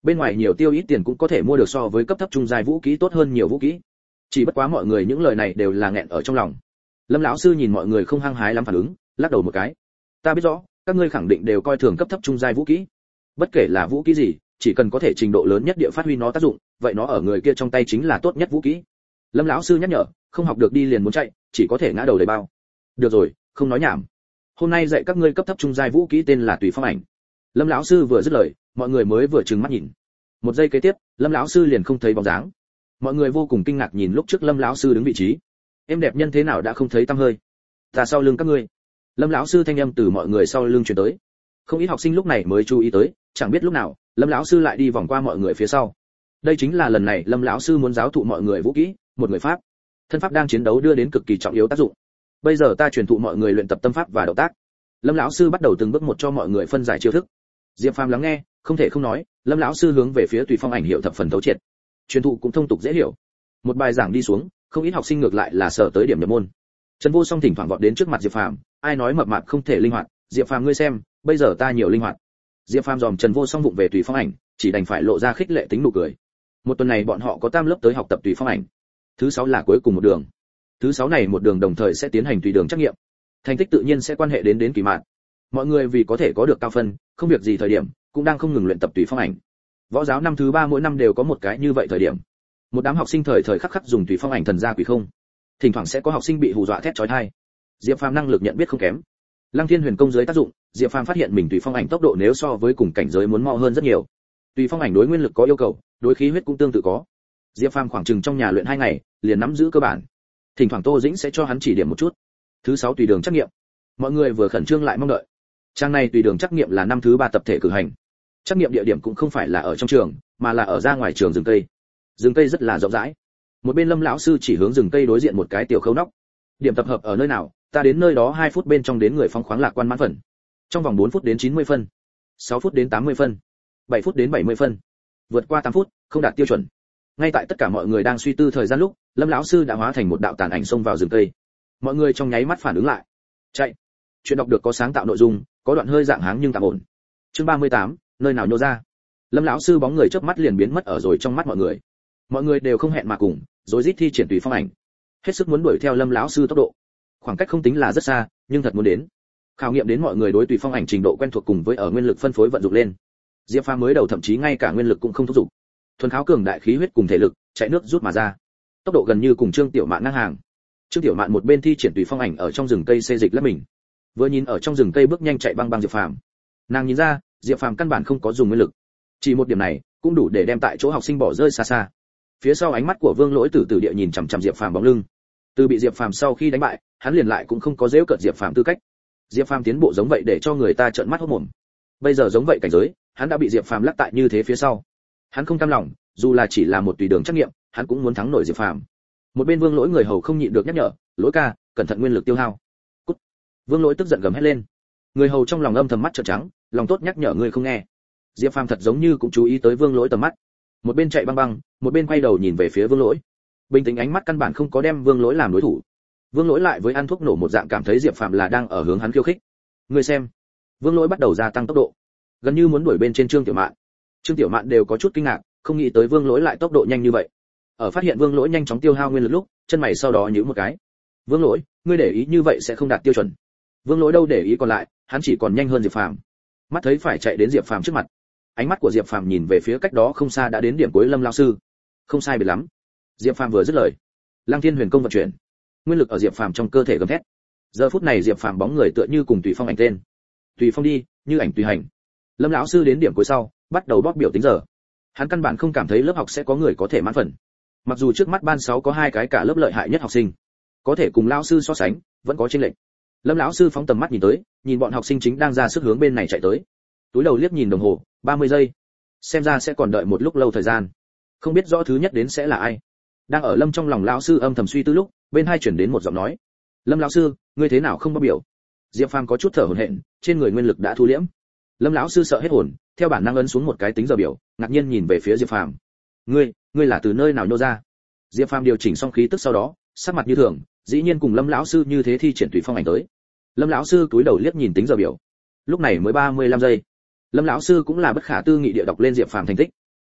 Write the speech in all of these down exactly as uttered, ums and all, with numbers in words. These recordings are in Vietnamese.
bên ngoài nhiều tiêu ít tiền cũng có thể mua được so với cấp thấp trung giai vũ khí tốt hơn nhiều vũ khí. Chỉ bất quá mọi người những lời này đều là nghẹn ở trong lòng. Lâm lão sư nhìn mọi người không hăng hái lắm phản ứng, lắc đầu một cái. Ta biết rõ, các ngươi khẳng định đều coi thường cấp thấp trung giai vũ khí. Bất kể là vũ khí gì, chỉ cần có thể trình độ lớn nhất địa phát huy nó tác dụng, vậy nó ở người kia trong tay chính là tốt nhất vũ khí. Lâm lão sư nhắc nhở, không học được đi liền muốn chạy, chỉ có thể ngã đầu đầy bao. Được rồi, không nói nhảm. Hôm nay dạy các ngươi cấp thấp trung giai vũ khí tên là Tùy Phong Ảnh. Lâm lão sư vừa dứt lời, mọi người mới vừa trừng mắt nhìn. Một giây kế tiếp, Lâm lão sư liền không thấy bóng dáng. Mọi người vô cùng kinh ngạc nhìn lúc trước Lâm lão sư đứng vị trí. Em đẹp nhân thế nào đã không thấy tăm hơi. Ta sau lưng các ngươi. Lâm lão sư thanh âm từ mọi người sau lưng truyền tới. Không ít học sinh lúc này mới chú ý tới, chẳng biết lúc nào, Lâm lão sư lại đi vòng qua mọi người phía sau. Đây chính là lần này Lâm lão sư muốn giáo thụ mọi người vũ kỹ, một người pháp. Thân pháp đang chiến đấu đưa đến cực kỳ trọng yếu tác dụng. Bây giờ ta truyền thụ mọi người luyện tập tâm pháp và động tác. Lâm lão sư bắt đầu từng bước một cho mọi người phân giải chiêu thức. Diệp Phàm lắng nghe, không thể không nói, Lâm lão sư hướng về phía Tùy Phong Ảnh hiệu thập phần thấu triệt. Truyền thụ cũng thông tục dễ hiểu. Một bài giảng đi xuống, không ít học sinh ngược lại là sở tới điểm nhập môn. Trần Vô Song thỉnh thoảng vọt đến trước mặt Diệp Phàm, ai nói mập mạp không thể linh hoạt, Diệp Phàm ngươi xem, bây giờ ta nhiều linh hoạt. Diệp Phàm dòm Trần Vô Song vụng về Tùy Phong Ảnh, chỉ đành phải lộ ra khích lệ tính nụ cười. Một tuần này bọn họ có tam lớp tới học tập Tùy Phong Ảnh. Thứ sáu là cuối cùng một đường. Thứ sáu này một đường đồng thời sẽ tiến hành tùy đường trắc nghiệm. Thành tích tự nhiên sẽ quan hệ đến đến kỳ mạn. Mọi người vì có thể có được cao phân, không việc gì thời điểm, cũng đang không ngừng luyện tập Tùy Phong Ảnh. Võ giáo năm thứ ba mỗi năm đều có một cái như vậy thời điểm. Một đám học sinh thời thời khắc khắc dùng Tùy Phong Ảnh thần gia quỷ không. Thỉnh thoảng sẽ có học sinh bị hù dọa thét chói tai. Diệp Phàm năng lực nhận biết không kém. Lăng Thiên Huyền công dưới tác dụng, Diệp Phàm phát hiện mình Tùy Phong Ảnh tốc độ nếu so với cùng cảnh giới muốn mau hơn rất nhiều. Tùy Phong Ảnh đối nguyên lực có yêu cầu, đối khí huyết cũng tương tự có. Diệp Phàm khoảng chừng trong nhà luyện hai ngày, liền nắm giữ cơ bản. Thỉnh thoảng Tô Dĩnh sẽ cho hắn chỉ điểm một chút. Thứ sáu tùy đường trắc nghiệm. Mọi người vừa khẩn trương lại mong đợi. Trang này tùy đường trắc nghiệm là năm thứ ba tập thể cử hành. Trắc nghiệm địa điểm cũng không phải là ở trong trường, mà là ở ra ngoài trường rừng cây. Rừng cây rất là rộng rãi. Một bên Lâm lão sư chỉ hướng rừng cây đối diện một cái tiểu khâu nóc. Điểm tập hợp ở nơi nào? Ta đến nơi đó hai phút bên trong đến người phóng khoáng lạc quan mãn phần. Trong vòng bốn phút đến chín mươi phân. sáu phút đến tám mươi phân. bảy phút đến bảy mươi phân. Vượt qua tám phút, không đạt tiêu chuẩn. Ngay tại tất cả mọi người đang suy tư thời gian lúc, Lâm lão sư đã hóa thành một đạo tàn ảnh xông vào rừng cây. Mọi người trong nháy mắt phản ứng lại. Chạy. Chuyện đọc được có sáng tạo nội dung, có đoạn hơi dạng háng nhưng tạm ổn. Chương ba mươi tám, nơi nào nhô ra. Lâm lão sư bóng người chớp mắt liền biến mất ở rồi trong mắt mọi người. Mọi người đều không hẹn mà cùng, rồi rít thi triển Tùy Phong Ảnh. Hết sức muốn đuổi theo Lâm lão sư tốc độ. Khoảng cách không tính là rất xa, nhưng thật muốn đến. Khảo nghiệm đến mọi người đối Tùy Phong Ảnh trình độ quen thuộc cùng với ở nguyên lực phân phối vận dụng lên. Diệp Phàm mới đầu thậm chí ngay cả nguyên lực cũng không thúc giục. Thuần kháo cường đại khí huyết cùng thể lực, chạy nước rút mà ra. Tốc độ gần như cùng Trương Tiểu Mạn ngang hàng. Trương Tiểu Mạn một bên thi triển Tùy Phong Ảnh ở trong rừng cây xê dịch lấp mình. Vừa nhìn ở trong rừng cây bước nhanh chạy băng băng Diệp Phàm. Nàng nhìn ra, Diệp Phàm căn bản không có dùng nguyên lực. Chỉ một điểm này, cũng đủ để đem tại chỗ học sinh bỏ rơi xa xa. Phía sau ánh mắt của Vương Lỗi Tử Tử địa nhìn chằm chằm Diệp Phàm bóng lưng. Từ bị Diệp Phàm sau khi đánh bại, hắn liền lại cũng không có giễu cợt Diệp Phàm tư cách. Diệp Phàm tiến bộ giống vậy để cho người ta trợn mắt hốt mồm. Bây giờ giống vậy cảnh giới, hắn đã bị Diệp Phàm lắc tại như thế phía sau. Hắn không cam lòng, dù là chỉ là một tùy đường trắc nghiệm, hắn cũng muốn thắng nổi Diệp Phàm. Một bên Vương Lỗi người hầu không nhịn được nhắc nhở, "Lỗi ca, cẩn thận nguyên lực tiêu hao." Cút. Vương Lỗi tức giận gầm hét lên. Người hầu trong lòng âm thầm mắt trợn trắng, lòng tốt nhắc nhở người không nghe. Diệp Phàm thật giống như cũng chú ý tới Vương Lỗi tầm mắt. Một bên chạy băng băng, một bên quay đầu nhìn về phía Vương Lỗi. Bình tĩnh ánh mắt căn bản không có đem Vương Lỗi làm đối thủ. Vương Lỗi lại với ăn thuốc nổ một dạng cảm thấy Diệp Phàm là đang ở hướng hắn khiêu khích. Ngươi xem. Vương Lỗi bắt đầu gia tăng tốc độ, gần như muốn đuổi bên trên Trương Tiểu Mạn. Trương Tiểu Mạn đều có chút kinh ngạc, không nghĩ tới Vương Lỗi lại tốc độ nhanh như vậy. Ở phát hiện Vương Lỗi nhanh chóng tiêu hao nguyên lực lúc, chân mày sau đó nhíu một cái. Vương Lỗi, ngươi để ý như vậy sẽ không đạt tiêu chuẩn. Vương Lỗi đâu để ý còn lại, hắn chỉ còn nhanh hơn Diệp Phàm. Mắt thấy phải chạy đến Diệp Phàm trước mặt. Ánh mắt của Diệp Phàm nhìn về phía cách đó không xa đã đến điểm cuối Lâm lão sư. Không sai biệt lắm. Diệp Phàm vừa dứt lời, Lăng Thiên Huyền công vận chuyển, nguyên lực ở Diệp Phàm trong cơ thể gầm thét. Giờ phút này Diệp Phàm bóng người tựa như cùng Tùy Phong Ảnh tên. Tùy phong đi, như ảnh tùy hành. Lâm lão sư đến điểm cuối sau, bắt đầu bóp biểu tính giờ. Hắn căn bản không cảm thấy lớp học sẽ có người có thể mãn phần. Mặc dù trước mắt ban sáu có hai cái cả lớp lợi hại nhất học sinh, có thể cùng lão sư so sánh, vẫn có chênh lệch. Lâm lão sư phóng tầm mắt nhìn tới, nhìn bọn học sinh chính đang ra sức hướng bên này chạy tới. Túi đầu liếc nhìn đồng hồ, ba mươi giây. Xem ra sẽ còn đợi một lúc lâu thời gian. Không biết rõ thứ nhất đến sẽ là ai. Đang ở Lâm trong lòng lão sư âm thầm suy tư lúc, bên hai chuyển đến một giọng nói. Lâm lão sư, ngươi thế nào không bóp biểu? Diệp Phàm có chút thở hổn hển, trên người nguyên lực đã thu liễm. Lâm lão sư sợ hết hồn, theo bản năng ấn xuống một cái tính giờ biểu, ngạc nhiên nhìn về phía Diệp Phàm. Ngươi, ngươi là từ nơi nào nhô ra? Diệp Phàm điều chỉnh xong khí tức sau đó, sắc mặt như thường, dĩ nhiên cùng Lâm lão sư như thế thi triển Tùy Phong Ảnh tới. Lâm lão sư cúi đầu liếc nhìn tính giờ biểu. Lúc này mới ba mươi lăm giây. Lâm lão sư cũng là bất khả tư nghị địa đọc lên Diệp Phàm thành tích.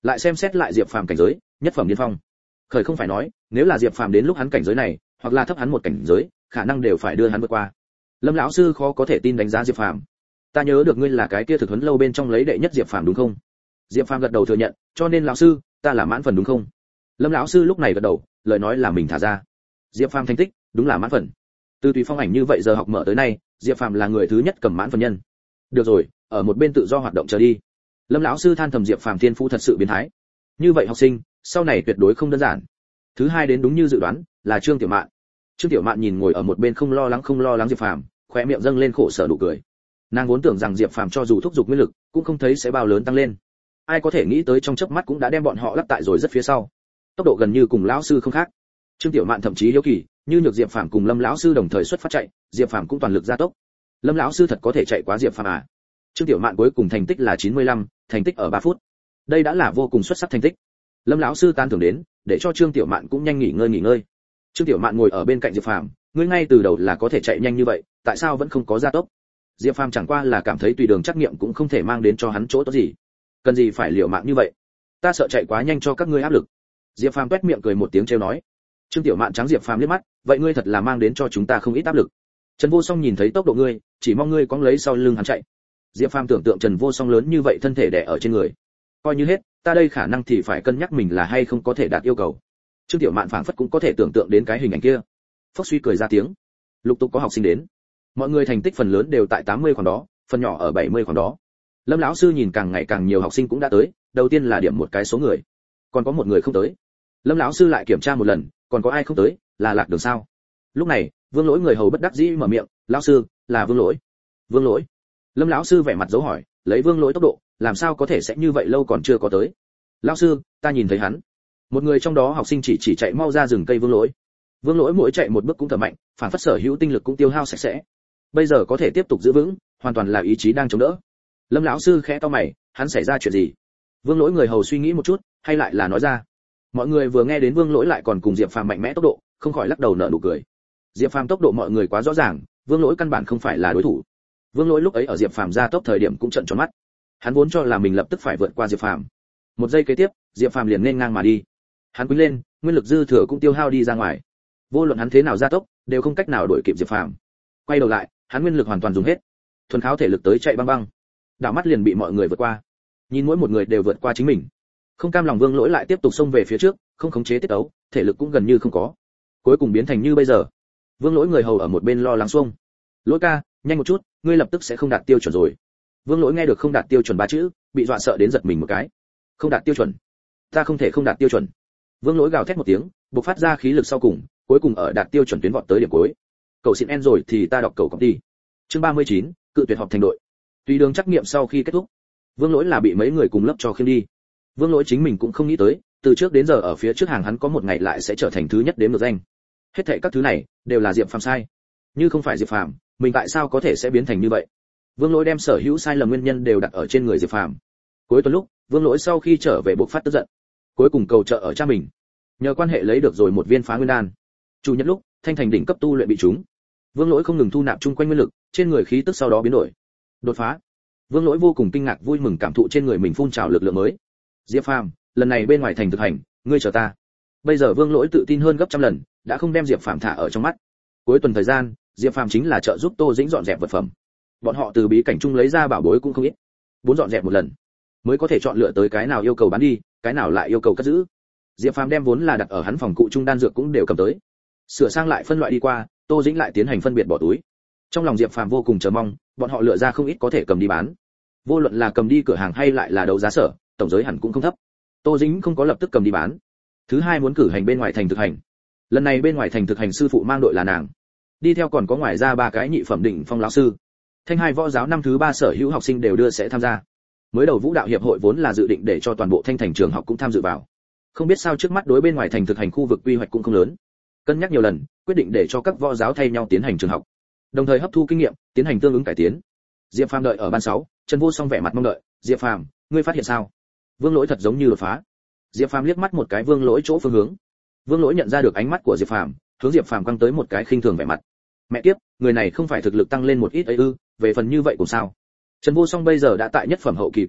lại xem xét lại Diệp Phàm cảnh giới, nhất phẩm điên phong. Khởi không phải nói, nếu là Diệp Phàm đến lúc hắn cảnh giới này, hoặc là thấp hắn một cảnh giới, khả năng đều phải đưa hắn vượt qua. Lâm lão sư khó có thể tin đánh giá Diệp Phàm. Ta nhớ được ngươi là cái kia thực huấn lâu bên trong lấy đệ nhất Diệp Phàm đúng không? Diệp Phàm gật đầu thừa nhận, cho nên lão sư, ta là mãn phần đúng không? Lâm lão sư lúc này gật đầu, lời nói là mình thả ra. Diệp Phàm thành tích, đúng là mãn phần. Từ tùy phong ảnh như vậy giờ học mở tới nay, Diệp Phàm là người thứ nhất cầm mãn phần nhân. Được rồi, ở một bên tự do hoạt động chờ đi. Lâm lão sư than thầm Diệp Phàm thiên phú thật sự biến thái. Như vậy học sinh, sau này tuyệt đối không đơn giản. Thứ hai đến đúng như dự đoán, là Trương Tiểu Mạn. Trương Tiểu Mạn nhìn ngồi ở một bên không lo lắng không lo lắng Diệp Phàm, khóe miệng dâng lên khổ sở nụ cười. Nàng vốn tưởng rằng Diệp Phàm cho dù thúc giục nguyên lực, cũng không thấy sẽ bao lớn tăng lên. Ai có thể nghĩ tới trong chớp mắt cũng đã đem bọn họ lắc tại rồi rất phía sau. Tốc độ gần như cùng lão sư không khác. Trương Tiểu Mạn thậm chí hiếu kỳ, như nhược Diệp Phàm cùng Lâm lão sư đồng thời xuất phát chạy, Diệp Phàm cũng toàn lực gia tốc. Lâm lão sư thật có thể chạy quá Diệp Phàm à? Trương Tiểu Mạn cuối cùng thành tích là chín mươi lăm, thành tích ở ba phút. Đây đã là vô cùng xuất sắc thành tích. Lâm lão sư tan tưởng đến, để cho Trương Tiểu Mạn cũng nhanh nghỉ ngơi nghỉ ngơi. Trương Tiểu Mạn ngồi ở bên cạnh Diệp Phàm, ngươi ngay từ đầu là có thể chạy nhanh như vậy, tại sao vẫn không có gia tốc? Diệp Phàm chẳng qua là cảm thấy tùy đường trắc nghiệm cũng không thể mang đến cho hắn chỗ tốt gì. Cần gì phải liều mạng như vậy? Ta sợ chạy quá nhanh cho các ngươi áp lực. Diệp Phàm toét miệng cười một tiếng trêu nói. Trương Tiểu Mạn trắng Diệp Phàm liếc mắt, vậy ngươi thật là mang đến cho chúng ta không ít áp lực. Trần Vô Song nhìn thấy tốc độ ngươi, chỉ mong ngươi cóng lấy sau lưng hắn chạy. Diệp Phàm tưởng tượng Trần Vô Song lớn như vậy thân thể đè ở trên người, coi như hết, ta đây khả năng thì phải cân nhắc mình là hay không có thể đạt yêu cầu. Trương Tiểu Mạn phảng phất cũng có thể tưởng tượng đến cái hình ảnh kia. Phốc suy cười ra tiếng. Lục tục có học sinh đến, mọi người thành tích phần lớn đều tại tám mươi khoảng đó, phần nhỏ ở bảy mươi khoảng đó. Lâm lão sư nhìn càng ngày càng nhiều học sinh cũng đã tới, đầu tiên là điểm một cái số người, còn có một người không tới. Lâm lão sư lại kiểm tra một lần, còn có ai không tới, là Lạc Đường sao? Lúc này, Vương Lỗi người hầu bất đắc dĩ mở miệng, lão sư, là Vương Lỗi. Vương Lỗi. Lâm lão sư vẻ mặt dấu hỏi, lấy Vương Lỗi tốc độ, làm sao có thể sẽ như vậy lâu còn chưa có tới? Lão sư, ta nhìn thấy hắn. Một người trong đó học sinh chỉ chỉ chạy mau ra rừng cây Vương Lỗi. Vương Lỗi mỗi chạy một bước cũng thở mạnh, phản phất sở hữu tinh lực cũng tiêu hao sạch sẽ. Bây giờ có thể tiếp tục giữ vững, hoàn toàn là ý chí đang chống đỡ. Lâm lão sư khẽ cau mày, hắn xảy ra chuyện gì? Vương Lỗi người hầu suy nghĩ một chút, hay lại là nói ra. Mọi người vừa nghe đến Vương Lỗi lại còn cùng Diệp Phàm mạnh mẽ tốc độ, không khỏi lắc đầu nở nụ cười. Diệp Phàm tốc độ mọi người quá rõ ràng, Vương Lỗi căn bản không phải là đối thủ. Vương Lỗi lúc ấy ở Diệp Phàm ra tốc thời điểm cũng trợn tròn mắt. Hắn vốn cho là mình lập tức phải vượt qua Diệp Phàm. Một giây kế tiếp, Diệp Phàm liền nên ngang mà đi. Hắn quýnh lên, nguyên lực dư thừa cũng tiêu hao đi ra ngoài. Vô luận hắn thế nào gia tốc, đều không cách nào đuổi kịp Diệp Phàm. Quay đầu lại, hắn nguyên lực hoàn toàn dùng hết. Thuần kháo thể lực tới chạy băng băng. Đảo mắt liền bị mọi người vượt qua. Nhìn mỗi một người đều vượt qua chính mình. Không cam lòng Vương Lỗi lại tiếp tục xông về phía trước, không khống chế tiết tấu, thể lực cũng gần như không có. Cuối cùng biến thành như bây giờ. Vương Lỗi người hầu ở một bên lo lắng xuông. Lỗi ca, nhanh một chút, ngươi lập tức sẽ không đạt tiêu chuẩn rồi. Vương Lỗi nghe được không đạt tiêu chuẩn ba chữ, bị dọa sợ đến giật mình một cái. Không đạt tiêu chuẩn? Ta không thể không đạt tiêu chuẩn. Vương Lỗi gào thét một tiếng, bộc phát ra khí lực sau cùng, cuối cùng ở đạt tiêu chuẩn tuyến vọt tới điểm cuối. Cầu xin en rồi thì ta đọc cầu công ty. Chương ba mươi chín, cự tuyệt họp thành đội. Tùy đường trắc nghiệm sau khi kết thúc, Vương Lỗi là bị mấy người cùng lớp cho khiêng đi. Vương Lỗi chính mình cũng không nghĩ tới, từ trước đến giờ ở phía trước hàng hắn có một ngày lại sẽ trở thành thứ nhất đếm được danh. Hết thảy các thứ này đều là Diệp Phàm sai. Như không phải Diệp Phàm, mình tại sao có thể sẽ biến thành như vậy? Vương Lỗi đem sở hữu sai lầm nguyên nhân đều đặt ở trên người Diệp Phàm. Cuối tuần lúc, Vương Lỗi sau khi trở về bộc phát tức giận, cuối cùng cầu trợ ở cha mình. Nhờ quan hệ lấy được rồi một viên phá nguyên đan. Chủ nhật lúc, Thanh Thành đỉnh cấp tu luyện bị trúng. Vương Lỗi không ngừng thu nạp chung quanh nguyên lực, trên người khí tức sau đó biến đổi. Đột phá. Vương Lỗi vô cùng kinh ngạc vui mừng cảm thụ trên người mình phun trào lực lượng mới. Diệp Phàm, lần này bên ngoài thành thực hành, ngươi chờ ta. Bây giờ Vương Lỗi tự tin hơn gấp trăm lần, đã không đem Diệp Phàm thả ở trong mắt. Cuối tuần thời gian, Diệp Phàm chính là trợ giúp Tô Dĩnh dọn dẹp vật phẩm. Bọn họ từ bí cảnh chung lấy ra bảo bối cũng không ít. Bốn dọn dẹp một lần, mới có thể chọn lựa tới cái nào yêu cầu bán đi, cái nào lại yêu cầu cất giữ. Diệp Phàm đem vốn là đặt ở hắn phòng cụ trung đan dược cũng đều cầm tới. Sửa sang lại phân loại đi qua, Tô Dĩnh lại tiến hành phân biệt bỏ túi. Trong lòng Diệp Phàm vô cùng chờ mong, bọn họ lựa ra không ít có thể cầm đi bán. Vô luận là cầm đi cửa hàng hay lại là đấu giá sở, tổng giới hẳn cũng không thấp. Tô Dĩnh không có lập tức cầm đi bán. Thứ hai muốn cử hành bên ngoài thành thực hành. Lần này bên ngoài thành thực hành sư phụ mang đội là nàng. Đi theo còn có ngoài ra ba cái nhị phẩm đỉnh phong lão sư. Thanh hai võ giáo năm thứ ba sở hữu học sinh đều đưa sẽ tham gia. Mới đầu vũ đạo hiệp hội vốn là dự định để cho toàn bộ Thanh Thành trường học cũng tham dự vào. Không biết sao trước mắt đối bên ngoài thành thực hành khu vực quy hoạch cũng không lớn. Cân nhắc nhiều lần, quyết định để cho các võ giáo thay nhau tiến hành trường học, đồng thời hấp thu kinh nghiệm, tiến hành tương ứng cải tiến. Diệp Phàm đợi ở ban sáu, Trần Vô Song vẻ mặt mong đợi, "Diệp Phàm, ngươi phát hiện sao?" Vương Lỗi thật giống như đột phá. Diệp Phàm liếc mắt một cái Vương Lỗi chỗ phương hướng. Vương Lỗi nhận ra được ánh mắt của Diệp Phàm, hướng Diệp Phàm quăng tới một cái khinh thường vẻ mặt. "Mẹ kiếp, người này không phải thực lực tăng lên một ít ấy ư, về phần như vậy cũng sao?" Trần Vô Song bây giờ đã tại nhất phẩm hậu kỳ cảnh giới,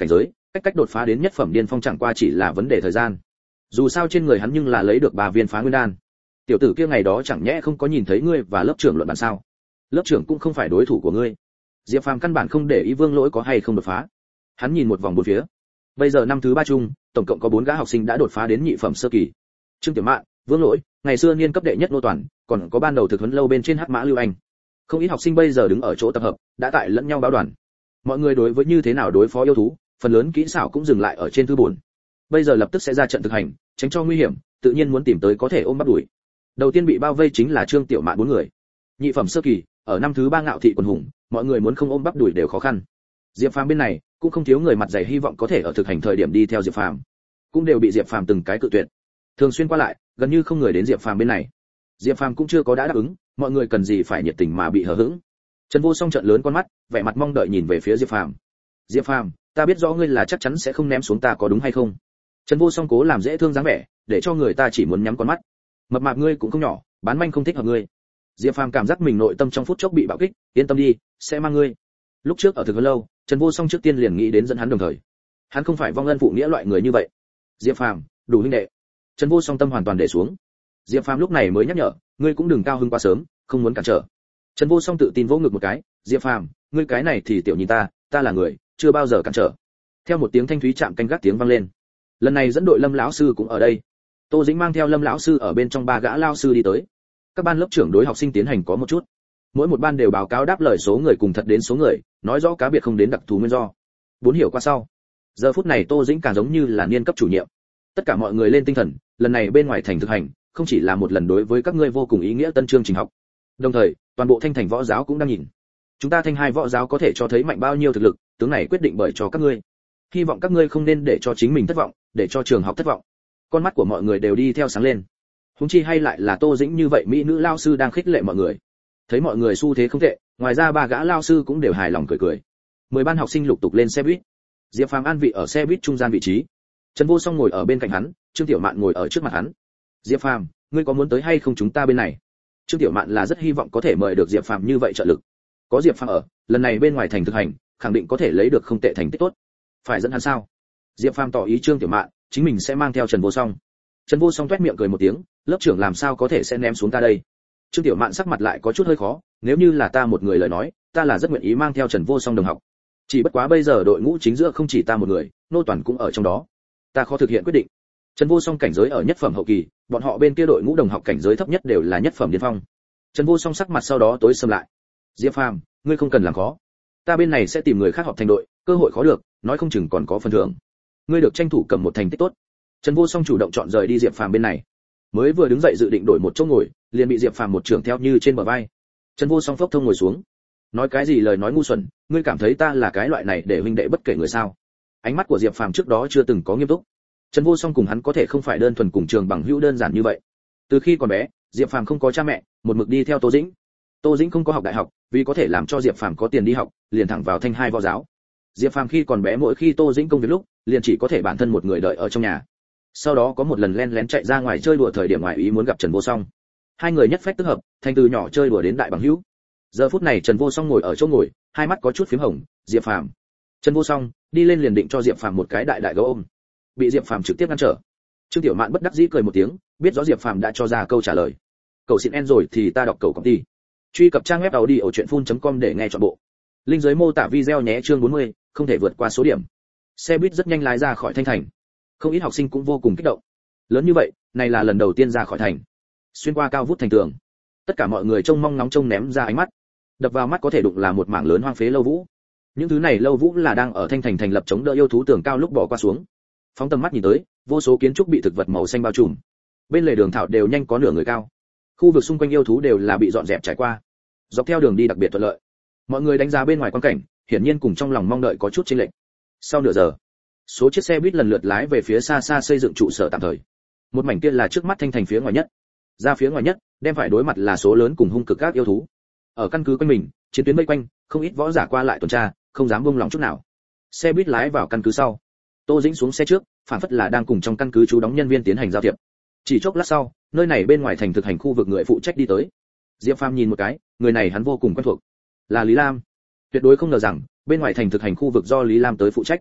cách cách đột phá đến nhất phẩm điên phong chẳng qua chỉ là vấn đề thời gian. Dù sao trên người hắn nhưng là lấy được ba viên phá nguyên đan. Tiểu tử kia ngày đó chẳng nhẽ không có nhìn thấy ngươi và lớp trưởng luận bàn sao? Lớp trưởng cũng không phải đối thủ của ngươi. Diệp Phàm căn bản không để ý Vương Lỗi có hay không đột phá. Hắn nhìn một vòng bốn phía. Bây giờ năm thứ ba chung, tổng cộng có bốn gã học sinh đã đột phá đến nhị phẩm sơ kỳ. Trương Tiểu Mạn, Vương Lỗi, ngày xưa niên cấp đệ nhất nô toàn, còn có ban đầu thực huấn lâu bên trên Hắc Mã Lưu Anh. Không ít học sinh bây giờ đứng ở chỗ tập hợp, đã tại lẫn nhau báo đoàn. Mọi người đối với như thế nào đối phó yêu thú, phần lớn kỹ xảo cũng dừng lại ở trên thư buồn. Bây giờ lập tức sẽ ra trận thực hành, tránh cho nguy hiểm, tự nhiên muốn tìm tới có thể ôm bắt đuổi. Đầu tiên bị bao vây chính là Trương Tiểu Mạn bốn người. Nhị phẩm sơ kỳ, ở năm thứ ba ngạo thị quần hùng, mọi người muốn không ôm bắp đuổi đều khó khăn. Diệp Phàm bên này cũng không thiếu người mặt dày hy vọng có thể ở thực hành thời điểm đi theo Diệp Phàm, cũng đều bị Diệp Phàm từng cái cự tuyệt. Thường xuyên qua lại, gần như không người đến Diệp Phàm bên này. Diệp Phàm cũng chưa có đã đáp ứng, mọi người cần gì phải nhiệt tình mà bị hờ hững. Trần Vô Song trợn lớn con mắt, vẻ mặt mong đợi nhìn về phía Diệp Phàm. Diệp Phàm, ta biết rõ ngươi là chắc chắn sẽ không ném xuống ta có đúng hay không? Trần Vô Song cố làm dễ thương dáng vẻ, để cho người ta chỉ muốn nhắm con mắt. Mập mạp ngươi cũng không nhỏ, bán manh không thích hợp ngươi. Diệp Phàm cảm giác mình nội tâm trong phút chốc bị bạo kích, yên tâm đi, sẽ mang ngươi. Lúc trước ở thực huấn lâu, Trần Vô Song trước tiên liền nghĩ đến dẫn hắn đồng thời. Hắn không phải vong ân phụ nghĩa loại người như vậy. Diệp Phàm, đủ huynh đệ. Trần Vô Song tâm hoàn toàn để xuống. Diệp Phàm lúc này mới nhắc nhở, ngươi cũng đừng cao hứng quá sớm, không muốn cản trở. Trần Vô Song tự tin vỗ ngực một cái, Diệp Phàm, ngươi cái này thì tiểu nhìn ta, ta là người, chưa bao giờ cản trở. Theo một tiếng thanh thúy chạm canh gác tiếng vang lên. Lần này dẫn đội Lâm lão sư cũng ở đây. Tô Dĩnh mang theo Lâm lão sư ở bên trong ba gã lao sư đi tới. Các ban lớp trưởng đối học sinh tiến hành có một chút. Mỗi một ban đều báo cáo đáp lời số người cùng thật đến số người, nói rõ cá biệt không đến đặc thù nguyên do. Bốn hiểu qua sau. Giờ phút này Tô Dĩnh càng giống như là niên cấp chủ nhiệm. Tất cả mọi người lên tinh thần, lần này bên ngoài thành thực hành, không chỉ là một lần đối với các ngươi vô cùng ý nghĩa tân chương trình học. Đồng thời, toàn bộ Thanh Thành võ giáo cũng đang nhìn. Chúng ta Thanh hai võ giáo có thể cho thấy mạnh bao nhiêu thực lực, tướng này quyết định bởi cho các ngươi. Hy vọng các ngươi không nên để cho chính mình thất vọng, để cho trường học thất vọng. Con mắt của mọi người đều đi theo sáng lên. Huống chi hay lại là Tô Dĩnh như vậy mỹ nữ lao sư đang khích lệ mọi người. Thấy mọi người xu thế không tệ, ngoài ra ba gã lao sư cũng đều hài lòng cười cười. Mười ban học sinh lục tục lên xe buýt. Diệp Phàm an vị ở xe buýt trung gian vị trí. Trần Vô Song ngồi ở bên cạnh hắn, Trương Tiểu Mạn ngồi ở trước mặt hắn. Diệp Phàm, ngươi có muốn tới hay không chúng ta bên này? Trương Tiểu Mạn là rất hy vọng có thể mời được Diệp Phàm như vậy trợ lực. Có Diệp Phàm ở, lần này bên ngoài thành thực hành, khẳng định có thể lấy được không tệ thành tích tốt. Phải dẫn hắn sao? Diệp Phàm tỏ ý Trương Tiểu Mạn, chính mình sẽ mang theo Trần Vô Song. Trần Vô Song toét miệng cười một tiếng, lớp trưởng làm sao có thể sẽ ném xuống ta đây? Trương Tiểu Mạn sắc mặt lại có chút hơi khó, nếu như là ta một người lời nói, ta là rất nguyện ý mang theo Trần Vô Song đồng học. Chỉ bất quá bây giờ đội ngũ chính giữa không chỉ ta một người, nô toàn cũng ở trong đó. Ta khó thực hiện quyết định. Trần Vô Song cảnh giới ở nhất phẩm hậu kỳ, bọn họ bên kia đội ngũ đồng học cảnh giới thấp nhất đều là nhất phẩm điên phong. Trần Vô Song sắc mặt sau đó tối sầm lại. Diệp Phàm, ngươi không cần làm khó. Ta bên này sẽ tìm người khác họp thành đội, cơ hội khó được, nói không chừng còn có phần thưởng. Ngươi được tranh thủ cầm một thành tích tốt. Trần Vô Song chủ động chọn rời đi Diệp Phàm bên này. Mới vừa đứng dậy dự định đổi một chỗ ngồi, liền bị Diệp Phàm một trường theo như trên bờ vai. Trần Vô Song phốc thông ngồi xuống. Nói cái gì lời nói ngu xuẩn, ngươi cảm thấy ta là cái loại này để huynh đệ bất kể người sao? Ánh mắt của Diệp Phàm trước đó chưa từng có nghiêm túc. Trần Vô Song cùng hắn có thể không phải đơn thuần cùng trường bằng hữu đơn giản như vậy. Từ khi còn bé, Diệp Phàm không có cha mẹ, một mực đi theo Tô Dĩnh. Tô Dĩnh không có học đại học, vì có thể làm cho Diệp Phàm có tiền đi học, liền thẳng vào Thanh hai võ giáo. Diệp Phàm khi còn bé mỗi khi Tô Dĩnh công việc lúc, liền chỉ có thể bản thân một người đợi ở trong nhà. Sau đó có một lần len lén chạy ra ngoài chơi đùa thời điểm ngoài ý muốn gặp Trần Vô Song. Hai người nhất phách tức hợp, thành từ nhỏ chơi đùa đến đại bằng hữu. Giờ phút này Trần Vô Song ngồi ở chỗ ngồi, hai mắt có chút phím hồng, Diệp Phàm. Trần Vô Song đi lên liền định cho Diệp Phàm một cái đại đại gấu ôm. Bị Diệp Phàm trực tiếp ngăn trở. Trương Tiểu Mạn bất đắc dĩ cười một tiếng, biết rõ Diệp Phàm đã cho ra câu trả lời. Cậu xin en rồi thì ta đọc cậu công ty. Truy cập trang web tàu đi ở truyện phun chấm com để nghe trọn bộ. Link dưới mô tả video nhé, chương bốn mươi, không thể vượt qua số điểm. Xe buýt rất nhanh lái ra khỏi Thanh Thành. Không ít học sinh cũng vô cùng kích động. Lớn như vậy, này là lần đầu tiên ra khỏi thành. Xuyên qua cao vút thành tường. Tất cả mọi người trông mong nóng trông ném ra ánh mắt. Đập vào mắt có thể đụng là một mảng lớn hoang phế lâu vũ. Những thứ này lâu vũ là đang ở Thanh Thành thành lập chống đỡ yêu thú tường cao lúc bỏ qua xuống. Phóng tầm mắt nhìn tới, vô số kiến trúc bị thực vật màu xanh bao trùm. Bên lề đường thảo đều nhanh có nửa người cao. Khu vực xung quanh yêu thú đều là bị dọn dẹp trải qua. Dọc theo đường đi đặc biệt thuận lợi. Mọi người đánh giá bên ngoài quan cảnh, hiển nhiên cùng trong lòng mong đợi có chút chênh lệch. Sau nửa giờ, số chiếc xe buýt lần lượt lái về phía xa xa xây dựng trụ sở tạm thời. Một mảnh kia là trước mắt Thanh Thành phía ngoài nhất. Ra phía ngoài nhất, đem phải đối mặt là số lớn cùng hung cực các yêu thú. Ở căn cứ quanh mình, chiến tuyến vây quanh, không ít võ giả qua lại tuần tra, không dám buông lỏng chút nào. Xe buýt lái vào căn cứ sau. Tô Dĩnh xuống xe trước, phản phất là đang cùng trong căn cứ trú đóng nhân viên tiến hành giao thiệp. Chỉ chốc lát sau, nơi này bên ngoài thành thực hành khu vực người phụ trách đi tới. Diệp Phàm nhìn một cái, người này hắn vô cùng quen thuộc, là Lý Lam. Tuyệt đối không ngờ rằng, bên ngoài thành thực hành khu vực do Lý Lam tới phụ trách.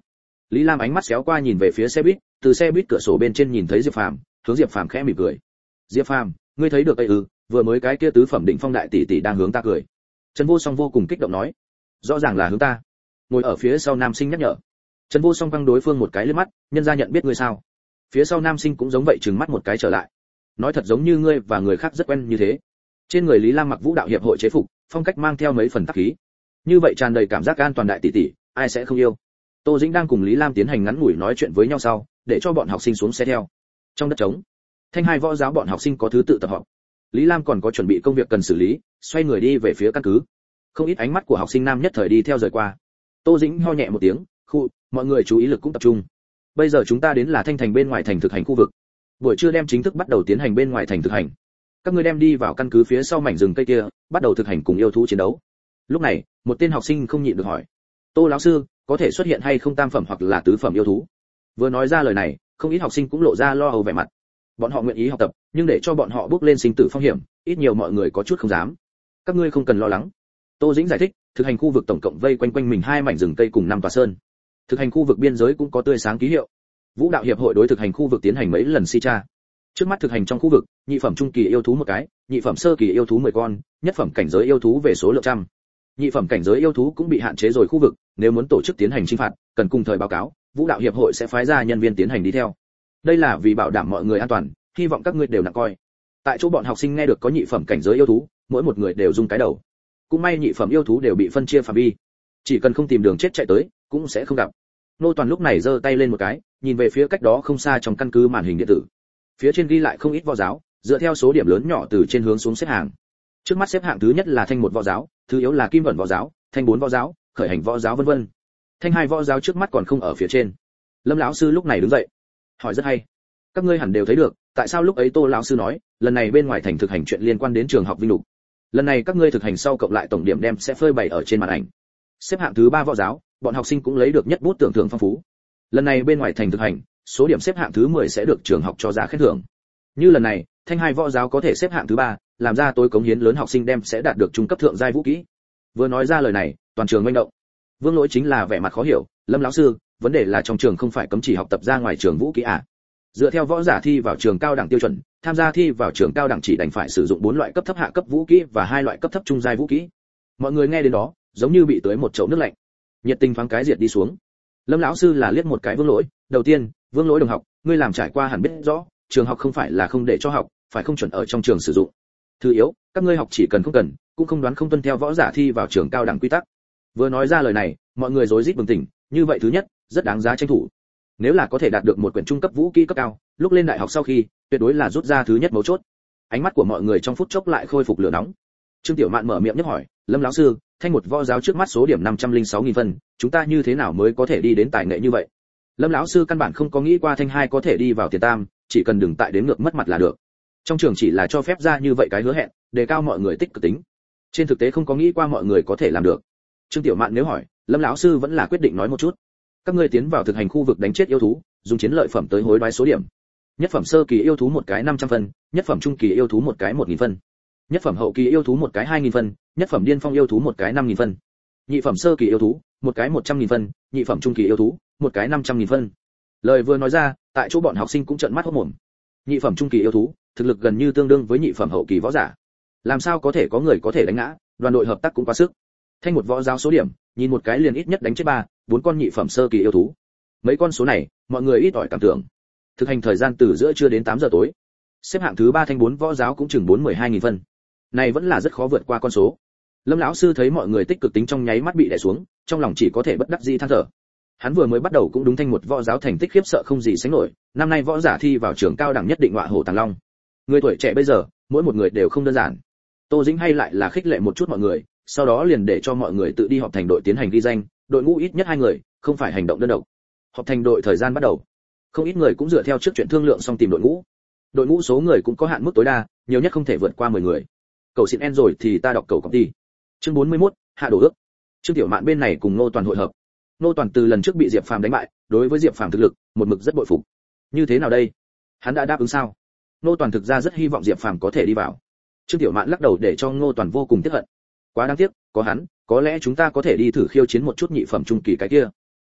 Lý Lam ánh mắt xéo qua nhìn về phía xe buýt, từ xe buýt cửa sổ bên trên nhìn thấy Diệp Phàm, hướng Diệp Phàm khẽ mỉm cười. Diệp Phàm, ngươi thấy được ấy ư? Vừa mới cái kia tứ phẩm định phong đại tỷ tỷ đang hướng ta cười. Trần Vô Song vô cùng kích động nói, rõ ràng là hướng ta. Ngồi ở phía sau nam sinh nhắc nhở. Trần Vô Song căng đối phương một cái liếc mắt, nhân gia nhận biết ngươi sao? Phía sau nam sinh cũng giống vậy trừng mắt một cái trở lại. Nói thật giống như ngươi và người khác rất quen như thế. Trên người Lý Lam mặc vũ đạo hiệp hội chế phục, phong cách mang theo mấy phần tắc khí. Như vậy tràn đầy cảm giác an toàn đại tỷ tỷ, ai sẽ không yêu. Tô Dĩnh đang cùng Lý Lam tiến hành ngắn ngủi nói chuyện với nhau sau, để cho bọn học sinh xuống xe theo. Trong đất trống, Thanh Hai võ giáo bọn học sinh có thứ tự tập họp. Lý Lam còn có chuẩn bị công việc cần xử lý, xoay người đi về phía căn cứ. Không ít ánh mắt của học sinh nam nhất thời đi theo rời qua. Tô Dĩnh ho nhẹ một tiếng, khu, mọi người chú ý lực cũng tập trung. Bây giờ chúng ta đến là Thanh thành bên ngoài thành thực hành khu vực. Buổi trưa đem chính thức bắt đầu tiến hành bên ngoài thành thực hành. Các ngươi đem đi vào căn cứ phía sau mảnh rừng cây kia, bắt đầu thực hành cùng yêu thú chiến đấu. Lúc này, một tên học sinh không nhịn được hỏi: "Tô lão sư, có thể xuất hiện hay không tam phẩm hoặc là tứ phẩm yêu thú?" Vừa nói ra lời này, không ít học sinh cũng lộ ra lo âu vẻ mặt. Bọn họ nguyện ý học tập, nhưng để cho bọn họ bước lên sinh tử phong hiểm, ít nhiều mọi người có chút không dám. Các ngươi không cần lo lắng. Tô Dĩnh giải thích, thực hành khu vực tổng cộng vây quanh quanh mình hai mảnh rừng cây cùng năm tòa sơn. Thực hành khu vực biên giới cũng có tươi sáng ký hiệu. Vũ đạo hiệp hội đối thực hành khu vực tiến hành mấy lần si tra. Trước mắt thực hành trong khu vực, nhị phẩm trung kỳ yêu thú một cái, nhị phẩm sơ kỳ yêu thú mười con, nhất phẩm cảnh giới yêu thú về số lượng trăm. Nhị phẩm cảnh giới yêu thú cũng bị hạn chế rồi khu vực, nếu muốn tổ chức tiến hành chinh phạt, cần cùng thời báo cáo, Vũ đạo hiệp hội sẽ phái ra nhân viên tiến hành đi theo. Đây là vì bảo đảm mọi người an toàn, hy vọng các ngươi đều nặng coi. Tại chỗ bọn học sinh nghe được có nhị phẩm cảnh giới yêu thú, mỗi một người đều rung cái đầu. Cũng may nhị phẩm yêu thú đều bị phân chia phạm vi, chỉ cần không tìm đường chết chạy tới, cũng sẽ không gặp. Nô Toàn lúc này giơ tay lên một cái, nhìn về phía cách đó không xa trong căn cứ màn hình điện tử. Phía trên ghi lại không ít võ giáo, dựa theo số điểm lớn nhỏ từ trên hướng xuống xếp hàng. Trước mắt xếp hạng thứ nhất là Thanh một võ giáo, thứ yếu là Kim Vận võ giáo, Thanh bốn võ giáo, Khởi hành võ giáo vân vân. Thanh hai võ giáo trước mắt còn không ở phía trên. Lâm lão sư lúc này đứng dậy, hỏi rất hay. Các ngươi hẳn đều thấy được, tại sao lúc ấy Tô lão sư nói, lần này bên ngoài thành thực hành chuyện liên quan đến trường học vinh lục. Lần này các ngươi thực hành sau cộng lại tổng điểm đem sẽ phơi bày ở trên màn ảnh. Xếp hạng thứ ba võ giáo, bọn học sinh cũng lấy được nhất bút tưởng thưởng phong phú. Lần này bên ngoài thành thực hành, số điểm xếp hạng thứ mười sẽ được trường học cho giá khen thưởng. Như lần này, Thanh hai võ giáo có thể xếp hạng thứ ba, làm ra tối cống hiến lớn học sinh đem sẽ đạt được trung cấp thượng giai vũ kỹ. Vừa nói ra lời này, toàn trường manh động. Vương Lỗi chính là vẻ mặt khó hiểu, Lâm lão sư, vấn đề là trong trường không phải cấm chỉ học tập ra ngoài trường vũ kỹ à? Dựa theo võ giả thi vào trường cao đẳng tiêu chuẩn, tham gia thi vào trường cao đẳng chỉ đành phải sử dụng bốn loại cấp thấp hạ cấp vũ kỹ và hai loại cấp thấp trung giai vũ kỹ. Mọi người nghe đến đó, giống như bị tưới một chậu nước lạnh. Nhiệt tình thoáng cái diệt đi xuống. Lâm lão sư là liếc một cái Vương Lỗi, đầu tiên, Vương Lỗi đồng học, ngươi làm trải qua hẳn biết rõ, trường học không phải là không để cho học, phải không chuẩn ở trong trường sử dụng. Thứ yếu, các ngươi học chỉ cần không cần, cũng không đoán không tuân theo võ giả thi vào trường cao đẳng quy tắc. Vừa nói ra lời này, mọi người rối rít bừng tỉnh, như vậy thứ nhất, rất đáng giá tranh thủ. Nếu là có thể đạt được một quyển trung cấp vũ kỹ cấp cao, lúc lên đại học sau khi, tuyệt đối là rút ra thứ nhất mấu chốt. Ánh mắt của mọi người trong phút chốc lại khôi phục lửa nóng. Trương Tiểu Mạn mở miệng nhắc hỏi, Lâm lão sư, Thanh một võ giáo trước mắt số điểm năm trăm lẻ sáu nghìn phân, chúng ta như thế nào mới có thể đi đến tài nghệ như vậy? Lâm lão sư căn bản không có nghĩ qua Thanh hai có thể đi vào tiền tam, chỉ cần đừng tại đến ngược mất mặt là được. Trong trường chỉ là cho phép ra như vậy cái hứa hẹn, đề cao mọi người tích cực tính. Trên thực tế không có nghĩ qua mọi người có thể làm được. Trương Tiểu Mạn nếu hỏi, Lâm lão sư vẫn là quyết định nói một chút. Các ngươi tiến vào thực hành khu vực đánh chết yêu thú, dùng chiến lợi phẩm tới hối đoái số điểm. Nhất phẩm sơ kỳ yêu thú một cái năm trăm phân, nhất phẩm trung kỳ yêu thú một cái một nghìn phân. Nhất phẩm hậu kỳ yêu thú một cái hai nghìn phân, nhất phẩm điên phong yêu thú một cái năm nghìn phân. Nhị phẩm sơ kỳ yêu thú, một cái một trăm nghìn phân, nhị phẩm trung kỳ yêu thú, một cái năm trăm nghìn phân. Lời vừa nói ra, tại chỗ bọn học sinh cũng trợn mắt hốt mồm. Nhị phẩm trung kỳ yêu thú, thực lực gần như tương đương với nhị phẩm hậu kỳ võ giả. Làm sao có thể có người có thể đánh ngã, đoàn đội hợp tác cũng quá sức. Thanh một võ giáo số điểm, nhìn một cái liền ít nhất đánh chết ba, bốn con nhị phẩm sơ kỳ yêu thú. Mấy con số này, mọi người ít ỏi cảm tưởng. Thực hành thời gian từ giữa trưa đến tám giờ tối. Xếp hạng thứ ba Thanh bốn võ giáo cũng chừng bốn mươi hai nghìn phân. Này vẫn là rất khó vượt qua con số. Lâm lão sư thấy mọi người tích cực tính trong nháy mắt bị đè xuống, trong lòng chỉ có thể bất đắc dĩ than thở. Hắn vừa mới bắt đầu cũng đúng Thanh một võ giáo thành tích khiếp sợ không gì sánh nổi, năm nay võ giả thi vào trường cao đẳng nhất định ngọa hổ tàng long. Người tuổi trẻ bây giờ, mỗi một người đều không đơn giản. Tô Dĩnh hay lại là khích lệ một chút mọi người, sau đó liền để cho mọi người tự đi họp thành đội tiến hành ghi danh, đội ngũ ít nhất hai người, không phải hành động đơn độc. Họp thành đội thời gian bắt đầu. Không ít người cũng dựa theo trước chuyện thương lượng xong tìm đội ngũ. Đội ngũ số người cũng có hạn mức tối đa, nhiều nhất không thể vượt qua mười người. Cầu xin en rồi thì ta đọc cầu công ty. Chương bốn mươi mốt, hạ đổ ước. Trương Tiểu Mạn bên này cùng Ngô Toàn hội hợp. Ngô Toàn từ lần trước bị Diệp Phàm đánh bại, đối với Diệp Phàm thực lực, một mực rất bội phục. Như thế nào đây? Hắn đã đáp ứng sao? Ngô Toàn thực ra rất hy vọng Diệp Phàm có thể đi vào. Trương Tiểu Mạn lắc đầu để cho Ngô Toàn vô cùng tiếc hận. Quá đáng tiếc, có hắn, có lẽ chúng ta có thể đi thử khiêu chiến một chút nhị phẩm trung kỳ cái kia.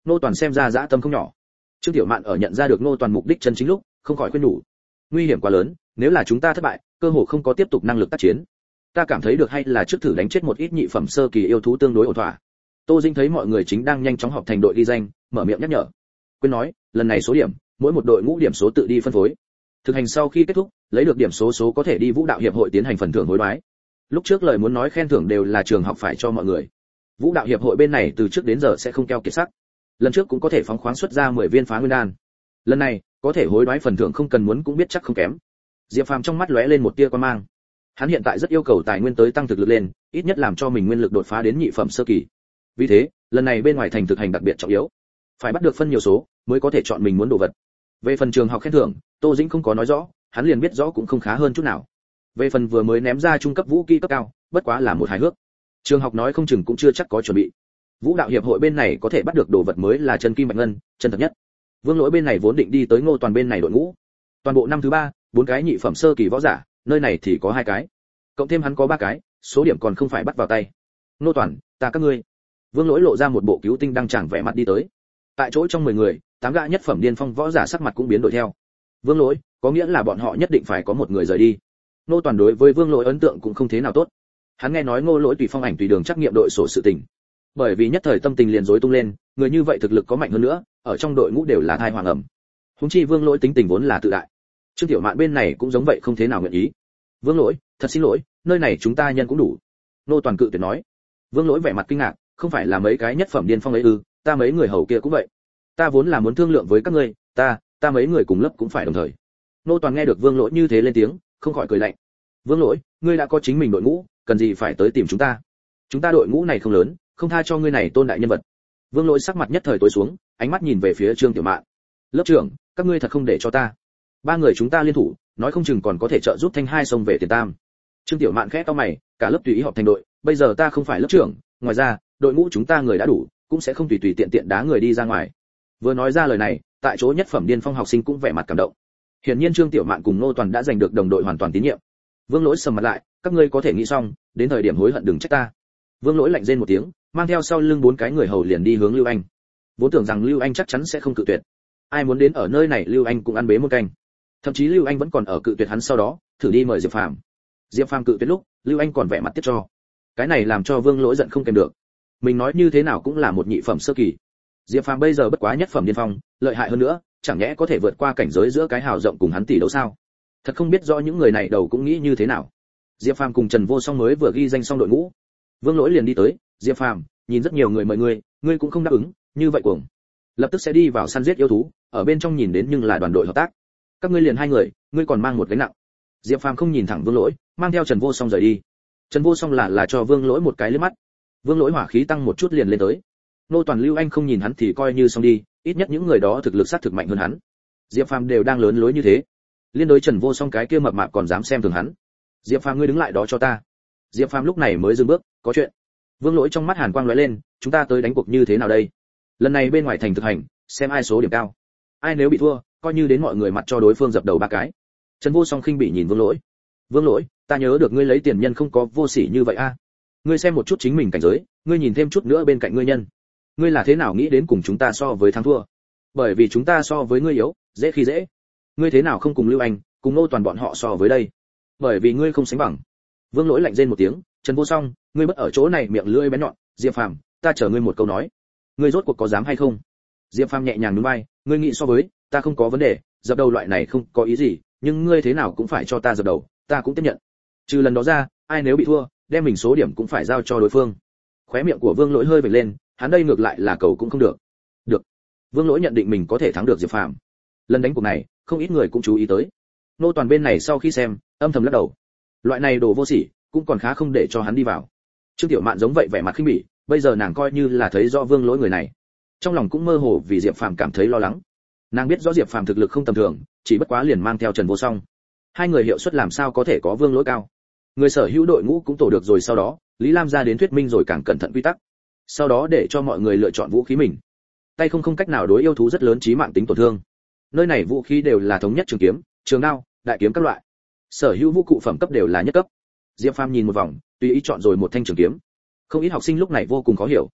Ngô Toàn xem ra dã tâm không nhỏ. Trương Tiểu Mạn ở nhận ra được Ngô Toàn mục đích chân chính lúc, không khỏi khuyên nhủ. Nguy hiểm quá lớn, nếu là chúng ta thất bại, cơ hội không có tiếp tục năng lực tác chiến. Ta cảm thấy được hay là trước thử đánh chết một ít nhị phẩm sơ kỳ yêu thú tương đối ổn thỏa. Tô Dĩnh thấy mọi người chính đang nhanh chóng họp thành đội ghi danh, mở miệng nhắc nhở. Quên nói, lần này số điểm, mỗi một đội ngũ điểm số tự đi phân phối. Thực hành sau khi kết thúc, lấy được điểm số số có thể đi Vũ đạo hiệp hội tiến hành phần thưởng hối đoái. Lúc trước lời muốn nói khen thưởng đều là trường học phải cho mọi người. Vũ đạo hiệp hội bên này từ trước đến giờ sẽ không keo kiệt sắc. Lần trước cũng có thể phóng khoáng xuất ra mười viên phá nguyên đan. Lần này, có thể hối đoái phần thưởng không cần muốn cũng biết chắc không kém. Diệp Phàm trong mắt lóe lên một tia quan mang. Hắn hiện tại rất yêu cầu tài nguyên tới tăng thực lực lên, ít nhất làm cho mình nguyên lực đột phá đến nhị phẩm sơ kỳ. Vì thế, lần này bên ngoài thành thực hành đặc biệt trọng yếu, phải bắt được phân nhiều số mới có thể chọn mình muốn đồ vật. Về phần trường học khen thưởng, Tô Dĩnh không có nói rõ, hắn liền biết rõ cũng không khá hơn chút nào. Về phần vừa mới ném ra trung cấp vũ khí cấp cao, bất quá là một hài hước. Trường học nói không chừng cũng chưa chắc có chuẩn bị. Vũ đạo hiệp hội bên này có thể bắt được đồ vật mới là chân kim bạch ngân, chân thật nhất. Vương Lỗi bên này vốn định đi tới Ngô Toàn bên này đội ngũ. Toàn bộ năm thứ ba, bốn cái nhị phẩm sơ kỳ võ giả, nơi này thì có hai cái. Cộng thêm hắn có ba cái, số điểm còn không phải bắt vào tay. Ngô Toàn, ta các ngươi. Vương Lỗi lộ ra một bộ cứu tinh đang chẳng vẻ mặt đi tới. Tại chỗ trong mười người, tám gã nhất phẩm điên phong võ giả sắc mặt cũng biến đổi theo. Vương Lỗi, có nghĩa là bọn họ nhất định phải có một người rời đi. Ngô Toàn đối với Vương Lỗi ấn tượng cũng không thế nào tốt. Hắn nghe nói Ngô Lỗi tùy phong ảnh tùy đường trắc nghiệm đội sổ sự tình. Bởi vì nhất thời tâm tình liền rối tung lên, người như vậy thực lực có mạnh hơn nữa, ở trong đội ngũ đều là thai hoàng ẩm. Huống chi Vương Lỗi tính tình vốn là tự đại. Trương Tiểu Mạn bên này cũng giống vậy không thế nào nguyện ý. Vương Lỗi, thật xin lỗi, nơi này chúng ta nhân cũng đủ. Ngô Toàn cự tuyệt nói. Vương Lỗi vẻ mặt kinh ngạc, không phải là mấy cái nhất phẩm điên phong ấy ư? Ta mấy người hầu kia cũng vậy. Ta vốn là muốn thương lượng với các ngươi, ta, ta mấy người cùng lớp cũng phải đồng thời. Ngô Toàn nghe được Vương Lỗi như thế lên tiếng, không khỏi cười lạnh. Vương Lỗi, ngươi đã có chính mình đội ngũ, cần gì phải tới tìm chúng ta? Chúng ta đội ngũ này không lớn, không tha cho ngươi này tôn đại nhân vật. Vương Lỗi sắc mặt nhất thời tối xuống, ánh mắt nhìn về phía Trương Tiểu Mạn. Lớp trưởng, các ngươi thật không để cho ta. Ba người chúng ta liên thủ, nói không chừng còn có thể trợ giúp thanh hai sông về tiền tam. Trương Tiểu Mạn khẽ cau mày, cả lớp tùy ý họp thành đội, bây giờ ta không phải lớp trưởng, ngoài ra, đội ngũ chúng ta người đã đủ, cũng sẽ không tùy tùy tiện tiện đá người đi ra ngoài. Vừa nói ra lời này, tại chỗ nhất phẩm điên phong học sinh cũng vẻ mặt cảm động. Hiển nhiên Trương Tiểu Mạn cùng Ngô Toàn đã giành được đồng đội hoàn toàn tín nhiệm. Vương Lỗi sầm mặt lại, các ngươi có thể nghĩ xong, đến thời điểm hối hận đừng trách ta. Vương Lỗi lạnh rên một tiếng, mang theo sau lưng bốn cái người hầu liền đi hướng Lưu Anh. Vốn tưởng rằng Lưu Anh chắc chắn sẽ không cự tuyệt. Ai muốn đến ở nơi này Lưu Anh cũng ăn bế một canh. Thậm chí Lưu Anh vẫn còn ở cự tuyệt hắn sau đó, thử đi mời Diệp Phàm. Diệp Phàm cự tuyệt lúc, Lưu Anh còn vẻ mặt tiếc cho. Cái này làm cho Vương Lỗi giận không kềm được. Mình nói như thế nào cũng là một nhị phẩm sơ kỳ. Diệp Phàm bây giờ bất quá nhất phẩm điên phong, lợi hại hơn nữa, chẳng nhẽ có thể vượt qua cảnh giới giữa cái hào rộng cùng hắn tỷ đấu sao? Thật không biết rõ những người này đầu cũng nghĩ như thế nào. Diệp Phàm cùng Trần Vô Song mới vừa ghi danh xong đội ngũ. Vương Lỗi liền đi tới, "Diệp Phàm, nhìn rất nhiều người mời ngươi, ngươi cũng không đáp ứng, như vậy cuồng. Lập tức sẽ đi vào săn giết yêu thú, ở bên trong nhìn đến nhưng là đoàn đội hợp tác. Các ngươi liền hai người, ngươi còn mang một gánh nặng." Diệp Phàm không nhìn thẳng Vương Lỗi, mang theo Trần Vô Song rời đi. Trần Vô Song là là cho Vương Lỗi một cái liếc mắt. Vương Lỗi hỏa khí tăng một chút liền lên tới. Nô Toàn Lưu Anh không nhìn hắn thì coi như xong đi, ít nhất những người đó thực lực sát thực mạnh hơn hắn. Diệp Phàm đều đang lớn lối như thế, liên đối Trần Vô Song cái kia mập mạp còn dám xem thường hắn. Diệp Phàm ngươi đứng lại đó cho ta. Diệp Phàm lúc này mới dừng bước, có chuyện. Vương Lỗi trong mắt hàn quang lóe lên, chúng ta tới đánh cuộc như thế nào đây? Lần này bên ngoài thành thực hành, xem ai số điểm cao. Ai nếu bị thua, coi như đến mọi người mặt cho đối phương dập đầu ba cái. Trần Vô Song khinh bỉ nhìn Vương Lỗi. Vương Lỗi, ta nhớ được ngươi lấy tiền nhân không có vô sỉ như vậy a. À? Ngươi xem một chút chính mình cảnh giới, ngươi nhìn thêm chút nữa bên cạnh ngươi nhân. Ngươi là thế nào nghĩ đến cùng chúng ta so với thắng thua? Bởi vì chúng ta so với ngươi yếu, dễ khi dễ. Ngươi thế nào không cùng Lưu Anh, cùng Ngô Toàn bọn họ so với đây? Bởi vì ngươi không sánh bằng. Vương Lỗi lạnh rên một tiếng, Trần Vô Song, ngươi bất ở chỗ này miệng lưỡi bén nhọn, Diệp Phàm, ta chờ ngươi một câu nói. Ngươi rốt cuộc có dám hay không? Diệp Phàm nhẹ nhàng nhún vai, ngươi nghĩ so với, ta không có vấn đề, dập đầu loại này không có ý gì, nhưng ngươi thế nào cũng phải cho ta dập đầu, ta cũng tiếp nhận. Trừ lần đó ra, ai nếu bị thua, đem mình số điểm cũng phải giao cho đối phương. Khóe miệng của Vương Lỗi hơi vểnh lên, hắn đây ngược lại là cầu cũng không được. Được. Vương Lỗi nhận định mình có thể thắng được Diệp Phàm. Lần đánh cuộc này, không ít người cũng chú ý tới. Nô Toàn bên này sau khi xem, âm thầm lắc đầu. Loại này đồ vô sỉ, cũng còn khá không để cho hắn đi vào. Trương Tiểu Mạn giống vậy vẻ mặt khinh bỉ, bây giờ nàng coi như là thấy rõ Vương Lỗi người này, trong lòng cũng mơ hồ vì Diệp Phàm cảm thấy lo lắng. Nàng biết rõ Diệp Phàm thực lực không tầm thường, chỉ bất quá liền mang theo Trần Vô Song, hai người hiệu suất làm sao có thể có Vương Lỗi cao. Người sở hữu đội ngũ cũng tổ được rồi, sau đó Lý Lam ra đến thuyết minh rồi càng cẩn thận quy tắc, sau đó để cho mọi người lựa chọn vũ khí mình. Tay không không cách nào đối yêu thú rất lớn chí mạng tính tổn thương. Nơi này vũ khí đều là thống nhất trường kiếm, trường đao, đại kiếm các loại. Sở hữu vũ cụ phẩm cấp đều là nhất cấp. Diệp Phàm nhìn một vòng, tùy ý chọn rồi một thanh trường kiếm. Không ít học sinh lúc này vô cùng khó hiểu.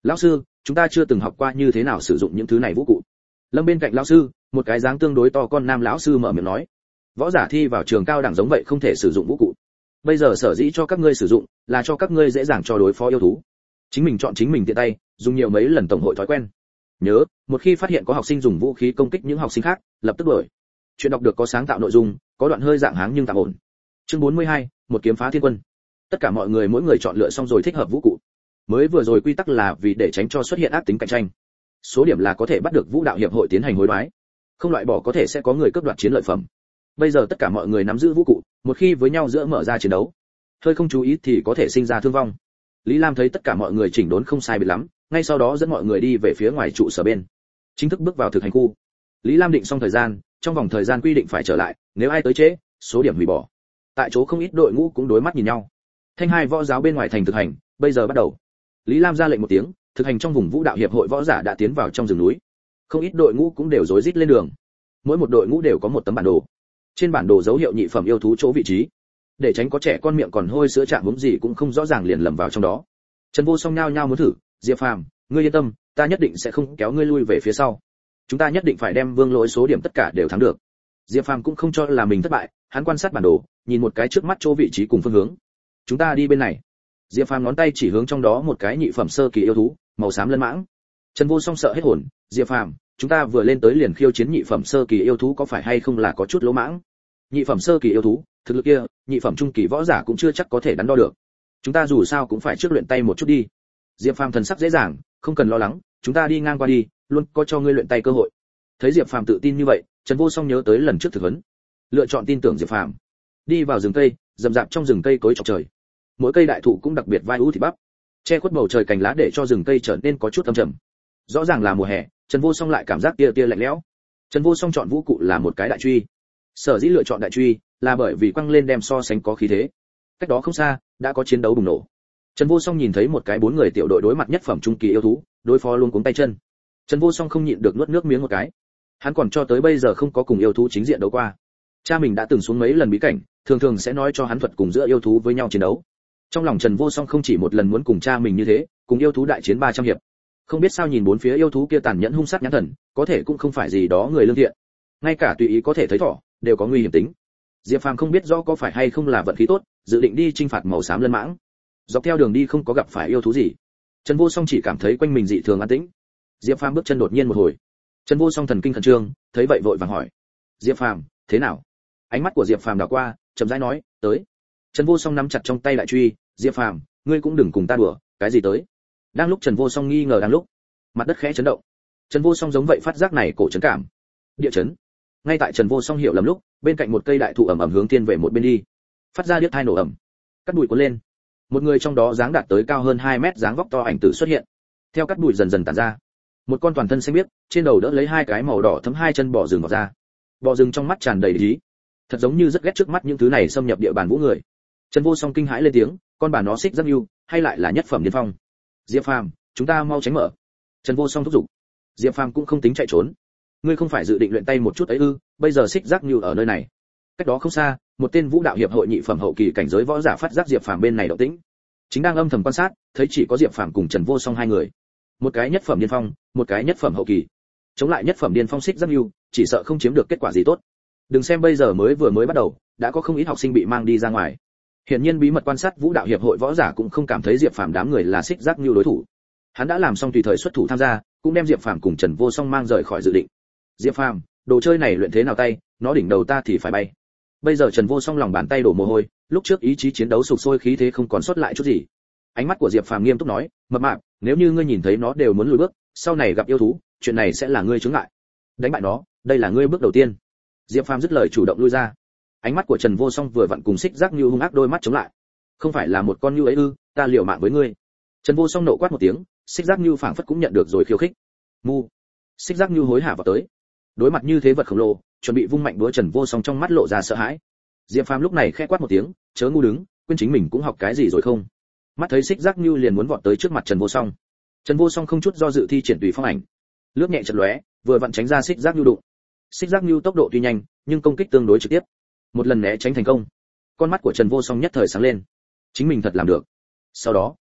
Lão sư, chúng ta chưa từng học qua như thế nào sử dụng những thứ này vũ cụ. Lâm bên cạnh lão sư, một cái dáng tương đối to con nam lão sư mở miệng nói, võ giả thi vào trường cao đẳng giống vậy không thể sử dụng vũ cụ. Bây giờ sở dĩ cho các ngươi sử dụng, là cho các ngươi dễ dàng cho đối phó yêu thú. Chính mình chọn chính mình tiện tay, dùng nhiều mấy lần tổng hội thói quen. Nhớ, một khi phát hiện có học sinh dùng vũ khí công kích những học sinh khác, lập tức đuổi. Chuyện đọc được có sáng tạo nội dung, có đoạn hơi dạng háng nhưng tạm ổn. Chương bốn mươi hai, một kiếm phá thiên quân. Tất cả mọi người mỗi người chọn lựa xong rồi thích hợp vũ cụ. Mới vừa rồi quy tắc là vì để tránh cho xuất hiện ác tính cạnh tranh. Số điểm là có thể bắt được vũ đạo hiệp hội tiến hành hối đoái. Không loại bỏ có thể sẽ có người cướp đoạt chiến lợi phẩm. Bây giờ tất cả mọi người nắm giữ vũ cụ, một khi với nhau giữa mở ra chiến đấu, hơi không chú ý thì có thể sinh ra thương vong. Lý Lam thấy tất cả mọi người chỉnh đốn không sai biệt lắm, ngay sau đó dẫn mọi người đi về phía ngoài trụ sở bên, chính thức bước vào thực hành khu. Lý Lam định xong thời gian, trong vòng thời gian quy định phải trở lại, nếu ai tới trễ, số điểm hủy bỏ. Tại chỗ không ít đội ngũ cũng đối mắt nhìn nhau. Thanh hai võ giáo bên ngoài thành thực hành, bây giờ bắt đầu. Lý Lam ra lệnh một tiếng, thực hành trong vùng vũ đạo hiệp hội võ giả đã tiến vào trong rừng núi. Không ít đội ngũ cũng đều rối rít lên đường. Mỗi một đội ngũ đều có một tấm bản đồ. Trên bản đồ dấu hiệu nhị phẩm yêu thú chỗ vị trí, để tránh có trẻ con miệng còn hôi sữa chạm uống gì cũng không rõ ràng liền lầm vào trong đó. Trần Vô Song nhao nhao muốn thử, Diệp Phàm, ngươi yên tâm, ta nhất định sẽ không kéo ngươi lui về phía sau. Chúng ta nhất định phải đem Vương Lỗi số điểm tất cả đều thắng được. Diệp Phàm cũng không cho là mình thất bại, hắn quan sát bản đồ, nhìn một cái trước mắt chỗ vị trí cùng phương hướng. Chúng ta đi bên này. Diệp Phàm ngón tay chỉ hướng trong đó một cái nhị phẩm sơ kỳ yêu thú, màu xám lân mãng. Trần Vô Song sợ hết hồn, Diệp Phàm, chúng ta vừa lên tới liền khiêu chiến nhị phẩm sơ kỳ yêu thú có phải hay không là có chút lỗ mãng? Nhị phẩm sơ kỳ yêu thú, thực lực kia, nhị phẩm trung kỳ võ giả cũng chưa chắc có thể đắn đo được. Chúng ta dù sao cũng phải trước luyện tay một chút đi. Diệp Phàm thần sắc dễ dàng, không cần lo lắng, chúng ta đi ngang qua đi, luôn có cho ngươi luyện tay cơ hội. Thấy Diệp Phàm tự tin như vậy, Trần Vô Song nhớ tới lần trước thực huấn, lựa chọn tin tưởng Diệp Phàm. Đi vào rừng cây, rậm rạp trong rừng cây cối chọc trời. Mỗi cây đại thụ cũng đặc biệt vai ú thịt bắp, che khuất bầu trời cành lá để cho rừng cây trở nên có chút âm trầm. Rõ ràng là mùa hè, Trần Vô Song lại cảm giác tia tia lạnh lẽo. Trần Vô Song chọn vũ cụ là một cái đại truy. Sở dĩ lựa chọn đại truy là bởi vì quăng lên đem so sánh có khí thế. Cách đó không xa, đã có chiến đấu bùng nổ. Trần Vô Song nhìn thấy một cái bốn người tiểu đội đối mặt nhất phẩm trung kỳ yêu thú, đối phó luôn cuống tay chân. Trần Vô Song không nhịn được nuốt nước miếng một cái. Hắn còn cho tới bây giờ không có cùng yêu thú chính diện đấu qua. Cha mình đã từng xuống mấy lần bí cảnh, thường thường sẽ nói cho hắn thuật cùng giữa yêu thú với nhau chiến đấu. Trong lòng Trần Vô Song không chỉ một lần muốn cùng cha mình như thế, cùng yêu thú đại chiến ba trăm hiệp. Không biết sao nhìn bốn phía yêu thú kia tàn nhẫn hung sát nhãn thần, có thể cũng không phải gì đó người lương thiện. Ngay cả tùy ý có thể thấy thỏ, đều có nguy hiểm tính. Diệp Phàm không biết rõ có phải hay không là vận khí tốt, dự định đi chinh phạt màu xám lân mãng. Dọc theo đường đi không có gặp phải yêu thú gì. Trần Vô Song chỉ cảm thấy quanh mình dị thường an tĩnh. Diệp Phàm bước chân đột nhiên một hồi. Trần Vô Song thần kinh khẩn trương, thấy vậy vội vàng hỏi: "Diệp Phàm, thế nào?" Ánh mắt của Diệp Phàm đảo qua, chậm rãi nói: "Tới." Trần Vô Song nắm chặt trong tay đại truy, "Diệp Phàm, ngươi cũng đừng cùng ta đùa, cái gì tới?" Đang lúc Trần Vô Song nghi ngờ đang lúc, mặt đất khẽ chấn động. Trần Vô Song giống vậy phát giác này cổ chấn cảm. Địa chấn. Ngay tại Trần Vô Song hiểu lầm lúc, bên cạnh một cây đại thụ ẩm ẩm hướng tiên về một bên đi, phát ra điếc tai nổ ẩm. Cắt bụi cuốn lên. Một người trong đó dáng đạt tới cao hơn hai mét dáng vóc to ảnh tử xuất hiện. Theo cắt bụi dần dần tản ra, một con toàn thân xanh biếc, trên đầu đỡ lấy hai cái màu đỏ thấm hai chân bò rừng vào ra. Bò rừng trong mắt tràn đầy ý, thật giống như rất ghét trước mắt những thứ này xâm nhập địa bàn vũ người. Trần Vô Song kinh hãi lên tiếng, con bà nó xích rất yêu, hay lại là nhất phẩm điên phong? Diệp Phàm, chúng ta mau tránh mở. Trần Vô Song thúc giục. Diệp Phàm cũng không tính chạy trốn. Ngươi không phải dự định luyện tay một chút ấy ư? Bây giờ xích giác như ở nơi này. Cách đó không xa, một tên vũ đạo hiệp hội nhị phẩm hậu kỳ cảnh giới võ giả phát giác Diệp Phàm bên này động tĩnh, chính đang âm thầm quan sát, thấy chỉ có Diệp Phàm cùng Trần Vô Song hai người, một cái nhất phẩm điên phong, một cái nhất phẩm hậu kỳ. Chống lại nhất phẩm điên phong xích giác như, chỉ sợ không chiếm được kết quả gì tốt. Đừng xem bây giờ mới vừa mới bắt đầu, đã có không ít học sinh bị mang đi ra ngoài. Hiển nhiên bí mật quan sát vũ đạo hiệp hội võ giả cũng không cảm thấy Diệp Phàm đám người là xích giác như đối thủ. Hắn đã làm xong tùy thời xuất thủ tham gia, cũng đem Diệp Phàm cùng Trần Vô Song mang rời khỏi dự định. Diệp Phàm, đồ chơi này luyện thế nào tay, nó đỉnh đầu ta thì phải bay. Bây giờ Trần Vô Song lòng bàn tay đổ mồ hôi, lúc trước ý chí chiến đấu sục sôi khí thế không còn sót lại chút gì. Ánh mắt của Diệp Phàm nghiêm túc nói, mập mạp, nếu như ngươi nhìn thấy nó đều muốn lùi bước, sau này gặp yêu thú, chuyện này sẽ là ngươi chướng ngại. Đánh bại nó, đây là ngươi bước đầu tiên. Diệp Phàm dứt lời chủ động lui ra. Ánh mắt của Trần Vô Song vừa vặn cùng xích giác như hung ác đôi mắt chống lại. Không phải là một con như ấy ư? Ta liều mạng với ngươi. Trần Vô Song nộ quát một tiếng, xích giác như phảng phất cũng nhận được rồi khiêu khích. Mu. Xích giác như hối hả vào tới. Đối mặt như thế vật khổng lồ, chuẩn bị vung mạnh đũa Trần Vô Song trong mắt lộ ra sợ hãi. Diệp Phàm lúc này khẽ quát một tiếng, chớ ngu đứng, quên chính mình cũng học cái gì rồi không? Mắt thấy xích giác như liền muốn vọt tới trước mặt Trần Vô Song. Trần Vô Song không chút do dự thi triển tùy phong ảnh, lướt nhẹ chật lóe, vừa vặn tránh ra xích giác như đụng. Xích giác như tốc độ tuy nhanh, nhưng công kích tương đối trực tiếp. Một lần né tránh thành công, con mắt của Trần Vô Song nhất thời sáng lên. Chính mình thật làm được. Sau đó,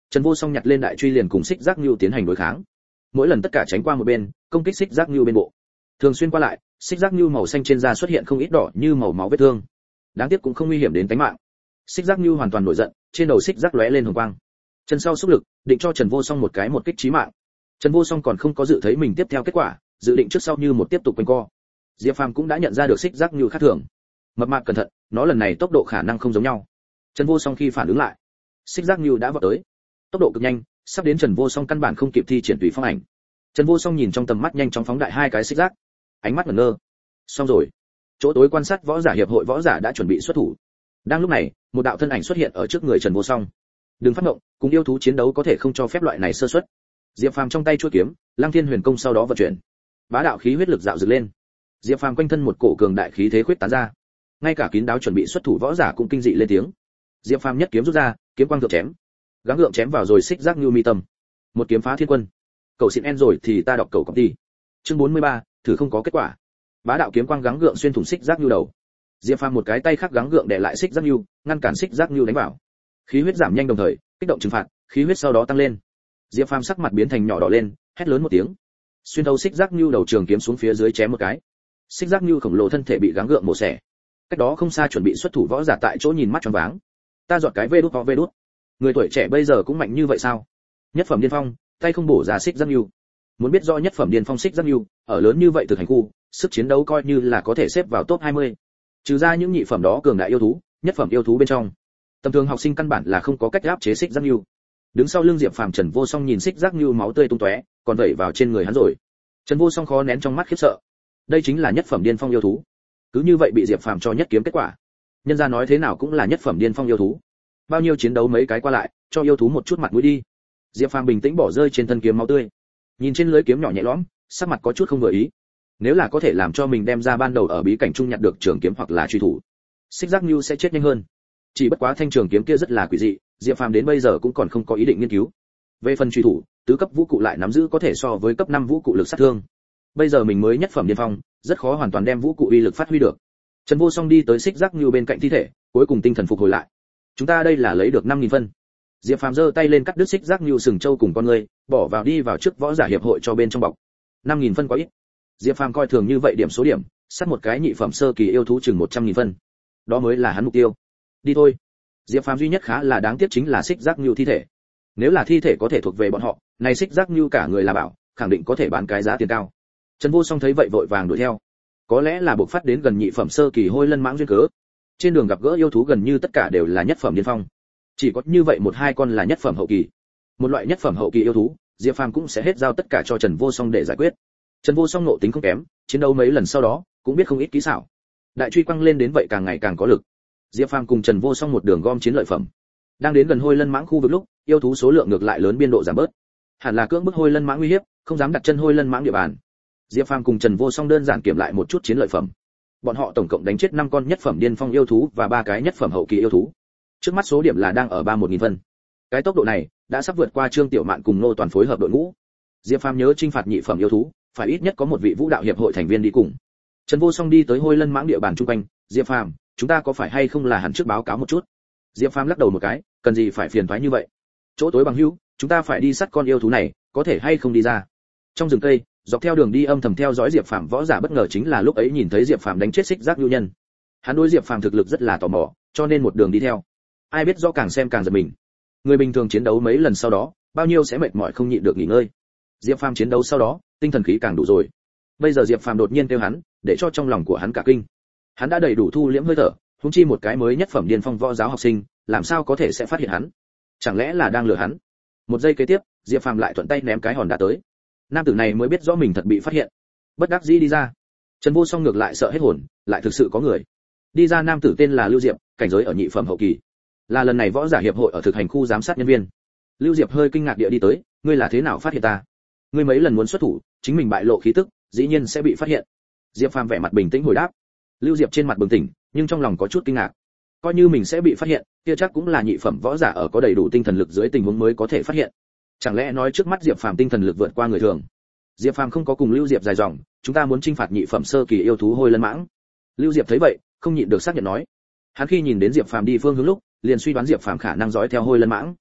Trần Vô Song nhặt lên đại truy liền cùng Xích Giác Nưu tiến hành đối kháng. Mỗi lần tất cả tránh qua một bên, công kích Xích Giác Nưu bên bộ. Thường xuyên qua lại, Xích Giác Nưu màu xanh trên da xuất hiện không ít đỏ như màu máu vết thương. Đáng tiếc cũng không nguy hiểm đến tính mạng. Xích Giác Nưu hoàn toàn nổi giận, trên đầu xích giác lóe lên hồng quang. Chân sau xúc lực, định cho Trần Vô Song một cái một kích chí mạng. Trần Vô Song còn không có dự thấy mình tiếp theo kết quả, dự định trước sau như một tiếp tục quanh co. Diệp Phàm cũng đã nhận ra được Xích Giác Nưu khác thường. Mập mạp cẩn thận, nó lần này tốc độ khả năng không giống nhau. Trần Vô Song khi phản ứng lại, Xích Giác Nưu đã vọt tới, tốc độ cực nhanh, sắp đến Trần Vô Song căn bản không kịp thi triển tùy phong ảnh. Trần Vô Song nhìn trong tầm mắt nhanh chóng phóng đại hai cái xích giác, ánh mắt ngẩn ngơ. Xong rồi. Chỗ tối quan sát võ giả hiệp hội võ giả đã chuẩn bị xuất thủ. Đang lúc này, một đạo thân ảnh xuất hiện ở trước người Trần Vô Song. Đừng phát động, cùng yêu thú chiến đấu có thể không cho phép loại này sơ suất. Diệp Phàm trong tay chuôi kiếm, Lăng Thiên Huyền Công sau đó vận chuyển. Bá đạo khí huyết lực dạo dực lên. Diệp Phàm quanh thân một cổ cường đại khí thế khuyết tán ra. Ngay cả kín đáo chuẩn bị xuất thủ võ giả cũng kinh dị lên tiếng. Diệp Phàm nhất kiếm rút ra, kiếm quang thượng chém. Gắng gượng chém vào rồi xích giác như mi tâm. Một kiếm phá thiên quân. Cầu xin en rồi thì ta đọc cầu công ty. Chương bốn mươi ba, thử không có kết quả. Bá đạo kiếm quang gắng gượng xuyên thủng xích giác như đầu. Diệp Phàm một cái tay khác gắng gượng để lại xích giác như, ngăn cản xích giác như đánh vào. Khí huyết giảm nhanh đồng thời, kích động trừng phạt, khí huyết sau đó tăng lên. Diệp Phàm sắc mặt biến thành nhỏ đỏ lên, hét lớn một tiếng. Xuyên thấu xích giác như đầu trường kiếm xuống phía dưới chém một cái. Xích giác như khổng lồ thân thể bị gắng gượng mổ xẻ. Cách đó không xa chuẩn bị xuất thủ võ giả tại chỗ nhìn mắt choáng váng. Ta dọn cái vê đút có vê đút. Người tuổi trẻ bây giờ cũng mạnh như vậy sao? Nhất phẩm điên phong, tay không bổ ra xích giác như. Muốn biết rõ nhất phẩm điên phong xích giác như, ở lớn như vậy thực hành khu, sức chiến đấu coi như là có thể xếp vào top hai mươi. Trừ ra những nhị phẩm đó cường đại yêu thú, nhất phẩm yêu thú bên trong, tầm thường học sinh căn bản là không có cách áp chế xích giác như. Đứng sau lưng Diệp Phàm Trần Vô Song nhìn xích giác như máu tươi tung tóe, còn vẩy vào trên người hắn rồi. Trần Vô Song khó nén trong mắt khiếp sợ. Đây chính là nhất phẩm điên phong yêu thú. Cứ như vậy bị Diệp Phàm cho nhất kiếm kết quả. Nhân gia nói thế nào cũng là nhất phẩm điên phong yêu thú. Bao nhiêu chiến đấu mấy cái qua lại, cho yêu thú một chút mặt mũi đi. Diệp Phàm bình tĩnh bỏ rơi trên thân kiếm máu tươi. Nhìn trên lưỡi kiếm nhỏ nhẹ lõm, sắc mặt có chút không vừa ý. Nếu là có thể làm cho mình đem ra ban đầu ở bí cảnh trung nhặt được trường kiếm hoặc là truy thủ, xích giác như sẽ chết nhanh hơn. Chỉ bất quá thanh trường kiếm kia rất là quỷ dị, Diệp Phàm đến bây giờ cũng còn không có ý định nghiên cứu. Về phần truy thủ, tứ cấp vũ cụ lại nắm giữ có thể so với cấp năm vũ cụ lực sát thương. Bây giờ mình mới nhất phẩm điên phong, rất khó hoàn toàn đem vũ cụ uy lực phát huy được. Trần Vô Song đi tới xích giác như bên cạnh thi thể, cuối cùng tinh thần phục hồi lại. Chúng ta đây là lấy được năm nghìn phân. Diệp Phàm giơ tay lên cắt đứt xích giác như sừng châu cùng con người, bỏ vào đi vào trước võ giả hiệp hội cho bên trong bọc. năm nghìn phân quá ít. Diệp Phàm coi thường như vậy điểm số điểm, sát một cái nhị phẩm sơ kỳ yêu thú chừng một trăm nghìn phân. Đó mới là hắn mục tiêu. Đi thôi. Diệp Phàm duy nhất khá là đáng tiếc chính là xích giác như thi thể. Nếu là thi thể có thể thuộc về bọn họ, này xích giác như cả người là bảo, khẳng định có thể bán cái giá tiền cao. Trần Vô Song thấy vậy vội vàng đuổi theo. Có lẽ là buộc phát đến gần nhị phẩm sơ kỳ hôi lân mãng duyên cớ. Trên đường gặp gỡ yêu thú gần như tất cả đều là nhất phẩm điên phong. Chỉ có như vậy một hai con là nhất phẩm hậu kỳ. Một loại nhất phẩm hậu kỳ yêu thú, Diệp Phàm cũng sẽ hết giao tất cả cho Trần Vô Song để giải quyết. Trần Vô Song nộ tính không kém, chiến đấu mấy lần sau đó, cũng biết không ít kỹ xảo. Đại truy quăng lên đến vậy càng ngày càng có lực. Diệp Phàm cùng Trần Vô Song một đường gom chiến lợi phẩm. Đang đến gần hôi lân mãng khu vực lúc, yêu thú số lượng ngược lại lớn biên độ giảm bớt. Hẳn là cưỡng bức hôi lân mãng uy hiếp, không dám đặt chân hôi lân mãng địa bàn. Diệp Phàm cùng Trần Vô Song đơn giản kiểm lại một chút chiến lợi phẩm. Bọn họ tổng cộng đánh chết năm con nhất phẩm điên phong yêu thú và ba cái nhất phẩm hậu kỳ yêu thú. Trước mắt số điểm là đang ở ba mươi mốt nghìn phân. Cái tốc độ này đã sắp vượt qua Trương Tiểu Mạn cùng Nô Toàn phối hợp đội ngũ. Diệp Phàm nhớ trinh phạt nhị phẩm yêu thú, phải ít nhất có một vị vũ đạo hiệp hội thành viên đi cùng. Trần Vô Song đi tới hôi lân mãng địa bàn trung quanh, Diệp Phàm, chúng ta có phải hay không là hẳn trước báo cáo một chút? Diệp Phàm lắc đầu một cái, cần gì phải phiền toái như vậy? Chỗ tối bằng hữu, chúng ta phải đi sát con yêu thú này, có thể hay không đi ra? Trong rừng cây, dọc theo đường đi âm thầm theo dõi Diệp Phàm võ giả bất ngờ chính là lúc ấy nhìn thấy Diệp Phàm đánh chết xích giác nhu nhân. Hắn đối Diệp Phàm thực lực rất là tò mò, cho nên một đường đi theo. Ai biết rõ càng xem càng giật mình. Người bình thường chiến đấu mấy lần sau đó, bao nhiêu sẽ mệt mỏi không nhịn được nghỉ ngơi. Diệp Phàm chiến đấu sau đó, tinh thần khí càng đủ rồi. Bây giờ Diệp Phàm đột nhiên kêu hắn, để cho trong lòng của hắn cả kinh. Hắn đã đầy đủ thu liễm hơi thở, huống chi một cái mới nhất phẩm điên phong võ giáo học sinh, làm sao có thể sẽ phát hiện hắn? Chẳng lẽ là đang lừa hắn? Một giây kế tiếp, Diệp Phàm lại thuận tay ném cái hòn đá tới. Nam tử này mới biết rõ mình thật bị phát hiện, bất đắc dĩ đi ra. Trần Vô Song ngược lại sợ hết hồn, lại thực sự có người. Đi ra nam tử tên là Lưu Diệp, cảnh giới ở nhị phẩm hậu kỳ, là lần này võ giả hiệp hội ở thực hành khu giám sát nhân viên. Lưu Diệp hơi kinh ngạc địa đi tới, ngươi là thế nào phát hiện ta? Ngươi mấy lần muốn xuất thủ, chính mình bại lộ khí tức, dĩ nhiên sẽ bị phát hiện. Diệp Phàm vẻ mặt bình tĩnh hồi đáp. Lưu Diệp trên mặt bừng tỉnh, nhưng trong lòng có chút kinh ngạc. Coi như mình sẽ bị phát hiện, kia chắc cũng là nhị phẩm võ giả ở có đầy đủ tinh thần lực dưới tình huống mới có thể phát hiện. Chẳng lẽ nói trước mắt Diệp Phàm tinh thần lực vượt qua người thường? Diệp Phàm không có cùng Lưu Diệp dài dòng, chúng ta muốn chinh phạt nhị phẩm sơ kỳ yêu thú hôi lân mãng. Lưu Diệp thấy vậy, không nhịn được xác nhận nói. Hắn khi nhìn đến Diệp Phàm đi phương hướng lúc, liền suy đoán Diệp Phàm khả năng dõi theo hôi lân mãng.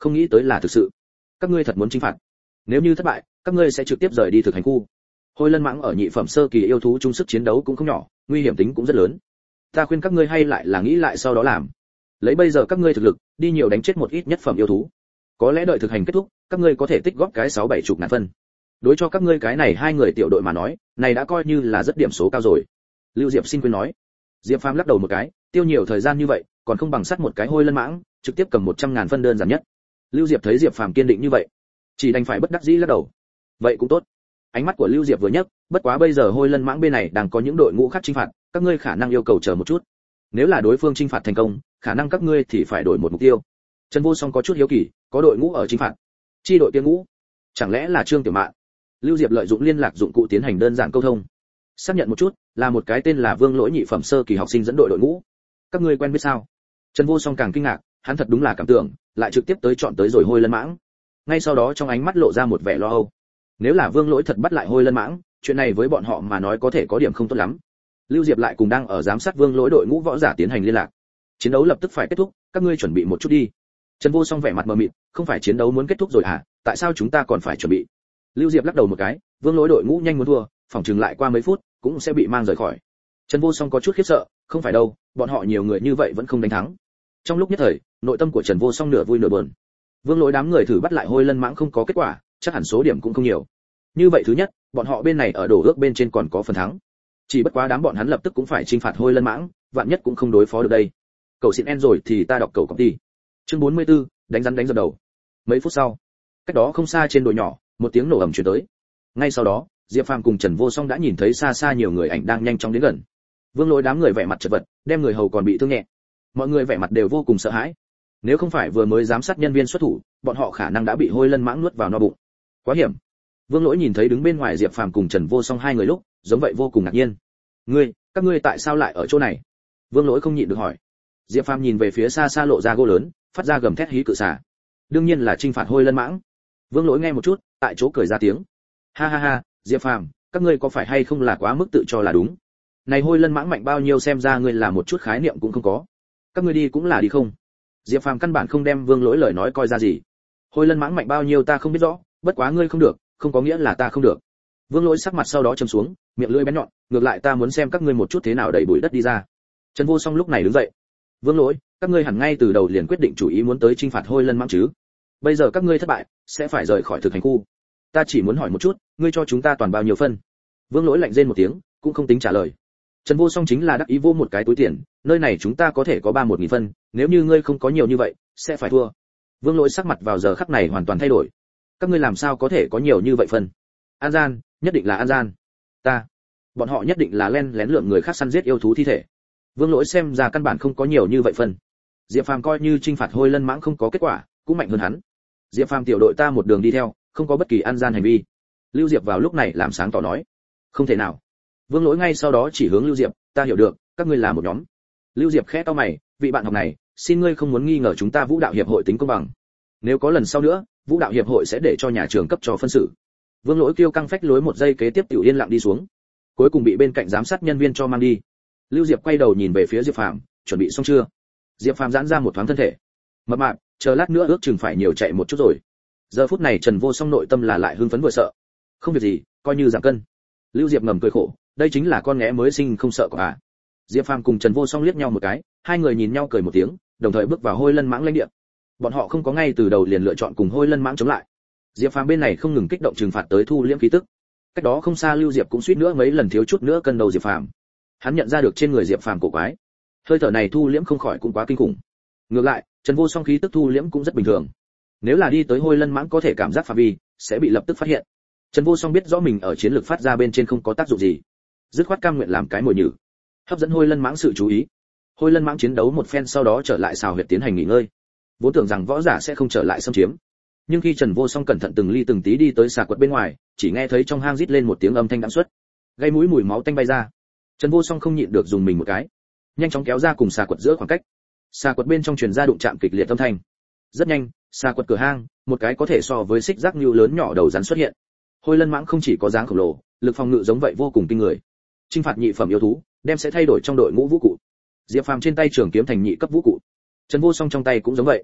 không nghĩ tới là thực sự. Các ngươi thật muốn chinh phạt? Nếu như thất bại, các ngươi sẽ trực tiếp rời đi thực hành khu. Hôi lân mãng ở nhị phẩm sơ kỳ yêu thú trung sức chiến đấu cũng không nhỏ, nguy hiểm tính cũng rất lớn. Ta khuyên các ngươi hay lại là nghĩ lại sau đó làm. Lấy bây giờ các ngươi thực lực, đi nhiều đánh chết một ít nhất phẩm yêu thú. Có lẽ đợi thực hành kết thúc, các ngươi có thể tích góp cái sáu bảy chục ngàn phân. Đối cho các ngươi cái này hai người tiểu đội mà nói, này đã coi như là rất điểm số cao rồi. Lưu Diệp xin khuyên nói. Diệp Phàm lắc đầu một cái, tiêu nhiều thời gian như vậy, còn không bằng sắt một cái hôi lân mãng, trực tiếp cầm một trăm ngàn phân đơn giản nhất. Lưu Diệp thấy Diệp Phàm kiên định như vậy, chỉ đành phải bất đắc dĩ lắc đầu. Vậy cũng tốt. Ánh mắt của Lưu Diệp vừa nhấc, bất quá bây giờ hôi lân mãng bên này đang có những đội ngũ khác chinh phạt, các ngươi khả năng yêu cầu chờ một chút. Nếu là đối phương chinh phạt thành công, khả năng các ngươi thì phải đổi một mục tiêu. Trần Vô Song có chút hiếu kỳ, có đội ngũ ở chinh phạt. Chi đội kia ngũ, chẳng lẽ là Trương Tiểu Mạn? Lưu Diệp lợi dụng liên lạc dụng cụ tiến hành đơn giản câu thông. Xác nhận một chút, là một cái tên là Vương Lỗi nhị phẩm sơ kỳ học sinh dẫn đội đội ngũ. Các ngươi quen biết sao? Trần Vô Song càng kinh ngạc, hắn thật đúng là cảm tưởng, lại trực tiếp tới chọn tới rồi hôi lân mãng. Ngay sau đó trong ánh mắt lộ ra một vẻ lo âu. Nếu là Vương Lỗi thật bắt lại hôi lân mãng, chuyện này với bọn họ mà nói có thể có điểm không tốt lắm. Lưu Diệp lại cùng đang ở giám sát Vương Lỗi đội ngũ võ giả tiến hành liên lạc. Chiến đấu lập tức phải kết thúc, các ngươi chuẩn bị một chút đi. Trần Vô Song vẻ mặt mờ mịt, không phải chiến đấu muốn kết thúc rồi à, tại sao chúng ta còn phải chuẩn bị? Lưu Diệp lắc đầu một cái, Vương Lỗi đội ngũ nhanh muốn thua, phòng trường lại qua mấy phút cũng sẽ bị mang rời khỏi. Trần Vô Song có chút khiếp sợ, không phải đâu, bọn họ nhiều người như vậy vẫn không đánh thắng. Trong lúc nhất thời, nội tâm của Trần Vô Song nửa vui nửa buồn. Vương Lỗi đám người thử bắt lại hôi lân mãng không có kết quả, chắc hẳn số điểm cũng không nhiều. Như vậy thứ nhất, bọn họ bên này ở đổ ước bên trên còn có phần thắng. Chỉ bất quá đám bọn hắn lập tức cũng phải chinh phạt hôi lân mãng, vạn nhất cũng không đối phó được đây. Cầu xin en rồi thì ta đọc cầu công ty. Chương bốn mươi tư, đánh rắn đánh dập đầu. Mấy phút sau, cách đó không xa trên đồi nhỏ, một tiếng nổ ầm truyền tới. Ngay sau đó, Diệp Phàm cùng Trần Vô Song đã nhìn thấy xa xa nhiều người ảnh đang nhanh chóng đến gần. Vương Lỗi đám người vẻ mặt chật vật, đem người hầu còn bị thương nhẹ. Mọi người vẻ mặt đều vô cùng sợ hãi. Nếu không phải vừa mới giám sát nhân viên xuất thủ, bọn họ khả năng đã bị hôi lân mãng nuốt vào no bụng. Quá hiểm. Vương Lỗi nhìn thấy đứng bên ngoài Diệp Phàm cùng Trần Vô Song hai người lúc, giống vậy vô cùng ngạc nhiên. "Ngươi, các ngươi tại sao lại ở chỗ này?" Vương Lỗi không nhịn được hỏi. Diệp Phàm nhìn về phía xa xa lộ ra gỗ lớn, phát ra gầm thét hí cự xà. Đương nhiên là chinh phạt hôi lân mãng. Vương Lỗi nghe một chút, tại chỗ cười ra tiếng. "Ha ha ha, Diệp Phàm, các ngươi có phải hay không là quá mức tự cho là đúng? Này hôi lân mãng mạnh bao nhiêu xem ra ngươi là một chút khái niệm cũng không có. Các ngươi đi cũng là đi không?" Diệp Phàm căn bản không đem Vương Lỗi lời nói coi ra gì. "Hôi lân mãng mạnh bao nhiêu ta không biết rõ, bất quá ngươi không được, không có nghĩa là ta không được." Vương Lỗi sắc mặt sau đó trầm xuống, miệng lưỡi bén nhọn, "Ngược lại ta muốn xem các ngươi một chút thế nào đẩy bụi đất đi ra." Trần Vô Song lúc này đứng dậy. "Vương Lỗi, các ngươi hẳn ngay từ đầu liền quyết định chủ ý muốn tới chinh phạt hôi lân mãng chứ? Bây giờ các ngươi thất bại, sẽ phải rời khỏi thực hành khu. Ta chỉ muốn hỏi một chút, ngươi cho chúng ta toàn bao nhiêu phân?" Vương Lỗi lạnh rên một tiếng, cũng không tính trả lời. Trần Vô Song chính là đắc ý vô một cái túi tiền, "Nơi này chúng ta có thể có ba một nghìn phân, nếu như ngươi không có nhiều như vậy, sẽ phải thua." Vương Lỗi sắc mặt vào giờ khắc này hoàn toàn thay đổi. "Các ngươi làm sao có thể có nhiều như vậy phân? An gian, nhất định là an gian. Ta, bọn họ nhất định là len lén lượng người khác săn giết yêu thú thi thể." Vương Lỗi xem ra căn bản không có nhiều như vậy phân. Diệp Phàm coi như chinh phạt hôi lân mãng không có kết quả, cũng mạnh hơn hắn. Diệp Phàm tiểu đội ta một đường đi theo, không có bất kỳ an gian hành vi. Lưu Diệp vào lúc này làm sáng tỏ nói. "Không thể nào." Vương Lỗi ngay sau đó chỉ hướng Lưu Diệp, "Ta hiểu được, các ngươi là một nhóm." Lưu Diệp khẽ cau mày, "Vị bạn học này, xin ngươi không muốn nghi ngờ chúng ta Vũ đạo hiệp hội tính công bằng. Nếu có lần sau nữa, Vũ đạo hiệp hội sẽ để cho nhà trường cấp cho phân xử." Vương Lỗi kêu căng phách lối một giây kế tiếp tiểu yên lặng đi xuống, cuối cùng bị bên cạnh giám sát nhân viên cho mang đi. Lưu Diệp quay đầu nhìn về phía Diệp Phàm, "Chuẩn bị xong chưa?" Diệp Phàm giãn ra một thoáng thân thể. "Mập mạp, chờ lát nữa ước chừng phải nhiều chạy một chút rồi." Giờ phút này Trần Vô Song nội tâm là lại hưng phấn vừa sợ. "Không việc gì, coi như giảm cân." Lưu Diệp ngầm cười khổ, đây chính là con nghé mới sinh không sợ của à. Diệp Phàm cùng Trần Vô Song liếc nhau một cái, hai người nhìn nhau cười một tiếng, đồng thời bước vào hôi lân mãng lãnh địa. Bọn họ không có ngay từ đầu liền lựa chọn cùng hôi lân mãng chống lại. Diệp Phàm bên này không ngừng kích động trừng phạt tới thu liễm khí tức. Cách đó không xa Lưu Diệp cũng suýt nữa mấy lần thiếu chút nữa cân đầu Diệp Phàm. Hắn nhận ra được trên người Diệp Phàm cổ quái. Hơi thở này thu liễm không khỏi cũng quá kinh khủng. Ngược lại, Trần Vô Song khí tức thu liễm cũng rất bình thường. Nếu là đi tới hôi lân mãng có thể cảm giác phạm vi, sẽ bị lập tức phát hiện. Trần Vô Song biết rõ mình ở chiến lược phát ra bên trên không có tác dụng gì, dứt khoát cam nguyện làm cái mồi nhử, hấp dẫn hôi lân mãng sự chú ý. Hôi lân mãng chiến đấu một phen sau đó trở lại xào huyệt tiến hành nghỉ ngơi. Vốn tưởng rằng võ giả sẽ không trở lại xâm chiếm, nhưng khi Trần Vô Song cẩn thận từng ly từng tí đi tới xà quật bên ngoài, chỉ nghe thấy trong hang rít lên một tiếng âm thanh đãng xuất, gây mũi mùi máu tanh bay ra. Trần Vô Song không nhịn được dùng mình một cái, nhanh chóng kéo ra cùng xà quật giữa khoảng cách. Xà quật bên trong truyền ra đụng chạm kịch liệt âm thanh. Rất nhanh, xà quật cửa hang, một cái có thể so với xích giác nhưu lớn nhỏ đầu rắn xuất hiện. Hôi lân mãng không chỉ có dáng khổng lồ, lực phòng ngự giống vậy vô cùng kinh người. Chinh phạt nhị phẩm yêu thú, đem sẽ thay đổi trong đội ngũ vũ cụ. Diệp Phàm trên tay trường kiếm thành nhị cấp vũ cụ. Trần Vô Song trong tay cũng giống vậy.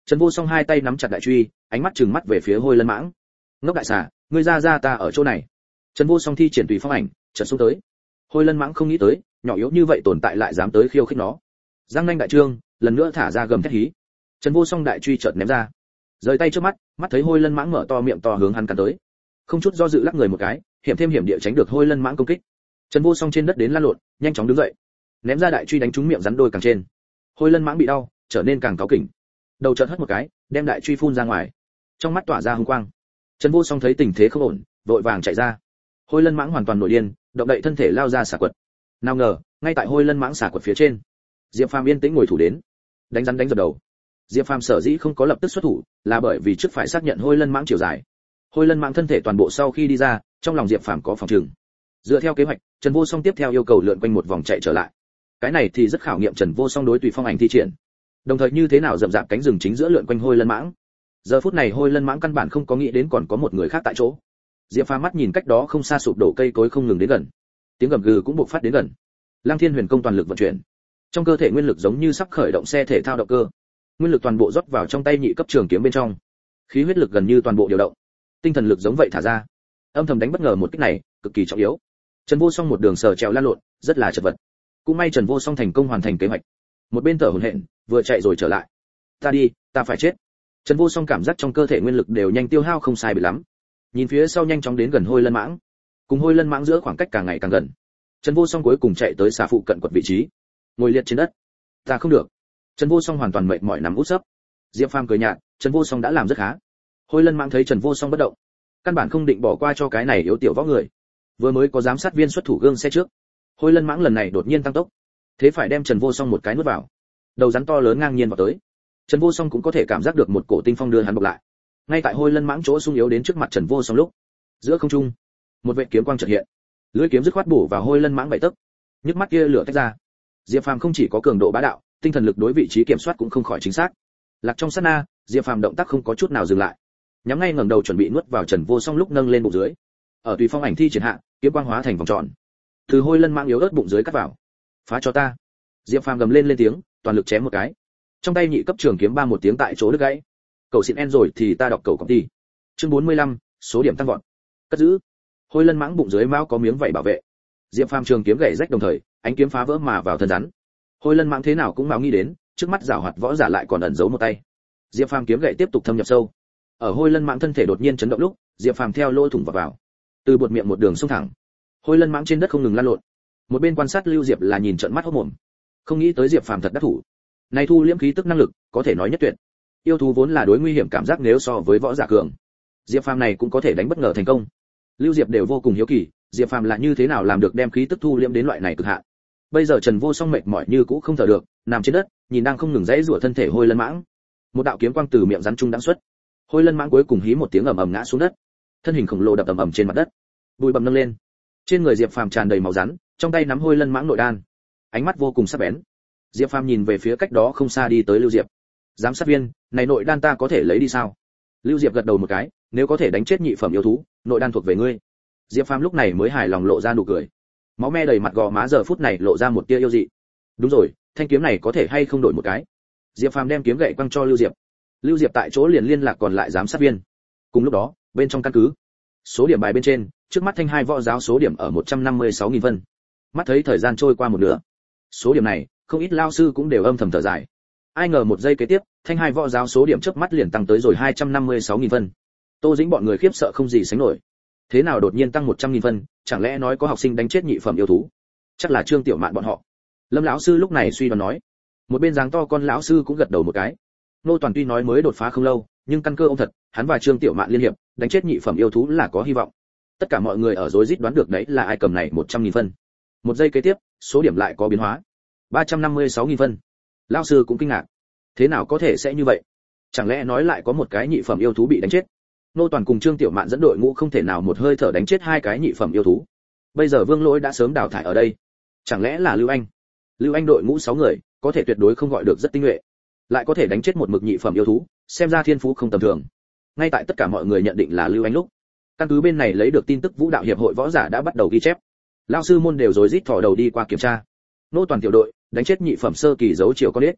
Trần Vô Song hai tay nắm chặt đại truy, ánh mắt trừng mắt về phía Hôi Lân Mãng. Ngốc đại xà, ngươi ra ra ta ở chỗ này. Trần Vô Song thi triển tùy phong ảnh, chợt xuống tới. Hôi Lân Mãng không nghĩ tới, nhỏ yếu như vậy tồn tại lại dám tới khiêu khích nó. Giang nanh đại trương, lần nữa thả ra gầm thét hí. Trần Vô Song đại truy chợt ném ra, rời tay trước mắt, mắt thấy Hôi Lân Mãng mở to miệng to hướng hắn cắn tới. Không chút do dự lắc người một cái, hiểm thêm hiểm địa tránh được Hôi Lân Mãng công kích. Trần Vô Song trên đất đến lăn lộn, nhanh chóng đứng dậy, ném ra đại truy đánh trúng miệng rắn đôi càng trên. Hôi Lân Mãng bị đau, trở nên càng cáu kỉnh. Đầu chợt hất một cái, đem đại truy phun ra ngoài. Trong mắt tỏa ra hung quang. Trần Vô Song thấy tình thế không ổn, vội vàng chạy ra. Hôi Lân Mãng hoàn toàn nổi điên, động đậy thân thể lao ra xả quật. Nào ngờ, ngay tại Hôi Lân Mãng xả quật phía trên, Diệp Phàm yên tĩnh ngồi thủ đến, đánh rắn đánh dập đầu. Diệp Phàm sở dĩ không có lập tức xuất thủ, là bởi vì trước phải xác nhận Hôi Lân Mãng chiều dài. Hôi Lân Mãng thân thể toàn bộ sau khi đi ra, trong lòng Diệp Phàm có phòng trường. Dựa theo kế hoạch, Trần Vô Song tiếp theo yêu cầu lượn quanh một vòng chạy trở lại. Cái này thì rất khảo nghiệm Trần Vô Song đối tùy phong ảnh thi triển. Đồng thời như thế nào rậm rạp cánh rừng chính giữa lượn quanh Hôi Lân Mãng. Giờ phút này Hôi Lân Mãng căn bản không có nghĩ đến còn có một người khác tại chỗ. Diệp Phàm mắt nhìn cách đó không xa sụp đổ cây cối không ngừng đến gần, tiếng gầm gừ cũng bộc phát đến gần. Lăng Thiên Huyền Công toàn lực vận chuyển, trong cơ thể nguyên lực giống như sắp khởi động xe thể thao động cơ, nguyên lực toàn bộ rót vào trong tay nhị cấp trường kiếm bên trong, khí huyết lực gần như toàn bộ điều động, tinh thần lực giống vậy thả ra, âm thầm đánh bất ngờ một kích này cực kỳ trọng yếu. Trần Vô Song một đường sờ trèo lan lộn, rất là chật vật. Cũng may Trần Vô Song thành công hoàn thành kế hoạch, một bên thở hổn hển, vừa chạy rồi trở lại. Ta đi, ta phải chết. Trần Vô Song cảm giác trong cơ thể nguyên lực đều nhanh tiêu hao không sai biệt lắm. Nhìn phía sau nhanh chóng đến gần Hôi Lân Mãng, cùng Hôi Lân Mãng giữa khoảng cách càng ngày càng gần. Trần Vô Song cuối cùng chạy tới xà phụ cận quật vị trí, ngồi liệt trên đất. Ta không được. Trần Vô Song hoàn toàn mệt mỏi nằm út sấp. Diệp Phàm cười nhạt, Trần Vô Song đã làm rất khá. Hôi Lân Mãng thấy Trần Vô Song bất động, căn bản không định bỏ qua cho cái này yếu tiểu võ người. Vừa mới có giám sát viên xuất thủ gương xe trước, Hôi Lân Mãng lần này đột nhiên tăng tốc, thế phải đem Trần Vô Song một cái nuốt vào. Đầu rắn to lớn ngang nhiên vào tới. Trần Vô Song cũng có thể cảm giác được một cổ tinh phong đưa hắn bọc lại. Ngay tại Hôi Lân Mãng chỗ sung yếu đến trước mặt Trần Vô Song lúc, giữa không trung, một vệt kiếm quang chợt hiện, lưỡi kiếm dứt khoát bổ vào Hôi Lân Mãng bảy tấc. Nhức mắt kia lửa tách ra. Diệp Phàm không chỉ có cường độ bá đạo, tinh thần lực đối vị trí kiểm soát cũng không khỏi chính xác. Lạc trong sát na, Diệp Phàm động tác không có chút nào dừng lại, nhắm ngay ngẩng đầu chuẩn bị nuốt vào Trần Vô Song lúc nâng lên bụng dưới. Ở tùy phong ảnh thi triển hạ, kiếm quang hóa thành vòng tròn, từ Hôi Lân Mãng yếu ớt bụng dưới cắt vào. Phá cho ta. Diệp Phàm gầm lên lên tiếng, toàn lực chém một cái. Trong tay nhị cấp trường kiếm ba một tiếng tại chỗ đứt gãy. Cầu xịn en rồi thì ta đọc cầu công ty. Chương bốn mươi lăm, số điểm tăng vọt. Cất giữ. Hôi Lân Mãng bụng dưới mao có miếng vảy bảo vệ. Diệp Phàm trường kiếm gãy rách đồng thời, ánh kiếm phá vỡ mà vào thân rắn. Hôi Lân Mãng thế nào cũng mao nghĩ đến, trước mắt giảo hoạt võ giả lại còn ẩn giấu một tay. Diệp Phàm kiếm gãy tiếp tục thâm nhập sâu. Ở Hôi Lân Mãng thân thể đột nhiên chấn động lúc, Diệp Phàm theo lỗ thủng vào vào. Từ buột miệng một đường xông thẳng. Hôi Lân Mãng trên đất không ngừng lăn lộn. Một bên quan sát Lưu Diệp là nhìn trợn mắt hốt mồm. Không nghĩ tới Diệp Phàm thật đắc thủ. Này thu liễm khí tức năng lực, có thể nói nhất tuyệt. Yêu thú vốn là đối nguy hiểm cảm giác nếu so với võ giả cường, Diệp Phàm này cũng có thể đánh bất ngờ thành công. Lưu Diệp đều vô cùng hiếu kỳ, Diệp Phàm là như thế nào làm được đem khí tức thu liễm đến loại này cực hạn. Bây giờ Trần Vô Song mệt mỏi như cũ không thở được, nằm trên đất, nhìn đang không ngừng giãy giụa thân thể Hôi Lân Mãng. Một đạo kiếm quang từ miệng rắn trung đãng xuất. Hôi Lân Mãng cuối cùng hí một tiếng ầm ầm ngã xuống đất, thân hình khổng lồ đập ầm ầm trên mặt đất. Bụi bặm nâng lên. Trên người Diệp Phàm tràn đầy máu rắn, trong tay nắm Hôi Lân Mãng nội đan, ánh mắt vô cùng sắc bén. Diệp Phàm nhìn về phía cách đó không xa đi tới Lưu Diệp. Giám sát viên, này nội đan ta có thể lấy đi sao? Lưu Diệp gật đầu một cái, nếu có thể đánh chết nhị phẩm yêu thú, nội đan thuộc về ngươi. Diệp Phàm lúc này mới hài lòng lộ ra nụ cười. Máu me đầy mặt gò má giờ phút này lộ ra một tia yêu dị. Đúng rồi, thanh kiếm này có thể hay không đổi một cái? Diệp Phàm đem kiếm gậy quăng cho Lưu Diệp. Lưu Diệp tại chỗ liền liên lạc còn lại giám sát viên. Cùng lúc đó, bên trong căn cứ, số điểm bài bên trên, trước mắt thanh hai võ giáo số điểm ở một trăm năm mươi sáu nghìn phân. Mắt thấy thời gian trôi qua một nửa, số điểm này, không ít lao sư cũng đều âm thầm thở dài. Ai ngờ một giây kế tiếp, thanh hai võ giáo số điểm trước mắt liền tăng tới rồi hai trăm năm mươi sáu nghìn phân. Tô Dĩnh bọn người khiếp sợ không gì sánh nổi. Thế nào đột nhiên tăng một trăm nghìn phân, chẳng lẽ nói có học sinh đánh chết nhị phẩm yêu thú? Chắc là Trương Tiểu Mạn bọn họ. Lâm lão sư lúc này suy đoán nói. Một bên dáng to con lão sư cũng gật đầu một cái. Nô Toàn tuy nói mới đột phá không lâu, nhưng căn cơ ông thật, hắn và Trương Tiểu Mạn liên hiệp, đánh chết nhị phẩm yêu thú là có hy vọng. Tất cả mọi người ở rối rít đoán được đấy là ai cầm này một trăm nghìn phân. Một giây kế tiếp, số điểm lại có biến hóa. ba trăm năm mươi sáu nghìn phân. Lão sư cũng kinh ngạc. Thế nào có thể sẽ như vậy? Chẳng lẽ nói lại có một cái nhị phẩm yêu thú bị đánh chết? Nô Toàn cùng Trương Tiểu Mạn dẫn đội ngũ không thể nào một hơi thở đánh chết hai cái nhị phẩm yêu thú. Bây giờ Vương Lỗi đã sớm đào thải ở đây. Chẳng lẽ là Lưu Anh? Lưu Anh đội ngũ sáu người, có thể tuyệt đối không gọi được rất tinh nhuệ, lại có thể đánh chết một mực nhị phẩm yêu thú, xem ra thiên phú không tầm thường. Ngay tại tất cả mọi người nhận định là Lưu Anh lúc, căn cứ bên này lấy được tin tức Vũ đạo hiệp hội võ giả đã bắt đầu ghi chép. Lão sư môn đều rối rít thò đầu đi qua kiểm tra. Nô Toàn tiểu đội đánh chết nhị phẩm sơ kỳ dấu chiều con đít.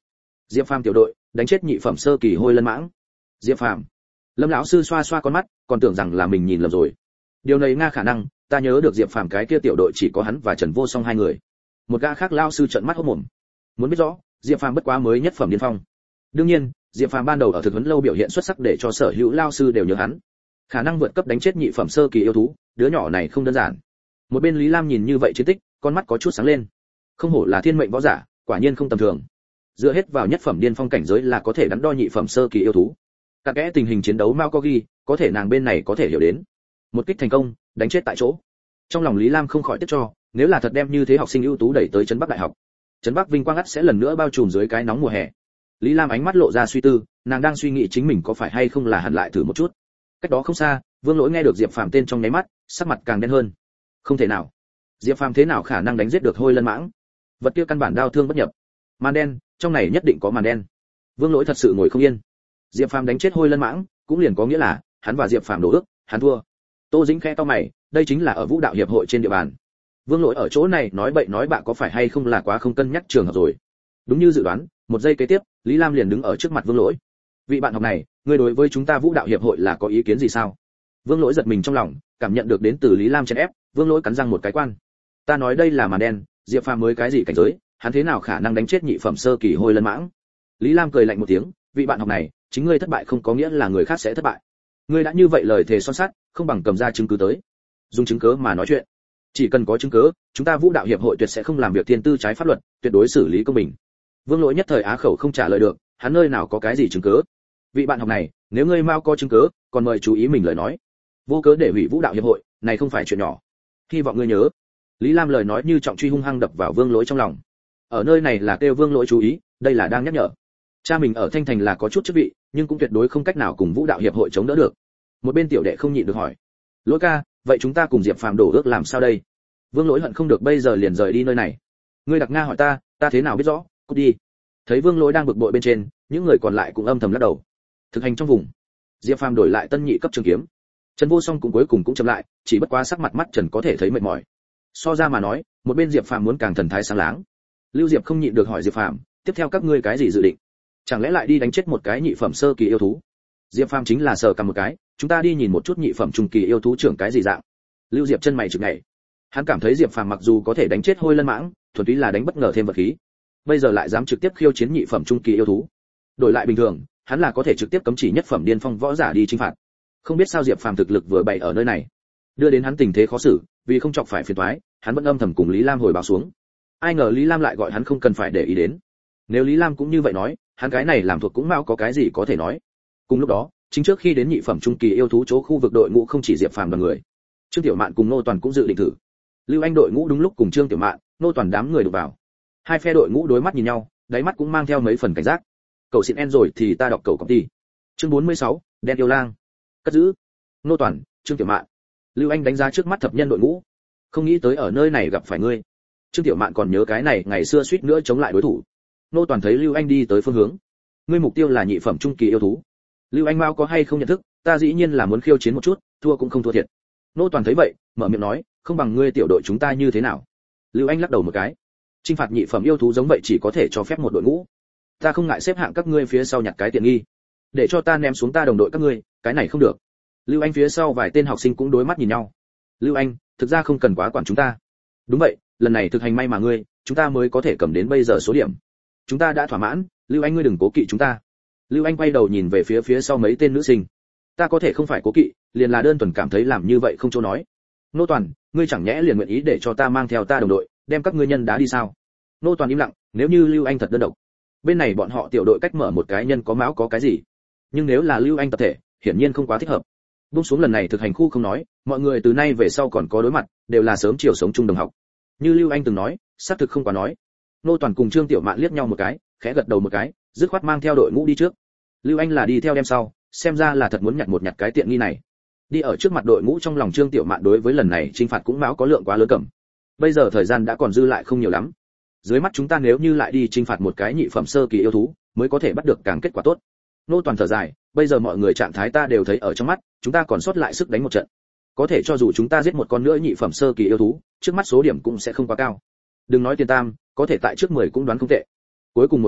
Diệp Phàm tiểu đội đánh chết nhị phẩm sơ kỳ hôi lân mãng. Diệp Phàm. Lâm lão sư xoa xoa con mắt, còn tưởng rằng là mình nhìn lầm rồi. Điều này nga khả năng, ta nhớ được Diệp Phàm cái kia tiểu đội chỉ có hắn và Trần Vô Song hai người. Một gã khác lão sư trợn mắt hốt mồm. Muốn biết rõ, Diệp Phàm bất quá mới nhất phẩm điên phong. Đương nhiên, Diệp Phàm ban đầu ở thực huấn lâu biểu hiện xuất sắc để cho sở hữu lão sư đều nhớ hắn. Khả năng vượt cấp đánh chết nhị phẩm sơ kỳ yêu thú, đứa nhỏ này không đơn giản. Một bên Lý Lam nhìn như vậy chiến tích, con mắt có chút sáng lên. Không hổ là thiên mệnh võ giả, quả nhiên không tầm thường. Dựa hết vào nhất phẩm điên phong cảnh giới là có thể đắn đo nhị phẩm sơ kỳ yêu thú. Cả kẽ tình hình chiến đấu Mao có ghi, có thể nàng bên này có thể hiểu đến. Một kích thành công, đánh chết tại chỗ. Trong lòng Lý Lam không khỏi tiếc cho, nếu là thật đem như thế học sinh ưu tú đẩy tới trấn Bắc đại học, trấn Bắc vinh quang ắt sẽ lần nữa bao trùm dưới cái nóng mùa hè. Lý Lam ánh mắt lộ ra suy tư, nàng đang suy nghĩ chính mình có phải hay không là hẳn lại thử một chút. Cách đó không xa, Vương Lỗi nghe được Diệp Phàm tên trong nháy mắt, sắc mặt càng đen hơn. Không thể nào, Diệp Phàm thế nào khả năng đánh giết được hôi lân mãng? Vật kia căn bản đao thương bất nhập. Màn đen, trong này nhất định có màn đen. Vương Lỗi thật sự ngồi không yên. Diệp Phàm đánh chết hôi lân mãng, cũng liền có nghĩa là hắn và Diệp Phàm đổ ước, hắn thua. Tô Dĩnh khẽ cau mày, đây chính là ở Vũ đạo hiệp hội trên địa bàn. Vương Lỗi ở chỗ này nói bậy nói bạ có phải hay không là quá không cân nhắc trường hợp rồi. Đúng như dự đoán, một giây kế tiếp, Lý Lam liền đứng ở trước mặt Vương Lỗi. Vị bạn học này, ngươi đối với chúng ta Vũ đạo hiệp hội là có ý kiến gì sao? Vương Lỗi giật mình trong lòng, cảm nhận được đến từ Lý Lam chèn ép, Vương Lỗi cắn răng một cái quan. Ta nói đây là màn đen, Diệp Phàm mới cái gì cảnh giới, hắn thế nào khả năng đánh chết nhị phẩm sơ kỳ hôi lân mãng? Lý Lam cười lạnh một tiếng, vị bạn học này, chính ngươi thất bại không có nghĩa là người khác sẽ thất bại. Ngươi đã như vậy lời thề son sắt, không bằng cầm ra chứng cứ tới. Dùng chứng cứ mà nói chuyện. Chỉ cần có chứng cứ, chúng ta Vũ đạo hiệp hội tuyệt sẽ không làm việc thiên tư trái pháp luật, tuyệt đối xử lý công bình. Vương Lỗi nhất thời á khẩu không trả lời được, hắn nơi nào có cái gì chứng cứ? Vị bạn học này, nếu ngươi mau có chứng cứ, còn mời chú ý mình lời nói. Vô cớ để hủy Vũ đạo hiệp hội, này không phải chuyện nhỏ. Hy vọng ngươi nhớ. Lý Lam lời nói như trọng truy hung hăng đập vào Vương Lỗi trong lòng. Ở nơi này là kêu Vương Lỗi chú ý, đây là đang nhắc nhở. Cha mình ở Thanh Thành là có chút chức vị, nhưng cũng tuyệt đối không cách nào cùng Vũ đạo hiệp hội chống đỡ được. Một bên tiểu đệ không nhịn được hỏi, Lỗi ca, vậy chúng ta cùng Diệp Phàm đổ ước làm sao đây? Vương Lỗi hận không được bây giờ liền rời đi nơi này. Ngươi đặc nga hỏi ta, ta thế nào biết rõ, cút đi. Thấy Vương Lỗi đang bực bội bên trên, những người còn lại cũng âm thầm lắc đầu. Thực hành trong vùng, Diệp Phàm đổi lại tân nhị cấp trường kiếm. Trần Vô Song cũng cuối cùng cũng chậm lại, chỉ bất quá sắc mặt mắt Trần có thể thấy mệt mỏi. So ra mà nói, một bên Diệp Phàm muốn càng thần thái sáng láng. Lưu Diệp không nhịn được hỏi Diệp Phàm, tiếp theo các ngươi cái gì dự định? Chẳng lẽ lại đi đánh chết một cái nhị phẩm sơ kỳ yêu thú? Diệp Phàm chính là sờ cầm một cái, chúng ta đi nhìn một chút nhị phẩm trung kỳ yêu thú trưởng cái gì dạng. Lưu Diệp chân mày chực nhảy. Hắn cảm thấy Diệp Phàm mặc dù có thể đánh chết hôi lân mãng, thuần túy là đánh bất ngờ thêm vật khí. Bây giờ lại dám trực tiếp khiêu chiến nhị phẩm trung kỳ yêu thú. Đổi lại bình thường, hắn là có thể trực tiếp cấm chỉ nhất phẩm điên phong võ giả đi chinh phạt. Không biết sao Diệp Phàm thực lực vừa bày ở nơi này, đưa đến hắn tình thế khó xử, vì không chọc phải phiền toái, hắn vẫn âm thầm cùng Lý Lam hồi báo xuống. Ai ngờ Lý Lam lại gọi hắn không cần phải để ý đến. Nếu Lý Lam cũng như vậy nói, hắn cái này làm thuộc cũng mau có cái gì có thể nói. Cùng lúc đó, chính trước khi đến nhị phẩm trung kỳ yêu thú chỗ khu vực đội ngũ không chỉ Diệp Phàm đoàn người, Trương Tiểu Mạn cùng Nô Toàn cũng dự định thử. Lưu Anh đội ngũ đúng lúc cùng Trương Tiểu Mạn, Nô Toàn đám người đụng vào. Hai phe đội ngũ đối mắt nhìn nhau, đáy mắt cũng mang theo mấy phần cảnh giác. Cậu xịn en rồi thì ta đọc cậu công ty. Chương bốn mươi sáu, đen yêu lang. Cất giữ. Nô Toàn, Trương Tiểu Mạn. Lưu Anh đánh giá trước mắt thập nhân đội ngũ. Không nghĩ tới ở nơi này gặp phải ngươi. Trương Tiểu Mạn còn nhớ cái này ngày xưa suýt nữa chống lại đối thủ. Nô Toàn thấy Lưu Anh đi tới phương hướng. Ngươi mục tiêu là nhị phẩm trung kỳ yêu thú. Lưu Anh Mao có hay không nhận thức, ta dĩ nhiên là muốn khiêu chiến một chút, thua cũng không thua thiệt. Nô Toàn thấy vậy, mở miệng nói, không bằng ngươi tiểu đội chúng ta như thế nào? Lưu Anh lắc đầu một cái. Chinh phạt nhị phẩm yêu thú giống vậy chỉ có thể cho phép một đội ngũ. Ta không ngại xếp hạng các ngươi phía sau nhặt cái tiện nghi, để cho ta ném xuống ta đồng đội các ngươi, cái này không được. Lưu Anh phía sau vài tên học sinh cũng đối mắt nhìn nhau. Lưu Anh, thực ra không cần quá quản chúng ta. Đúng vậy, lần này thực hành may mà ngươi, chúng ta mới có thể cầm đến bây giờ số điểm. Chúng ta đã thỏa mãn, Lưu Anh ngươi đừng cố kỵ chúng ta. Lưu Anh quay đầu nhìn về phía phía sau mấy tên nữ sinh. Ta có thể không phải cố kỵ, liền là đơn thuần cảm thấy làm như vậy không chỗ nói. Nô Toàn, ngươi chẳng nhẽ liền nguyện ý để cho ta mang theo ta đồng đội, đem các ngươi nhân đá đi sao? Nô Toàn im lặng, nếu như Lưu Anh thật đơn độc, bên này bọn họ tiểu đội cách mở một cái nhân có máu có cái gì? Nhưng nếu là Lưu Anh tập thể, hiển nhiên không quá thích hợp. Buông xuống lần này thực hành khu không nói, mọi người từ nay về sau còn có đối mặt, đều là sớm chiều sống chung đồng học. Như Lưu Anh từng nói, xác thực không quá nói. Nô Toàn cùng Trương Tiểu Mạn liếc nhau một cái, khẽ gật đầu một cái, dứt khoát mang theo đội ngũ đi trước. Lưu Anh là đi theo đem sau, xem ra là thật muốn nhặt một nhặt cái tiện nghi này. Đi ở trước mặt đội ngũ trong lòng Trương Tiểu Mạn đối với lần này chinh phạt cũng máu có lượng quá lớn cẩm. Bây giờ thời gian đã còn dư lại không nhiều lắm. Dưới mắt chúng ta nếu như lại đi chinh phạt một cái nhị phẩm sơ kỳ yêu thú, mới có thể bắt được càng kết quả tốt. Nô Toàn thở dài, bây giờ mọi người trạng thái ta đều thấy ở trong mắt, chúng ta còn sót lại sức đánh một trận. Có thể cho dù chúng ta giết một con nữa nhị phẩm sơ kỳ yêu thú, trước mắt số điểm cũng sẽ không quá cao. Đừng nói tiền tam, có thể tại trước mười cũng đoán không tệ. Cuối cùng một cơ hội,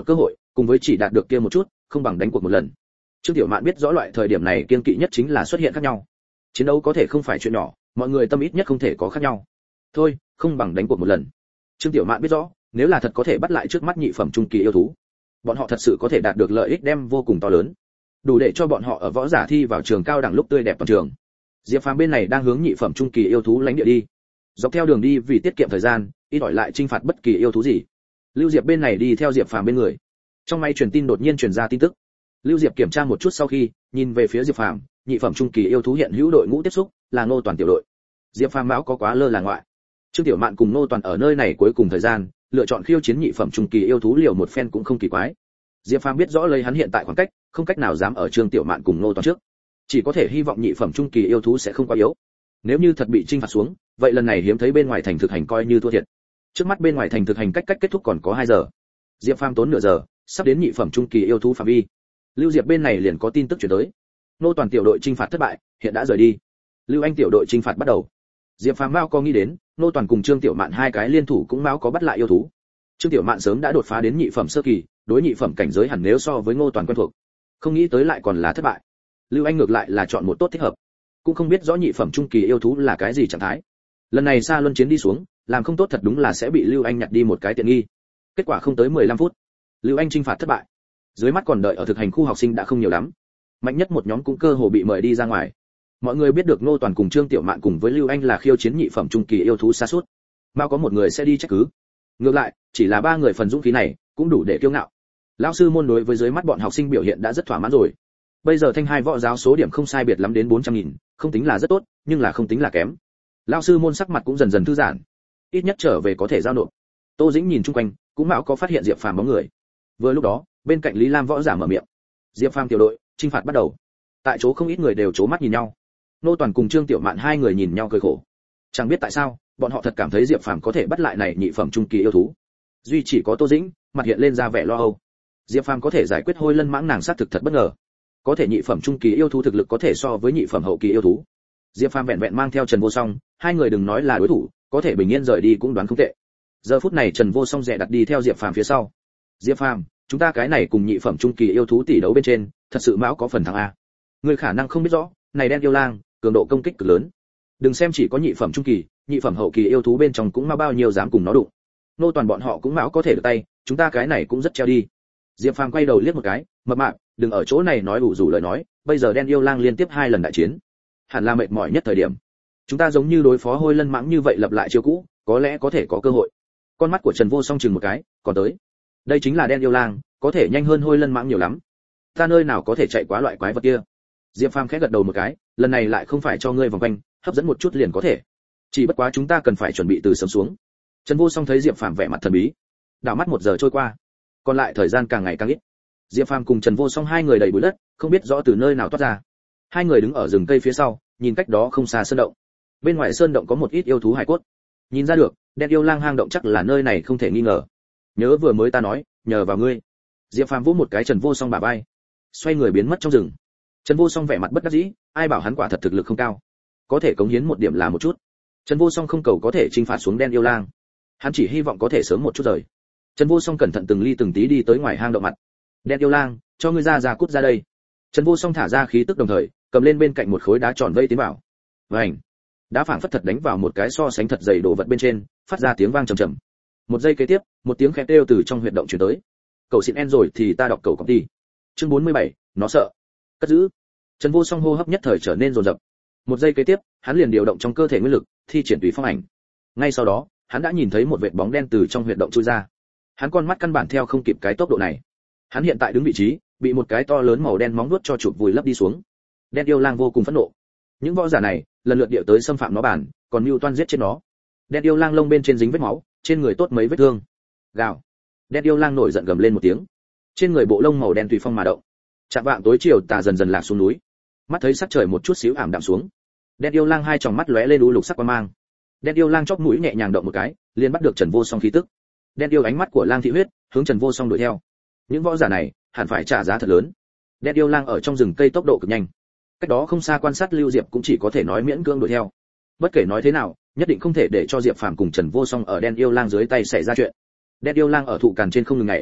cùng với chỉ đạt được kia một chút, không bằng đánh cuộc một lần. Trương Tiểu Mạn biết rõ loại thời điểm này kiên kỵ nhất chính là xuất hiện khác nhau. Chiến đấu có thể không phải chuyện nhỏ, mọi người tâm ít nhất không thể có khác nhau. Thôi, không bằng đánh cuộc một lần. Trương Tiểu Mạn biết rõ, nếu là thật có thể bắt lại trước mắt nhị phẩm trung kỳ yêu thú, bọn họ thật sự có thể đạt được lợi ích đem vô cùng to lớn, đủ để cho bọn họ ở võ giả thi vào trường cao đẳng lúc tươi đẹp toàn trường. Diệp Phàm bên này đang hướng nhị phẩm trung kỳ yêu thú lãnh địa đi. Dọc theo đường đi vì tiết kiệm thời gian, ít ỏi lại chinh phạt bất kỳ yêu thú gì. Lưu Diệp bên này đi theo Diệp Phàm bên người. Trong máy truyền tin đột nhiên truyền ra tin tức. Lưu Diệp kiểm tra một chút sau khi, nhìn về phía Diệp Phàm, nhị phẩm trung kỳ yêu thú hiện hữu đội ngũ tiếp xúc, là Ngô Toàn tiểu đội. Diệp Phàm báo có quá lơ là ngoại. Trương Tiểu Mạn cùng Ngô Toàn ở nơi này cuối cùng thời gian, lựa chọn khiêu chiến nhị phẩm trung kỳ yêu thú liều một phen cũng không kỳ quái. Diệp Phàm biết rõ lấy hắn hiện tại khoảng cách, không cách nào dám ở Trương Tiểu Mạn cùng Ngô Toàn trước, chỉ có thể hy vọng nhị phẩm trung kỳ yêu thú sẽ không quá yếu. Nếu như thật bị chinh phạt xuống, vậy lần này hiếm thấy bên ngoài thành thực hành coi như thua thiệt. Trước mắt bên ngoài thành thực hành cách cách kết thúc còn có hai giờ. Diệp Phàm tốn nửa giờ, sắp đến nhị phẩm trung kỳ yêu thú phạm vi. Lưu Diệp bên này liền có tin tức chuyển tới. Ngô Toàn tiểu đội chinh phạt thất bại, hiện đã rời đi. Lưu Anh tiểu đội chinh phạt bắt đầu. Diệp Phàm mau có nghĩ đến, Ngô Toàn cùng Trương Tiểu Mạn hai cái liên thủ cũng mau có bắt lại yêu thú. Trương Tiểu Mạn sớm đã đột phá đến nhị phẩm sơ kỳ, đối nhị phẩm cảnh giới hẳn nếu so với Ngô Toàn quen thuộc. Không nghĩ tới lại còn là thất bại. Lưu Anh ngược lại là chọn một tốt thích hợp, cũng không biết rõ nhị phẩm trung kỳ yêu thú là cái gì trạng thái. Lần này xa luân chiến đi xuống, làm không tốt thật đúng là sẽ bị Lưu Anh nhặt đi một cái tiện nghi. Kết quả không tới mười lăm phút, Lưu Anh chinh phạt thất bại. Dưới mắt còn đợi ở thực hành khu học sinh đã không nhiều lắm, mạnh nhất một nhóm cũng cơ hồ bị mời đi ra ngoài. Mọi người biết được Ngô Toàn cùng Trương Tiểu Mạn cùng với Lưu Anh là khiêu chiến nhị phẩm trung kỳ yêu thú xa suốt, bao có một người sẽ đi trách cứ. Ngược lại, chỉ là ba người phần dũng khí này, cũng đủ để kiêu ngạo. Lão sư môn đối với dưới mắt bọn học sinh biểu hiện đã rất thỏa mãn rồi. Bây giờ thanh hai võ giáo số điểm không sai biệt lắm đến bốn trăm nghìn, không tính là rất tốt, nhưng là không tính là kém. Lão sư môn sắc mặt cũng dần dần thư giãn, ít nhất trở về có thể giao nộp. Tô Dĩnh nhìn chung quanh, cũng mạo có phát hiện Diệp Phàm bóng người. Vừa lúc đó, bên cạnh Lý Lam võ giả mở miệng. Diệp Phàm tiểu đội, chinh phạt bắt đầu. Tại chỗ không ít người đều chố mắt nhìn nhau. Ngô Toàn cùng Trương Tiểu Mạn hai người nhìn nhau cười khổ. Chẳng biết tại sao, bọn họ thật cảm thấy Diệp Phàm có thể bắt lại này nhị phẩm trung kỳ yêu thú. Duy chỉ có Tô Dĩnh, mặt hiện lên ra vẻ lo âu. Diệp Phàm có thể giải quyết hôi lân mãng nàng sát thực thật bất ngờ. Có thể nhị phẩm trung kỳ yêu thú thực lực có thể so với nhị phẩm hậu kỳ yêu thú. Diệp Phàm vẹn vẹn mang theo Trần Vô Song, hai người đừng nói là đối thủ, có thể bình yên rời đi cũng đoán không tệ. Giờ phút này Trần Vô Song dè đặt đi theo Diệp Phàm phía sau. Diệp Phàm, chúng ta cái này cùng nhị phẩm trung kỳ yêu thú tỷ đấu bên trên, thật sự mão có phần thắng a. Người khả năng không biết rõ, này đen yêu lang, cường độ công kích cực lớn. Đừng xem chỉ có nhị phẩm trung kỳ, nhị phẩm hậu kỳ yêu thú bên trong cũng mà bao nhiêu dám cùng nó đụng. Nô toàn bọn họ cũng mão có thể được tay, chúng ta cái này cũng rất treo đi. Diệp Phàm quay đầu liếc một cái, mập mạp, đừng ở chỗ này nói đủ rủ lời nói, bây giờ đen yêu lang liên tiếp hai lần đại chiến, hẳn là mệt mỏi nhất thời điểm. Chúng ta giống như đối phó hôi lân mãng như vậy lập lại chiêu cũ, có lẽ có thể có cơ hội. Con mắt của Trần Vô Song chừng một cái, còn tới. Đây chính là đen yêu lang, có thể nhanh hơn hôi lân mãng nhiều lắm. Ta nơi nào có thể chạy quá loại quái vật kia. Diệp Phàm khẽ gật đầu một cái, lần này lại không phải cho ngươi vòng quanh, hấp dẫn một chút liền có thể. Chỉ bất quá chúng ta cần phải chuẩn bị từ sớm xuống. Trần Vô Song thấy Diệp Phàm vẻ mặt thần bí, đảo mắt một giờ trôi qua, còn lại thời gian càng ngày càng ít. Diệp Phàm cùng Trần Vô Song hai người đầy bụi đất, không biết rõ từ nơi nào toát ra. Hai người đứng ở rừng cây phía sau, nhìn cách đó không xa sơn động. Bên ngoài sơn động có một ít yêu thú hải cốt. Nhìn ra được, đen yêu lang hang động chắc là nơi này không thể nghi ngờ. Nhớ vừa mới ta nói, nhờ vào ngươi. Diệp Phàm vỗ một cái Trần Vô Song bả vai, xoay người biến mất trong rừng. Trần Vô Song vẻ mặt bất đắc dĩ, ai bảo hắn quả thật thực lực không cao, có thể cống hiến một điểm là một chút. Trần Vô Song không cầu có thể chinh phạt xuống đen yêu lang, hắn chỉ hy vọng có thể sớm một chút rời. Trần Vô Song cẩn thận từng ly từng tí đi tới ngoài hang động mặt. Đen yêu lang, cho ngươi ra ra cút ra đây. Trần Vô Song thả ra khí tức đồng thời, cầm lên bên cạnh một khối đá tròn vây tiến vào. Vành, đá phảng phất thật đánh vào một cái so sánh thật dày đồ vật bên trên, phát ra tiếng vang trầm trầm. Một giây kế tiếp, một tiếng khẽ kêu từ trong huyệt động truyền tới. Cậu xịn en rồi thì ta đọc cậu công ty. Chương bốn mươi bảy, nó sợ. Cất giữ. Trần Vô Song hô hấp nhất thời trở nên dồn dập. Một giây kế tiếp, hắn liền điều động trong cơ thể nguyên lực, thi triển tùy phong ảnh. Ngay sau đó, hắn đã nhìn thấy một vệt bóng đen từ trong huyệt động chui ra. Hắn con mắt căn bản theo không kịp cái tốc độ này. Hắn hiện tại đứng vị trí, bị một cái to lớn màu đen móng vuốt cho chụp vùi lấp đi xuống. Đen yêu lang vô cùng phẫn nộ. Những võ giả này, lần lượt điệu tới xâm phạm nó bản, còn mưu toan giết chết nó. Đen yêu lang lông bên trên dính vết máu, trên người tốt mấy vết thương. Gào. Đen yêu lang nổi giận gầm lên một tiếng. Trên người bộ lông màu đen tùy phong mà động. Chạm vạng tối chiều tà dần dần lạc xuống núi. Mắt thấy sắc trời một chút xíu ảm đạm xuống. Đen yêu lang hai tròng mắt lóe lên u lục sắc quang mang. Đen yêu lang chóp mũi nhẹ nhàng động một cái, liền bắt được Trần Vô Song khí tức. Đen yêu ánh mắt của lang thị huyết, hướng Trần Vô Song đuổi theo. Những võ giả này, hẳn phải trả giá thật lớn. Đen yêu lang ở trong rừng cây tốc độ cực nhanh. Cách đó không xa quan sát Lưu Diệp cũng chỉ có thể nói miễn cưỡng đuổi theo. Bất kể nói thế nào, nhất định không thể để cho Diệp Phàm cùng Trần Vô Song ở đen yêu lang dưới tay xảy ra chuyện. Đen yêu lang ở thụ càn trên không ngừng ngày.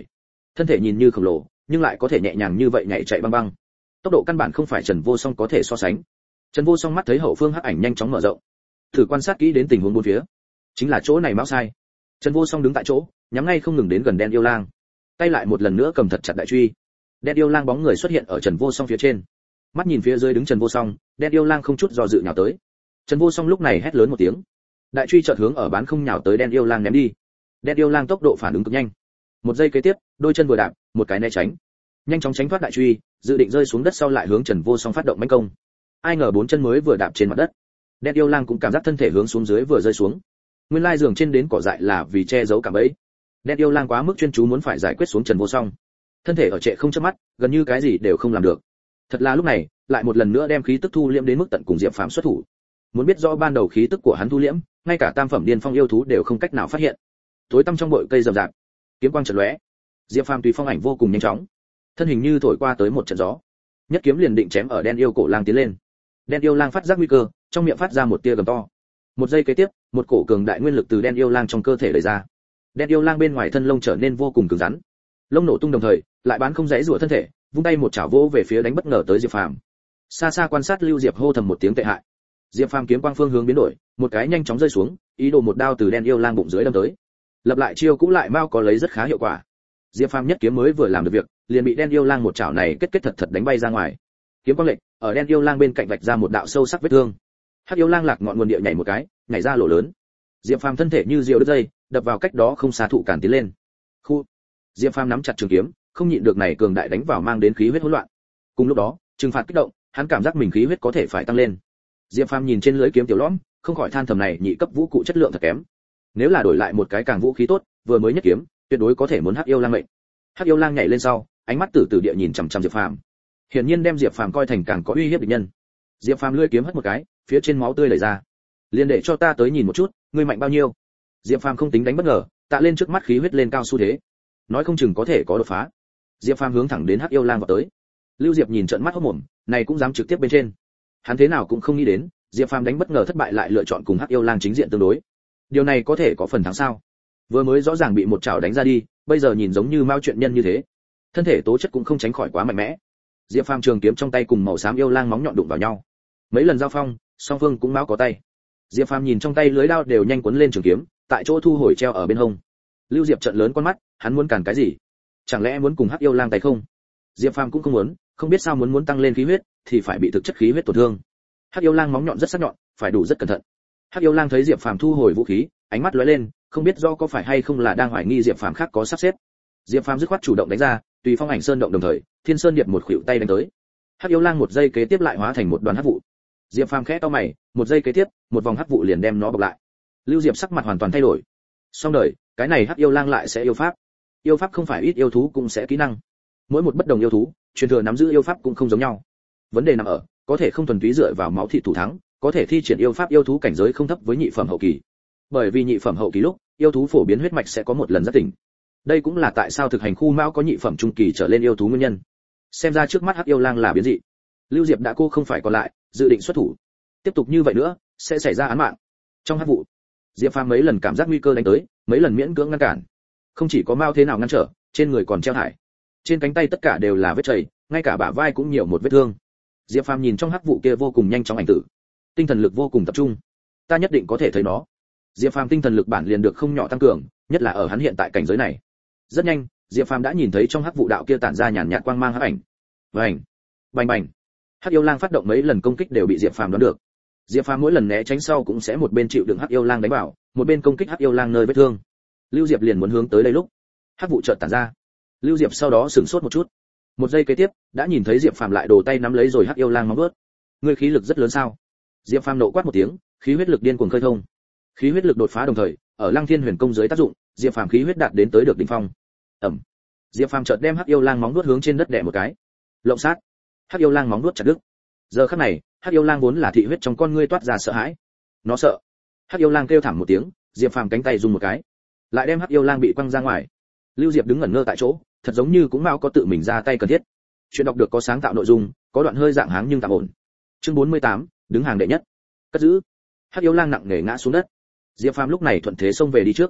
thân thể nhìn như khổng lồ nhưng lại có thể nhẹ nhàng như vậy nhảy chạy băng băng, tốc độ căn bản không phải Trần Vô Song có thể so sánh. Trần Vô Song mắt thấy hậu phương hắc ảnh nhanh chóng mở rộng, thử quan sát kỹ đến tình huống bốn phía, chính là chỗ này mão sai. Trần Vô Song đứng tại chỗ, nhắm ngay không ngừng đến gần đen yêu lang, tay lại một lần nữa cầm thật chặt đại truy. Đen yêu lang bóng người xuất hiện ở Trần Vô Song phía trên, mắt nhìn phía dưới đứng Trần Vô Song, đen yêu lang không chút do dự nhào tới. Trần Vô Song lúc này hét lớn một tiếng, đại truy chợt hướng ở bán không nhào tới đen yêu lang ném đi. Đen yêu lang tốc độ phản ứng cực nhanh, một giây kế tiếp, đôi chân vừa đạp, một cái né tránh, nhanh chóng tránh thoát đại truy, dự định rơi xuống đất sau lại hướng Trần Vô Song phát động mãnh công. Ai ngờ bốn chân mới vừa đạp trên mặt đất, đen yêu lang cũng cảm giác thân thể hướng xuống dưới vừa rơi xuống. Nguyên lai giường trên đến cỏ dại là vì che giấu cả bẫy. Đen yêu lang quá mức chuyên chú muốn phải giải quyết xuống Trần Vô Song, thân thể ở trệ không chớp mắt, gần như cái gì đều không làm được. Thật là lúc này, lại một lần nữa đem khí tức thu liễm đến mức tận cùng Diệp Phàm xuất thủ. Muốn biết rõ ban đầu khí tức của hắn thu liễm, ngay cả tam phẩm điên phong yêu thú đều không cách nào phát hiện. Tối tăm trong bụi cây rậm rạp, kiếm quang chợt lóe, Diệp Phàm tùy phong ảnh vô cùng nhanh chóng, thân hình như thổi qua tới một trận gió, nhất kiếm liền định chém ở đen yêu cổ lang tiến lên. Đen yêu lang phát giác nguy cơ, trong miệng phát ra một tia gầm to. Một giây kế tiếp, một cổ cường đại nguyên lực từ đen yêu lang trong cơ thể đẩy ra. Đen yêu lang bên ngoài thân lông trở nên vô cùng cứng rắn, lông nổ tung đồng thời, lại bán không dãy rủa thân thể, vung tay một chảo vỗ về phía đánh bất ngờ tới Diệp Phàm. Xa xa quan sát Lưu Diệp hô thầm một tiếng tệ hại. Diệp Phàm kiếm quang phương hướng biến đổi, một cái nhanh chóng rơi xuống, ý đồ một đao từ đen yêu lang bụng dưới đâm tới. Lập lại chiêu cũ lại mau có lấy rất khá hiệu quả. Diệp Phàm nhất kiếm mới vừa làm được việc, liền bị đen yêu lang một chảo này kết kết thật thật đánh bay ra ngoài. Kiếm quang lệch, ở đen yêu lang bên cạnh vạch ra một đạo sâu sắc vết thương. Hắc yêu lang lạc ngọn nguồn địa nhảy một cái, nhảy ra lỗ lớn. Diệp Phàm thân thể như diều đứt dây, đập vào cách đó không xa thụ cản tiến lên. Khu. Diệp Phàm nắm chặt trường kiếm, không nhịn được này cường đại đánh vào mang đến khí huyết hỗn loạn. Cùng lúc đó, trừng phạt kích động, hắn cảm giác mình khí huyết có thể phải tăng lên. Diệp Phàm nhìn trên lưới kiếm tiểu lõm, không khỏi than thầm này nhị cấp vũ cụ chất lượng thật kém. Nếu là đổi lại một cái càng vũ khí tốt, vừa mới nhất kiếm, tuyệt đối có thể muốn hắc yêu lang mệnh. Hắc yêu lang nhảy lên sau, ánh mắt tử tử địa nhìn chằm chằm Diệp Phàm. Hiển nhiên đem Diệp Phàm coi thành càng có uy hiếp địch nhân. Diệp Phàm lưỡi kiếm hất một cái, phía trên máu tươi lẩy ra. Liên để cho ta tới nhìn một chút, ngươi mạnh bao nhiêu. Diệp Phàm không tính đánh bất ngờ, tạ lên trước mắt khí huyết lên cao xu thế, nói không chừng có thể có đột phá. Diệp Phàm hướng thẳng đến hắc yêu lang vào tới. Lưu Diệp nhìn trợn mắt hốt mồm, này cũng dám trực tiếp bên trên. Hắn thế nào cũng không nghĩ đến, Diệp Phàm đánh bất ngờ thất bại lại lựa chọn cùng hắc yêu lang chính diện tương đối. Điều này có thể có phần thắng sao? Vừa mới rõ ràng bị một chảo đánh ra đi, bây giờ nhìn giống như mao chuyện nhân như thế, thân thể tố chất cũng không tránh khỏi quá mạnh mẽ. Diệp Phàm trường kiếm trong tay cùng màu xám yêu lang móng nhọn đụng vào nhau, mấy lần giao phong, song phương cũng máu có tay. Diệp Phàm nhìn trong tay lưới đao đều nhanh quấn lên trường kiếm, tại chỗ thu hồi treo ở bên hông. Lưu Diệp trợn lớn con mắt, hắn muốn cản cái gì? Chẳng lẽ muốn cùng hắc yêu lang tay không? Diệp Phàm cũng không muốn, không biết sao muốn muốn tăng lên khí huyết, thì phải bị thực chất khí huyết tổn thương. Hắc yêu lang móng nhọn rất sắc nhọn, phải đủ rất cẩn thận. Hắc yêu lang thấy Diệp Phàm thu hồi vũ khí, ánh mắt lóe lên, không biết do có phải hay không là đang hoài nghi Diệp Phàm khác có sắp xếp. Diệp Phàm dứt khoát chủ động đánh ra, tùy phong ảnh sơn động đồng thời, Thiên Sơn Điệp một khuỷu tay đánh tới. Hắc yêu lang một giây kế tiếp lại hóa thành một đoàn hắc vụ. Diệp Phàm khẽ cau mày, một giây kế tiếp, một vòng hắc vụ liền đem nó bọc lại. Lưu Diệp sắc mặt hoàn toàn thay đổi. Xong đời, cái này hắc yêu lang lại sẽ yêu pháp. Yêu pháp không phải ít yêu thú cũng sẽ kỹ năng. Mỗi một bất đồng yêu thú, truyền thừa nắm giữ yêu pháp cũng không giống nhau. Vấn đề nằm ở, có thể không thuần túy dựa vào máu thịt thủ thắng, có thể thi triển yêu pháp yêu thú cảnh giới không thấp với nhị phẩm hậu kỳ. Bởi vì nhị phẩm hậu kỳ lúc, yêu thú phổ biến huyết mạch sẽ có một lần rất tỉnh. Đây cũng là tại sao thực hành khu mao có nhị phẩm trung kỳ trở lên yêu thú nguyên nhân. Xem ra trước mắt hắc yêu lang là biến dị. Lưu Diệp đã cô không phải còn lại, dự định xuất thủ. Tiếp tục như vậy nữa, sẽ xảy ra án mạng. Trong hắc vụ, Diệp Phàm mấy lần cảm giác nguy cơ đánh tới, mấy lần miễn cưỡng ngăn cản. Không chỉ có mao thế nào ngăn trở, trên người còn treo thải. Trên cánh tay tất cả đều là vết chảy, ngay cả bả vai cũng nhiều một vết thương. Diệp Phàm nhìn trong hắc vụ kia vô cùng nhanh chóng ảnh tử, tinh thần lực vô cùng tập trung. Ta nhất định có thể thấy nó. Diệp Phàm tinh thần lực bản liền được không nhỏ tăng cường, nhất là ở hắn hiện tại cảnh giới này. Rất nhanh, Diệp Phàm đã nhìn thấy trong hắc vụ đạo kia tản ra nhàn nhạt quang mang hắc ảnh. Vành, bành bành. Hắc yêu lang phát động mấy lần công kích đều bị Diệp Phàm đoán được. Diệp Phàm mỗi lần né tránh sau cũng sẽ một bên chịu đựng hắc yêu lang đánh vào, một bên công kích hắc yêu lang nơi vết thương. Lưu Diệp liền muốn hướng tới đây lúc, hắc vụ chợt tản ra. Lưu Diệp sau đó sửng sốt một chút. Một giây kế tiếp, đã nhìn thấy Diệp Phàm lại đổ tay nắm lấy rồi hắc yêu lang móng vuốt. Ngươi khí lực rất lớn sao? Diệp Phàm nộ quát một tiếng, khí huyết lực điên cuồng khơi thông. Khí huyết lực đột phá đồng thời, ở Lăng Thiên Huyền Công dưới tác dụng, Diệp Phàm khí huyết đạt đến tới được đỉnh phong. Ầm. Diệp Phàm chợt đem hắc yêu lang móng vuốt hướng trên đất đè một cái. Lộng sát. Hắc yêu lang móng vuốt chặt đứt. Giờ khắc này, hắc yêu lang vốn là thị huyết trong con ngươi toát ra sợ hãi. Nó sợ. Hắc yêu lang kêu thảm một tiếng, Diệp Phàm cánh tay dùng một cái, lại đem hắc yêu lang bị quăng ra ngoài. Lưu Diệp đứng ngẩn ngơ tại chỗ, thật giống như cũng mau có tự mình ra tay cần thiết. Chuyện đọc được có sáng tạo nội dung, có đoạn hơi dạng háng nhưng tạm ổn. Chương bốn mươi tám, đứng hàng đệ nhất. Cất giữ. Hắc yêu lang nặng nề ngã xuống đất. Diệp Phàm lúc này thuận thế xông về đi trước.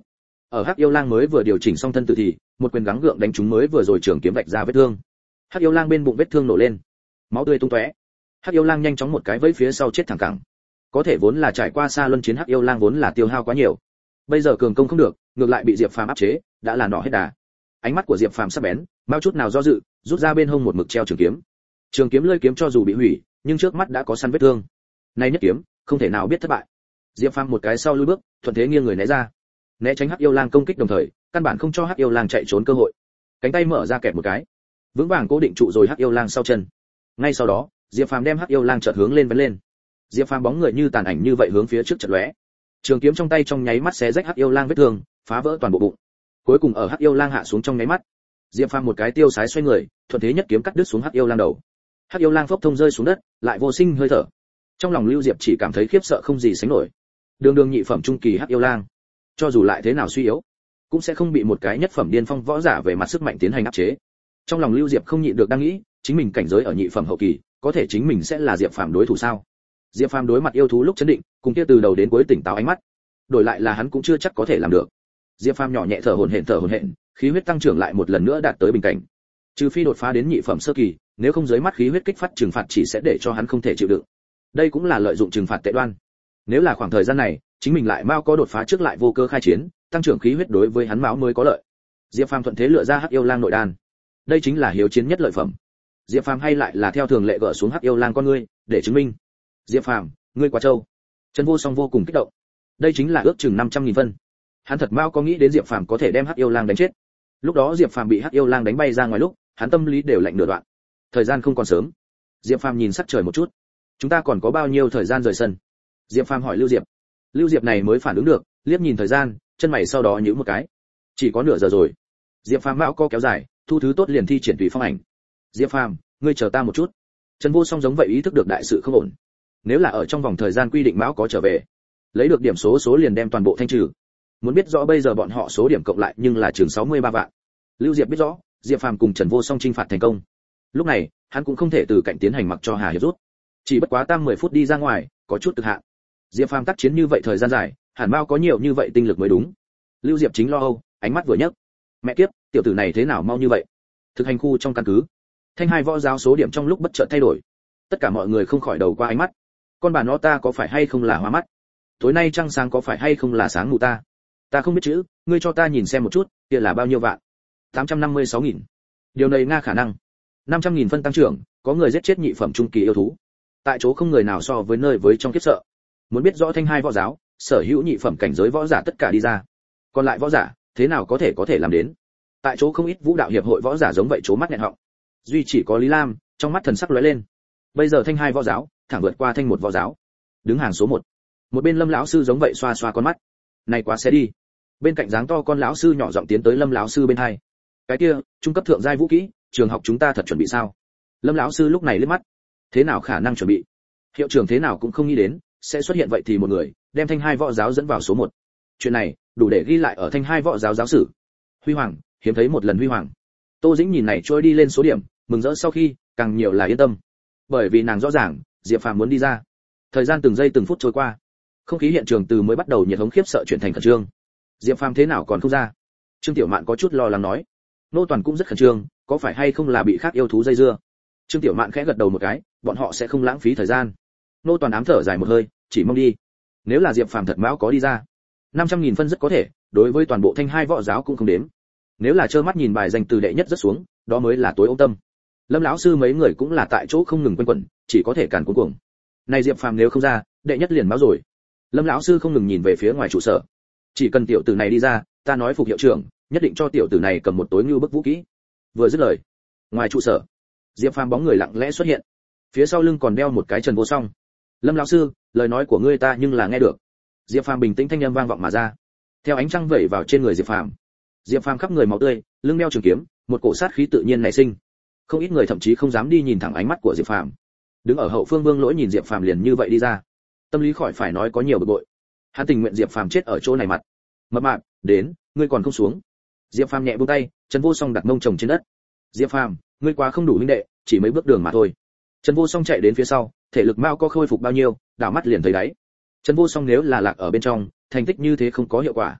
Ở Hắc Yêu Lang mới vừa điều chỉnh xong thân tự thì, một quyền gắng gượng đánh trúng mới vừa rồi trường kiếm vạch ra vết thương. Hắc Yêu Lang bên bụng vết thương nổ lên, máu tươi tung tóe. Hắc Yêu Lang nhanh chóng một cái vẫy phía sau chết thẳng cẳng. Có thể vốn là trải qua xa luân chiến Hắc Yêu Lang vốn là tiêu hao quá nhiều. Bây giờ cường công không được, ngược lại bị Diệp Phàm áp chế, đã là nỏ hết đà. Ánh mắt của Diệp Phàm sắc bén, mau chút nào do dự, rút ra bên hông một mực treo trường kiếm. Trường kiếm lưỡi kiếm cho dù bị hủy, nhưng trước mắt đã có săn vết thương. Nay nhất kiếm, không thể nào biết thất bại. Diệp Phàm một cái sau lùi bước, thuận thế nghiêng người né ra, né tránh Hắc Yêu Lang công kích đồng thời, căn bản không cho Hắc Yêu Lang chạy trốn cơ hội. Cánh tay mở ra kẹp một cái, vững vàng cố định trụ rồi Hắc Yêu Lang sau chân. Ngay sau đó, Diệp Phàm đem Hắc Yêu Lang chợt hướng lên vén lên. Diệp Phàm bóng người như tàn ảnh như vậy hướng phía trước chợt lóe. Trường kiếm trong tay trong nháy mắt xé rách Hắc Yêu Lang vết thương, phá vỡ toàn bộ bụng. Cuối cùng ở Hắc Yêu Lang hạ xuống trong nháy mắt, Diệp Phàm một cái tiêu sái xoay người, thuận thế nhất kiếm cắt đứt xuống Hắc Yêu Lang đầu. Hắc Yêu Lang phốc thông rơi xuống đất, lại vô sinh hơi thở. Trong lòng Lưu Diệp chỉ cảm thấy khiếp sợ không gì sánh nổi. Đường đường nhị phẩm trung kỳ Hắc Yêu Lang, cho dù lại thế nào suy yếu, cũng sẽ không bị một cái nhất phẩm điên phong võ giả về mặt sức mạnh tiến hành áp chế. Trong lòng Lưu Diệp không nhịn được đang nghĩ, chính mình cảnh giới ở nhị phẩm hậu kỳ, có thể chính mình sẽ là Diệp Phàm đối thủ sao? Diệp Phàm đối mặt yêu thú lúc chấn định, cùng kia từ đầu đến cuối tỉnh táo ánh mắt, đổi lại là hắn cũng chưa chắc có thể làm được. Diệp Phàm nhỏ nhẹ thở hổn hển thở hổn hển, khí huyết tăng trưởng lại một lần nữa đạt tới bình cảnh. Trừ phi đột phá đến nhị phẩm sơ kỳ, nếu không dưới mắt khí huyết kích phát trừng phạt chỉ sẽ để cho hắn không thể chịu đựng. Đây cũng là lợi dụng trừng phạt tệ đoan. Nếu là khoảng thời gian này, chính mình lại mau có đột phá trước lại vô cơ khai chiến, tăng trưởng khí huyết đối với hắn máu mới có lợi. Diệp Phàm thuận thế lựa ra Hắc Yêu Lang nội đan. Đây chính là hiếu chiến nhất lợi phẩm. Diệp Phàm hay lại là theo thường lệ gỡ xuống Hắc Yêu Lang con ngươi, để chứng minh. Diệp Phàm, ngươi quá trâu. Trần Vô Song vô cùng kích động. Đây chính là ước chừng năm trăm nghìn phân. Hắn thật mau có nghĩ đến Diệp Phàm có thể đem Hắc Yêu Lang đánh chết. Lúc đó Diệp Phàm bị Hắc Yêu Lang đánh bay ra ngoài lúc, hắn tâm lý đều lạnh nửa đoạn. Thời gian không còn sớm. Diệp Phàm nhìn sắc trời một chút. Chúng ta còn có bao nhiêu thời gian rời sân? Diệp Phàm hỏi Lưu Diệp. Lưu Diệp này mới phản ứng được, liếc nhìn thời gian, chân mày sau đó nhíu một cái. Chỉ có nửa giờ rồi. Diệp Phàm mạo co kéo dài, thu thứ tốt liền thi triển tùy phong ảnh. Diệp Phàm, ngươi chờ ta một chút. Trần Vô Song giống vậy ý thức được đại sự không ổn. Nếu là ở trong vòng thời gian quy định mão có trở về, lấy được điểm số số liền đem toàn bộ thanh trừ. Muốn biết rõ bây giờ bọn họ số điểm cộng lại nhưng là chừng sáu mươi ba vạn. Lưu Diệp biết rõ, Diệp Phàm cùng Trần Vô Song chinh phạt thành công. Lúc này, hắn cũng không thể từ cạnh tiến hành mặc cho Hà Hiệp rút. Chỉ bất quá tam mười phút đi ra ngoài, có chút cực hạn. Diệp Phàm tác chiến như vậy thời gian dài, hẳn bao có nhiều như vậy tinh lực mới đúng. Lưu Diệp chính lo âu, ánh mắt vừa nhấc. Mẹ kiếp, tiểu tử này thế nào mau như vậy? Thực hành khu trong căn cứ, thanh hai võ giáo số điểm trong lúc bất chợt thay đổi. Tất cả mọi người không khỏi đầu qua ánh mắt. Con bà nó ta có phải hay không là hoa mắt? Tối nay trăng sáng có phải hay không là sáng mù ta? Ta không biết chữ, ngươi cho ta nhìn xem một chút, kia là bao nhiêu vạn? tám trăm năm mươi sáu nghìn. Điều này nga khả năng. năm trăm nghìn phân tăng trưởng, có người giết chết nhị phẩm trung kỳ yêu thú. Tại chỗ không người nào so với nơi với trong kiếp sợ. Muốn biết rõ thanh hai võ giáo, sở hữu nhị phẩm cảnh giới võ giả tất cả đi ra. Còn lại võ giả, thế nào có thể có thể làm đến? Tại chỗ không ít vũ đạo hiệp hội võ giả giống vậy trố mắt nghẹn họng. Duy chỉ có Lý Lam, trong mắt thần sắc lóe lên. Bây giờ thanh hai võ giáo, thẳng vượt qua thanh một võ giáo, đứng hàng số một. Một bên Lâm lão sư giống vậy xoa xoa con mắt. Này quá sẽ đi. Bên cạnh dáng to con lão sư nhỏ giọng tiến tới Lâm lão sư bên hai. Cái kia, trung cấp thượng giai vũ kỹ, trường học chúng ta thật chuẩn bị sao? Lâm lão sư lúc này liếc mắt. Thế nào khả năng chuẩn bị? Hiệu trưởng thế nào cũng không nghĩ đến, sẽ xuất hiện vậy thì một người, đem thanh hai võ giáo dẫn vào số một. Chuyện này, đủ để ghi lại ở thanh hai võ giáo giáo sử. Huy hoàng, hiếm thấy một lần huy hoàng. Tô Dĩnh nhìn này trôi đi lên số điểm, mừng rỡ sau khi, càng nhiều là yên tâm. Bởi vì nàng rõ ràng, Diệp Phàm muốn đi ra. Thời gian từng giây từng phút trôi qua, không khí hiện trường từ mới bắt đầu nhiệt hống khiếp sợ chuyển thành khẩn trương. Diệp Phàm thế nào còn không ra? Trương Tiểu Mạn có chút lo lắng nói. Nô Toàn cũng rất khẩn trương, có phải hay không là bị khác yêu thú dây dưa? Trương Tiểu Mạn khẽ gật đầu một cái, bọn họ sẽ không lãng phí thời gian. Nô Toàn ám thở dài một hơi, chỉ mong đi. Nếu là Diệp Phàm thật mão có đi ra, năm trăm nghìn phân rất có thể, đối với toàn bộ thanh hai võ giáo cũng không đếm. Nếu là trơ mắt nhìn bài danh từ đệ nhất rất xuống, đó mới là tối ôm tâm. Lâm lão sư mấy người cũng là tại chỗ không ngừng quanh quẩn, chỉ có thể càn cuống cuồng. Này Diệp Phàm nếu không ra, đệ nhất liền báo rồi. Lâm lão sư không ngừng nhìn về phía ngoài trụ sở. Chỉ cần tiểu tử này đi ra, ta nói phục hiệu trưởng, nhất định cho tiểu tử này cầm một tối như bức vũ khí. Vừa dứt lời, ngoài trụ sở, Diệp Phàm bóng người lặng lẽ xuất hiện. Phía sau lưng còn đeo một cái Trần Vô Song. Lâm lão sư, lời nói của ngươi ta nhưng là nghe được. Diệp Phàm bình tĩnh thanh âm vang vọng mà ra. Theo ánh trăng vẩy vào trên người Diệp Phàm. Diệp Phàm khắp người máu tươi, lưng đeo trường kiếm, một cổ sát khí tự nhiên nảy sinh. Không ít người thậm chí không dám đi nhìn thẳng ánh mắt của Diệp Phàm. Đứng ở hậu phương Vương Lỗi nhìn Diệp Phàm liền như vậy đi ra, tâm lý khỏi phải nói có nhiều bực bội. Hắn tình nguyện Diệp Phàm chết ở chỗ này mặt. Mập mạp, đến, ngươi còn không xuống. Diệp Phàm nhẹ buông tay, Trần Vô Song đặt mông chồng trên đất. Diệp Phàm, ngươi quá không đủ huynh đệ, chỉ mấy bước đường mà thôi. Trần Vô Song chạy đến phía sau, thể lực mau có khôi phục bao nhiêu, đảo mắt liền thấy đáy. Trần Vô Song nếu là lạc ở bên trong, thành tích như thế không có hiệu quả.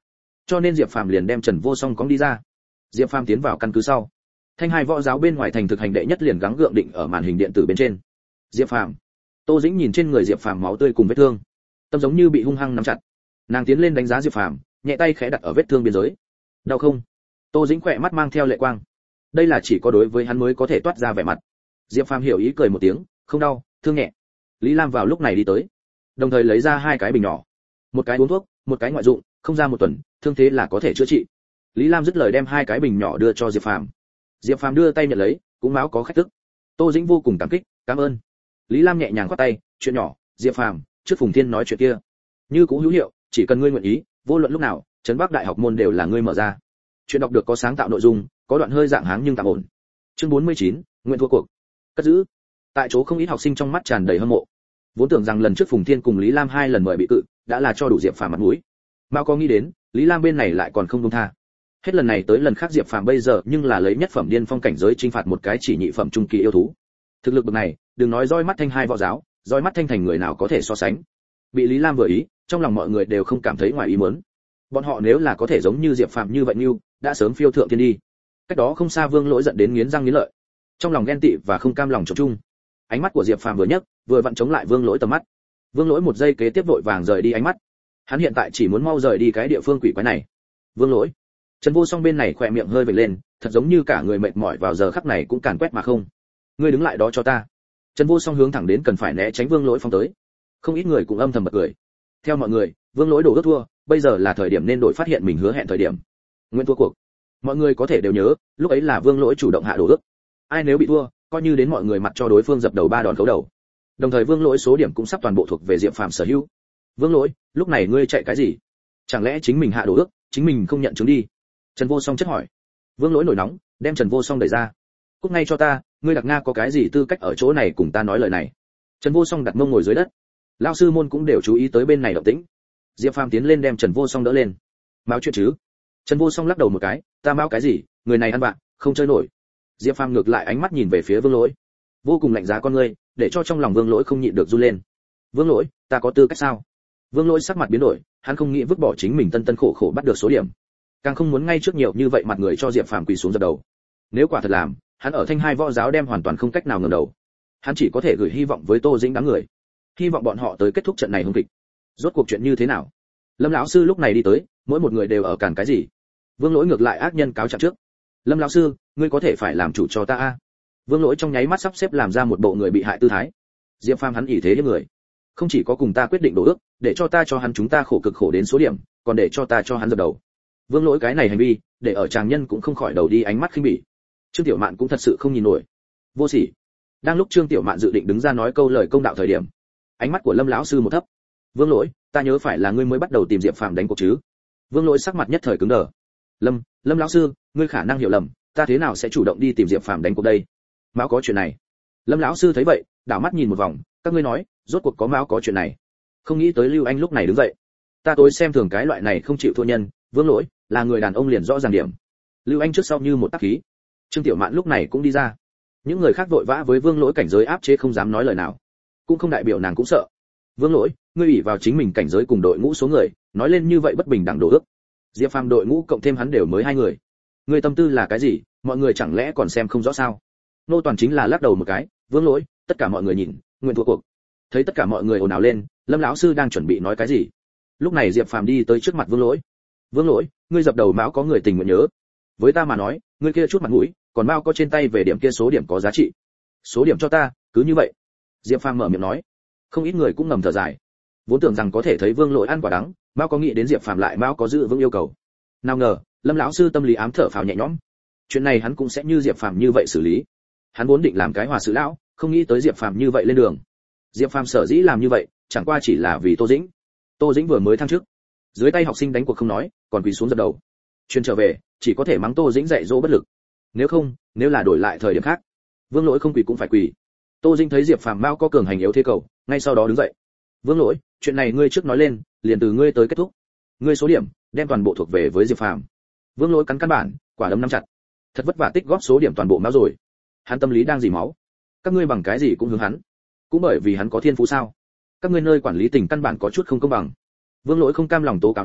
cho nên Diệp Phàm liền đem Trần Vô Song cóng đi ra. Diệp Phàm tiến vào căn cứ sau, thanh hai võ giáo bên ngoài thành thực hành đệ nhất liền gắng gượng định ở màn hình điện tử bên trên. Diệp Phàm. Tô Dĩnh nhìn trên người Diệp Phàm máu tươi cùng vết thương, tâm giống như bị hung hăng nắm chặt. Nàng tiến lên đánh giá Diệp Phàm, nhẹ tay khẽ đặt ở vết thương biên giới. Đau không? Tô Dĩnh khỏe mắt mang theo lệ quang. Đây là chỉ có đối với hắn mới có thể toát ra vẻ mặt. Diệp Phàm hiểu ý cười một tiếng, không đau, thương nhẹ. Lý Lam vào lúc này đi tới, đồng thời lấy ra hai cái bình nhỏ, một cái uống thuốc, một cái ngoại dụng, không ra một tuần, thương thế là có thể chữa trị. Lý Lam dứt lời đem hai cái bình nhỏ đưa cho Diệp Phàm. Diệp Phàm đưa tay nhận lấy, cũng máu có khách tức. Tô Dĩnh vô cùng cảm kích, cảm ơn. Lý Lam nhẹ nhàng khoát tay, chuyện nhỏ, Diệp Phàm, trước Phùng Thiên nói chuyện kia, như cũ hữu hiệu, chỉ cần ngươi nguyện ý, vô luận lúc nào, trấn Bắc đại học môn đều là ngươi mở ra. Chuyện đọc được có sáng tạo nội dung, có đoạn hơi dạng háng nhưng tạm ổn. Chương bốn mươi chín, nguyện thua cuộc. Cất giữ. Tại chỗ không ít học sinh trong mắt tràn đầy hâm mộ. Vốn tưởng rằng lần trước Phùng Thiên cùng Lý Lam hai lần mời bị cự, đã là cho đủ Diệp Phàm mặt mũi. Mao có nghĩ đến, Lý Lam bên này lại còn không buông tha. Hết lần này tới lần khác Diệp Phàm bây giờ nhưng là lấy nhất phẩm điên phong cảnh giới chinh phạt một cái chỉ nhị phẩm trung kỳ yêu thú. Thực lực bậc này, đừng nói roi mắt thanh hai võ giáo, roi mắt thanh thành người nào có thể so sánh. Bị Lý Lam vừa ý, trong lòng mọi người đều không cảm thấy ngoài ý muốn. Bọn họ nếu là có thể giống như Diệp Phàm như vậy như, đã sớm phiêu thượng thiên đi. Cách đó không xa Vương Lỗi giận đến nghiến răng nghiến lợi, trong lòng ghen tị và không cam lòng chồng chung. Ánh mắt của Diệp Phàm vừa nhấc, vừa vặn chống lại Vương Lỗi tầm mắt. Vương Lỗi một giây kế tiếp vội vàng rời đi ánh mắt. Hắn hiện tại chỉ muốn mau rời đi cái địa phương quỷ quái này. Vương Lỗi. Trần Vô Song bên này khỏe miệng hơi vểnh lên, thật giống như cả người mệt mỏi vào giờ khắc này cũng càn quét mà không. Ngươi đứng lại đó cho ta. Trần Vô Song hướng thẳng đến cần phải né tránh Vương Lỗi phong tới. Không ít người cũng âm thầm bật cười. Theo mọi người, Vương Lỗi đổ ước thua, bây giờ là thời điểm nên đổi phát hiện mình hứa hẹn thời điểm. Nguyện thua cuộc. Mọi người có thể đều nhớ, lúc ấy là Vương Lỗi chủ động hạ đổ ước. Ai nếu bị thua, coi như đến mọi người mặt cho đối phương dập đầu ba đòn khấu đầu. Đồng thời Vương Lỗi số điểm cũng sắp toàn bộ thuộc về Diệp Phàm sở hữu. Vương Lỗi, lúc này ngươi chạy cái gì? Chẳng lẽ chính mình hạ đổ ước, chính mình không nhận chứng đi? Trần Vô Song chất hỏi. Vương Lỗi nổi nóng, đem Trần Vô Song đẩy ra. Cút ngay cho ta, ngươi Đặc Nga có cái gì tư cách ở chỗ này cùng ta nói lời này? Trần Vô Song đặt mông ngồi dưới đất. Lão sư môn cũng đều chú ý tới bên này động tĩnh. Diệp Phàm tiến lên đem Trần Vô Song đỡ lên. Máu chuyện chứ? Trần Vô Song lắc đầu một cái, ta máu cái gì, người này ăn bạn, không chơi nổi. Diệp Phàm ngược lại ánh mắt nhìn về phía Vương Lỗi, vô cùng lạnh giá con ngươi, để cho trong lòng Vương Lỗi không nhịn được run lên. Vương Lỗi, ta có tư cách sao? Vương Lỗi sắc mặt biến đổi, hắn không nghĩ vứt bỏ chính mình tân tân khổ khổ bắt được số điểm, càng không muốn ngay trước nhiều như vậy mặt người cho Diệp Phàm quỳ xuống dập đầu. Nếu quả thật làm, hắn ở thanh hai võ giáo đem hoàn toàn không cách nào ngẩng đầu. Hắn chỉ có thể gửi hy vọng với Tô Dĩnh đám người, hy vọng bọn họ tới kết thúc trận này hung kịch. Rốt cuộc chuyện như thế nào? Lâm lão sư lúc này đi tới, mỗi một người đều ở cản cái gì? Vương Lỗi ngược lại ác nhân cáo trạng trước. Lâm lão sư, ngươi có thể phải làm chủ cho ta a. Vương Lỗi trong nháy mắt sắp xếp làm ra một bộ người bị hại tư thái. Diệp Phàm hắn ỷ thế hiếp người, không chỉ có cùng ta quyết định đổ ước, để cho ta cho hắn chúng ta khổ cực khổ đến số điểm, còn để cho ta cho hắn dập đầu. Vương Lỗi cái này hành vi, để ở chàng nhân cũng không khỏi đầu đi ánh mắt khinh bỉ. Trương Tiểu Mạn cũng thật sự không nhìn nổi. Vô sỉ. Đang lúc Trương Tiểu Mạn dự định đứng ra nói câu lời công đạo thời điểm, ánh mắt của Lâm lão sư một thấp. Vương Lỗi, ta nhớ phải là ngươi mới bắt đầu tìm Diệp Phàm đánh cuộc chứ? Vương Lỗi sắc mặt nhất thời cứng đờ. Lâm, Lâm lão sư, ngươi khả năng hiểu lầm, ta thế nào sẽ chủ động đi tìm Diệp Phàm đánh cuộc đây? Máu có chuyện này. Lâm lão sư thấy vậy, đảo mắt nhìn một vòng, các ngươi nói, rốt cuộc có máu có chuyện này. Không nghĩ tới Lưu Anh lúc này đứng dậy. Ta tối xem thường cái loại này không chịu thua nhân, Vương Lỗi, là người đàn ông liền rõ ràng điểm. Lưu Anh trước sau như một tác khí. Trương Tiểu Mạn lúc này cũng đi ra. Những người khác vội vã với Vương Lỗi cảnh giới áp chế không dám nói lời nào, cũng không đại biểu nàng cũng sợ. Vương Lỗi, ngươi ủy vào chính mình cảnh giới cùng đội ngũ số người, nói lên như vậy bất bình đẳng đổ ước. Diệp Phàm đội ngũ cộng thêm hắn đều mới hai người. Ngươi tâm tư là cái gì, mọi người chẳng lẽ còn xem không rõ sao? Nô Toàn chính là lắc đầu một cái, Vương Lỗi, tất cả mọi người nhìn, nguyện thua cuộc. Thấy tất cả mọi người ồn ào lên, Lâm lão sư đang chuẩn bị nói cái gì. Lúc này Diệp Phàm đi tới trước mặt Vương Lỗi. Vương Lỗi, ngươi dập đầu máu có người tình nguyện nhớ. Với ta mà nói, ngươi kia chút mặt mũi, còn bao có trên tay về điểm kia số điểm có giá trị. Số điểm cho ta, cứ như vậy. Diệp Phàm mở miệng nói. Không ít người cũng ngầm thở dài. Vốn tưởng rằng có thể thấy Vương Lỗi ăn quả đắng, Mao có nghĩ đến Diệp Phàm lại Mao có giữ vững yêu cầu. Nào ngờ, Lâm lão sư tâm lý ám thở phào nhẹ nhõm. Chuyện này hắn cũng sẽ như Diệp Phàm như vậy xử lý. Hắn vốn định làm cái hòa sự lão, không nghĩ tới Diệp Phàm như vậy lên đường. Diệp Phàm sở dĩ làm như vậy, chẳng qua chỉ là vì Tô Dĩnh. Tô Dĩnh vừa mới thăng chức, dưới tay học sinh đánh cuộc không nói, còn quỳ xuống dập đầu. Chuyên trở về, chỉ có thể mắng Tô Dĩnh dạy dỗ bất lực. Nếu không, nếu là đổi lại thời điểm khác, Vương Lỗi không quỳ cũng phải quỳ. Tô Dĩnh thấy Diệp Phàm Mao có cường hành yếu thế cầu, ngay sau đó đứng dậy. Vương Lỗi, chuyện này ngươi trước nói lên, liền từ ngươi tới kết thúc. Ngươi số điểm, đem toàn bộ thuộc về với Diệp Phàm. Vương Lỗi cắn căn bản, quả đấm nắm chặt. Thật vất vả tích góp số điểm toàn bộ máu rồi. Hắn tâm lý đang dỉ máu. Các ngươi bằng cái gì cũng hướng hắn? Cũng bởi vì hắn có thiên phú sao? Các ngươi nơi quản lý tỉnh căn bản có chút không công bằng. Vương Lỗi không cam lòng tố cáo nói,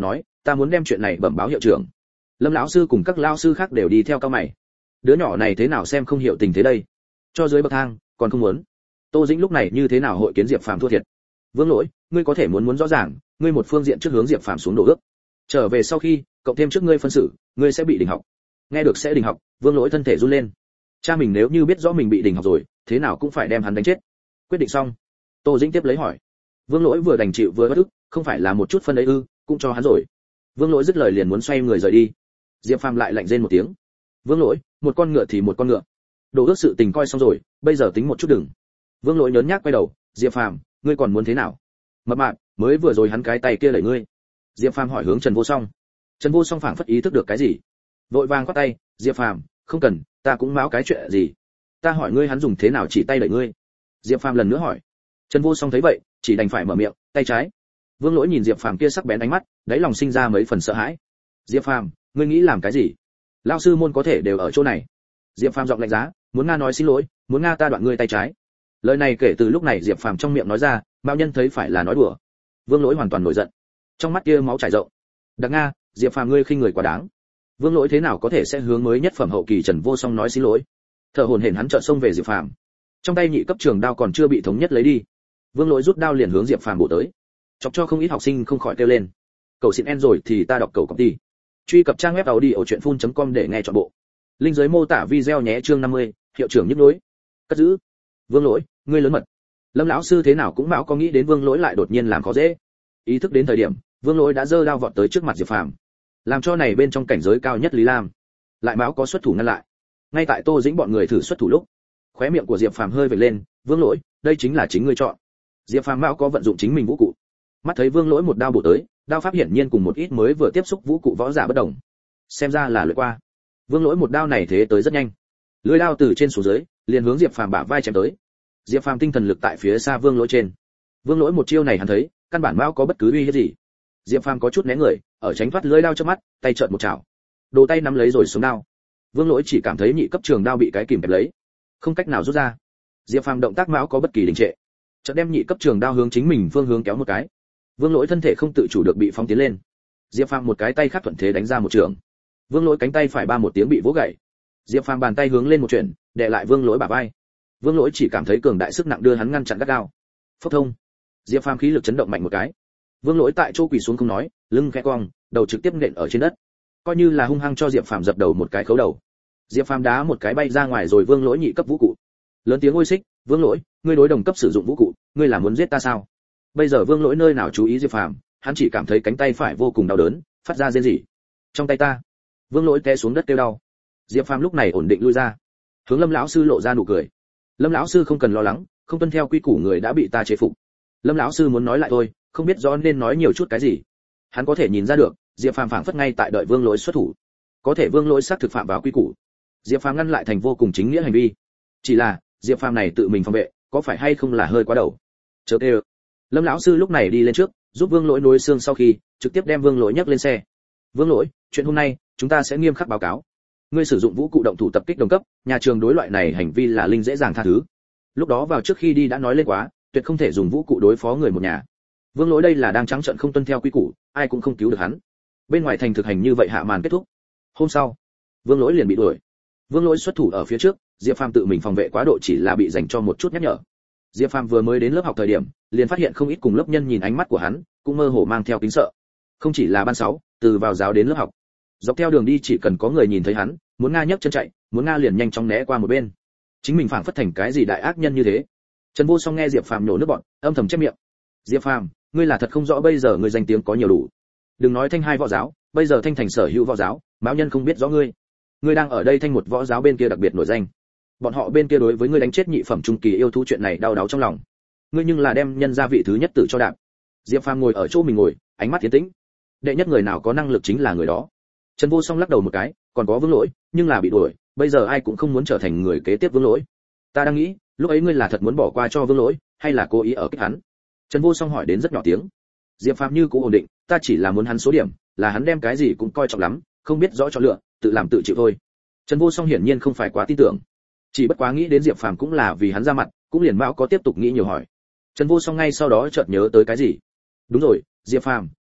ta muốn đem chuyện này bẩm báo hiệu trưởng. Lâm lão sư cùng các lão sư khác đều đi theo cao mày. Đứa nhỏ này thế nào xem không hiểu tình thế đây, cho dưới bậc thang còn không muốn. Tô Dĩnh lúc này như thế nào hội kiến Diệp Phàm thua thiệt. Vương Lỗi, ngươi có thể muốn muốn rõ ràng, ngươi một phương diện trước hướng Diệp Phàm xuống đổ ước. Trở về sau khi, cộng thêm trước ngươi phân xử, ngươi sẽ bị đình học. Nghe được sẽ đình học, Vương Lỗi thân thể run lên. Cha mình nếu như biết rõ mình bị đình học rồi, thế nào cũng phải đem hắn đánh chết. Quyết định xong, Tô Dĩnh tiếp lấy hỏi. Vương Lỗi vừa đành chịu vừa bất ức, không phải là một chút phân ấy ư, cũng cho hắn rồi. Vương Lỗi dứt lời liền muốn xoay người rời đi. Diệp Phàm lại lạnh rên một tiếng. Vương Lỗi, một con ngựa thì một con ngựa. Đồ ước sự tình coi xong rồi, bây giờ tính một chút đừng. Vương Lỗi nhớn nhác quay đầu, Diệp Phàm, ngươi còn muốn thế nào? Mập mạp, mới vừa rồi hắn cái tay kia đẩy ngươi. Diệp Phàm hỏi hướng Trần Vô Song. Trần Vô Song phảng phất ý thức được cái gì, vội vàng quát tay, Diệp Phàm, không cần, ta cũng báo cái chuyện gì. Ta hỏi ngươi hắn dùng thế nào chỉ tay đẩy ngươi? Diệp Phàm lần nữa hỏi. Trần Vô Song thấy vậy, chỉ đành phải mở miệng, tay trái. Vương Lỗi nhìn Diệp Phàm kia sắc bén ánh mắt, đáy lòng sinh ra mấy phần sợ hãi. Diệp Phàm, ngươi nghĩ làm cái gì? Lão sư môn có thể đều ở chỗ này. Diệp Phàm giọng lạnh giá, muốn nga nói xin lỗi, muốn nga ta đoạn ngươi tay trái. Lời này kể từ lúc này Diệp Phàm trong miệng nói ra, Mao Nhân thấy phải là nói đùa. Vương Lỗi hoàn toàn nổi giận, trong mắt kia máu chảy rộng. Đặc nga, Diệp Phàm ngươi khinh người quá đáng. Vương Lỗi thế nào có thể sẽ hướng mới nhất phẩm hậu kỳ Trần Vô Song nói xin lỗi? Thở hổn hển hắn chợt xông về Diệp Phàm. Trong tay nhị cấp trường đao còn chưa bị thống nhất lấy đi. Vương Lỗi rút đao liền hướng Diệp Phàm bổ tới. Chọc cho không ít học sinh không khỏi kêu lên. Cầu xin en rồi thì ta đọc cầu công ty. Truy cập trang web audiochuyenphun chấm com để nghe trọn bộ. Link dưới mô tả video nhé. Chương năm mươi, hiệu trưởng nhức nhối. Cất giữ. Vương Lỗi, ngươi lớn mật. Lâm lão sư thế nào cũng mão có nghĩ đến Vương Lỗi lại đột nhiên làm khó dễ. Ý thức đến thời điểm, Vương Lỗi đã giơ đao vọt tới trước mặt Diệp Phàm, làm cho này bên trong cảnh giới cao nhất Lý Lam lại mão có xuất thủ ngăn lại. Ngay tại Tô Dĩnh bọn người thử xuất thủ lúc, khóe miệng của Diệp Phàm hơi vểnh lên, Vương Lỗi, đây chính là chính ngươi chọn. Diệp Phàm mão có vận dụng chính mình vũ cụ, mắt thấy Vương Lỗi một đao bổ tới, đao pháp hiển nhiên cùng một ít mới vừa tiếp xúc vũ cụ võ giả bất đồng, xem ra là luyện qua. Vương Lỗi một đao này thế tới rất nhanh, lưỡi đao từ trên xuống dưới liền hướng Diệp Phàm bả vai chém tới. Diệp Phàm tinh thần lực tại phía xa Vương Lỗi trên. Vương Lỗi một chiêu này hắn thấy, căn bản mão có bất cứ uy hiếp gì. Diệp Phàm có chút né người, ở tránh thoát lưỡi đao trước mắt, tay trợn một chảo, đồ tay nắm lấy rồi xuống đao. Vương Lỗi chỉ cảm thấy nhị cấp trường đao bị cái kìm kẹp lấy, không cách nào rút ra. Diệp Phàm động tác mão có bất kỳ đình trệ, chợt đem nhị cấp trường đao hướng chính mình phương hướng kéo một cái. Vương Lỗi thân thể không tự chủ được bị phóng tiến lên. Diệp Phàm một cái tay khác thuận thế đánh ra một trường. Vương Lỗi cánh tay phải ba một tiếng bị vỗ gãy. Diệp Phàm bàn tay hướng lên một chuyển, đè lại Vương Lỗi bả vai. Vương Lỗi chỉ cảm thấy cường đại sức nặng đưa hắn ngăn chặn gắt gao. Phốc thông. Diệp Phàm khí lực chấn động mạnh một cái. Vương Lỗi tại chỗ quỳ xuống không nói, lưng khẽ cong, đầu trực tiếp nện ở trên đất. Coi như là hung hăng cho Diệp Phàm dập đầu một cái khấu đầu. Diệp Phàm đá một cái bay ra ngoài rồi Vương Lỗi nhị cấp vũ cụ. Lớn tiếng ôi xích, Vương Lỗi, ngươi đối đồng cấp sử dụng vũ cụ, ngươi là muốn giết ta sao? Bây giờ Vương Lỗi nơi nào chú ý Diệp Phàm, hắn chỉ cảm thấy cánh tay phải vô cùng đau đớn, phát ra rên rỉ. Trong tay ta. Vương Lỗi té xuống đất kêu đau. Diệp Phàm lúc này ổn định lui ra, hướng Lâm lão sư lộ ra nụ cười. Lâm lão sư không cần lo lắng, không tuân theo quy củ người đã bị ta chế phục. Lâm lão sư muốn nói lại thôi, không biết rõ nên nói nhiều chút cái gì. Hắn có thể nhìn ra được, Diệp Phàm phảng phất ngay tại đợi Vương Lỗi xuất thủ. Có thể Vương Lỗi xác thực phạm vào quy củ. Diệp Phàm ngăn lại thành vô cùng chính nghĩa hành vi. Chỉ là, Diệp Phàm này tự mình phòng vệ, có phải hay không là hơi quá đầu. Chớ kêu. Lâm lão sư lúc này đi lên trước, giúp Vương Lỗi nối xương sau khi, trực tiếp đem Vương Lỗi nhấc lên xe. Vương Lỗi, chuyện hôm nay, chúng ta sẽ nghiêm khắc báo cáo. Ngươi sử dụng vũ cụ động thủ tập kích đồng cấp, nhà trường đối loại này hành vi là linh dễ dàng tha thứ. Lúc đó vào trước khi đi đã nói lên quá, tuyệt không thể dùng vũ cụ đối phó người một nhà. Vương Lỗi đây là đang trắng trợn không tuân theo quy củ, ai cũng không cứu được hắn. Bên ngoài thành thực hành như vậy hạ màn kết thúc. Hôm sau, Vương Lỗi liền bị đuổi. Vương Lỗi xuất thủ ở phía trước, Diệp Phàm tự mình phòng vệ quá độ chỉ là bị dành cho một chút nhắc nhở. Diệp Phàm vừa mới đến lớp học thời điểm, liền phát hiện không ít cùng lớp nhân nhìn ánh mắt của hắn, cũng mơ hồ mang theo kính sợ. Không chỉ là ban sáu, từ vào giáo đến lớp học, dọc theo đường đi chỉ cần có người nhìn thấy hắn, muốn nga nhấc chân chạy, muốn nga liền nhanh chóng né qua một bên. Chính mình phảng phất thành cái gì đại ác nhân như thế. Trần Vô Song nghe Diệp Phàm nhổ nước bọt, âm thầm chép miệng. Diệp Phàm, ngươi là thật không rõ bây giờ ngươi danh tiếng có nhiều đủ. Đừng nói thanh hai võ giáo, bây giờ thanh thành sở hữu võ giáo, mão nhân không biết rõ ngươi. Ngươi đang ở đây thanh một võ giáo bên kia đặc biệt nổi danh. Bọn họ bên kia đối với ngươi đánh chết nhị phẩm trung kỳ yêu thú chuyện này đau đáu trong lòng. Ngươi nhưng là đem nhân gia vị thứ nhất tử cho đạp. Diệp Phàm ngồi ở chỗ mình ngồi, ánh mắt tiến tĩnh. Đệ nhất người nào có năng lực chính là người đó. Trần Vô Song lắc đầu một cái, còn có Vương Lỗi, nhưng là bị đuổi, bây giờ ai cũng không muốn trở thành người kế tiếp Vương Lỗi. Ta đang nghĩ, lúc ấy ngươi là thật muốn bỏ qua cho Vương Lỗi, hay là cố ý ở kích hắn? Trần Vô Song hỏi đến rất nhỏ tiếng. Diệp Phàm như cũ ổn định, ta chỉ là muốn hắn số điểm, là hắn đem cái gì cũng coi trọng lắm, không biết rõ chọn lựa, tự làm tự chịu thôi. Trần Vô Song hiển nhiên không phải quá tin tưởng, chỉ bất quá nghĩ đến Diệp Phàm cũng là vì hắn ra mặt, cũng liền mạo có tiếp tục nghĩ nhiều hỏi. Trần Vô Song ngay sau đó chợt nhớ tới cái gì. Đúng rồi, Diệp Phàm,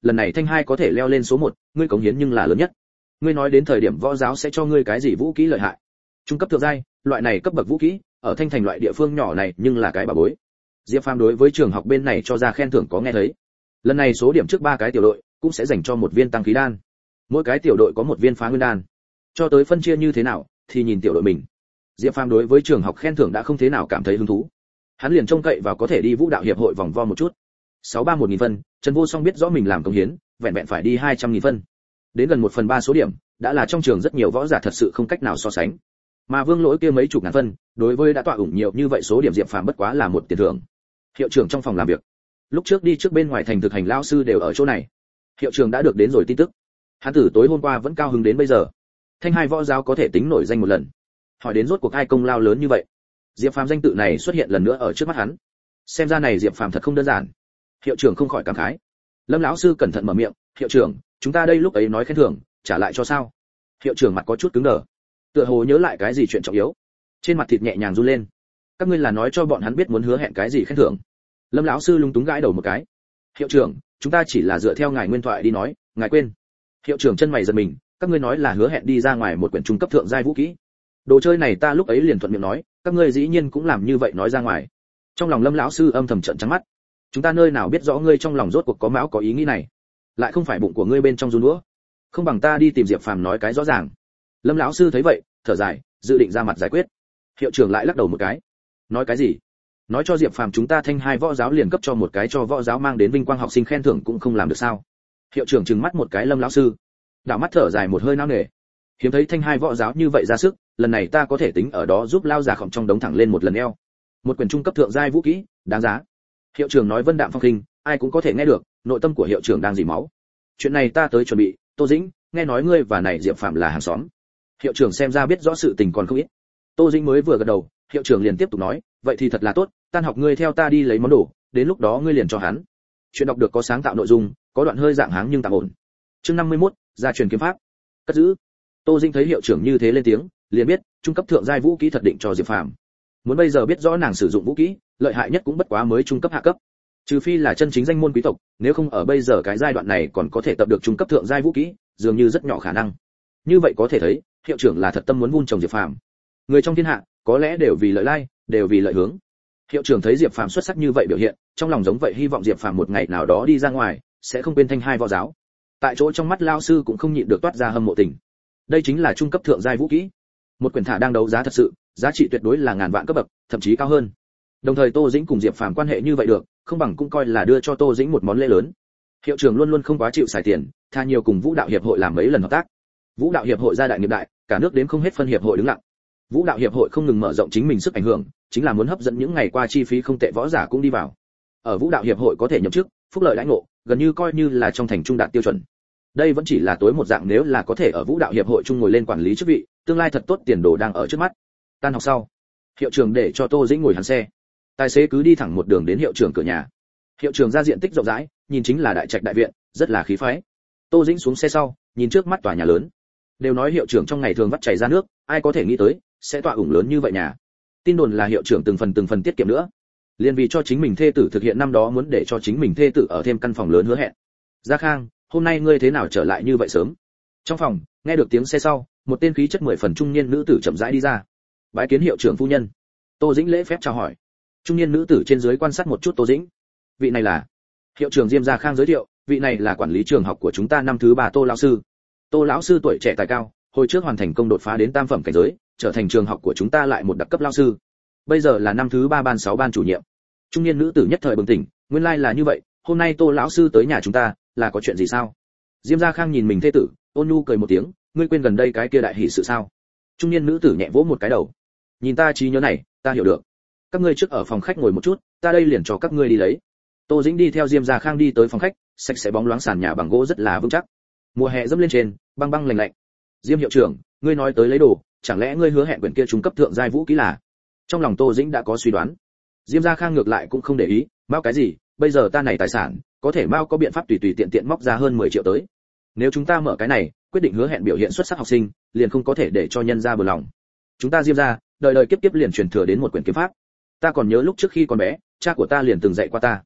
lần này thanh hai có thể leo lên số một, ngươi cống hiến nhưng là lớn nhất. Ngươi nói đến thời điểm võ giáo sẽ cho ngươi cái gì vũ kỹ lợi hại? Trung cấp thượng giai, loại này cấp bậc vũ kỹ, ở thanh thành loại địa phương nhỏ này nhưng là cái bà bối. Diệp Phàm đối với trường học bên này cho ra khen thưởng có nghe thấy. Lần này số điểm trước ba cái tiểu đội cũng sẽ dành cho một viên tăng khí đan. Mỗi cái tiểu đội có một viên phá nguyên đan. Cho tới phân chia như thế nào thì nhìn tiểu đội mình. Diệp Phàm đối với trường học khen thưởng đã không thế nào cảm thấy hứng thú. Hắn liền trông cậy vào có thể đi vũ đạo hiệp hội vòng vo một chút. sáu ba một nghìn phân, Trần Vô Song biết rõ mình làm công hiến, vẹn vẹn phải đi hai trăm nghìn phân. Đến gần một phần ba số điểm, đã là trong trường rất nhiều võ giả thật sự không cách nào so sánh. Mà Vương Lỗi kia mấy chục ngàn phân, đối với đã tọa ủng nhiều như vậy số điểm Diệp Phàm bất quá là một tiền thưởng. Hiệu trưởng trong phòng làm việc. Lúc trước đi trước bên ngoài thành thực hành lão sư đều ở chỗ này. Hiệu trưởng đã được đến rồi tin tức. Hắn từ tối hôm qua vẫn cao hứng đến bây giờ. Thanh hai võ giáo có thể tính nổi danh một lần. Hỏi đến rốt cuộc ai công lao lớn như vậy. Diệp Phàm danh tự này xuất hiện lần nữa ở trước mắt hắn. Xem ra này Diệp Phàm thật không đơn giản. Hiệu trưởng không khỏi cảm khái. Lâm lão sư cẩn thận mở miệng, "Hiệu trưởng, chúng ta đây lúc ấy nói khen thưởng, trả lại cho sao?" Hiệu trưởng mặt có chút cứng đờ. Tựa hồ nhớ lại cái gì chuyện trọng yếu. Trên mặt thịt nhẹ nhàng run lên. "Các ngươi là nói cho bọn hắn biết muốn hứa hẹn cái gì khen thưởng?" Lâm lão sư lung túng gãi đầu một cái. "Hiệu trưởng, chúng ta chỉ là dựa theo ngài nguyên thoại đi nói, ngài quên." Hiệu trưởng chân mày giật mình, "Các ngươi nói là hứa hẹn đi ra ngoài một quyển trung cấp thượng giai vũ kỹ. Đồ chơi này ta lúc ấy liền thuận miệng nói, các ngươi dĩ nhiên cũng làm như vậy nói ra ngoài." Trong lòng Lâm lão sư âm thầm trợn trắng mắt. "Chúng ta nơi nào biết rõ ngươi trong lòng rốt cuộc có mão có ý nghĩ này, lại không phải bụng của ngươi bên trong run đũa. Không bằng ta đi tìm Diệp Phàm nói cái rõ ràng." Lâm lão sư thấy vậy, thở dài, dự định ra mặt giải quyết. Hiệu trưởng lại lắc đầu một cái. "Nói cái gì? Nói cho Diệp Phàm chúng ta thanh hai võ giáo liền cấp cho một cái cho võ giáo mang đến vinh quang học sinh khen thưởng cũng không làm được sao?" Hiệu trưởng trừng mắt một cái Lâm lão sư, đảo mắt thở dài một hơi nao nề. Hiếm thấy thanh hai võ giáo như vậy ra sức, lần này ta có thể tính ở đó giúp lao già khổng trong đống thẳng lên một lần eo. Một quyển trung cấp thượng giai vũ kỹ, đáng giá. Hiệu trưởng nói vân đạm phong khinh, ai cũng có thể nghe được, nội tâm của hiệu trưởng đang dỉ máu. "Chuyện này ta tới chuẩn bị, Tô Dĩnh, nghe nói ngươi và này Diệp Phạm là hàng xóm." Hiệu trưởng xem ra biết rõ sự tình còn không ít. Tô Dĩnh mới vừa gật đầu, hiệu trưởng liền tiếp tục nói, "Vậy thì thật là tốt, tan học ngươi theo ta đi lấy món đồ, đến lúc đó ngươi liền cho hắn." Chuyện đọc được có sáng tạo nội dung, có đoạn hơi dạng háng nhưng tạm ổn. Chương năm mươi mốt, gia truyền kiếm pháp. Cất giữ. Tô Dĩnh thấy hiệu trưởng như thế lên tiếng, liền biết, trung cấp thượng giai vũ kỹ thật định cho Diệp Phàm. Muốn bây giờ biết rõ nàng sử dụng vũ kỹ, lợi hại nhất cũng bất quá mới trung cấp hạ cấp. Trừ phi là chân chính danh môn quý tộc, nếu không ở bây giờ cái giai đoạn này còn có thể tập được trung cấp thượng giai vũ kỹ, dường như rất nhỏ khả năng. Như vậy có thể thấy, hiệu trưởng là thật tâm muốn vun trồng Diệp Phàm. Người trong thiên hạ, có lẽ đều vì lợi lai, đều vì lợi hướng. Hiệu trưởng thấy Diệp Phàm xuất sắc như vậy biểu hiện, trong lòng giống vậy hy vọng Diệp Phàm một ngày nào đó đi ra ngoài, sẽ không quên thanh hai võ giáo. Tại chỗ trong mắt lao sư cũng không nhịn được toát ra hâm mộ tình. Đây chính là trung cấp thượng giai vũ kỹ. Một quyển thả đang đấu giá thật sự, giá trị tuyệt đối là ngàn vạn cấp bậc, thậm chí cao hơn. Đồng thời Tô Dĩnh cùng Diệp Phàm quan hệ như vậy được, không bằng cũng coi là đưa cho Tô Dĩnh một món lễ lớn. Hiệu trưởng luôn luôn không quá chịu xài tiền, tha nhiều cùng Vũ đạo hiệp hội làm mấy lần hợp tác. Vũ đạo hiệp hội gia đại nghiệp đại, cả nước đến không hết phân hiệp hội đứng lặng. Vũ đạo hiệp hội không ngừng mở rộng chính mình sức ảnh hưởng, chính là muốn hấp dẫn những ngày qua chi phí không tệ võ giả cũng đi vào. Ở Vũ đạo hiệp hội có thể nhậm chức, phúc lợi đãi ngộ, gần như coi như là trong thành trung đạt tiêu chuẩn. Đây vẫn chỉ là tối một dạng, nếu là có thể ở Vũ đạo hiệp hội chung ngồi lên quản lý chức vị, tương lai thật tốt, tiền đồ đang ở trước mắt. Tan học sau, hiệu trưởng để cho Tô Dĩnh ngồi hắn xe. Tài xế cứ đi thẳng một đường đến hiệu trưởng cửa nhà. Hiệu trưởng ra diện tích rộng rãi, nhìn chính là đại trạch đại viện, rất là khí phái. Tô Dĩnh xuống xe sau, nhìn trước mắt tòa nhà lớn. Đều nói hiệu trưởng trong ngày thường vắt chảy ra nước, ai có thể nghĩ tới sẽ tọa ủng lớn như vậy nhà. Tin đồn là hiệu trưởng từng phần từng phần tiết kiệm nữa, liền vì cho chính mình thê tử thực hiện năm đó muốn để cho chính mình thê tử ở thêm căn phòng lớn hứa hẹn. Gia Khang, hôm nay ngươi thế nào trở lại như vậy sớm? Trong phòng, nghe được tiếng xe sau, một tên khí chất mười phần trung niên nữ tử chậm rãi đi ra. Bái kiến hiệu trưởng phu nhân. Tô Dĩnh lễ phép chào hỏi. Trung niên nữ tử trên dưới quan sát một chút Tô Dĩnh. Vị này là hiệu trưởng Diêm Gia Khang giới thiệu, vị này là quản lý trường học của chúng ta năm thứ ba Tô lão sư. Tô lão sư tuổi trẻ tài cao, hồi trước hoàn thành công đột phá đến tam phẩm cảnh giới, trở thành trường học của chúng ta lại một đặc cấp lão sư. Bây giờ là năm thứ ba ban sáu ban chủ nhiệm. Trung niên nữ tử nhất thời bừng tỉnh, nguyên lai là như vậy, hôm nay Tô lão sư tới nhà chúng ta, là có chuyện gì sao? Diêm Gia Khang nhìn mình thê tử, ôn nhu cười một tiếng, ngươi quên gần đây cái kia đại hỷ sự sao? Trung niên nữ tử nhẹ vỗ một cái đầu. Nhìn ta trí nhớ này, ta hiểu được. Các ngươi trước ở phòng khách ngồi một chút, ta đây liền cho các ngươi đi lấy. Tô Dĩnh đi theo Diêm Gia Khang đi tới phòng khách, sạch sẽ bóng loáng sàn nhà bằng gỗ rất là vững chắc. Mùa hè dẫm lên trên, băng băng lạnh lạnh. Diêm hiệu trưởng, ngươi nói tới lấy đồ, chẳng lẽ ngươi hứa hẹn quyển kia trung cấp thượng giai vũ kỹ là? Trong lòng Tô Dĩnh đã có suy đoán. Diêm Gia Khang ngược lại cũng không để ý, bao cái gì, bây giờ ta này tài sản, có thể mau có biện pháp tùy tùy tiện tiện móc ra hơn mười triệu tới. Nếu chúng ta mở cái này, quyết định hứa hẹn biểu hiện xuất sắc học sinh, liền không có thể để cho nhân gia bừa lòng. Chúng ta Diêm gia, đời đời kiếp kiếp liền truyền thừa đến một quyển kiếm pháp. Ta còn nhớ lúc trước khi còn bé, cha của ta liền từng dạy qua ta.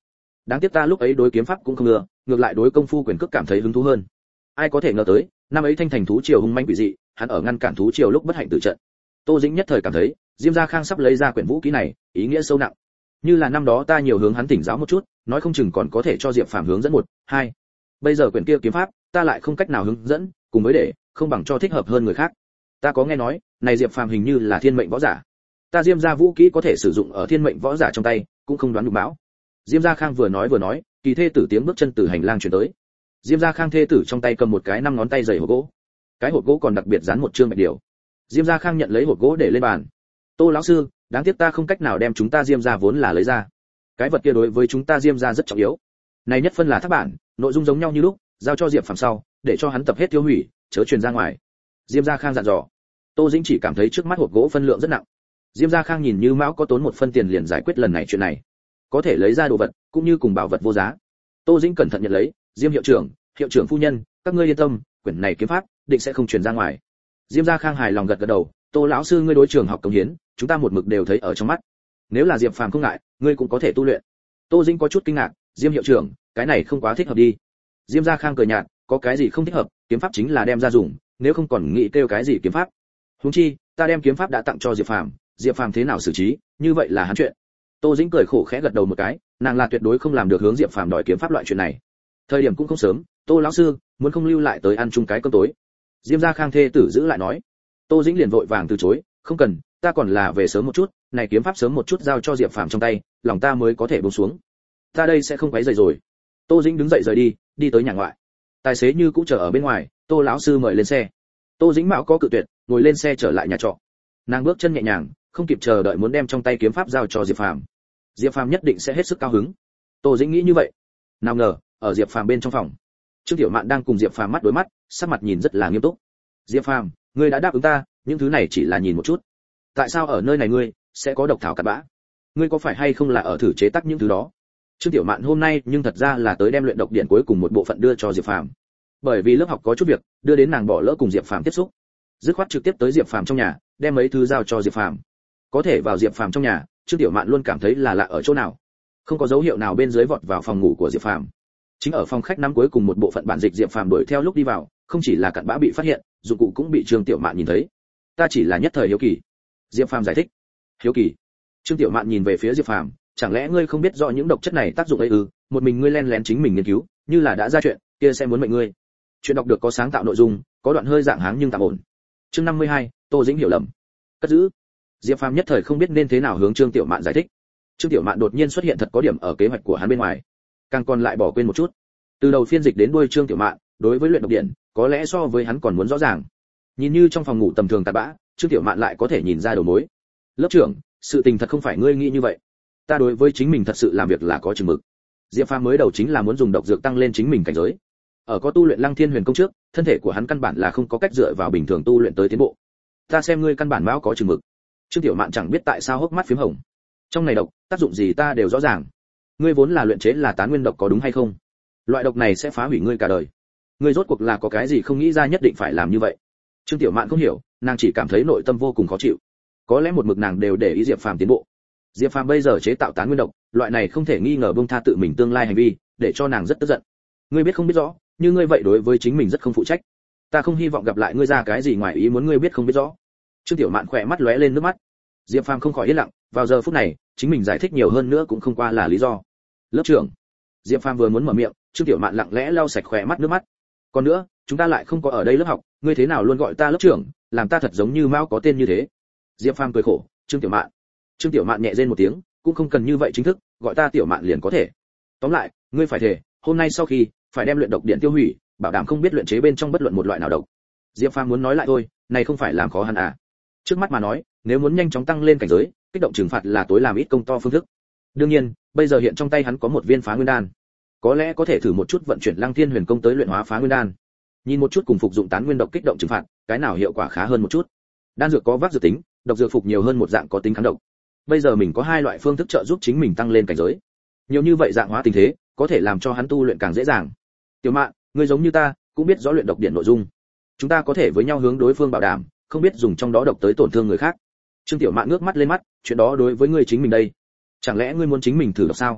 Đáng tiếc ta lúc ấy đối kiếm pháp cũng không ưa, ngược lại đối công phu quyền cước cảm thấy hứng thú hơn. Ai có thể ngờ tới, năm ấy Thanh Thành thú triều hung manh quỷ dị, hắn ở ngăn cản thú triều lúc bất hạnh tử trận. Tô Dĩnh nhất thời cảm thấy, Diêm Gia Khang sắp lấy ra quyển vũ khí này, ý nghĩa sâu nặng. Như là năm đó ta nhiều hướng hắn tỉnh giáo một chút, nói không chừng còn có thể cho Diệp Phàm hướng dẫn một, hai. Bây giờ quyển kia kiếm pháp, ta lại không cách nào hướng dẫn, cùng với để, không bằng cho thích hợp hơn người khác. Ta có nghe nói, này Diệp Phàm hình như là thiên mệnh võ giả. Ta Diêm gia vũ khí có thể sử dụng ở thiên mệnh võ giả trong tay, cũng không đoán được bão. Diêm Gia Khang vừa nói vừa nói, kỳ thê tử tiếng bước chân từ hành lang truyền tới. Diêm Gia Khang thê tử trong tay cầm một cái năm ngón tay dày hộp gỗ. Cái hộp gỗ còn đặc biệt dán một chương bạch điều. Diêm Gia Khang nhận lấy hộp gỗ để lên bàn. Tô lão sư, đáng tiếc ta không cách nào đem chúng ta Diêm gia vốn là lấy ra. Cái vật kia đối với chúng ta Diêm gia rất trọng yếu. Này nhất phân là thác bản, nội dung giống nhau như lúc, giao cho Diệp Phàm sau, để cho hắn tập hết tiêu hủy, chớ truyền ra ngoài. Diêm Gia Khang dặn dò. Tô Dĩnh chỉ cảm thấy trước mắt hộp gỗ phân lượng rất nặng. Diêm Gia Khang nhìn như mão có tốn một phân tiền liền giải quyết lần này chuyện này, có thể lấy ra đồ vật, cũng như cùng bảo vật vô giá. Tô Dĩnh cẩn thận nhận lấy, Diêm hiệu trưởng, hiệu trưởng phu nhân, các ngươi yên tâm, quyển này kiếm pháp định sẽ không truyền ra ngoài. Diêm Gia Khang hài lòng gật gật đầu, Tô lão sư ngươi đối trường học cống hiến, chúng ta một mực đều thấy ở trong mắt. Nếu là Diệp Phàm không ngại, ngươi cũng có thể tu luyện. Tô Dĩnh có chút kinh ngạc, Diêm hiệu trưởng, cái này không quá thích hợp đi. Diêm Gia Khang cười nhạt, có cái gì không thích hợp, kiếm pháp chính là đem ra dùng, nếu không còn nghĩ kêu cái gì kiếm pháp. Huống chi, ta đem kiếm pháp đã tặng cho Diệp Phàm, Diệp Phàm thế nào xử trí, như vậy là hắn chuyện. Tô Dĩnh cười khổ khẽ gật đầu một cái, nàng là tuyệt đối không làm được hướng Diệp Phàm đòi kiếm pháp loại chuyện này. Thời điểm cũng không sớm, Tô lão sư, muốn không lưu lại tới ăn chung cái cơm tối. Diêm Gia Khang thê tử giữ lại nói. Tô Dĩnh liền vội vàng từ chối, không cần, ta còn là về sớm một chút, này kiếm pháp sớm một chút giao cho Diệp Phàm trong tay, lòng ta mới có thể buông xuống. Ta đây sẽ không quấy rầy rồi. Tô Dĩnh đứng dậy rời đi, đi tới nhà ngoại. Tài xế như cũng chờ ở bên ngoài, Tô lão sư mời lên xe. Tô Dĩnh mạo có cự tuyệt, ngồi lên xe trở lại nhà trọ. Nàng bước chân nhẹ nhàng, không kịp chờ đợi muốn đem trong tay kiếm pháp giao cho Diệp Phàm. Diệp Phàm nhất định sẽ hết sức cao hứng. Tô Dĩnh nghĩ như vậy. Nào ngờ, ở Diệp Phàm bên trong phòng, Trương Tiểu Mạn đang cùng Diệp Phàm mắt đối mắt, sắc mặt nhìn rất là nghiêm túc. Diệp Phàm, ngươi đã đáp ứng ta, những thứ này chỉ là nhìn một chút. Tại sao ở nơi này ngươi sẽ có độc thảo cặn bã? Ngươi có phải hay không là ở thử chế tác những thứ đó? Trương Tiểu Mạn hôm nay nhưng thật ra là tới đem luyện độc điện cuối cùng một bộ phận đưa cho Diệp Phàm. Bởi vì lớp học có chút việc, đưa đến nàng bỏ lỡ cùng Diệp Phàm tiếp xúc. Dứt khoát trực tiếp tới Diệp Phàm trong nhà, đem mấy thứ giao cho Diệp Phàm. Có thể vào Diệp Phàm trong nhà, Trương Tiểu Mạn luôn cảm thấy là lạ ở chỗ nào. Không có dấu hiệu nào bên dưới vọt vào phòng ngủ của Diệp Phàm. Chính ở phòng khách năm cuối cùng một bộ phận bản dịch Diệp Phàm đuổi theo lúc đi vào, không chỉ là cặn bã bị phát hiện, dụng cụ cũng bị Trương Tiểu Mạn nhìn thấy. Ta chỉ là nhất thời hiếu kỳ. Diệp Phàm giải thích. Hiếu kỳ? Trương Tiểu Mạn nhìn về phía Diệp Phàm, chẳng lẽ ngươi không biết rõ những độc chất này tác dụng ấy ư? Một mình ngươi len lén chính mình nghiên cứu, như là đã ra chuyện, kia sẽ muốn mệnh ngươi. Chuyện đọc được có sáng tạo nội dung, có đoạn hơi dạng háng nhưng tạm ổn. Chương năm mươi hai, Tô Dĩnh hiểu lầm. Cất giữ. Diệp Phàm nhất thời không biết nên thế nào hướng Trương Tiểu Mạn giải thích. Trương Tiểu Mạn đột nhiên xuất hiện thật có điểm ở kế hoạch của hắn bên ngoài, càng còn lại bỏ quên một chút. Từ đầu phiên dịch đến đuôi Trương Tiểu Mạn, đối với luyện độc điện, có lẽ so với hắn còn muốn rõ ràng. Nhìn như trong phòng ngủ tầm thường tạt bã, Trương Tiểu Mạn lại có thể nhìn ra đầu mối. Lớp trưởng, sự tình thật không phải ngươi nghĩ như vậy. Ta đối với chính mình thật sự làm việc là có chừng mực. Diệp Phàm mới đầu chính là muốn dùng độc dược tăng lên chính mình cảnh giới. Ở có tu luyện Lăng Thiên Huyền công trước, thân thể của hắn căn bản là không có cách dựa vào bình thường tu luyện tới tiến bộ. Ta xem ngươi căn bản mão có chừng mực. Trương Tiểu Mạn chẳng biết tại sao hốc mắt phím hồng. Trong này độc, tác dụng gì ta đều rõ ràng. Ngươi vốn là luyện chế là tán nguyên độc có đúng hay không? Loại độc này sẽ phá hủy ngươi cả đời. Ngươi rốt cuộc là có cái gì không nghĩ ra nhất định phải làm như vậy? Trương Tiểu Mạn không hiểu, nàng chỉ cảm thấy nội tâm vô cùng khó chịu. Có lẽ một mực nàng đều để ý Diệp Phàm tiến bộ. Diệp Phàm bây giờ chế tạo tán nguyên độc, loại này không thể nghi ngờ buông tha tự mình tương lai hành vi, để cho nàng rất tức giận. Ngươi biết không biết rõ, như ngươi vậy đối với chính mình rất không phụ trách. Ta không hy vọng gặp lại ngươi ra cái gì ngoài ý muốn ngươi biết không biết rõ. Trương Tiểu Mạn khỏe mắt lóe lên nước mắt. Diệp Phàm không khỏi yên lặng, vào giờ phút này, chính mình giải thích nhiều hơn nữa cũng không qua là lý do. Lớp trưởng. Diệp Phàm vừa muốn mở miệng, Trương Tiểu Mạn lặng lẽ lau sạch khỏe mắt nước mắt. Còn nữa, chúng ta lại không có ở đây lớp học, ngươi thế nào luôn gọi ta lớp trưởng, làm ta thật giống như mao có tên như thế. Diệp Phàm cười khổ, Trương Tiểu Mạn. Trương Tiểu Mạn nhẹ rên một tiếng, cũng không cần như vậy chính thức, gọi ta Tiểu Mạn liền có thể. Tóm lại, ngươi phải thề, hôm nay sau khi phải đem luyện độc điện tiêu hủy, bảo đảm không biết luyện chế bên trong bất luận một loại nào độc. Diệp Phàm muốn nói lại thôi, này không phải làm khó hắn à? Trước mắt mà nói, nếu muốn nhanh chóng tăng lên cảnh giới, kích động trừng phạt là tối làm ít công to phương thức. Đương nhiên, bây giờ hiện trong tay hắn có một viên phá nguyên đan, có lẽ có thể thử một chút vận chuyển Lăng Thiên Huyền công tới luyện hóa phá nguyên đan. Nhìn một chút cùng phục dụng tán nguyên độc kích động trừng phạt, cái nào hiệu quả khá hơn một chút. Đan dược có vác dược tính, độc dược phục nhiều hơn một dạng có tính kháng độc. Bây giờ mình có hai loại phương thức trợ giúp chính mình tăng lên cảnh giới. Nhiều như vậy dạng hóa tình thế, có thể làm cho hắn tu luyện càng dễ dàng. Tiểu Mạn, ngươi giống như ta, cũng biết rõ luyện độc điện nội dung. Chúng ta có thể với nhau hướng đối phương bảo đảm, không biết dùng trong đó độc tới tổn thương người khác. Trương Tiểu Mạn ngước mắt lên mắt, chuyện đó đối với ngươi chính mình đây, chẳng lẽ ngươi muốn chính mình thử độc sao?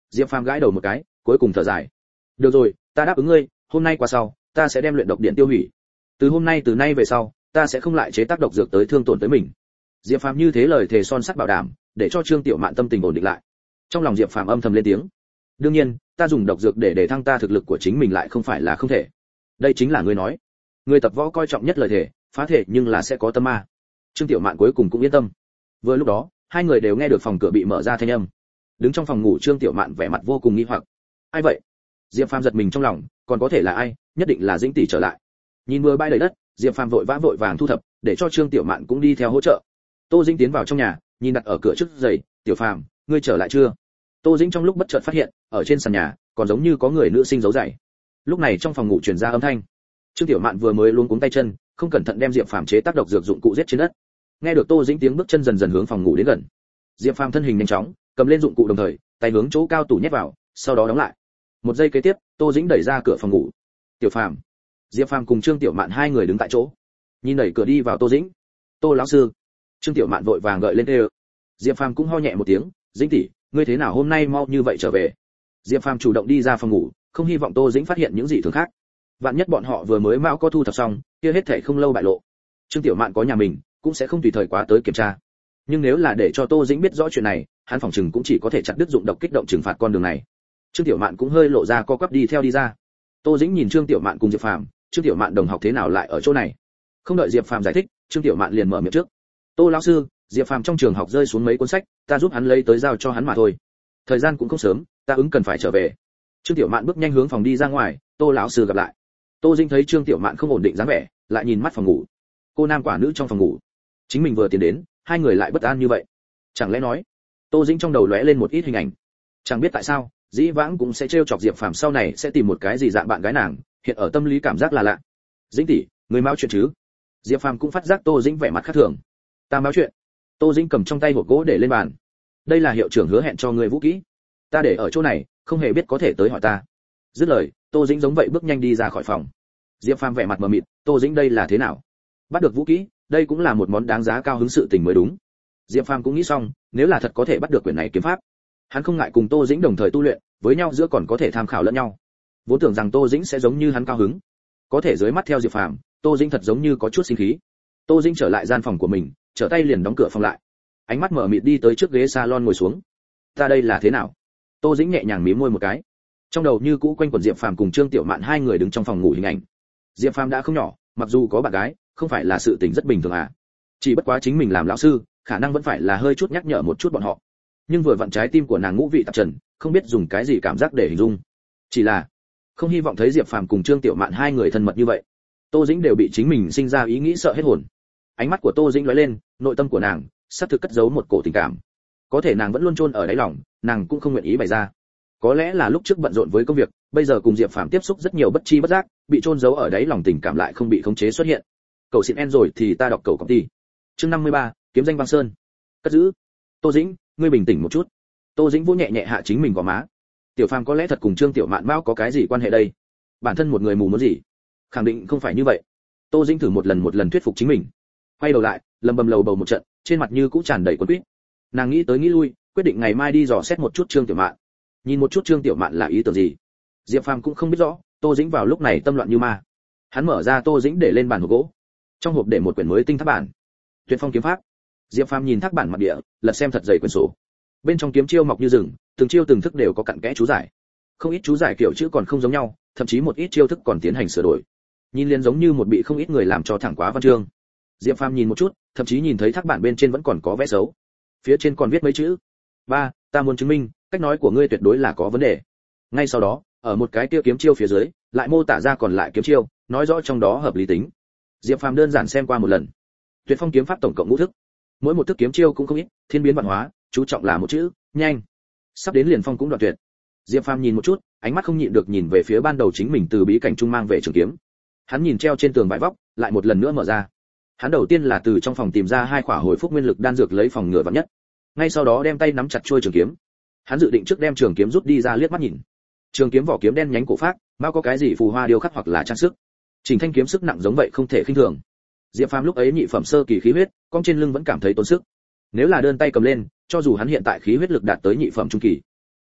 Diệp Phàm gãi đầu một cái, cuối cùng thở dài. Được rồi, ta đáp ứng ngươi, hôm nay qua sau, ta sẽ đem luyện độc điện tiêu hủy. Từ hôm nay từ nay về sau, ta sẽ không lại chế tác độc dược tới thương tổn tới mình. Diệp Phàm như thế lời thề son sắt bảo đảm, để cho Trương Tiểu Mạn tâm tình ổn định lại. Trong lòng Diệp Phàm âm thầm lên tiếng. Đương nhiên, ta dùng độc dược để để thăng ta thực lực của chính mình lại không phải là không thể. Đây chính là ngươi nói. Người tập võ coi trọng nhất lời thề, phá thể nhưng là sẽ có tâm ma. Trương Tiểu Mạn cuối cùng cũng yên tâm. Vừa lúc đó, hai người đều nghe được phòng cửa bị mở ra thanh âm. Đứng trong phòng ngủ Trương Tiểu Mạn vẻ mặt vô cùng nghi hoặc. Ai vậy? Diệp Phàm giật mình trong lòng, còn có thể là ai, nhất định là Dĩnh tỷ trở lại. Nhìn mưa bay đầy đất, Diệp Phàm vội vã vội vàng thu thập, để cho Trương Tiểu Mạn cũng đi theo hỗ trợ. Tô Dĩnh tiến vào trong nhà, nhìn đặt ở cửa trước giày, "Tiểu Phàm, ngươi trở lại chưa?" Tô Dĩnh trong lúc bất chợt phát hiện, ở trên sàn nhà còn giống như có người nữ sinh giấu giày. Lúc này trong phòng ngủ truyền ra âm thanh. Trương Tiểu Mạn vừa mới luống cuống tay chân, không cẩn thận đem Diệp Phàm chế tác độc dược dụng cụ giết trên đất. Nghe được Tô Dĩnh tiếng bước chân dần dần hướng phòng ngủ đến gần. Diệp Phàm thân hình nhanh chóng, cầm lên dụng cụ đồng thời, tay hướng chỗ cao tủ nhét vào, sau đó đóng lại. Một giây kế tiếp, Tô Dĩnh đẩy ra cửa phòng ngủ. "Tiểu Phàm." Diệp Phàm cùng Trương Tiểu Mạn hai người đứng tại chỗ, nhìn đẩy cửa đi vào Tô Dĩnh. "Tô lão sư." Trương Tiểu Mạn vội vàng gợi lên kêu. Diệp Phàm cũng ho nhẹ một tiếng, "Dĩnh tỷ, ngươi thế nào hôm nay mau như vậy trở về?" Diệp Phàm chủ động đi ra phòng ngủ, không hy vọng Tô Dĩnh phát hiện những gì thường khác. Vạn nhất bọn họ vừa mới mão có thu thập xong, kia hết thảy không lâu bại lộ. Trương Tiểu Mạn có nhà mình, cũng sẽ không tùy thời quá tới kiểm tra. Nhưng nếu là để cho Tô Dĩnh biết rõ chuyện này, hắn phòng trừng cũng chỉ có thể chặt đứt dụng độc kích động trừng phạt con đường này. Trương Tiểu Mạn cũng hơi lộ ra co quắp đi theo đi ra. Tô Dĩnh nhìn Trương Tiểu Mạn cùng Diệp Phàm, Trương Tiểu Mạn đồng học thế nào lại ở chỗ này? Không đợi Diệp Phàm giải thích, Trương Tiểu Mạn liền mở miệng trước. "Tô lão sư, Diệp Phàm trong trường học rơi xuống mấy cuốn sách, ta giúp hắn lấy tới giao cho hắn mà thôi. Thời gian cũng không sớm, ta ứng cần phải trở về." Trương Tiểu Mạn bước nhanh hướng phòng đi ra ngoài, "Tô lão sư gặp lại." Tô Dĩnh thấy Trương Tiểu Mạn không ổn định dáng vẻ, lại nhìn mắt phòng ngủ. Cô nam quả nữ trong phòng ngủ, chính mình vừa tiến đến, hai người lại bất an như vậy. Chẳng lẽ nói? Tô Dĩnh trong đầu lóe lên một ít hình ảnh. Chẳng biết tại sao, dĩ vãng cũng sẽ trêu chọc Diệp Phàm sau này sẽ tìm một cái gì dạng bạn gái nàng, hiện ở tâm lý cảm giác là lạ. "Dĩnh tỷ, người mau chuyện chứ?" Diệp Phàm cũng phát giác Tô Dĩnh vẻ mặt khác thường. "Ta báo chuyện." Tô Dĩnh cầm trong tay hộp gỗ để lên bàn. "Đây là hiệu trưởng hứa hẹn cho ngươi vũ kỹ, ta để ở chỗ này, không hề biết có thể tới hỏi ta." Dứt lời, Tô Dĩnh giống vậy bước nhanh đi ra khỏi phòng. Diệp Phàm vẻ mặt mờ mịt, Tô Dĩnh đây là thế nào? Bắt được vũ kỹ, đây cũng là một món đáng giá cao hứng sự tình mới đúng. Diệp Phàm cũng nghĩ xong, nếu là thật có thể bắt được quyển này kiếm pháp, hắn không ngại cùng Tô Dĩnh đồng thời tu luyện, với nhau giữa còn có thể tham khảo lẫn nhau. Vốn tưởng rằng Tô Dĩnh sẽ giống như hắn cao hứng, có thể dưới mắt theo Diệp Phàm, Tô Dĩnh thật giống như có chút sinh khí. Tô Dĩnh trở lại gian phòng của mình, trở tay liền đóng cửa phòng lại. Ánh mắt mở mịt đi tới trước ghế salon ngồi xuống. "Ta đây là thế nào?" Tô Dĩnh nhẹ nhàng mím môi một cái. Trong đầu như cũ quanh quẩn Diệp Phàm cùng Trương Tiểu Mạn hai người đứng trong phòng ngủ hình ảnh. Diệp Phàm đã không nhỏ, mặc dù có bạn gái, không phải là sự tình rất bình thường à? Chỉ bất quá chính mình làm lão sư, khả năng vẫn phải là hơi chút nhắc nhở một chút bọn họ. Nhưng vừa vặn trái tim của nàng ngũ vị tạp trần, không biết dùng cái gì cảm giác để hình dung. Chỉ là không hy vọng thấy Diệp Phàm cùng Trương Tiểu Mạn hai người thân mật như vậy. Tô Dĩnh đều bị chính mình sinh ra ý nghĩ sợ hết hồn. Ánh mắt của Tô Dĩnh lóe lên, nội tâm của nàng sắp thực cất giấu một cổ tình cảm. Có thể nàng vẫn luôn chôn ở đáy lòng, nàng cũng không nguyện ý bày ra. Có lẽ là lúc trước bận rộn với công việc, bây giờ cùng Diệp Phàm tiếp xúc rất nhiều bất chi bất giác, bị chôn giấu ở đáy lòng tình cảm lại không bị khống chế xuất hiện. Cậu xịn en rồi thì ta đọc cậu công ty. Chương năm mươi ba, kiếm danh băng sơn. Cất giữ. Tô Dĩnh, ngươi bình tĩnh một chút. Tô Dĩnh vỗ nhẹ nhẹ hạ chính mình gò má. Tiểu Phàm có lẽ thật cùng Trương Tiểu Mạn Mao có cái gì quan hệ đây? Bản thân một người mù muốn gì? Khẳng định không phải như vậy. Tô Dĩnh thử một lần một lần thuyết phục chính mình. Quay đầu lại, lầm bầm lầu bầu một trận, trên mặt như cũ tràn đầy quấn quýt. Nàng nghĩ tới nghĩ lui, quyết định ngày mai đi dò xét một chút Trương Tiểu Mạn. Nhìn một chút Trương Tiểu Mạn là ý tưởng gì? Diệp Phàm cũng không biết rõ, Tô Dĩnh vào lúc này tâm loạn như ma. Hắn mở ra Tô Dĩnh để lên bàn hộp gỗ. Trong hộp để một quyển mới tinh thác bản. Tuyệt phong kiếm pháp. Diệp Phàm nhìn thác bản mặt địa, lật xem thật dày quyển sổ. Bên trong kiếm chiêu mọc như rừng, từng chiêu từng thức đều có cặn kẽ chú giải. Không ít chú giải kiểu chữ còn không giống nhau, thậm chí một ít chiêu thức còn tiến hành sửa đổi. Nhìn liền giống như một bị không ít người làm cho thẳng quá văn chương. Diệp Phàm nhìn một chút, thậm chí nhìn thấy thác bản bên trên vẫn còn có vẽ xấu. Phía trên còn viết mấy chữ: "Ba, ta muốn chứng minh, cách nói của ngươi tuyệt đối là có vấn đề." Ngay sau đó, ở một cái kia kiếm chiêu phía dưới, lại mô tả ra còn lại kiếm chiêu, nói rõ trong đó hợp lý tính. Diệp Phàm đơn giản xem qua một lần. Tuyệt phong kiếm pháp tổng cộng ngũ thức, mỗi một thức kiếm chiêu cũng không ít, thiên biến vạn hóa, chú trọng là một chữ, nhanh. Sắp đến liền phong cũng đoạn tuyệt. Diệp Phàm nhìn một chút, ánh mắt không nhịn được nhìn về phía ban đầu chính mình từ bí cảnh trung mang về trường kiếm. Hắn nhìn treo trên tường vải vóc, lại một lần nữa mở ra. Hắn đầu tiên là từ trong phòng tìm ra hai quả hồi phúc nguyên lực đan dược lấy phòng ngừa vạn nhất. Ngay sau đó đem tay nắm chặt chuôi trường kiếm. Hắn dự định trước đem trường kiếm rút đi ra liếc mắt nhìn. Trường kiếm vỏ kiếm đen nhánh cổ phác, bao có cái gì phù hoa điêu khắc hoặc là trang sức. Trình thanh kiếm sức nặng giống vậy không thể khinh thường. Diệp Phàm lúc ấy nhị phẩm sơ kỳ khí huyết, cong trên lưng vẫn cảm thấy tốn sức. Nếu là đơn tay cầm lên, cho dù hắn hiện tại khí huyết lực đạt tới nhị phẩm trung kỳ,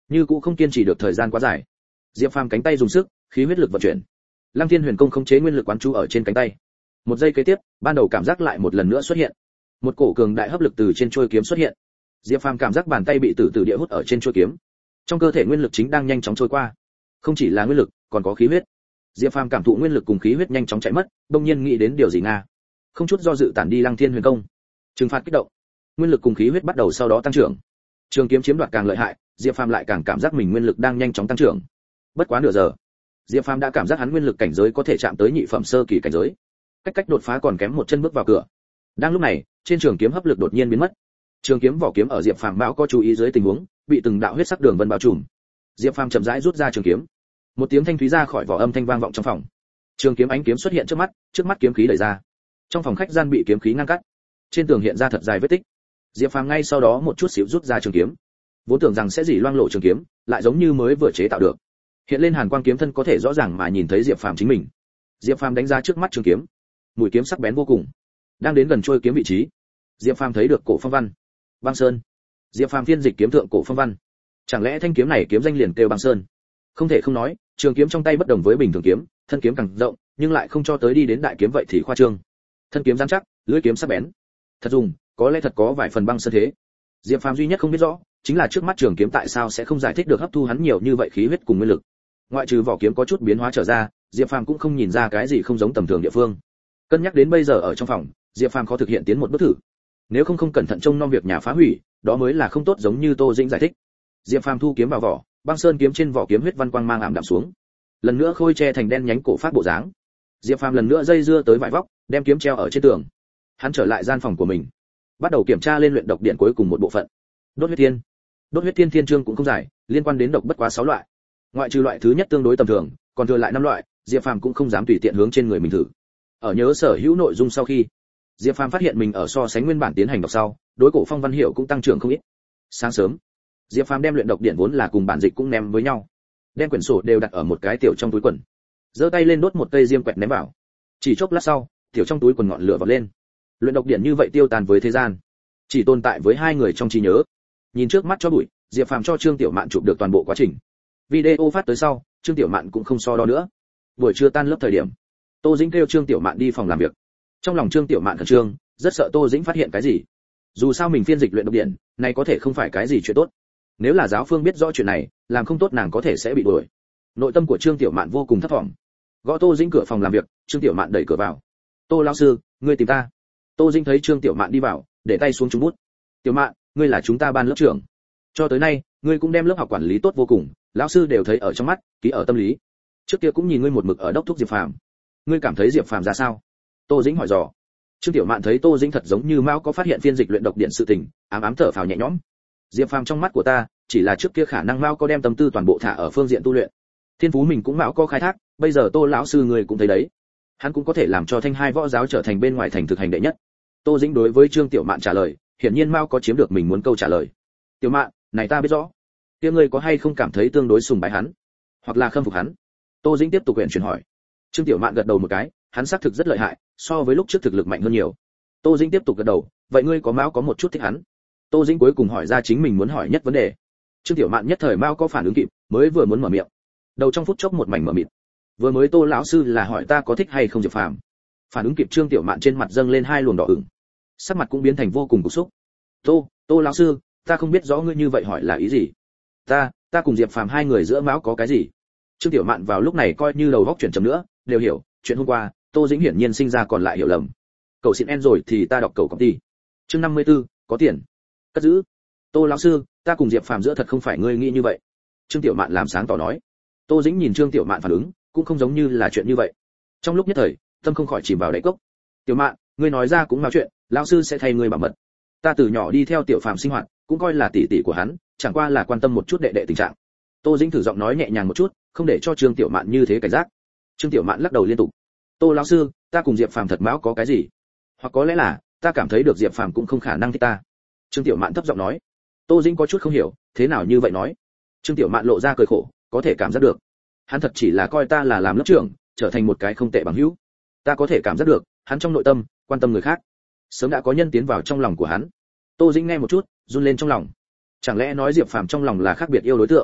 như cũng không kiên trì được thời gian quá dài. Diệp Phàm cánh tay dùng sức, khí huyết lực vận chuyển. Lăng Thiên Huyền Công khống chế nguyên lực quán chú ở trên cánh tay. Một giây kế tiếp, ban đầu cảm giác lại một lần nữa xuất hiện. Một cổ cường đại hấp lực từ trên chuôi kiếm xuất hiện. Diệp Phàm cảm giác bàn tay bị từ từ địa hút ở trên chuôi kiếm. Trong cơ thể nguyên lực chính đang nhanh chóng trôi qua. Không chỉ là nguyên lực, còn có khí huyết. Diệp Phàm cảm thụ nguyên lực cùng khí huyết nhanh chóng chạy mất, đột nhiên nghĩ đến điều gì nga. Không chút do dự tản đi Lăng Thiên Huyền Công. Trừng phạt kích động. Nguyên lực cùng khí huyết bắt đầu sau đó tăng trưởng. Trường kiếm chiếm đoạt càng lợi hại, Diệp Phàm lại càng cảm giác mình nguyên lực đang nhanh chóng tăng trưởng. Bất quá nửa giờ, Diệp Phàm đã cảm giác hắn nguyên lực cảnh giới có thể chạm tới nhị phẩm sơ kỳ cảnh giới. Cách cách đột phá còn kém một chân bước vào cửa. Đang lúc này, trên trường kiếm hấp lực đột nhiên biến mất. Trường kiếm vỏ kiếm ở Diệp Phàm bão có chú ý dưới tình huống, bị từng đạo huyết sắc đường vân bao trùm. Diệp Phàm chậm rãi rút ra trường kiếm. Một tiếng thanh thúy ra khỏi vỏ âm thanh vang vọng trong phòng. Trường kiếm ánh kiếm xuất hiện trước mắt, trước mắt kiếm khí đẩy ra. Trong phòng khách gian bị kiếm khí ngăn cắt. Trên tường hiện ra thật dài vết tích. Diệp Phàm ngay sau đó một chút xíu rút ra trường kiếm. Vốn tưởng rằng sẽ dỉ loang lộ trường kiếm, lại giống như mới vừa chế tạo được. Hiện lên hàn quang kiếm thân có thể rõ ràng mà nhìn thấy Diệp Phàm chính mình. Diệp Phàm đánh ra trước mắt trường kiếm, mũi kiếm sắc bén vô cùng. Đang đến gần trôi kiếm vị trí, Diệp Phàm thấy được cổ phong văn. Băng Sơn. Diệp Phàm phiên dịch kiếm thượng cổ phong văn. Chẳng lẽ thanh kiếm này kiếm danh liền kêu Băng Sơn? Không thể không nói, trường kiếm trong tay bất đồng với bình thường kiếm, thân kiếm càng rộng, nhưng lại không cho tới đi đến đại kiếm vậy thì khoa trương. Thân kiếm rắn chắc, lưỡi kiếm sắc bén. Thật dùng, có lẽ thật có vài phần băng sơn thế. Diệp Phàm duy nhất không biết rõ, chính là trước mắt trường kiếm tại sao sẽ không giải thích được hấp thu hắn nhiều như vậy khí huyết cùng nguyên lực. Ngoại trừ vỏ kiếm có chút biến hóa trở ra, Diệp Phàm cũng không nhìn ra cái gì không giống tầm thường địa phương. Cân nhắc đến bây giờ ở trong phòng, Diệp Phàm khó thực hiện tiến một bước thử. Nếu không không cẩn thận trông nom việc nhà phá hủy, đó mới là không tốt giống như Tô Dĩnh giải thích. Diệp Phàm thu kiếm vào vỏ, băng sơn kiếm trên vỏ kiếm huyết văn quang mang ảm đạm xuống. Lần nữa khôi che thành đen nhánh cổ phát bộ dáng. Diệp Phàm lần nữa dây dưa tới vải vóc, đem kiếm treo ở trên tường. Hắn trở lại gian phòng của mình, bắt đầu kiểm tra lên luyện độc điện cuối cùng một bộ phận. Đốt huyết thiên. Đốt huyết thiên thiên chương cũng không dài, liên quan đến độc bất quá sáu loại. Ngoại trừ loại thứ nhất tương đối tầm thường, còn thừa lại năm loại, Diệp Phàm cũng không dám tùy tiện hướng trên người mình thử. Ở nhớ sở hữu nội dung sau khi, Diệp Phàm phát hiện mình ở so sánh nguyên bản tiến hành đọc sau, đối cổ phong văn hiệu cũng tăng trưởng không ít. Sáng sớm, Diệp Phàm đem luyện độc điện vốn là cùng bản dịch cũng ném với nhau, đem quyển sổ đều đặt ở một cái tiểu trong túi quần, giơ tay lên đốt một cây diêm quẹt ném vào. Chỉ chốc lát sau, tiểu trong túi quần ngọn lửa vọt lên. Luyện độc điện như vậy tiêu tan với thế gian, chỉ tồn tại với hai người trong trí nhớ. Nhìn trước mắt cho bụi, Diệp Phàm cho Trương Tiểu Mạn chụp được toàn bộ quá trình. Video phát tới sau, Trương Tiểu Mạn cũng không so đo nữa. Buổi trưa tan lớp thời điểm, Tô Dĩnh kêu Trương Tiểu Mạn đi phòng làm việc. Trong lòng Trương Tiểu Mạn khẩn trương, rất sợ Tô Dĩnh phát hiện cái gì. Dù sao mình phiên dịch luyện độc điện, này có thể không phải cái gì chuyện tốt. Nếu là giáo phương biết rõ chuyện này, làm không tốt nàng có thể sẽ bị đuổi. Nội tâm của Trương Tiểu Mạn vô cùng thấp thỏm. Gõ Tô Dĩnh cửa phòng làm việc, Trương Tiểu Mạn đẩy cửa vào. "Tô lão sư, ngươi tìm ta?" Tô Dĩnh thấy Trương Tiểu Mạn đi vào, để tay xuống trúng bút. "Tiểu Mạn, ngươi là chúng ta ban lớp trưởng. Cho tới nay, ngươi cũng đem lớp học quản lý tốt vô cùng, lão sư đều thấy ở trong mắt, ký ở tâm lý. Trước kia cũng nhìn ngươi một mực ở đốc thúc Diệp Phàm. Ngươi cảm thấy Diệp Phàm ra sao?" Tô Dĩnh hỏi dò. Trương Tiểu Mạn thấy Tô Dĩnh thật giống như Mao có phát hiện phiên dịch luyện độc điện sự tình, ám ám thở phào nhẹ nhõm. Diệp Phàm trong mắt của ta, chỉ là trước kia khả năng Mao có đem tâm tư toàn bộ thả ở phương diện tu luyện. Thiên phú mình cũng Mao có khai thác, bây giờ Tô lão sư người cũng thấy đấy. Hắn cũng có thể làm cho Thanh Hai võ giáo trở thành bên ngoài thành thực hành đệ nhất. Tô Dĩnh đối với Trương Tiểu Mạn trả lời, hiển nhiên Mao có chiếm được mình muốn câu trả lời. "Tiểu Mạn, này ta biết rõ. Kia ngươi có hay không cảm thấy tương đối sùng bái hắn, hoặc là khâm phục hắn?" Tô Dĩnh tiếp tục huyền chuyển hỏi. Trương Tiểu Mạn gật đầu một cái, hắn xác thực rất lợi hại, so với lúc trước thực lực mạnh hơn nhiều. Tô Dĩnh tiếp tục gật đầu, "Vậy ngươi có Mao có một chút thích hắn?" Tô Dĩnh cuối cùng hỏi ra chính mình muốn hỏi nhất vấn đề. Trương Tiểu Mạn nhất thời Mao có phản ứng kịp, mới vừa muốn mở miệng, đầu trong phút chốc một mảnh mở mịt. Vừa mới Tô lão sư là hỏi ta có thích hay không Diệp Phàm. Phản ứng kịp Trương Tiểu Mạn trên mặt dâng lên hai luồng đỏ ửng, sắc mặt cũng biến thành vô cùng cục xúc. "Tô, Tô lão sư, ta không biết rõ ngươi như vậy hỏi là ý gì. Ta, ta cùng Diệp Phàm hai người giữa Mao có cái gì?" Trương Tiểu Mạn vào lúc này coi như đầu góc chuyển chấm nữa, đều hiểu, chuyện hôm qua, Tô Dĩnh hiển nhiên sinh ra còn lại hiểu lầm. Cậu xin en rồi thì ta đọc cầu công ty. Chương năm mươi tư, có tiền. Cất giữ. "Tô lão sư, ta cùng Diệp Phàm giữa thật không phải ngươi nghĩ như vậy." Trương Tiểu Mạn làm sáng tỏ nói. Tô Dĩnh nhìn Trương Tiểu Mạn phản ứng, cũng không giống như là chuyện như vậy. Trong lúc nhất thời, tâm không khỏi chìm vào đáy cốc. "Tiểu Mạn, ngươi nói ra cũng nói chuyện, lão sư sẽ thay ngươi bảo mật. Ta từ nhỏ đi theo Tiểu Phàm sinh hoạt, cũng coi là tỷ tỷ của hắn, chẳng qua là quan tâm một chút đệ đệ tình trạng." Tô Dĩnh thử giọng nói nhẹ nhàng một chút, không để cho Trương Tiểu Mạn như thế cảnh giác. Trương Tiểu Mạn lắc đầu liên tục. "Tô lão sư, ta cùng Diệp Phàm thật Mão có cái gì? Hoặc có lẽ là, ta cảm thấy được Diệp Phàm cũng không khả năng thích ta." Trương Tiểu Mạn thấp giọng nói. Tô Dĩnh có chút không hiểu, thế nào như vậy nói? Trương Tiểu Mạn lộ ra cười khổ, có thể cảm giác được. Hắn thật chỉ là coi ta là làm lớp trưởng, trở thành một cái không tệ bằng hữu. Ta có thể cảm giác được, hắn trong nội tâm quan tâm người khác. Sớm đã có nhân tiến vào trong lòng của hắn. Tô Dĩnh nghe một chút, run lên trong lòng. Chẳng lẽ nói Diệp Phàm trong lòng là khác biệt yêu đối tượng,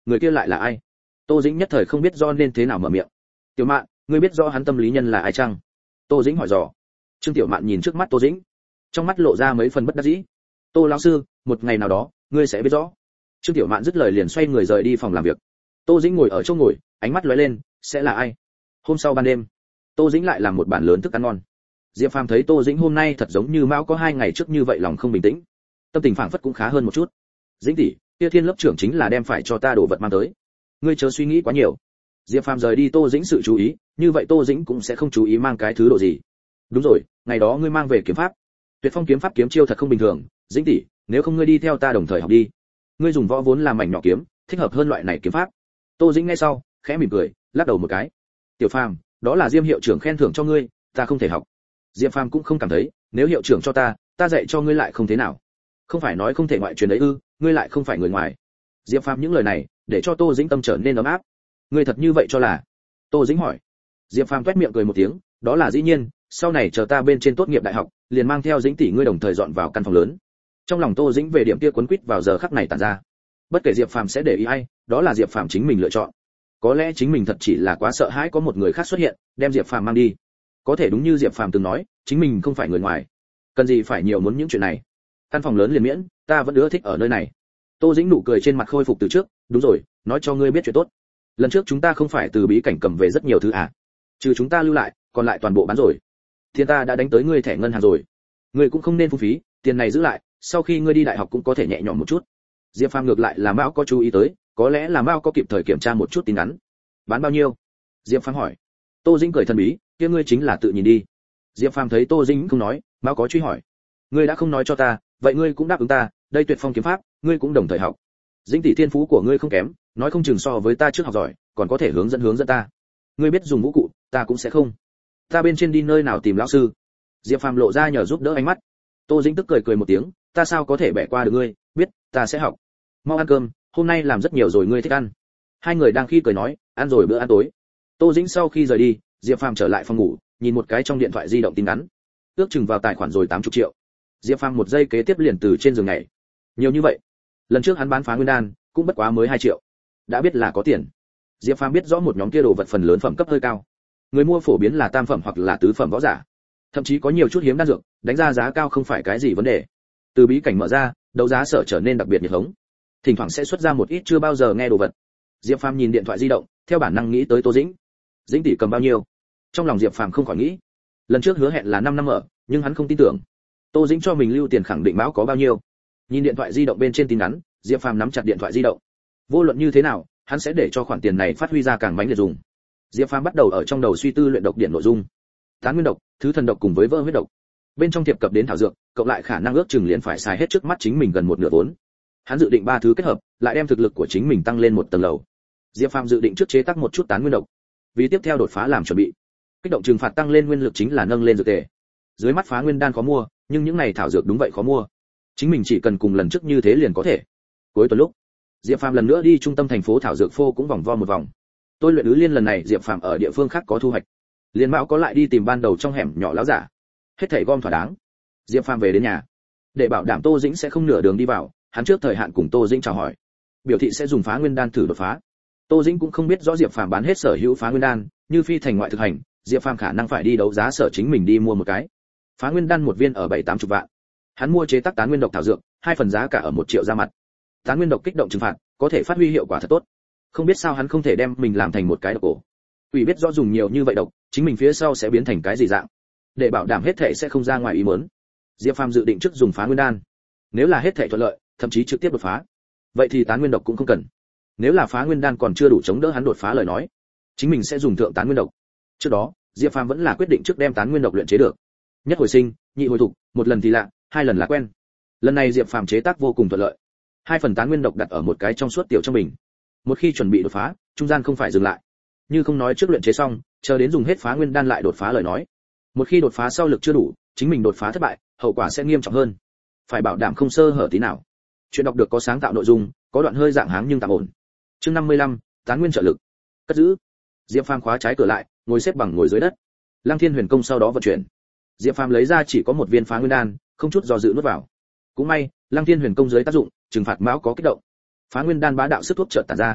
người kia lại là ai? Tô Dĩnh nhất thời không biết do nên thế nào mở miệng. Tiểu Mạn, ngươi biết rõ hắn tâm lý nhân là ai chăng? Tô Dĩnh hỏi dò. Trương Tiểu Mạn nhìn trước mắt Tô Dĩnh, trong mắt lộ ra mấy phần bất đắc dĩ. Tô lão sư, một ngày nào đó ngươi sẽ biết rõ. Trương Tiểu Mạn dứt lời liền xoay người rời đi phòng làm việc. Tô Dĩnh ngồi ở chỗ ngồi, ánh mắt lóe lên, sẽ là ai? Hôm sau ban đêm, Tô Dĩnh lại làm một bàn lớn thức ăn ngon. Diệp Phàm thấy Tô Dĩnh hôm nay thật giống như mão có hai ngày trước như vậy, lòng không bình tĩnh, tâm tình phảng phất cũng khá hơn một chút. Dĩnh tỷ, kia Thiên lớp trưởng chính là đem phải cho ta đồ vật mang tới, ngươi chớ suy nghĩ quá nhiều. Diệp Phàm rời đi Tô Dĩnh sự chú ý, như vậy Tô Dĩnh cũng sẽ không chú ý mang cái thứ đồ gì. Đúng rồi, ngày đó ngươi mang về kiếm pháp, Tuyệt Phong kiếm pháp kiếm chiêu thật không bình thường, Dĩnh tỷ, nếu không ngươi đi theo ta đồng thời học đi. Ngươi dùng võ vốn làm mảnh nhỏ kiếm, thích hợp hơn loại này kiếm pháp. Tô Dĩnh nghe sau, khẽ mỉm cười, lắc đầu một cái. Tiểu Phàm, đó là Diêm hiệu trưởng khen thưởng cho ngươi, ta không thể học. Diệp Phàm cũng không cảm thấy, nếu hiệu trưởng cho ta, ta dạy cho ngươi lại không thế nào. Không phải nói không thể ngoại truyền đấy ư, ngươi lại không phải người ngoài. Diệp Phàm những lời này, để cho Tô Dĩnh tâm trở nên ấm áp. Ngươi thật như vậy cho là? Tô Dĩnh hỏi. Diệp Phàm toét miệng cười một tiếng, đó là dĩ nhiên, sau này chờ ta bên trên tốt nghiệp đại học, liền mang theo Dĩnh tỷ ngươi đồng thời dọn vào căn phòng lớn. Trong lòng Tô Dĩnh về điểm kia cuốn quýt vào giờ khắc này tản ra. Bất kể Diệp Phàm sẽ để ý ai, đó là Diệp Phàm chính mình lựa chọn. Có lẽ chính mình thật chỉ là quá sợ hãi có một người khác xuất hiện, đem Diệp Phàm mang đi. Có thể đúng như Diệp Phàm từng nói, chính mình không phải người ngoài, cần gì phải nhiều muốn những chuyện này. Căn phòng lớn liền miễn, ta vẫn ưa thích ở nơi này. Tô Dĩnh nụ cười trên mặt khôi phục từ trước, đúng rồi, nói cho ngươi biết chuyện tốt. Lần trước chúng ta không phải từ bí cảnh cầm về rất nhiều thứ à? Trừ chúng ta lưu lại, còn lại toàn bộ bán rồi. Thiên ta đã đánh tới ngươi thẻ ngân hàng rồi, ngươi cũng không nên phung phí, tiền này giữ lại, sau khi ngươi đi đại học cũng có thể nhẹ nhõm một chút. Diệp Phàm ngược lại là Mao có chú ý tới, có lẽ là Mao có kịp thời kiểm tra một chút tin ngắn. Bán bao nhiêu? Diệp Phàm hỏi. Tô Dĩnh cười thần bí, kia ngươi chính là tự nhìn đi. Diệp Phàm thấy Tô Dĩnh không nói, Mao có truy hỏi. Ngươi đã không nói cho ta, vậy ngươi cũng đáp ứng ta, đây Tuyệt Phong kiếm pháp, ngươi cũng đồng thời học. Dĩnh tỷ thiên phú của ngươi không kém, nói không chừng so với ta trước học giỏi, còn có thể hướng dẫn hướng dẫn ta. Ngươi biết dùng vũ cụ, ta cũng sẽ không. Ta bên trên đi nơi nào tìm lão sư? Diệp Phàm lộ ra nhờ giúp đỡ ánh mắt. Tô Dĩnh tức cười cười một tiếng, ta sao có thể bẻ qua được ngươi, biết, ta sẽ học. Mau ăn cơm, hôm nay làm rất nhiều rồi ngươi thích ăn. Hai người đang khi cười nói, ăn rồi bữa ăn tối. Tô Dĩnh sau khi rời đi, Diệp Phàm trở lại phòng ngủ, nhìn một cái trong điện thoại di động tin nhắn, ước chừng vào tài khoản rồi tám mươi triệu. Diệp Phàm một giây kế tiếp liền từ trên giường nhảy. Nhiều như vậy. Lần trước hắn bán phá nguyên đan, cũng bất quá mới hai triệu. Đã biết là có tiền. Diệp Phàm biết rõ một nhóm kia đồ vật phần lớn phẩm cấp hơi cao. Người mua phổ biến là tam phẩm hoặc là tứ phẩm võ giả. Thậm chí có nhiều chút hiếm đan dược, đánh ra giá cao không phải cái gì vấn đề. Từ bí cảnh mở ra, đấu giá sở trở nên đặc biệt nhiệt hống. Thỉnh thoảng sẽ xuất ra một ít chưa bao giờ nghe đồ vật. Diệp Phàm nhìn điện thoại di động, theo bản năng nghĩ tới Tô Dĩnh. Dĩnh tỷ cầm bao nhiêu? Trong lòng Diệp Phàm không khỏi nghĩ. Lần trước hứa hẹn là năm năm ở, nhưng hắn không tin tưởng. Tô Dĩnh cho mình lưu tiền khẳng định báo có bao nhiêu. Nhìn điện thoại di động bên trên tin nhắn, Diệp Phàm nắm chặt điện thoại di động. Vô luận như thế nào, hắn sẽ để cho khoản tiền này phát huy ra càng mãnh liệt dùng. Diệp Phàm bắt đầu ở trong đầu suy tư luyện độc điện nội dung. Tán nguyên độc, thứ thần độc cùng với vỡ huyết độc. Bên trong thiệp cập đến thảo dược, cộng lại khả năng ước chừng liền phải xài hết trước mắt chính mình gần một nửa vốn. Hắn dự định ba thứ kết hợp, lại đem thực lực của chính mình tăng lên một tầng lầu. Diệp Phàm dự định trước chế tác một chút tán nguyên độc, vì tiếp theo đột phá làm chuẩn bị. Kích động trừng phạt tăng lên nguyên lực chính là nâng lên dược tề. Dưới mắt phá nguyên đan khó mua, nhưng những này thảo dược đúng vậy khó mua. Chính mình chỉ cần cùng lần trước như thế liền có thể. Cuối tuần lúc, Diệp Phàm lần nữa đi trung tâm thành phố thảo dược phô cũng vòng vo một vòng. Tôi luyện ứ liên lần này Diệp Phàm ở địa phương khác có thu hoạch. Liên Mạo có lại đi tìm ban đầu trong hẻm nhỏ lão giả. Hết thảy gom thỏa đáng. Diệp Phàm về đến nhà. Để bảo đảm Tô Dĩnh sẽ không nửa đường đi vào, hắn trước thời hạn cùng Tô Dĩnh chào hỏi. Biểu thị sẽ dùng phá nguyên đan thử đột phá. Tô Dĩnh cũng không biết rõ Diệp Phàm bán hết sở hữu phá nguyên đan, như phi thành ngoại thực hành, Diệp Phàm khả năng phải đi đấu giá sở chính mình đi mua một cái. Phá nguyên đan một viên ở bảy tám chục vạn. Hắn mua chế tác tán nguyên độc thảo dược, hai phần giá cả ở một triệu ra mặt. Tán nguyên độc kích động trừng phạt, có thể phát huy hiệu quả thật tốt. Không biết sao hắn không thể đem mình làm thành một cái độc cổ. Ủy biết rõ dùng nhiều như vậy độc, chính mình phía sau sẽ biến thành cái gì dạng. Để bảo đảm hết thể sẽ không ra ngoài ý muốn, Diệp Phàm dự định trước dùng phá nguyên đan. Nếu là hết thể thuận lợi, thậm chí trực tiếp đột phá, vậy thì tán nguyên độc cũng không cần. Nếu là phá nguyên đan còn chưa đủ chống đỡ hắn đột phá lời nói, chính mình sẽ dùng thượng tán nguyên độc. Trước đó, Diệp Phàm vẫn là quyết định trước đem tán nguyên độc luyện chế được. Nhất hồi sinh, nhị hồi thục, một lần thì lạ, hai lần là quen. Lần này Diệp Phàm chế tác vô cùng thuận lợi. Hai phần tán nguyên độc đặt ở một cái trong suốt tiểu trong bình. Một khi chuẩn bị đột phá, trung gian không phải dừng lại. Như không nói trước luyện chế xong, chờ đến dùng hết phá nguyên đan lại đột phá lời nói. Một khi đột phá sau lực chưa đủ, chính mình đột phá thất bại, hậu quả sẽ nghiêm trọng hơn. Phải bảo đảm không sơ hở tí nào. Chuyện đọc được có sáng tạo nội dung, có đoạn hơi dạng háng nhưng tạm ổn. Chương năm mươi lăm, tán nguyên trợ lực. Cất giữ. Diệp Phàm khóa trái cửa lại, ngồi xếp bằng ngồi dưới đất. Lăng Thiên Huyền Công sau đó vận chuyển. Diệp Phàm lấy ra chỉ có một viên phá nguyên đan, không chút do dự nuốt vào. Cũng may, Lăng Thiên Huyền Công dưới tác dụng, trừng phạt mão có kích động. Phá nguyên đan bá đạo sức thuốc chợt tản ra.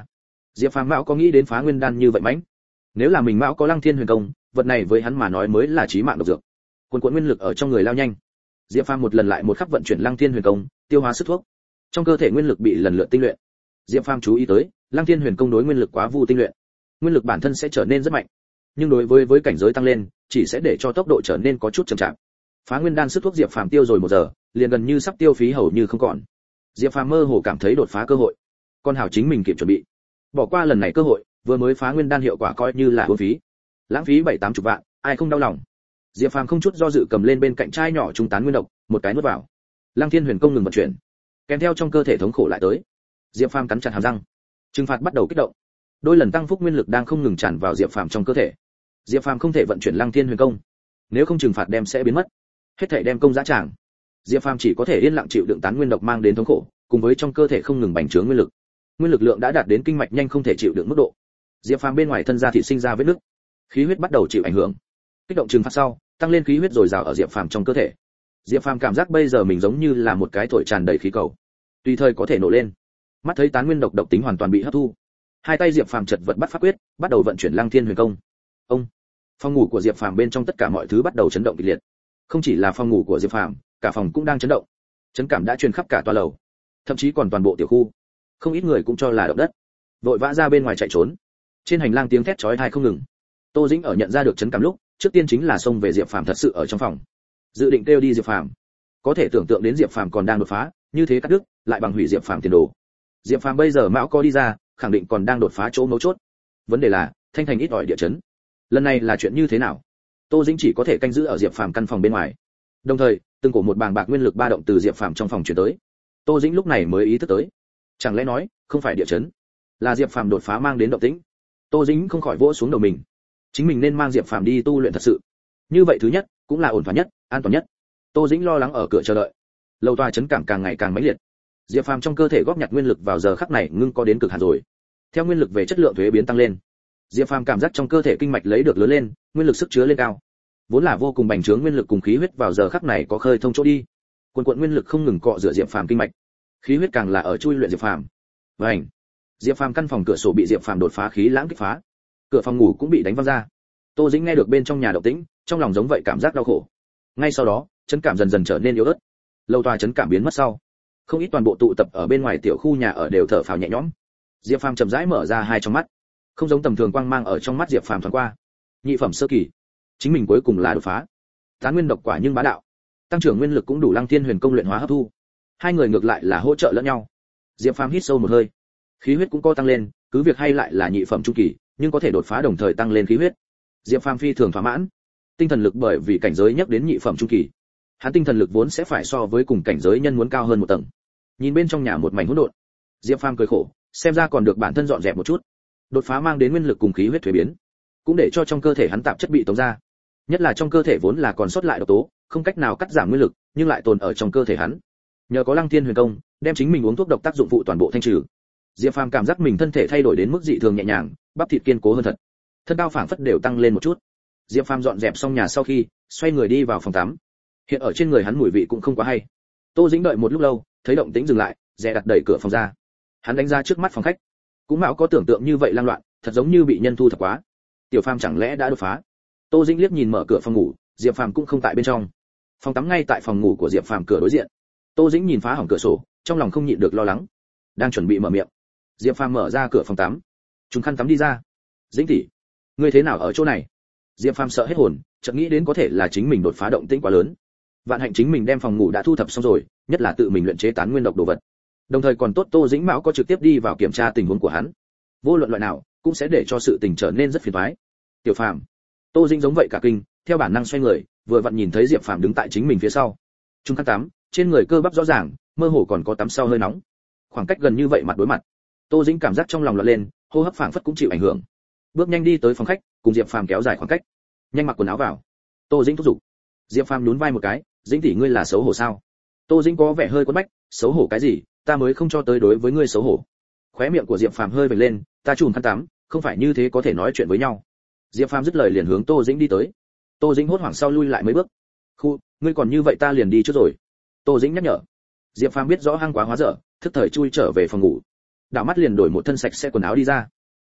Diệp Phàm mạo có nghĩ đến phá nguyên đan như vậy mãnh? Nếu là mình mạo có Lăng Thiên Huyền Công, vật này với hắn mà nói mới là chí mạng độc dược. Cuồn cuộn nguyên lực ở trong người lao nhanh. Diệp Phàm một lần lại một khắc vận chuyển Lăng Thiên Huyền Công, tiêu hóa sức thuốc. Trong cơ thể nguyên lực bị lần lượt tinh luyện. Diệp Phàm chú ý tới, Lăng Thiên Huyền Công đối nguyên lực quá vu tinh luyện. Nguyên lực bản thân sẽ trở nên rất mạnh, nhưng đối với với cảnh giới tăng lên, chỉ sẽ để cho tốc độ trở nên có chút chậm chạp. Phá nguyên đan sức thuốc Diệp Phàm tiêu rồi một giờ, liền gần như sắp tiêu phí hầu như không còn. Diệp Phàm mơ hồ cảm thấy đột phá cơ hội. Con hảo chính mình kịp chuẩn bị. Bỏ qua lần này cơ hội, vừa mới phá nguyên đan hiệu quả coi như là uổng phí. Lãng phí bảy tám chục vạn, ai không đau lòng. Diệp Phàm không chút do dự cầm lên bên cạnh chai nhỏ trung tán nguyên độc, một cái nuốt vào. Lăng Thiên Huyền Công ngừng vận chuyển, kèm theo trong cơ thể thống khổ lại tới. Diệp Phàm cắn chặt hàm răng. Trừng phạt bắt đầu kích động. Đôi lần tăng phúc nguyên lực đang không ngừng tràn vào Diệp Phàm trong cơ thể. Diệp Phàm không thể vận chuyển Lăng Thiên Huyền Công, nếu không trừng phạt đem sẽ biến mất. Hết thảy đem công giá tràng. Diệp Phàm chỉ có thể yên lặng chịu đựng tán nguyên độc mang đến thống khổ, cùng với trong cơ thể không ngừng bành trướng nguyên lực. Nguyên lực lượng đã đạt đến kinh mạch nhanh không thể chịu đựng mức độ. Diệp Phàm bên ngoài thân da thịt sinh ra vết nứt, khí huyết bắt đầu chịu ảnh hưởng. Kích động trừng phạt sau, tăng lên khí huyết dồi dào ở Diệp Phàm trong cơ thể. Diệp Phàm cảm giác bây giờ mình giống như là một cái thổi tràn đầy khí cầu, tùy thời có thể nổ lên. Mắt thấy tán nguyên độc độc tính hoàn toàn bị hấp thu, hai tay Diệp Phàm chật vật bắt pháp quyết, bắt đầu vận chuyển Lăng Thiên Huyền Công. Ông, phòng ngủ của Diệp Phàm bên trong tất cả mọi thứ bắt đầu chấn động kịch liệt. Không chỉ là phòng ngủ của Diệp Phàm, cả phòng cũng đang chấn động. Chấn cảm đã truyền khắp cả tòa lầu, thậm chí còn toàn bộ tiểu khu. Không ít người cũng cho là động đất, vội vã ra bên ngoài chạy trốn. Trên hành lang tiếng thét chói tai không ngừng. Tô Dĩnh ở nhận ra được chấn cảm lúc, trước tiên chính là xông về Diệp Phàm thật sự ở trong phòng, dự định kêu đi Diệp Phàm. Có thể tưởng tượng đến Diệp Phàm còn đang đột phá, như thế cắt đứt, lại bằng hủy Diệp Phàm tiền đồ. Diệp Phàm bây giờ mão có đi ra, khẳng định còn đang đột phá chỗ mấu chốt. Vấn đề là, thanh thành ít ỏi địa chấn. Lần này là chuyện như thế nào? Tô Dĩnh chỉ có thể canh giữ ở Diệp Phàm căn phòng bên ngoài. Đồng thời, từng cổ một bàng bạc nguyên lực ba động từ Diệp Phàm trong phòng truyền tới. Tô Dĩnh lúc này mới ý thức tới, chẳng lẽ nói, không phải địa chấn, là Diệp Phàm đột phá mang đến động tĩnh. Tô Dĩnh không khỏi vỗ xuống đầu mình. Chính mình nên mang Diệp Phàm đi tu luyện thật sự. Như vậy thứ nhất, cũng là ổn thỏa nhất, an toàn nhất. Tô Dĩnh lo lắng ở cửa chờ đợi. Lầu tòa chấn cảm càng ngày càng mãnh liệt. Diệp Phàm trong cơ thể góp nhặt nguyên lực vào giờ khắc này ngưng có đến cực hạn rồi. Theo nguyên lực về chất lượng thuế biến tăng lên, Diệp Phàm cảm giác trong cơ thể kinh mạch lấy được lớn lên, nguyên lực sức chứa lên cao. Vốn là vô cùng bành trướng nguyên lực cùng khí huyết vào giờ khắc này có khơi thông chỗ đi. Cuồn cuộn nguyên lực không ngừng cọ rửa Diệp Phàm kinh mạch, khí huyết càng là ở chui luyện Diệp Phàm. Vành, Diệp Phàm căn phòng cửa sổ bị Diệp Phàm đột phá khí lãng kích phá, cửa phòng ngủ cũng bị đánh văng ra. Tô Dĩnh nghe được bên trong nhà động tĩnh, trong lòng giống vậy cảm giác đau khổ. Ngay sau đó, chấn cảm dần dần trở nên yếu ớt. Lâu tòa chấn cảm biến mất sau, không ít toàn bộ tụ tập ở bên ngoài tiểu khu nhà ở đều thở phào nhẹ nhõm. Diệp Phàm chậm rãi mở ra hai trong mắt, không giống tầm thường quang mang ở trong mắt Diệp Phàm thoáng qua. Nhị phẩm sơ kỳ, chính mình cuối cùng là đột phá. Tán nguyên độc quả nhưng bá đạo, tăng trưởng nguyên lực cũng đủ Lăng Thiên Huyền Công luyện hóa hấp thu. Hai người ngược lại là hỗ trợ lẫn nhau. Diệp Phàm hít sâu một hơi, khí huyết cũng có tăng lên, cứ việc hay lại là nhị phẩm trung kỳ, nhưng có thể đột phá đồng thời tăng lên khí huyết. Diệp Phàm phi thường thỏa mãn. Tinh thần lực bởi vì cảnh giới nhắc đến nhị phẩm trung kỳ, hắn tinh thần lực vốn sẽ phải so với cùng cảnh giới nhân muốn cao hơn một tầng. Nhìn bên trong nhà một mảnh hỗn độn, Diệp Phàm cười khổ, xem ra còn được bản thân dọn dẹp một chút. Đột phá mang đến nguyên lực cùng khí huyết thuế biến, cũng để cho trong cơ thể hắn tạp chất bị tống ra. Nhất là trong cơ thể vốn là còn sót lại độc tố, không cách nào cắt giảm nguyên lực, nhưng lại tồn ở trong cơ thể hắn. Nhờ có Lăng Thiên Huyền Công, đem chính mình uống thuốc độc tác dụng phụ toàn bộ thanh trừ. Diệp Phàm cảm giác mình thân thể thay đổi đến mức dị thường nhẹ nhàng, bắp thịt kiên cố hơn thật, thân cao phảng phất đều tăng lên một chút. Diệp Phàm dọn dẹp xong nhà sau khi, xoay người đi vào phòng tắm. Hiện ở trên người hắn mùi vị cũng không quá hay. Tô Dĩnh đợi một lúc lâu, thấy động tĩnh dừng lại, dè đặt đẩy cửa phòng ra. Hắn đánh ra trước mắt phòng khách, cũng mạo có tưởng tượng như vậy lang loạn, thật giống như bị nhân thu thập quá. Tiểu Phàm chẳng lẽ đã đột phá? Tô Dĩnh liếc nhìn mở cửa phòng ngủ, Diệp Phàm cũng không tại bên trong. Phòng tắm ngay tại phòng ngủ của Diệp Phàm cửa đối diện. Tô Dĩnh nhìn phá hỏng cửa sổ, trong lòng không nhịn được lo lắng, đang chuẩn bị mở miệng. Diệp Phàm mở ra cửa phòng tắm, trùng khăn tắm đi ra. Dĩnh tỷ, ngươi thế nào ở chỗ này? Diệp Phàm sợ hết hồn, chợt nghĩ đến có thể là chính mình đột phá động tĩnh quá lớn. Vạn hạnh chính mình đem phòng ngủ đã thu thập xong rồi, nhất là tự mình luyện chế tán nguyên độc đồ vật. Đồng thời còn tốt Tô Dĩnh Mão có trực tiếp đi vào kiểm tra tình huống của hắn. Vô luận loại nào, cũng sẽ để cho sự tình trở nên rất phiền toái. Tiểu Phàm, Tô Dĩnh giống vậy cả kinh, theo bản năng xoay người, vừa vặn nhìn thấy Diệp Phàm đứng tại chính mình phía sau. Trung khăn tắm, trên người cơ bắp rõ ràng, mơ hồ còn có tắm sau hơi nóng. Khoảng cách gần như vậy mặt đối mặt, Tô Dĩnh cảm giác trong lòng loạn lên, hô hấp phảng phất cũng chịu ảnh hưởng. Bước nhanh đi tới phòng khách, cùng Diệp Phàm kéo dài khoảng cách. Nhanh mặc quần áo vào. Tô Dĩnh thúc giục. Diệp Phàm nhún vai một cái, Dĩnh tỷ ngươi là xấu hổ sao? Tô Dĩnh có vẻ hơi quấn bách, xấu hổ cái gì, ta mới không cho tới đối với ngươi xấu hổ. Khóe miệng của Diệp Phàm hơi vểnh lên, ta chùm khăn tắm, không phải như thế có thể nói chuyện với nhau. Diệp Phàm dứt lời liền hướng Tô Dĩnh đi tới. Tô Dĩnh hốt hoảng sau lui lại mấy bước. Khu, ngươi còn như vậy ta liền đi trước rồi. Tô Dĩnh nhắc nhở. Diệp Phàm biết rõ hang quá hóa dở, thức thời chui trở về phòng ngủ. Đảo mắt liền đổi một thân sạch sẽ quần áo đi ra.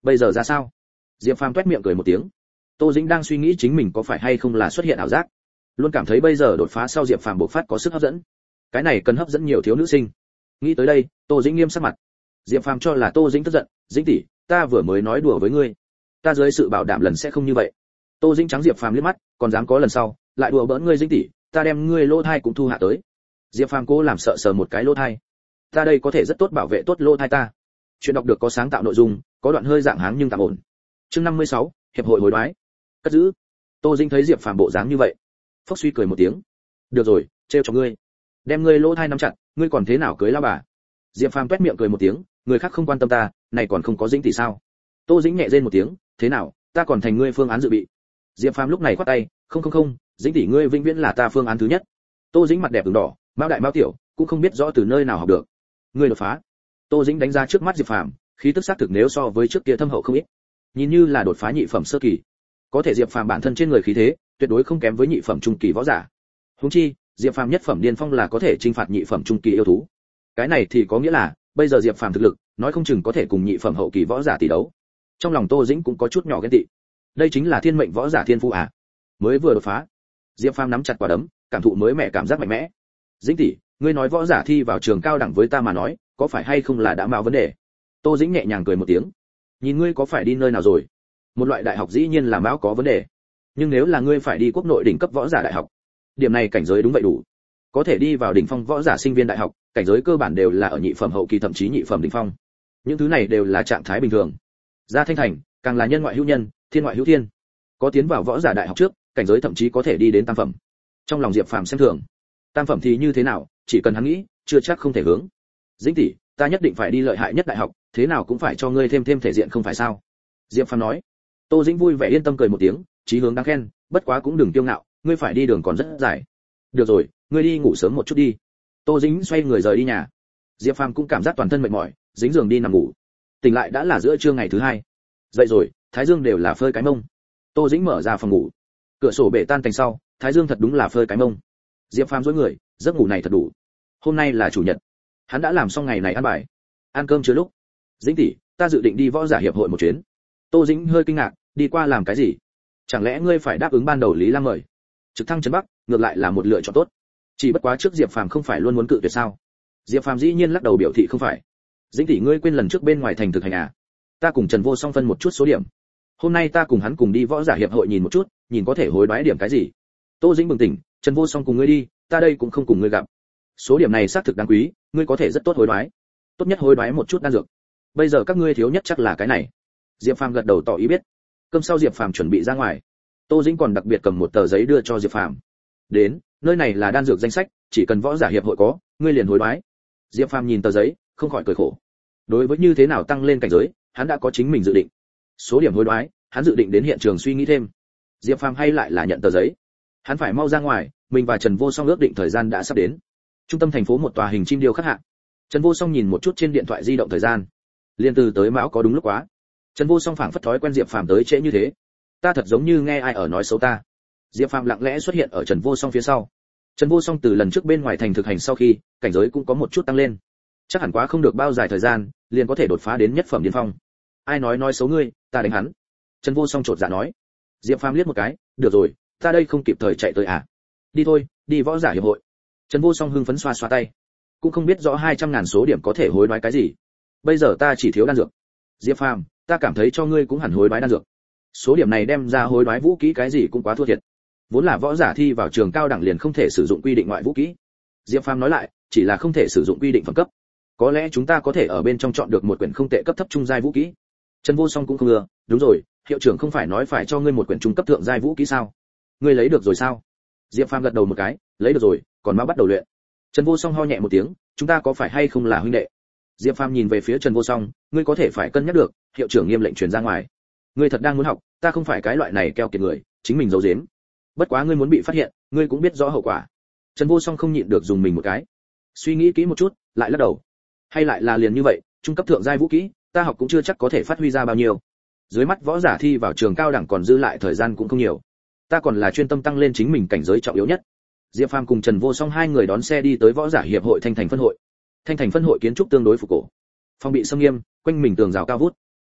Bây giờ ra sao? Diệp Phàm toét miệng cười một tiếng. Tô Dĩnh đang suy nghĩ chính mình có phải hay không là xuất hiện ảo giác, luôn cảm thấy bây giờ đột phá sau Diệp Phàm bộc phát có sức hấp dẫn. Cái này cần hấp dẫn nhiều thiếu nữ sinh. Nghĩ tới đây, Tô Dĩnh nghiêm sắc mặt. Diệp Phàm cho là Tô Dĩnh tức giận, "Dĩnh tỷ, ta vừa mới nói đùa với ngươi, ta dưới sự bảo đảm lần sẽ không như vậy." Tô Dĩnh trắng Diệp Phàm liếc mắt, "Còn dám có lần sau, lại đùa bỡn ngươi Dĩnh tỷ, ta đem ngươi lỗ thai cũng thu hạ tới." Diệp Phàm cố làm sợ sờ một cái lỗ thai. "Ta đây có thể rất tốt bảo vệ tốt lỗ thai ta." Chuyện đọc được có sáng tạo nội dung, có đoạn hơi dạng háng nhưng tạm ổn. Chương năm mươi sáu, hiệp hội hối đoái. Cất giữ. Tô Dĩnh thấy Diệp Phàm bộ dáng như vậy, phốc suy cười một tiếng. "Được rồi, trêu cho ngươi. Đem ngươi lỗ thai nắm chặt, ngươi còn thế nào cưới lao bà?" Diệp Phàm toét miệng cười một tiếng, "Người khác không quan tâm ta, này còn không có Dĩnh tỷ sao?" Tô Dĩnh nhẹ rên một tiếng, "Thế nào, ta còn thành ngươi phương án dự bị." Diệp Phàm lúc này quát tay, "Không không không, Dĩnh tỷ ngươi vĩnh viễn là ta phương án thứ nhất." Tô Dĩnh mặt đẹp ửng đỏ, mao đại mao tiểu, cũng không biết rõ từ nơi nào học được. "Ngươi đột phá." Tô Dĩnh đánh ra trước mắt Diệp Phàm, khí tức xác thực nếu so với trước kia thâm hậu không ít, nhìn như là đột phá nhị phẩm sơ kỳ. Có thể Diệp Phàm bản thân trên người khí thế, tuyệt đối không kém với nhị phẩm trung kỳ võ giả. Huống chi, Diệp Phàm nhất phẩm điên phong là có thể chinh phạt nhị phẩm trung kỳ yêu thú. Cái này thì có nghĩa là, bây giờ Diệp Phàm thực lực, nói không chừng có thể cùng nhị phẩm hậu kỳ võ giả tỷ đấu. Trong lòng Tô Dĩnh cũng có chút nhỏ ghen tị. Đây chính là thiên mệnh võ giả thiên phú à? Mới vừa đột phá. Diệp Phàm nắm chặt quả đấm, cảm thụ mới mẻ cảm giác mạnh mẽ. "Dĩnh tỷ, ngươi nói võ giả thi vào trường cao đẳng với ta mà nói, có phải hay không là đã mạo vấn đề?" Tô Dĩnh nhẹ nhàng cười một tiếng. "Nhìn ngươi có phải đi nơi nào rồi? Một loại đại học dĩ nhiên là mạo có vấn đề. Nhưng nếu là ngươi phải đi quốc nội đỉnh cấp võ giả đại học, điểm này cảnh giới đúng vậy đủ. Có thể đi vào đỉnh phong võ giả sinh viên đại học, cảnh giới cơ bản đều là ở nhị phẩm hậu kỳ thậm chí nhị phẩm đỉnh phong. Những thứ này đều là trạng thái bình thường. Gia Thanh Thành, càng là nhân ngoại hữu nhân, thiên ngoại hữu thiên. Có tiến vào võ giả đại học trước, cảnh giới thậm chí có thể đi đến tam phẩm." Trong lòng Diệp Phàm xem thường. Tam phẩm thì như thế nào, chỉ cần hắn nghĩ, chưa chắc không thể hướng. "Dĩnh tỷ, ta nhất định phải đi lợi hại nhất đại học, thế nào cũng phải cho ngươi thêm thêm thể diện không phải sao?" Diệp Phàm nói. Tô Dĩnh vui vẻ yên tâm cười một tiếng, chí hướng đáng khen, bất quá cũng đừng kiêu ngạo, ngươi phải đi đường còn rất dài. "Được rồi, ngươi đi ngủ sớm một chút đi." Tô Dĩnh xoay người rời đi nhà. Diệp Phàm cũng cảm giác toàn thân mệt mỏi, dính giường đi nằm ngủ. Tỉnh lại đã là giữa trưa ngày thứ hai. Dậy rồi, thái dương đều là phơi cái mông. Tô Dĩnh mở ra phòng ngủ. Cửa sổ bể tan thành sau, thái dương thật đúng là phơi cái mông. Diệp Phàm duỗi người, giấc ngủ này thật đủ. Hôm nay là chủ nhật, hắn đã làm xong ngày này ăn bài. Ăn cơm chưa lúc. "Dĩnh tỷ, ta dự định đi võ giả hiệp hội một chuyến." Tô Dĩnh hơi kinh ngạc, "Đi qua làm cái gì? Chẳng lẽ ngươi phải đáp ứng ban đầu Lý Lam mời?" Trực thăng trấn Bắc, ngược lại là một lựa chọn tốt. Chỉ bất quá trước Diệp Phàm không phải luôn muốn cự tuyệt sao? Diệp Phàm dĩ nhiên lắc đầu biểu thị không phải. "Dĩnh tỷ ngươi quên lần trước bên ngoài thành thực hành à? Ta cùng Trần Vô Song phân một chút số điểm. Hôm nay ta cùng hắn cùng đi võ giả hiệp hội nhìn một chút, nhìn có thể hối đoái điểm cái gì." Tô Dĩnh bừng tỉnh, "Trần Vô Song cùng ngươi đi, ta đây cũng không cùng ngươi gặp. Số điểm này xác thực đáng quý, ngươi có thể rất tốt hối đoái. Tốt nhất hối đoái một chút đan dược. Bây giờ các ngươi thiếu nhất chắc là cái này." Diệp Phàm gật đầu tỏ ý biết. Cơm sau Diệp Phàm chuẩn bị ra ngoài. Tô Dĩnh còn đặc biệt cầm một tờ giấy đưa cho Diệp Phàm. "Đến, nơi này là đan dược danh sách, chỉ cần võ giả hiệp hội có, ngươi liền hối đoái." Diệp Phàm nhìn tờ giấy, không khỏi cười khổ. Đối với như thế nào tăng lên cảnh giới, hắn đã có chính mình dự định. Số điểm hối đoái, hắn dự định đến hiện trường suy nghĩ thêm. Diệp Phàm hay lại là nhận tờ giấy. Hắn phải mau ra ngoài, mình và Trần Vô Song ước định thời gian đã sắp đến. Trung tâm thành phố một tòa hình chim điêu khắc hạ. Trần Vô Song nhìn một chút trên điện thoại di động thời gian. Liên từ tới mão có đúng lúc quá. Trần Vô Song phảng phất thói quen Diệp Phàm tới trễ như thế. Ta thật giống như nghe ai ở nói xấu ta. Diệp Phàm lặng lẽ xuất hiện ở Trần Vô Song phía sau. Trần Vô Song từ lần trước bên ngoài thành thực hành sau khi, cảnh giới cũng có một chút tăng lên. Chắc hẳn quá không được bao dài thời gian, liền có thể đột phá đến nhất phẩm điên phong. Ai nói nói xấu ngươi, ta đánh hắn. Trần Vô Song chột dạ nói. Diệp Phàm liếc một cái, được rồi, ta đây không kịp thời chạy tới à? Đi thôi, đi võ giả hiệp hội. Trần Vô Song hưng phấn xoa xoa tay. Cũng không biết rõ hai trăm ngàn số điểm có thể hối đoái cái gì. Bây giờ ta chỉ thiếu đan dược. Diệp Phàm, ta cảm thấy cho ngươi cũng hẳn hối đoái đan dược. Số điểm này đem ra hối đoái vũ khí cái gì cũng quá thua thiệt. Vốn là võ giả thi vào trường cao đẳng liền không thể sử dụng quy định ngoại vũ khí. Diệp Phàm nói lại, chỉ là không thể sử dụng quy định phẩm cấp. Có lẽ chúng ta có thể ở bên trong chọn được một quyển không tệ cấp thấp trung giai vũ khí. Trần Vô Song cũng không ưa, đúng rồi, hiệu trưởng không phải nói phải cho ngươi một quyển trung cấp thượng giai vũ khí sao? Ngươi lấy được rồi sao? Diệp Phàm gật đầu một cái, lấy được rồi, còn mau bắt đầu luyện. Trần Vô Song ho nhẹ một tiếng, chúng ta có phải hay không là huynh đệ? Diệp Phàm nhìn về phía Trần Vô Song, ngươi có thể phải cân nhắc được, hiệu trưởng nghiêm lệnh truyền ra ngoài. Ngươi thật đang muốn học, ta không phải cái loại này keo kiệt người, chính mình giấu giếm. Bất quá ngươi muốn bị phát hiện, ngươi cũng biết rõ hậu quả. Trần Vô Song không nhịn được dùng mình một cái. Suy nghĩ kỹ một chút, lại lắc đầu. Hay lại là liền như vậy, trung cấp thượng giai vũ khí, ta học cũng chưa chắc có thể phát huy ra bao nhiêu. Dưới mắt võ giả thi vào trường cao đẳng còn dư lại thời gian cũng không nhiều. Ta còn là chuyên tâm tăng lên chính mình cảnh giới trọng yếu nhất. Diệp Phàm cùng Trần Vô Song hai người đón xe đi tới võ giả hiệp hội Thanh Thành phân hội. Thanh Thành phân hội kiến trúc tương đối phục cổ, phòng bị xâm nghiêm, quanh mình tường rào cao vút.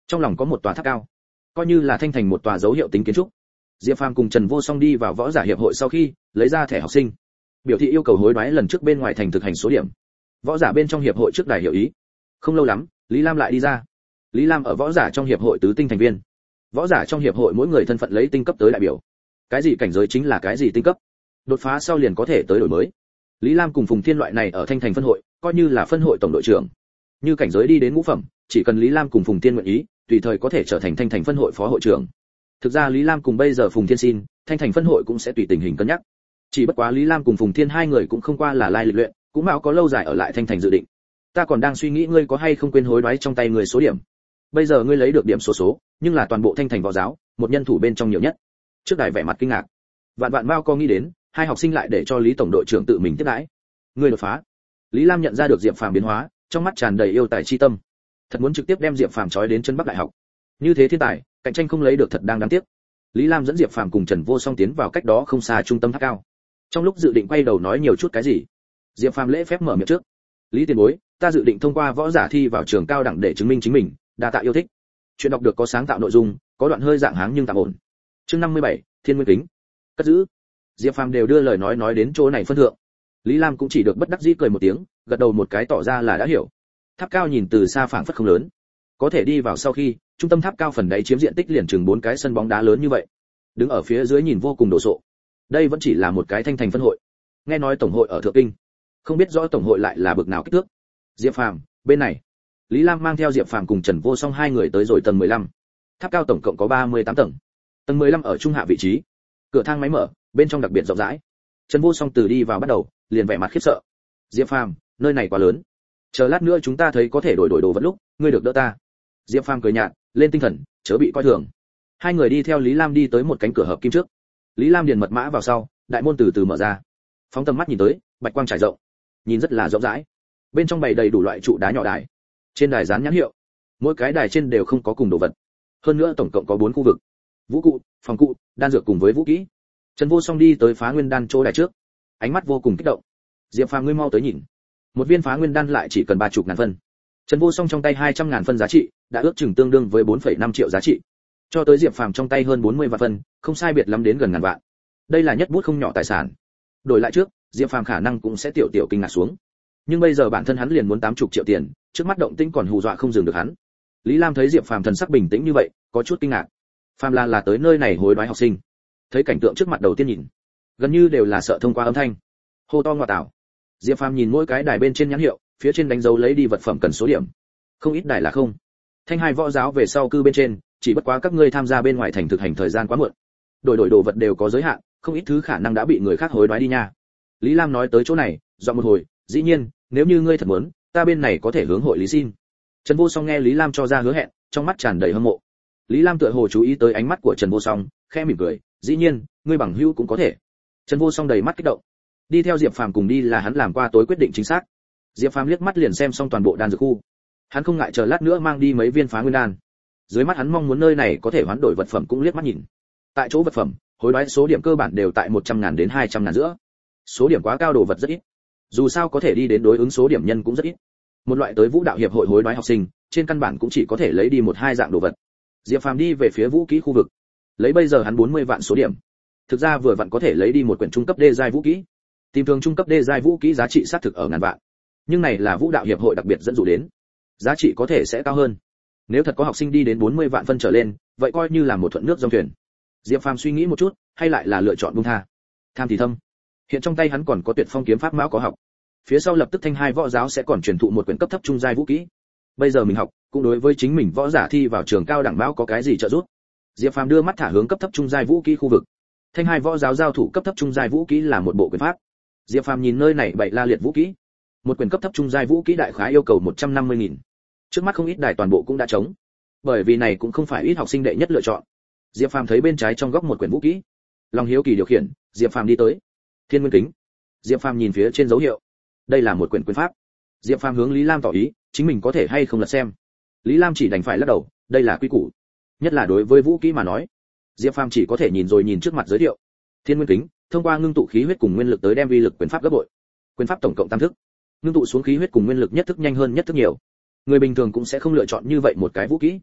trong lòng có một tòa tháp cao, coi như là thanh thành một tòa dấu hiệu tính kiến trúc. Diệp Phàm cùng Trần Vô Song đi vào võ giả hiệp hội sau khi lấy ra thẻ học sinh, biểu thị yêu cầu hối đoái lần trước bên ngoài thành thực hành số điểm. Võ giả bên trong hiệp hội trước đài hiểu ý. Không lâu lắm, Lý Lam lại đi ra. Lý Lam ở võ giả trong hiệp hội tứ tinh thành viên. Võ giả trong hiệp hội mỗi người thân phận lấy tinh cấp tới đại biểu. Cái gì cảnh giới chính là cái gì tinh cấp. Đột phá sau liền có thể tới đổi mới. Lý Lam cùng Phùng Thiên loại này ở thanh thành phân hội, coi như là phân hội tổng đội trưởng. Như cảnh giới đi đến ngũ phẩm, chỉ cần Lý Lam cùng Phùng Thiên nguyện ý, tùy thời có thể trở thành thanh thành phân hội phó hội trưởng. Thực ra Lý Lam cùng bây giờ Phùng Thiên xin, thanh thành phân hội cũng sẽ tùy tình hình cân nhắc. Chỉ bất quá Lý Lam cùng Phùng Thiên hai người cũng không qua là lai lịch luyện, cũng mạo có lâu dài ở lại thanh thành dự định. Ta còn đang suy nghĩ ngươi có hay không quên hối đoái trong tay người số điểm. Bây giờ ngươi lấy được điểm số số, nhưng là toàn bộ thanh thành võ giáo, một nhân thủ bên trong nhiều nhất. Trước đài vẻ mặt kinh ngạc. Vạn vạn bao co nghĩ đến, hai học sinh lại để cho Lý tổng đội trưởng tự mình tiếp đãi. Ngươi đột phá. Lý Lam nhận ra được Diệp Phàm biến hóa, trong mắt tràn đầy yêu tài chi tâm. Thật muốn trực tiếp đem Diệp Phàm trói đến chân Bắc Đại học. Như thế thiên tài, cạnh tranh không lấy được thật đang đáng tiếc. Lý Lam dẫn Diệp Phàm cùng Trần Vô Song tiến vào cách đó không xa trung tâm tháp cao. Trong lúc dự định quay đầu nói nhiều chút cái gì, Diệp Phàm lễ phép mở miệng trước. Lý tiền bối, ta dự định thông qua võ giả thi vào trường cao đẳng để chứng minh chính mình, đa tạ yêu thích. Chuyện đọc được có sáng tạo nội dung, có đoạn hơi dạng háng nhưng tạm ổn. Chương năm mươi bảy, Thiên Nguyên Kính. Cất giữ. Diệp Phàm đều đưa lời nói nói đến chỗ này phân thượng. Lý Lam cũng chỉ được bất đắc dĩ cười một tiếng, gật đầu một cái tỏ ra là đã hiểu. Tháp cao nhìn từ xa phảng phất không lớn, có thể đi vào sau khi, trung tâm tháp cao phần đáy chiếm diện tích liền chừng bốn cái sân bóng đá lớn như vậy. Đứng ở phía dưới nhìn vô cùng đồ sộ. Đây vẫn chỉ là một cái thanh thành phân hội. Nghe nói tổng hội ở Thượng Kinh, không biết rõ tổng hội lại là bực nào kích thước. Diệp Phàm, bên này. Lý Lam mang theo Diệp Phàm cùng Trần Vô Song hai người tới rồi tầng mười lăm. Tháp cao tổng cộng có ba mươi tám tầng. Tầng mười lăm ở trung hạ vị trí. Cửa thang máy mở, bên trong đặc biệt rộng rãi. Trần Vô Song từ đi vào bắt đầu, liền vẻ mặt khiếp sợ. Diệp Phàm, nơi này quá lớn. Chờ lát nữa chúng ta thấy có thể đổi đổi đồ vật lúc, ngươi được đỡ ta. Diệp Phàm cười nhạt, lên tinh thần, chớ bị coi thường. Hai người đi theo Lý Lam đi tới một cánh cửa hợp kim trước. Lý Lam điền mật mã vào sau, đại môn từ từ mở ra. Phóng tầm mắt nhìn tới, bạch quang trải rộng, nhìn rất là rộng rãi. Bên trong bày đầy đủ loại trụ đá nhỏ đài. Trên đài dán nhãn hiệu, mỗi cái đài trên đều không có cùng đồ vật. Hơn nữa tổng cộng có bốn khu vực: vũ cụ, phòng cụ, đan dược cùng với vũ kỹ. Trần Vô Song đi tới phá nguyên đan chỗ đài trước, ánh mắt vô cùng kích động. Diệp Phàm ngươi mau tới nhìn, một viên phá nguyên đan lại chỉ cần ba chục ngàn phân. Trần Vô Song trong tay hai trăm ngàn phân giá trị, đã ước chừng tương đương với bốn phẩy năm triệu giá trị. Cho tới Diệp Phàm trong tay hơn bốn mươi vạn phân, không sai biệt lắm đến gần ngàn vạn. Đây là nhất bút không nhỏ tài sản. Đổi lại trước, Diệp Phàm khả năng cũng sẽ tiểu tiểu kinh ngạc xuống. Nhưng bây giờ bản thân hắn liền muốn tám mươi triệu tiền, trước mắt động tĩnh còn hù dọa không dừng được hắn. Lý Lam thấy Diệp Phàm thần sắc bình tĩnh như vậy, có chút kinh ngạc. Phàm là là tới nơi này hối đoái học sinh. Thấy cảnh tượng trước mặt đầu tiên nhìn, gần như đều là sợ thông qua âm thanh. Hô to ngọa tảo. Diệp Phàm nhìn mỗi cái đài bên trên nhãn hiệu, phía trên đánh dấu lấy đi vật phẩm cần số điểm. Không ít đài là không. Thanh hai võ giáo về sau cư bên trên, chỉ bất quá các ngươi tham gia bên ngoài thành thực hành thời gian quá muộn. Đổi đổi đồ vật đều có giới hạn, không ít thứ khả năng đã bị người khác hối đoái đi nha. Lý Lam nói tới chỗ này, dọn một hồi, dĩ nhiên, nếu như ngươi thật muốn, ta bên này có thể hướng hội lý xin. Trần Vô Song nghe Lý Lam cho ra hứa hẹn, trong mắt tràn đầy hâm mộ. Lý Lam tựa hồ chú ý tới ánh mắt của Trần Vô Song, khẽ mỉm cười, dĩ nhiên, ngươi bằng hữu cũng có thể. Trần Vô Song đầy mắt kích động. Đi theo Diệp Phàm cùng đi là hắn làm qua tối quyết định chính xác. Diệp Phàm liếc mắt liền xem xong toàn bộ đan dược khu. Hắn không ngại chờ lát nữa mang đi mấy viên phá nguyên đan. Dưới mắt hắn mong muốn nơi này có thể hoán đổi vật phẩm cũng liếc mắt nhìn. Tại chỗ vật phẩm, hối đoái số điểm cơ bản đều tại một trăm ngàn đến hai trăm ngàn giữa. Số điểm quá cao đồ vật rất ít. Dù sao có thể đi đến đối ứng số điểm nhân cũng rất ít. Một loại tới vũ đạo hiệp hội hối đoái học sinh, trên căn bản cũng chỉ có thể lấy đi một hai dạng đồ vật. Diệp Phàm đi về phía vũ kỹ khu vực. Lấy bây giờ hắn bốn mươi vạn số điểm. Thực ra vừa vặn có thể lấy đi một quyển trung cấp đê giai vũ kỹ. Tìm thường trung cấp đê giai vũ kỹ giá trị xác thực ở ngàn vạn. Nhưng này là vũ đạo hiệp hội đặc biệt dẫn dụ đến. Giá trị có thể sẽ cao hơn. Nếu thật có học sinh đi đến bốn mươi vạn phân trở lên, vậy coi như là một thuận nước dòng thuyền. Diệp Phàm suy nghĩ một chút, hay lại là lựa chọn buông tha. Tham thì thâm. Hiện trong tay hắn còn có Tuyệt Phong kiếm pháp mão có học. Phía sau lập tức thanh hai võ giáo sẽ còn truyền thụ một quyển cấp thấp trung giai vũ kỹ. Bây giờ mình học, cũng đối với chính mình võ giả thi vào trường cao đẳng mão có cái gì trợ giúp. Diệp Phàm đưa mắt thả hướng cấp thấp trung giai vũ kỹ khu vực. Thanh hai võ giáo giao thủ cấp thấp trung giai vũ kỹ là một bộ quyền pháp. Diệp Phàm nhìn nơi này bảy la liệt vũ kỹ. Một quyển cấp thấp trung giai vũ kỹ đại khái yêu cầu một trăm năm mươi nghìn. Trước mắt không ít đài toàn bộ cũng đã trống. Bởi vì này cũng không phải ít học sinh đệ nhất lựa chọn. Diệp Phàm thấy bên trái trong góc một quyển vũ kỹ. Lòng hiếu kỳ điều khiển, Diệp Phàm đi tới. Thiên Nguyên Kính. Diệp Phàm nhìn phía trên dấu hiệu. Đây là một quyển quyền pháp. Diệp Phàm hướng Lý Lam tỏ ý, chính mình có thể hay không lật xem. Lý Lam chỉ đành phải lắc đầu, đây là quy củ. Nhất là đối với vũ kỹ mà nói. Diệp Phàm chỉ có thể nhìn rồi nhìn trước mặt giới thiệu. Thiên Nguyên Kính, thông qua ngưng tụ khí huyết cùng nguyên lực tới đem vi lực quyền pháp gấp bội. Quyền pháp tổng cộng tam thức. Ngưng tụ xuống khí huyết cùng nguyên lực nhất thức nhanh hơn nhất thức nhiều. Người bình thường cũng sẽ không lựa chọn như vậy một cái vũ kỹ.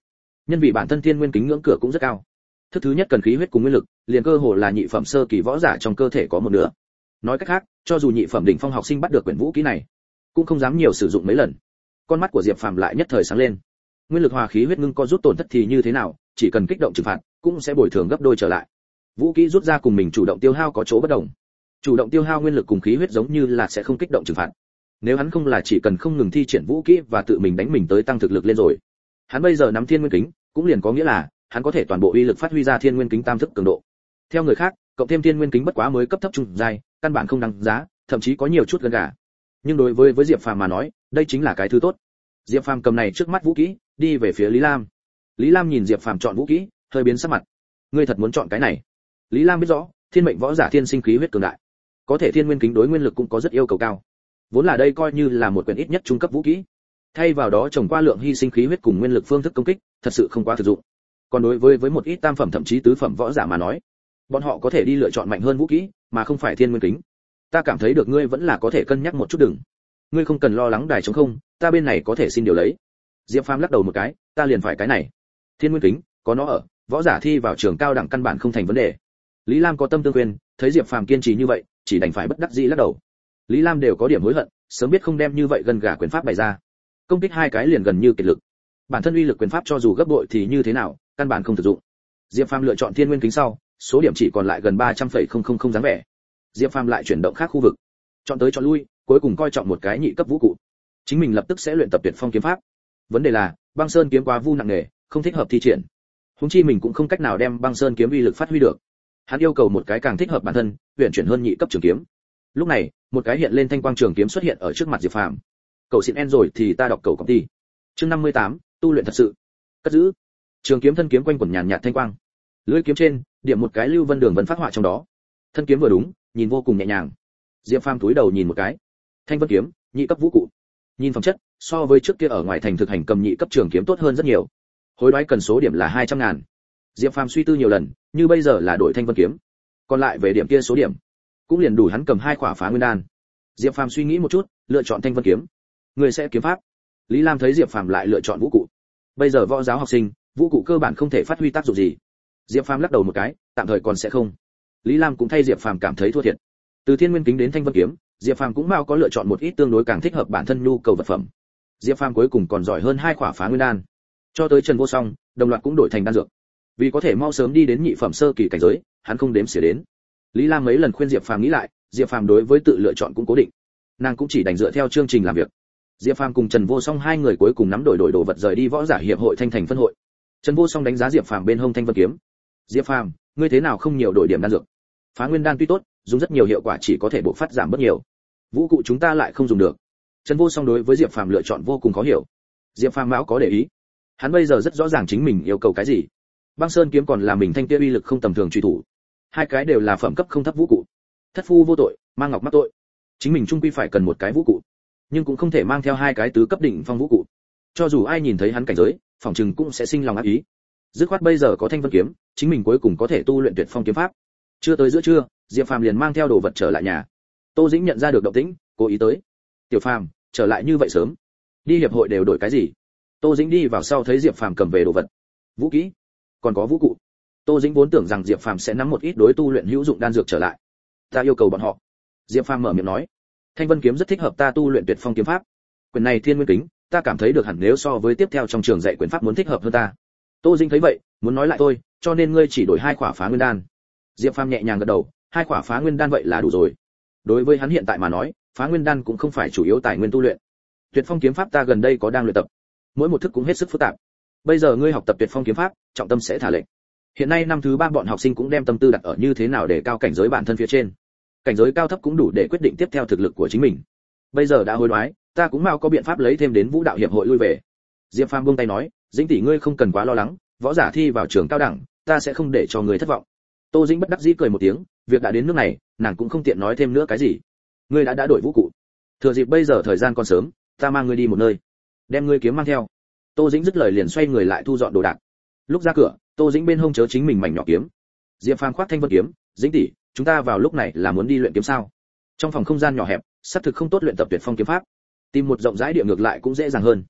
Nhân vì bản thân thiên nguyên kính ngưỡng cửa cũng rất cao. Thức thứ nhất cần khí huyết cùng nguyên lực, liền cơ hồ là nhị phẩm sơ kỳ võ giả trong cơ thể có một nửa. Nói cách khác, cho dù nhị phẩm đỉnh phong học sinh bắt được quyển vũ kỹ này, cũng không dám nhiều sử dụng mấy lần. Con mắt của Diệp Phàm lại nhất thời sáng lên. Nguyên lực hòa khí huyết ngưng co rút tổn thất thì như thế nào, chỉ cần kích động trừng phạt, cũng sẽ bồi thường gấp đôi trở lại. Vũ kỹ rút ra cùng mình chủ động tiêu hao có chỗ bất đồng. Chủ động tiêu hao nguyên lực cùng khí huyết giống như là sẽ không kích động trừng phạt. Nếu hắn không là chỉ cần không ngừng thi triển vũ kỹ và tự mình đánh mình tới tăng thực lực lên rồi. Hắn bây giờ nắm thiên nguyên kính, cũng liền có nghĩa là hắn có thể toàn bộ uy lực phát huy ra thiên nguyên kính tam thức cường độ. Theo người khác, cộng thêm thiên nguyên kính bất quá mới cấp thấp trung giai, căn bản không đáng giá, thậm chí có nhiều chút gần gà. Nhưng đối với với Diệp Phàm mà nói, đây chính là cái thứ tốt. Diệp Phàm cầm này trước mắt vũ kỹ, đi về phía Lý Lam. Lý Lam nhìn Diệp Phàm chọn vũ kỹ, hơi biến sắc mặt. Ngươi thật muốn chọn cái này? Lý Lam biết rõ, thiên mệnh võ giả thiên sinh khí huyết cường đại, có thể thiên nguyên kính đối nguyên lực cũng có rất yêu cầu cao. Vốn là đây coi như là một quyển ít nhất trung cấp vũ kỹ, thay vào đó trồng qua lượng hy sinh khí huyết cùng nguyên lực phương thức công kích, thật sự không quá thực dụng. Còn đối với với một ít tam phẩm thậm chí tứ phẩm võ giả mà nói, bọn họ có thể đi lựa chọn mạnh hơn vũ kỹ, mà không phải thiên nguyên kính. Ta cảm thấy được ngươi vẫn là có thể cân nhắc một chút đừng. Ngươi không cần lo lắng đài trống không, ta bên này có thể xin điều lấy. Diệp Phàm lắc đầu một cái, ta liền phải cái này. Thiên nguyên kính, có nó ở, võ giả thi vào trường cao đẳng căn bản không thành vấn đề. Lý Lam có tâm tương khuyên, thấy Diệp Phàm kiên trì như vậy, chỉ đành phải bất đắc dĩ lắc đầu. Lý Lam đều có điểm hối hận, sớm biết không đem như vậy gần gà quyền pháp bày ra. Công kích hai cái liền gần như kiệt lực. Bản thân uy lực quyền pháp cho dù gấp bội thì như thế nào, căn bản không thực dụng. Diệp Phàm lựa chọn thiên nguyên kính sau, số điểm chỉ còn lại gần ba trăm phẩy không không không dáng vẻ. Diệp Phàm lại chuyển động khác khu vực, chọn tới chọn lui, cuối cùng coi trọng một cái nhị cấp vũ cụ. Chính mình lập tức sẽ luyện tập tuyệt phong kiếm pháp. Vấn đề là, băng sơn kiếm quá vu nặng nề, không thích hợp thi triển. Huống chi mình cũng không cách nào đem băng sơn kiếm uy lực phát huy được. Hắn yêu cầu một cái càng thích hợp bản thân, huyền chuyển hơn nhị cấp trường kiếm. Lúc này, một cái hiện lên thanh quang trường kiếm xuất hiện ở trước mặt Diệp Phàm. Cậu xịn en rồi thì ta đọc cầu công ty. Chương năm mươi tám, tu luyện thật sự. Cất giữ. Trường kiếm thân kiếm quanh quẩn nhàn nhạt thanh quang. Lưỡi kiếm trên, điểm một cái lưu vân đường vân phát họa trong đó. Thân kiếm vừa đúng, nhìn vô cùng nhẹ nhàng. Diệp Phàm cúi đầu nhìn một cái. Thanh vân kiếm, nhị cấp vũ cụ. Nhìn phẩm chất, so với trước kia ở ngoài thành thực hành cầm nhị cấp trường kiếm tốt hơn rất nhiều. Hối đoái cần số điểm là hai trăm ngàn. Diệp Phàm suy tư nhiều lần, như bây giờ là đổi thanh vân kiếm. Còn lại về điểm kia số điểm, cũng liền đủ hắn cầm hai quả phá nguyên đan. Diệp Phàm suy nghĩ một chút, lựa chọn thanh vân kiếm. Người sẽ kiếm pháp. Lý Lam thấy Diệp Phàm lại lựa chọn vũ cụ. Bây giờ võ giáo học sinh, vũ cụ cơ bản không thể phát huy tác dụng gì. Diệp Phàm lắc đầu một cái, tạm thời còn sẽ không. Lý Lam cũng thay Diệp Phàm cảm thấy thua thiệt. Từ thiên nguyên kính đến thanh vân kiếm, Diệp Phàm cũng mau có lựa chọn một ít tương đối càng thích hợp bản thân nhu cầu vật phẩm. Diệp Phàm cuối cùng còn giỏi hơn hai quả phá nguyên đan. Cho tới Trần Vô Song, đồng loạt cũng đổi thành đan dược. Vì có thể mau sớm đi đến nhị phẩm sơ kỳ cảnh giới, hắn không đếm xỉa đến. Lý Lam mấy lần khuyên Diệp Phàm nghĩ lại, Diệp Phàm đối với tự lựa chọn cũng cố định. Nàng cũng chỉ đành dựa theo chương trình làm việc. Diệp Phàm cùng Trần Vô Song hai người cuối cùng nắm đổi đổi đồ vật rời đi võ giả hiệp hội Thanh Thành phân hội. Trần Vô Song đánh giá Diệp Phàm bên hông thanh vân kiếm. Diệp Phàm, ngươi thế nào không nhiều đổi điểm đan dược? Phá nguyên đan tuy tốt, dùng rất nhiều hiệu quả chỉ có thể bộc phát giảm bớt nhiều. Vũ cụ chúng ta lại không dùng được. Trần Vô Song đối với Diệp Phàm lựa chọn vô cùng khó hiểu. Diệp Phàm mão có để ý. Hắn bây giờ rất rõ ràng chính mình yêu cầu cái gì. Băng Sơn kiếm còn là mình thanh kia uy lực không tầm thường truy thủ. Hai cái đều là phẩm cấp không thấp vũ cụ. Thất phu vô tội, mang ngọc mắc tội. Chính mình chung quy phải cần một cái vũ cụ, nhưng cũng không thể mang theo hai cái tứ cấp đỉnh phong vũ cụ. Cho dù ai nhìn thấy hắn cảnh giới, phòng trừng cũng sẽ sinh lòng ác ý. Dứt khoát bây giờ có thanh vân kiếm, chính mình cuối cùng có thể tu luyện tuyệt phong kiếm pháp. Chưa tới giữa trưa, Diệp Phàm liền mang theo đồ vật trở lại nhà. Tô Dĩnh nhận ra được động tĩnh, cố ý tới. Tiểu Phàm, trở lại như vậy sớm, đi hiệp hội đều đổi cái gì? Tô Dĩnh đi vào sau thấy Diệp Phàm cầm về đồ vật, vũ khí, còn có vũ cụ. Tô Dĩnh vốn tưởng rằng Diệp Phàm sẽ nắm một ít đối tu luyện hữu dụng đan dược trở lại. Ta yêu cầu bọn họ. Diệp Phàm mở miệng nói, thanh vân kiếm rất thích hợp ta tu luyện tuyệt phong kiếm pháp. Quyền này thiên nguyên kính, ta cảm thấy được hẳn nếu so với tiếp theo trong trường dạy quyền pháp muốn thích hợp hơn ta. Tô Dĩnh thấy vậy, muốn nói lại tôi, cho nên ngươi chỉ đổi hai quả phá nguyên đan. Diệp Phàm nhẹ nhàng gật đầu, hai quả phá nguyên đan vậy là đủ rồi. Đối với hắn hiện tại mà nói, phá nguyên đan cũng không phải chủ yếu tài nguyên tu luyện. Tuyệt phong kiếm pháp ta gần đây có đang luyện tập, mỗi một thức cũng hết sức phức tạp. Bây giờ ngươi học tập tuyệt phong kiếm pháp, trọng tâm sẽ thả lệnh. Hiện nay năm thứ ba bọn học sinh cũng đem tâm tư đặt ở như thế nào để cao cảnh giới bản thân phía trên. Cảnh giới cao thấp cũng đủ để quyết định tiếp theo thực lực của chính mình. Bây giờ đã hối đoái, ta cũng mau có biện pháp lấy thêm đến vũ đạo hiệp hội lui về. Diệp Phàm buông tay nói, Dĩnh tỷ ngươi không cần quá lo lắng, võ giả thi vào trường cao đẳng, ta sẽ không để cho người thất vọng. Tô Dĩnh bất đắc dĩ cười một tiếng, việc đã đến nước này, nàng cũng không tiện nói thêm nữa cái gì. Ngươi đã đã đổi vũ cụ, thừa dịp bây giờ thời gian còn sớm, ta mang ngươi đi một nơi, đem ngươi kiếm mang theo. Tô Dĩnh dứt lời liền xoay người lại thu dọn đồ đạc. Lúc ra cửa, Tô Dĩnh bên hông chớ chính mình mảnh nhỏ kiếm. Diệp Phàm khoác thanh vân kiếm, Dĩnh tỷ, chúng ta vào lúc này là muốn đi luyện kiếm sao? Trong phòng không gian nhỏ hẹp, xác thực không tốt luyện tập tuyệt phong kiếm pháp. Tìm một rộng rãi địa ngược lại cũng dễ dàng hơn.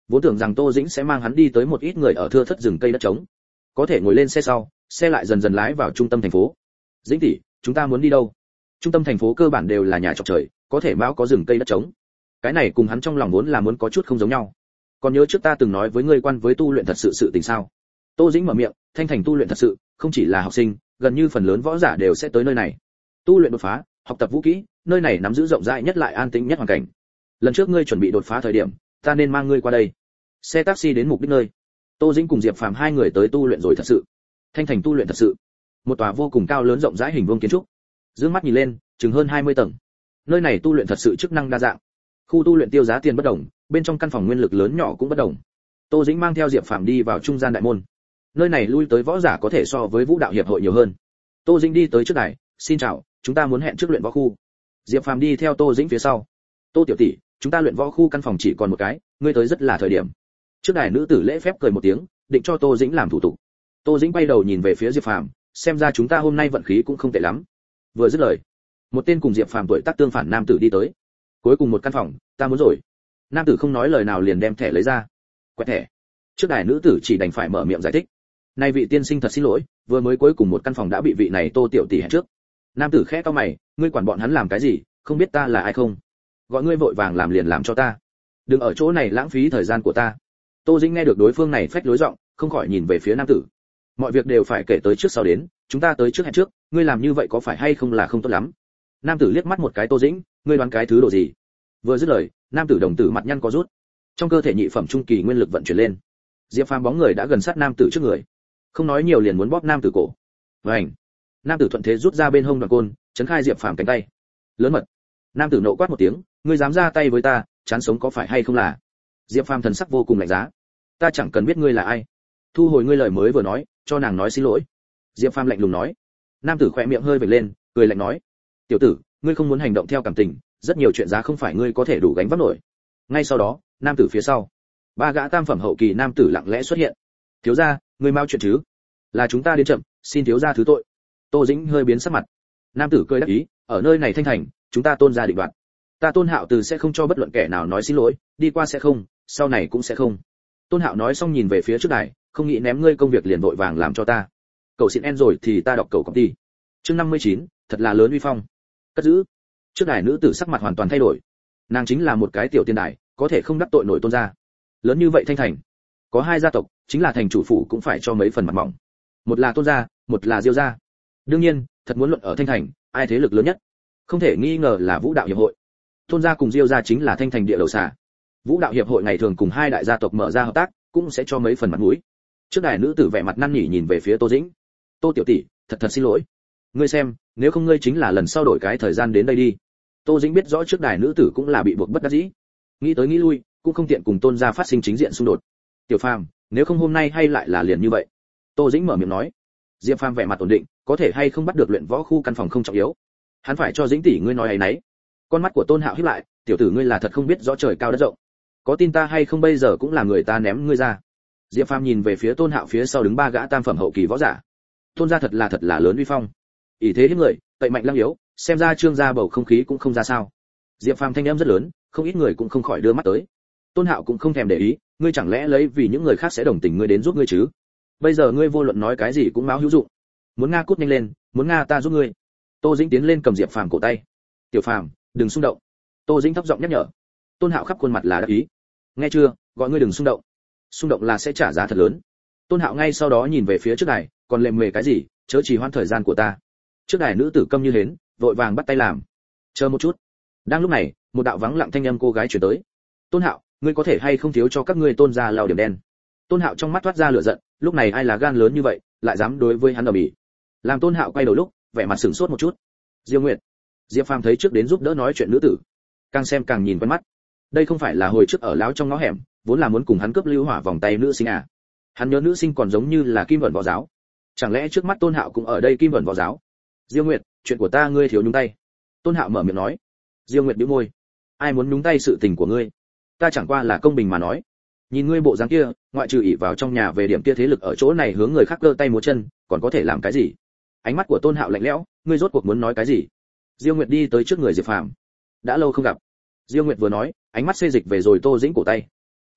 Vốn tưởng rằng Tô Dĩnh sẽ mang hắn đi tới một ít người ở thưa thất rừng cây đất trống, có thể ngồi lên xe sau, xe lại dần dần lái vào trung tâm thành phố. Dĩnh tỷ, chúng ta muốn đi đâu? Trung tâm thành phố cơ bản đều là nhà trọc trời, có thể mão có rừng cây đất trống. Cái này cùng hắn trong lòng vốn là muốn có chút không giống nhau. Còn nhớ trước ta từng nói với ngươi quan với tu luyện thật sự sự tình sao? Tô Dĩnh mở miệng, Thanh Thành tu luyện thật sự, không chỉ là học sinh, gần như phần lớn võ giả đều sẽ tới nơi này. Tu luyện đột phá, học tập vũ kỹ, nơi này nắm giữ rộng rãi nhất lại an tĩnh nhất hoàn cảnh. Lần trước ngươi chuẩn bị đột phá thời điểm, ta nên mang ngươi qua đây. Xe taxi đến mục đích nơi. Tô Dĩnh cùng Diệp Phàm hai người tới tu luyện rồi thật sự. Thanh Thành tu luyện thật sự. Một tòa vô cùng cao lớn rộng rãi hình vuông kiến trúc. Dương mắt nhìn lên, chừng hơn hai mươi tầng. Nơi này tu luyện thật sự chức năng đa dạng. Khu tu luyện tiêu giá tiền bất đồng, bên trong căn phòng nguyên lực lớn nhỏ cũng bất đồng. Tô Dĩnh mang theo Diệp Phàm đi vào trung gian đại môn. Nơi này lui tới võ giả có thể so với vũ đạo hiệp hội nhiều hơn. Tô Dĩnh đi tới trước đài, xin chào, chúng ta muốn hẹn trước luyện võ khu. Diệp Phàm đi theo Tô Dĩnh phía sau. Tô tiểu tỷ, chúng ta luyện võ khu căn phòng chỉ còn một cái, ngươi tới rất là thời điểm. Trước đài nữ tử lễ phép cười một tiếng, định cho Tô Dĩnh làm thủ tục. Tô Dĩnh quay đầu nhìn về phía Diệp Phàm, xem ra chúng ta hôm nay vận khí cũng không tệ lắm. Vừa dứt lời, một tên cùng Diệp Phàm tuổi tác tương phản nam tử đi tới. Cuối cùng một căn phòng, ta muốn rồi. Nam tử không nói lời nào liền đem thẻ lấy ra. Quẹt thẻ. Trước đài nữ tử chỉ đành phải mở miệng giải thích. Nay vị tiên sinh thật xin lỗi, vừa mới cuối cùng một căn phòng đã bị vị này Tô tiểu tỷ hẹn trước. Nam tử khẽ cau mày, ngươi quản bọn hắn làm cái gì, không biết ta là ai không? Gọi ngươi vội vàng làm liền làm cho ta. Đừng ở chỗ này lãng phí thời gian của ta. Tô Dĩnh nghe được đối phương này phách lối giọng, không khỏi nhìn về phía nam tử. Mọi việc đều phải kể tới trước sau đến, chúng ta tới trước hẹn trước, ngươi làm như vậy có phải hay không là không tốt lắm. Nam tử liếc mắt một cái Tô Dĩnh, ngươi đoán cái thứ đồ gì? Vừa dứt lời, nam tử đồng tử mặt nhăn có rút. Trong cơ thể nhị phẩm trung kỳ nguyên lực vận chuyển lên. Diệp Phàm bóng người đã gần sát nam tử trước người. Không nói nhiều liền muốn bóp nam tử cổ. Vành. Nam tử thuận thế rút ra bên hông đoạn côn, chấn khai Diệp Phàm cánh tay. Lớn mật. Nam tử nộ quát một tiếng, ngươi dám ra tay với ta, chán sống có phải hay không là? Diệp Phàm thần sắc vô cùng lạnh giá. Ta chẳng cần biết ngươi là ai. Thu hồi ngươi lời mới vừa nói, cho nàng nói xin lỗi. Diệp Phàm lạnh lùng nói. Nam tử khẽ miệng hơi vểnh lên, cười lạnh nói, tiểu tử, ngươi không muốn hành động theo cảm tình, rất nhiều chuyện giá không phải ngươi có thể đủ gánh vác nổi. Ngay sau đó, nam tử phía sau, ba gã tam phẩm hậu kỳ nam tử lặng lẽ xuất hiện. Thiếu gia, ngươi mau chuyện chứ? Là chúng ta đến chậm, xin thiếu gia thứ tội. Tô Dĩnh hơi biến sắc mặt. Nam tử cười đáp ý, ở nơi này Thanh Thành, chúng ta Tôn gia định đoạt. Ta Tôn Hạo từ sẽ không cho bất luận kẻ nào nói xin lỗi, đi qua sẽ không, sau này cũng sẽ không. Tôn Hạo nói xong nhìn về phía trước đài, không nghĩ ném ngươi công việc liền vội vàng làm cho ta. Cậu xin en rồi thì ta đọc cậu công ty. Chương năm mươi chín, thật là lớn uy phong. Cất giữ. Trước đài nữ tử sắc mặt hoàn toàn thay đổi. Nàng chính là một cái tiểu tiên đài, có thể không đắc tội nổi Tôn gia. Lớn như vậy Thanh Thành, có hai gia tộc, chính là thành chủ phủ cũng phải cho mấy phần mặt mỏng. Một là Tôn gia, một là Diêu gia. Đương nhiên, thật muốn luận ở Thanh Thành, ai thế lực lớn nhất? Không thể nghi ngờ là Vũ đạo hiệp hội. Tôn gia cùng Diêu gia chính là Thanh Thành địa đầu xà. Vũ đạo hiệp hội ngày thường cùng hai đại gia tộc mở ra hợp tác, cũng sẽ cho mấy phần mặt mũi. Trước đài nữ tử vẻ mặt năn nỉ nhìn về phía Tô Dĩnh. Tô tiểu tỷ, thật thật xin lỗi. Ngươi xem, nếu không ngươi chính là lần sau đổi cái thời gian đến đây đi. Tô Dĩnh biết rõ trước đài nữ tử cũng là bị buộc bất đắc dĩ. Nghĩ tới nghĩ lui, cũng không tiện cùng Tôn gia phát sinh chính diện xung đột. Tiểu Phàm, nếu không hôm nay hay lại là liền như vậy. Tô Dĩnh mở miệng nói. Diệp Phàm vẻ mặt ổn định, có thể hay không bắt được luyện võ khu căn phòng không trọng yếu. Hắn phải cho Dĩnh tỷ ngươi nói ấy nấy. Con mắt của Tôn Hạo híp lại, tiểu tử ngươi là thật không biết rõ trời cao đất rộng. Có tin ta hay không bây giờ cũng là người ta ném ngươi ra. Diệp Phàm nhìn về phía Tôn Hạo phía sau đứng ba gã tam phẩm hậu kỳ võ giả. Tôn gia thật là thật là lớn uy phong. ỷ thế hiếp người, cậy mạnh lăng yếu, xem ra Trương gia bầu không khí cũng không ra sao. Diệp Phàm thanh âm rất lớn, không ít người cũng không khỏi đưa mắt tới. Tôn Hạo cũng không thèm để ý, ngươi chẳng lẽ lấy vì những người khác sẽ đồng tình ngươi đến giúp ngươi chứ? Bây giờ ngươi vô luận nói cái gì cũng máu hữu dụng. Muốn nga cút nhanh lên, muốn nga ta giúp ngươi. Tô Dĩnh tiến lên cầm Diệp Phàm cổ tay. Tiểu Phàm, đừng xung động. Tô Dĩnh thấp giọng nhắc nhở. Tôn Hạo khắp khuôn mặt là đắc ý. Nghe chưa, gọi ngươi đừng xung động. Xung động là sẽ trả giá thật lớn. Tôn Hạo ngay sau đó nhìn về phía trước đài, còn lèm mề cái gì, chớ trì hoãn thời gian của ta. Trước đài nữ tử câm như hến, vội vàng bắt tay làm. Chờ một chút. Đang lúc này, một đạo vắng lặng thanh âm cô gái truyền tới. Tôn Hạo, ngươi có thể hay không thiếu cho các ngươi Tôn gia lau điểm đen. Tôn Hạo trong mắt thoát ra lửa giận, lúc này ai là gan lớn như vậy, lại dám đối với hắn ầm ĩ. Làm Tôn Hạo quay đầu lúc, vẻ mặt sửng sốt một chút. Diêu Nguyệt. Diệp Phàm thấy trước đến giúp đỡ nói chuyện nữ tử, càng xem càng nhìn quen mắt. Đây không phải là hồi trước ở láo trong ngõ hẻm, vốn là muốn cùng hắn cướp lưu hỏa vòng tay nữ sinh à? Hắn nhớ nữ sinh còn giống như là Kim Vẩn Võ giáo. Chẳng lẽ trước mắt Tôn Hạo cũng ở đây Kim Vẩn Võ giáo? Diêu Nguyệt, chuyện của ta ngươi thiếu nhúng tay. Tôn Hạo mở miệng nói. Diêu Nguyệt bĩu môi. Ai muốn nhúng tay sự tình của ngươi? Ta chẳng qua là công bình mà nói. Nhìn ngươi bộ dáng kia, ngoại trừ ỷ vào trong nhà về điểm kia thế lực ở chỗ này hướng người khác cơ tay múa chân, còn có thể làm cái gì? Ánh mắt của Tôn Hạo lạnh lẽo, ngươi rốt cuộc muốn nói cái gì? Diêu Nguyệt đi tới trước người Diệp Phàm. Đã lâu không gặp. Diêu Nguyệt vừa nói, ánh mắt xê dịch về rồi Tô Dĩnh cổ tay.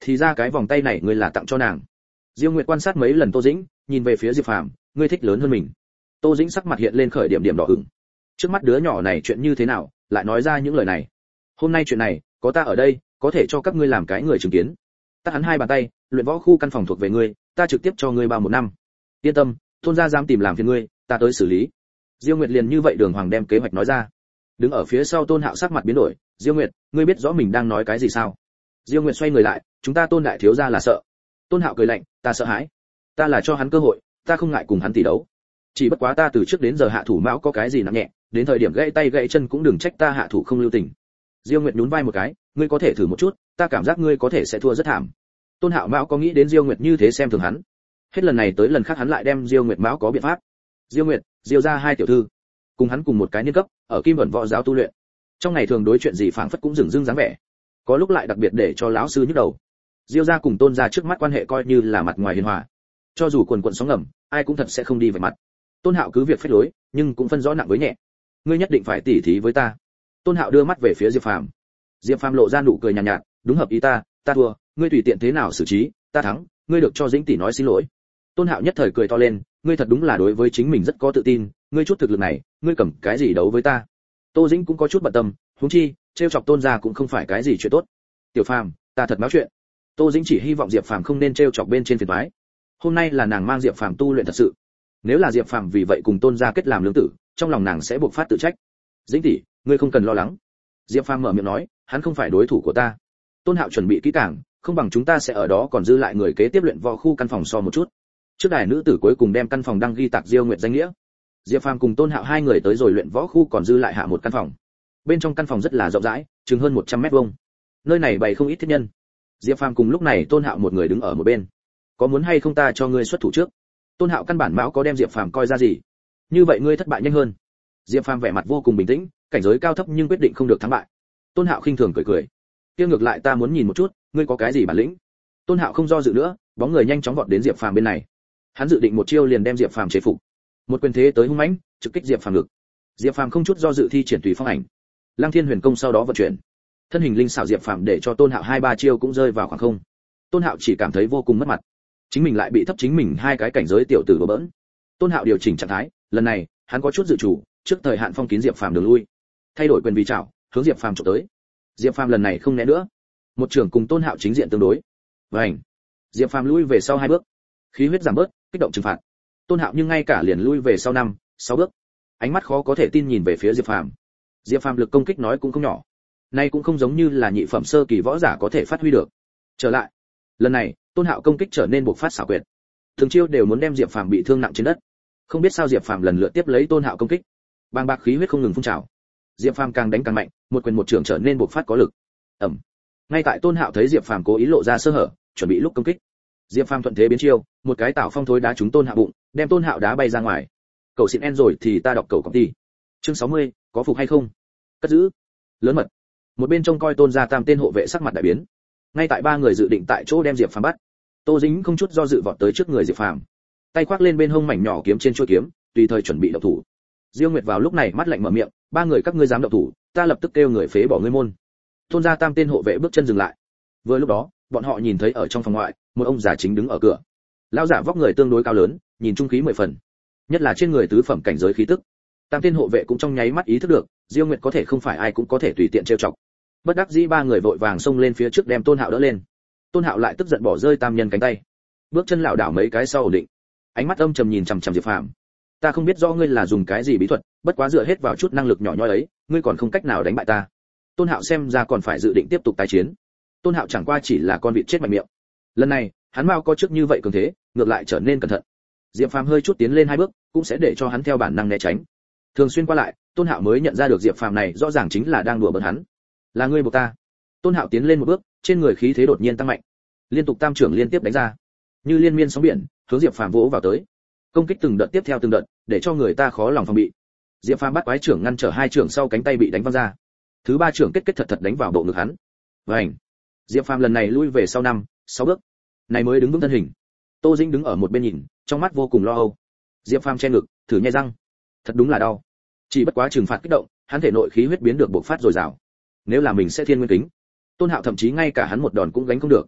thì ra cái vòng tay này ngươi là tặng cho nàng. Diêu Nguyệt quan sát mấy lần Tô Dĩnh, nhìn về phía Diệp Phàm, ngươi thích lớn hơn mình. Tô Dĩnh sắc mặt hiện lên khởi điểm điểm đỏ ửng. Trước mắt đứa nhỏ này chuyện như thế nào, lại nói ra những lời này. Hôm nay chuyện này, có ta ở đây, có thể cho các ngươi làm cái người chứng kiến. Tát hắn hai bàn tay, luyện võ khu căn phòng thuộc về ngươi, ta trực tiếp cho ngươi bao một năm. Yên tâm, Tôn gia dám tìm làm phiền ngươi, ta tới xử lý. Diêu Nguyệt liền như vậy đường hoàng đem kế hoạch nói ra. Đứng ở phía sau Tôn Hạo sắc mặt biến đổi, Diêu Nguyệt, ngươi biết rõ mình đang nói cái gì sao? Diêu Nguyệt xoay người lại, chúng ta Tôn đại thiếu gia là sợ. Tôn Hạo cười lạnh, ta sợ hãi. Ta là cho hắn cơ hội, ta không ngại cùng hắn tỷ đấu. Chỉ bất quá ta từ trước đến giờ hạ thủ mão có cái gì nặng nhẹ, đến thời điểm gãy tay gãy chân cũng đừng trách ta hạ thủ không lưu tình. Diêu Nguyệt nhún vai một cái, ngươi có thể thử một chút, ta cảm giác ngươi có thể sẽ thua rất thảm. Tôn Hạo mão có nghĩ đến Diêu Nguyệt như thế xem thường hắn. Hết lần này tới lần khác hắn lại đem Diêu Nguyệt mão có biện pháp. Diêu Nguyệt, Diêu gia hai tiểu thư, cùng hắn cùng một cái niên cấp, ở Kim Vẩn Võ giáo tu luyện. Trong ngày thường đối chuyện gì phảng phất cũng dửng dưng dáng vẻ, có lúc lại đặc biệt để cho lão sư nhức đầu. Diêu gia cùng Tôn gia trước mắt quan hệ coi như là mặt ngoài hiền hòa, cho dù quần quần sóng ngầm, ai cũng thật sẽ không đi vạch mặt. Tôn Hạo cứ việc phép lối, nhưng cũng phân rõ nặng với nhẹ. Ngươi nhất định phải tỉ thí với ta. Tôn Hạo đưa mắt về phía Diệp Phàm. Diệp Phàm lộ ra nụ cười nhàn nhạt, nhạt, đúng hợp ý ta, ta thua, ngươi tùy tiện thế nào xử trí, ta thắng, ngươi được cho Dĩnh tỷ nói xin lỗi. Tôn Hạo nhất thời cười to lên, ngươi thật đúng là đối với chính mình rất có tự tin, ngươi chút thực lực này, ngươi cầm cái gì đấu với ta? Tô Dĩnh cũng có chút bận tâm, huống chi, trêu chọc Tôn gia cũng không phải cái gì chuyện tốt. Tiểu Phàm, ta thật báo chuyện. Tô Dĩnh chỉ hy vọng Diệp Phàm không nên trêu chọc bên trên phiền toái. Hôm nay là nàng mang Diệp Phàm tu luyện thật sự. Nếu là Diệp Phàm vì vậy cùng Tôn gia kết làm lương tử, trong lòng nàng sẽ buộc phát tự trách. Dĩnh tỷ, ngươi không cần lo lắng. Diệp Phàm mở miệng nói, hắn không phải đối thủ của ta. Tôn Hạo chuẩn bị kỹ càng, không bằng chúng ta sẽ ở đó còn dư lại người kế tiếp luyện võ khu căn phòng so một chút. Trước đài nữ tử cuối cùng đem căn phòng đăng ghi tạc Diêu Nguyệt danh nghĩa. Diệp Phàm cùng Tôn Hạo hai người tới rồi luyện võ khu còn dư lại hạ một căn phòng. Bên trong căn phòng rất là rộng rãi, chừng hơn một trăm mét vuông. Nơi này bày không ít thiết nhân. Diệp Phàm cùng lúc này Tôn Hạo một người đứng ở một bên. Có muốn hay không ta cho ngươi xuất thủ trước? Tôn Hạo căn bản mão có đem Diệp Phàm coi ra gì. Như vậy ngươi thất bại nhanh hơn. Diệp Phàm vẻ mặt vô cùng bình tĩnh, cảnh giới cao thấp nhưng quyết định không được thắng bại. Tôn Hạo khinh thường cười cười. Kia ngược lại ta muốn nhìn một chút, ngươi có cái gì bản lĩnh? Tôn Hạo không do dự nữa, bóng người nhanh chóng vọt đến Diệp Phàm bên này. Hắn dự định một chiêu liền đem Diệp Phàm chế phục. Một quyền thế tới hung mãnh, trực kích Diệp Phàm ngực. Diệp Phàm không chút do dự thi triển tùy phong ảnh. Lăng Thiên Huyền Công sau đó vận chuyển. Thân hình linh xảo Diệp Phàm để cho Tôn Hạo hai ba chiêu cũng rơi vào khoảng không. Tôn Hạo chỉ cảm thấy vô cùng mất mặt. Chính mình lại bị thấp chính mình hai cái cảnh giới tiểu tử đổ bỡn. Tôn Hạo điều chỉnh trạng thái, lần này, hắn có chút dự chủ, trước thời hạn phong kín Diệp Phàm đường lui. Thay đổi quyền vì chảo, hướng Diệp Phàm chụp tới. Diệp Phàm lần này không né nữa. Một trưởng cùng Tôn Hạo chính diện tương đối. Vành. Diệp Phàm lui về sau hai bước. Khí huyết giảm bớt, kích động trừng phạt. Tôn Hạo nhưng ngay cả liền lui về sau năm, sáu bước. Ánh mắt khó có thể tin nhìn về phía Diệp Phàm. Diệp Phàm lực công kích nói cũng không nhỏ. Nay cũng không giống như là nhị phẩm sơ kỳ võ giả có thể phát huy được. Trở lại. Lần này, Tôn Hạo công kích trở nên bộc phát xảo quyệt. Thường chiêu đều muốn đem Diệp Phàm bị thương nặng trên đất. Không biết sao Diệp Phàm lần lượt tiếp lấy Tôn Hạo công kích. Bàng bạc khí huyết không ngừng phun trào. Diệp Phàm càng đánh càng mạnh, một quyền một trường trở nên bộc phát có lực. Ầm. Ngay tại Tôn Hạo thấy Diệp Phàm cố ý lộ ra sơ hở, chuẩn bị lúc công kích. Diệp Phàm thuận thế biến chiêu, một cái tạo phong thối đá trúng Tôn Hạo bụng, đem Tôn Hạo đá bay ra ngoài. Cậu xịn en rồi thì ta đọc cậu công ty. Chương sáu mươi, có phục hay không? Cất giữ. Lớn mật. Một bên trông coi Tôn gia tam tên hộ vệ sắc mặt đại biến. Ngay tại ba người dự định tại chỗ đem Diệp Phàm bắt. Tô Dính không chút do dự vọt tới trước người Diệp Phàm, tay khoác lên bên hông mảnh nhỏ kiếm trên chuôi kiếm, tùy thời chuẩn bị động thủ. Diêu Nguyệt vào lúc này mắt lạnh mở miệng, ba người các ngươi dám động thủ, ta lập tức kêu người phế bỏ ngươi môn. Tôn gia tam tên hộ vệ bước chân dừng lại. Vừa lúc đó, bọn họ nhìn thấy ở trong phòng ngoại, một ông già chính đứng ở cửa. Lão giả vóc người tương đối cao lớn, nhìn trung khí mười phần, nhất là trên người tứ phẩm cảnh giới khí tức. Tam tên hộ vệ cũng trong nháy mắt ý thức được, Diêu Nguyệt có thể không phải ai cũng có thể tùy tiện trêu chọc. Bất đắc dĩ ba người vội vàng xông lên phía trước đem Tôn Hạo đỡ lên. Tôn Hạo lại tức giận bỏ rơi tam nhân cánh tay, bước chân lảo đảo mấy cái sau ổn định, ánh mắt âm trầm nhìn chằm chằm Diệp Phàm. Ta không biết rõ ngươi là dùng cái gì bí thuật, bất quá dựa hết vào chút năng lực nhỏ nhoi ấy, ngươi còn không cách nào đánh bại ta. Tôn Hạo xem ra còn phải dự định tiếp tục tái chiến. Tôn Hạo chẳng qua chỉ là con vịt chết mạnh miệng. Lần này, hắn mau có trước như vậy cường thế, ngược lại trở nên cẩn thận. Diệp Phàm hơi chút tiến lên hai bước, cũng sẽ để cho hắn theo bản năng né tránh. Thường xuyên qua lại, Tôn Hạo mới nhận ra được Diệp Phàm này rõ ràng chính là đang đùa bỡn hắn. Là ngươi buộc ta. Tôn Hạo tiến lên một bước, trên người khí thế đột nhiên tăng mạnh, liên tục tam trưởng liên tiếp đánh ra, như liên miên sóng biển, hướng Diệp Phàm vỗ vào tới. Công kích từng đợt tiếp theo từng đợt, để cho người ta khó lòng phòng bị. Diệp Phàm bắt quái trưởng ngăn trở hai trưởng sau cánh tay bị đánh văng ra. Thứ ba trưởng kết kết thật thật đánh vào bộ ngực hắn. Vành. Diệp Phàm lần này lui về sau năm, sáu bước, này mới đứng vững thân hình. Tô Dĩnh đứng ở một bên nhìn, trong mắt vô cùng lo âu. Diệp Phàm che ngực, thử nhai răng. Thật đúng là đau. Chỉ bất quá trừng phạt kích động, hắn thể nội khí huyết biến được bộc phát dồi dào. Nếu là mình sẽ thiên nguyên kính. Tôn Hạo thậm chí ngay cả hắn một đòn cũng gánh không được.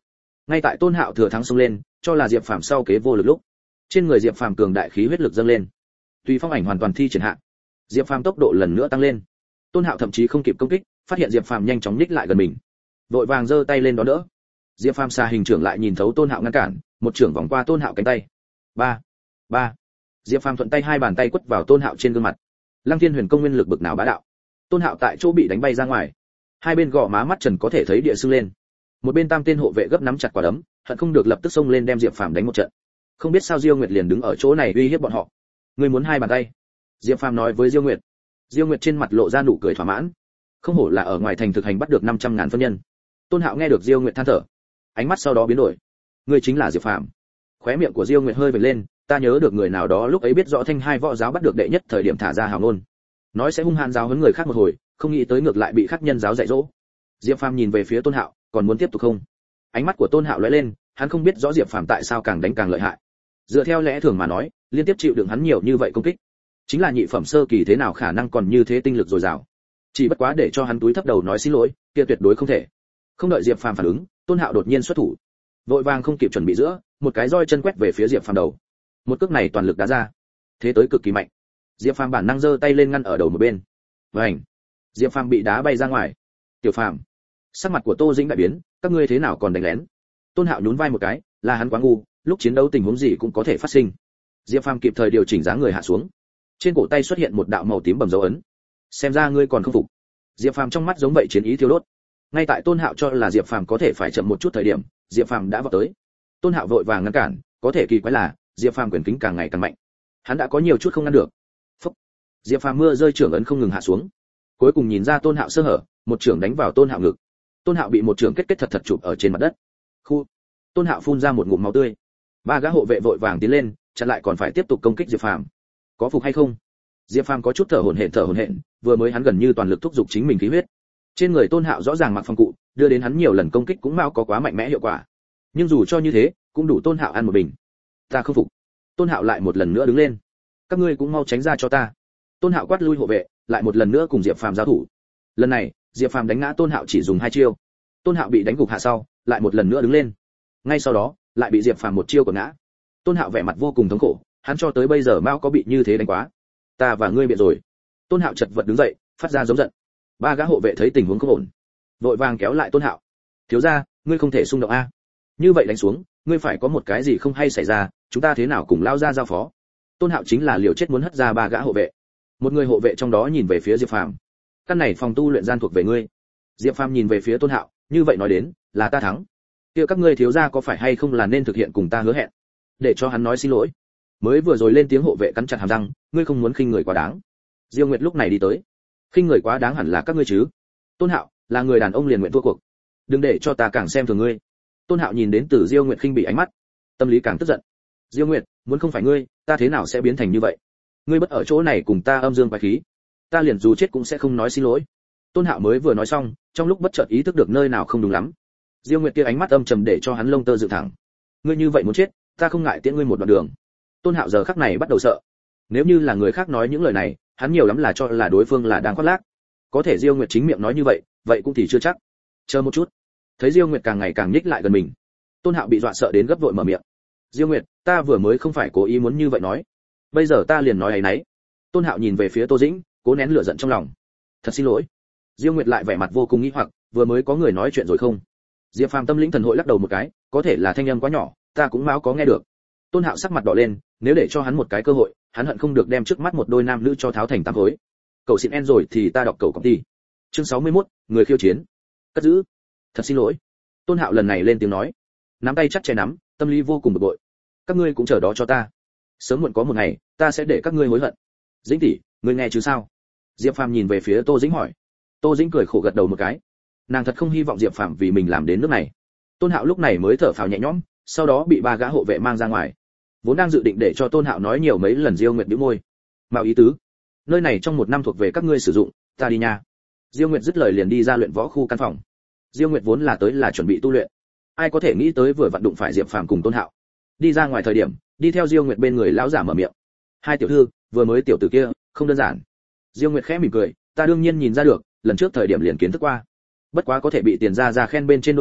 Ngay tại Tôn Hạo thừa thắng xông lên, cho là Diệp Phàm sau kế vô lực lúc, trên người Diệp Phàm cường đại khí huyết lực dâng lên. Tùy phong ảnh hoàn toàn thi triển hạ, Diệp Phàm tốc độ lần nữa tăng lên. Tôn Hạo thậm chí không kịp công kích, phát hiện Diệp Phàm nhanh chóng nhích lại gần mình, vội vàng giơ tay lên đón đỡ. Diệp Phàm xà hình trưởng lại nhìn thấu Tôn Hạo ngăn cản, một trưởng vòng qua Tôn Hạo cánh tay. Ba, ba. Diệp Phàm thuận tay hai bàn tay quất vào Tôn Hạo trên gương mặt. Lăng Thiên Huyền công nguyên lực bực nào bá đạo. Tôn Hạo tại chỗ bị đánh bay ra ngoài, hai bên gò má mắt trần có thể thấy địa sưng lên. Một bên tam tên hộ vệ gấp nắm chặt quả đấm, hận không được lập tức xông lên đem Diệp Phàm đánh một trận. Không biết sao Diêu Nguyệt liền đứng ở chỗ này uy hiếp bọn họ. Ngươi muốn hai bàn tay? Diệp Phàm nói với Diêu Nguyệt. Diêu Nguyệt trên mặt lộ ra nụ cười thỏa mãn. Không hổ là ở ngoài thành thực hành bắt được năm trăm ngàn phân nhân. Tôn Hạo nghe được Diêu Nguyệt than thở, ánh mắt sau đó biến đổi. Ngươi chính là Diệp Phàm? Khóe miệng của Diêu Nguyệt hơi vểnh lên, ta nhớ được người nào đó lúc ấy biết rõ Thanh Hai võ giáo bắt được đệ nhất thời điểm thả ra hào ngôn, nói sẽ hung hãn giáo huấn người khác một hồi, không nghĩ tới ngược lại bị khác nhân giáo dạy dỗ. Diệp Phàm nhìn về phía Tôn Hạo, còn muốn tiếp tục không? Ánh mắt của Tôn Hạo lóe lên, hắn không biết rõ Diệp Phàm tại sao càng đánh càng lợi hại. Dựa theo lẽ thường mà nói, liên tiếp chịu đựng hắn nhiều như vậy công kích, chính là nhị phẩm sơ kỳ thế nào khả năng còn như thế tinh lực dồi dào. Chỉ bất quá để cho hắn túi thấp đầu nói xin lỗi, kia tuyệt đối không thể. Không đợi Diệp Phàm phản ứng, Tôn Hạo đột nhiên xuất thủ, vội vàng không kịp chuẩn bị giữa, một cái roi chân quét về phía Diệp Phàm đầu. Một cước này toàn lực đá ra, thế tới cực kỳ mạnh. Diệp Phàm bản năng giơ tay lên ngăn ở đầu một bên. Vành, Diệp Phàm bị đá bay ra ngoài. Tiểu Phàm, sắc mặt của Tô Dĩnh đại biến, các ngươi thế nào còn đánh lén? Tôn Hạo nhún vai một cái, là hắn quá ngu, lúc chiến đấu tình huống gì cũng có thể phát sinh. Diệp Phàm kịp thời điều chỉnh dáng người hạ xuống, trên cổ tay xuất hiện một đạo màu tím bầm dấu ấn. Xem ra ngươi còn không phục. Diệp Phàm trong mắt giống vậy chiến ý thiêu đốt. Ngay tại Tôn Hạo cho là Diệp Phàm có thể phải chậm một chút thời điểm, Diệp Phàm đã vọt tới. Tôn Hạo vội vàng ngăn cản, có thể kỳ quái là, Diệp Phàm quyền kính càng ngày càng mạnh. Hắn đã có nhiều chút không ngăn được. Phúc. Diệp Phàm mưa rơi trưởng ấn không ngừng hạ xuống. Cuối cùng nhìn ra Tôn Hạo sơ hở, một trưởng đánh vào Tôn Hạo ngực. Tôn Hạo bị một trưởng kết kết thật thật chụp ở trên mặt đất. Khu. Tôn Hạo phun ra một ngụm máu tươi. Ba gã hộ vệ vội vàng tiến lên, chặn lại còn phải tiếp tục công kích Diệp Phàm. Có phục hay không? Diệp Phàm có chút thở hổn hển thở hổn hển, vừa mới hắn gần như toàn lực thúc giục chính mình khí huyết. Trên người Tôn Hạo rõ ràng mặc phòng cụ, đưa đến hắn nhiều lần công kích cũng mau có quá mạnh mẽ hiệu quả. Nhưng dù cho như thế, cũng đủ Tôn Hạo ăn một bình. Ta không phục. Tôn Hạo lại một lần nữa đứng lên. Các ngươi cũng mau tránh ra cho ta. Tôn Hạo quát lui hộ vệ, lại một lần nữa cùng Diệp Phàm giao thủ. Lần này, Diệp Phàm đánh ngã Tôn Hạo chỉ dùng hai chiêu. Tôn Hạo bị đánh gục hạ sau, lại một lần nữa đứng lên. Ngay sau đó, lại bị Diệp Phàm một chiêu quật ngã. Tôn Hạo vẻ mặt vô cùng thống khổ, hắn cho tới bây giờ mau có bị như thế đánh quá. Ta và ngươi biện rồi. Tôn Hạo chật vật đứng dậy, phát ra giống giận. Ba gã hộ vệ thấy tình huống không ổn, vội vàng kéo lại Tôn Hạo. Thiếu gia, ngươi không thể xung động a. Như vậy đánh xuống, ngươi phải có một cái gì không hay xảy ra, chúng ta thế nào cùng lao ra giao phó. Tôn Hạo chính là liều chết muốn hất ra ba gã hộ vệ. Một người hộ vệ trong đó nhìn về phía Diệp Phàm. Căn này phòng tu luyện gian thuộc về ngươi. Diệp Phàm nhìn về phía Tôn Hạo, như vậy nói đến, là ta thắng. Kia các ngươi thiếu gia có phải hay không là nên thực hiện cùng ta hứa hẹn, để cho hắn nói xin lỗi. Mới vừa rồi lên tiếng hộ vệ cắn chặt hàm răng, ngươi không muốn khinh người quá đáng. Diêu Nguyệt lúc này đi tới. Khinh người quá đáng hẳn là các ngươi chứ? Tôn Hạo, là người đàn ông liền nguyện thua cuộc. Đừng để cho ta càng xem thường ngươi. Tôn Hạo nhìn đến từ Diêu Nguyệt khinh bị ánh mắt, tâm lý càng tức giận. Diêu Nguyệt, muốn không phải ngươi, ta thế nào sẽ biến thành như vậy? Ngươi bất ở chỗ này cùng ta âm dương quái khí, ta liền dù chết cũng sẽ không nói xin lỗi. Tôn Hạo mới vừa nói xong, trong lúc bất chợt ý thức được nơi nào không đúng lắm. Diêu Nguyệt kia ánh mắt âm trầm để cho hắn lông tơ dựng thẳng. Ngươi như vậy muốn chết, ta không ngại tiễn ngươi một đoạn đường. Tôn Hạo giờ khắc này bắt đầu sợ. Nếu như là người khác nói những lời này, hắn nhiều lắm là cho là đối phương là đang khoác lác. Có thể Diêu Nguyệt chính miệng nói như vậy, vậy cũng thì chưa chắc. Chờ một chút. Thấy Diêu Nguyệt càng ngày càng nhích lại gần mình, Tôn Hạo bị dọa sợ đến gấp vội mở miệng. Diêu Nguyệt, ta vừa mới không phải cố ý muốn như vậy nói, bây giờ ta liền nói ấy nấy. Tôn Hạo nhìn về phía Tô Dĩnh, cố nén lửa giận trong lòng. Thật xin lỗi. Diêu Nguyệt lại vẻ mặt vô cùng nghi hoặc, vừa mới có người nói chuyện rồi không? Diệp Phàm tâm linh thần hội lắc đầu một cái, có thể là thanh âm quá nhỏ, ta cũng máu có nghe được. Tôn Hạo sắc mặt đỏ lên, nếu để cho hắn một cái cơ hội, hắn hận không được đem trước mắt một đôi nam nữ cho tháo thành tám khối. Cậu xịn en rồi thì ta đọc cậu công ty. Chương sáu mươi mốt, người khiêu chiến. Cất giữ. Thật xin lỗi. Tôn Hạo lần này lên tiếng nói, nắm tay chặt chẽ nắm, tâm lý vô cùng bực bội. Các ngươi cũng chờ đó cho ta. Sớm muộn có một ngày, ta sẽ để các ngươi hối hận. Dĩnh tỷ, ngươi nghe chứ sao? Diệp Phàm nhìn về phía Tô Dĩnh hỏi. Tô Dĩnh cười khổ gật đầu một cái. Nàng thật không hy vọng Diệp Phàm vì mình làm đến nước này. Tôn Hạo lúc này mới thở phào nhẹ nhõm, sau đó bị ba gã hộ vệ mang ra ngoài. Vốn đang dự định để cho Tôn Hạo nói nhiều mấy lần, Diêu Nguyệt bĩu môi. Mạo ý tứ, nơi này trong một năm thuộc về các ngươi sử dụng, ta đi nha. Diêu Nguyệt dứt lời liền đi ra luyện võ khu căn phòng. Diêu Nguyệt vốn là tới là chuẩn bị tu luyện, ai có thể nghĩ tới vừa vặn đụng phải Diệp Phàm cùng Tôn Hạo. Đi ra ngoài thời điểm, đi theo Diêu Nguyệt bên người lão giả mở miệng. Hai tiểu thư, vừa mới tiểu tử kia, không đơn giản. Diêu Nguyệt khẽ mỉm cười, ta đương nhiên nhìn ra được, lần trước thời điểm liền kiến thức qua. Bất quá có thể bị tiền gia ra khen bên trên đôi câu,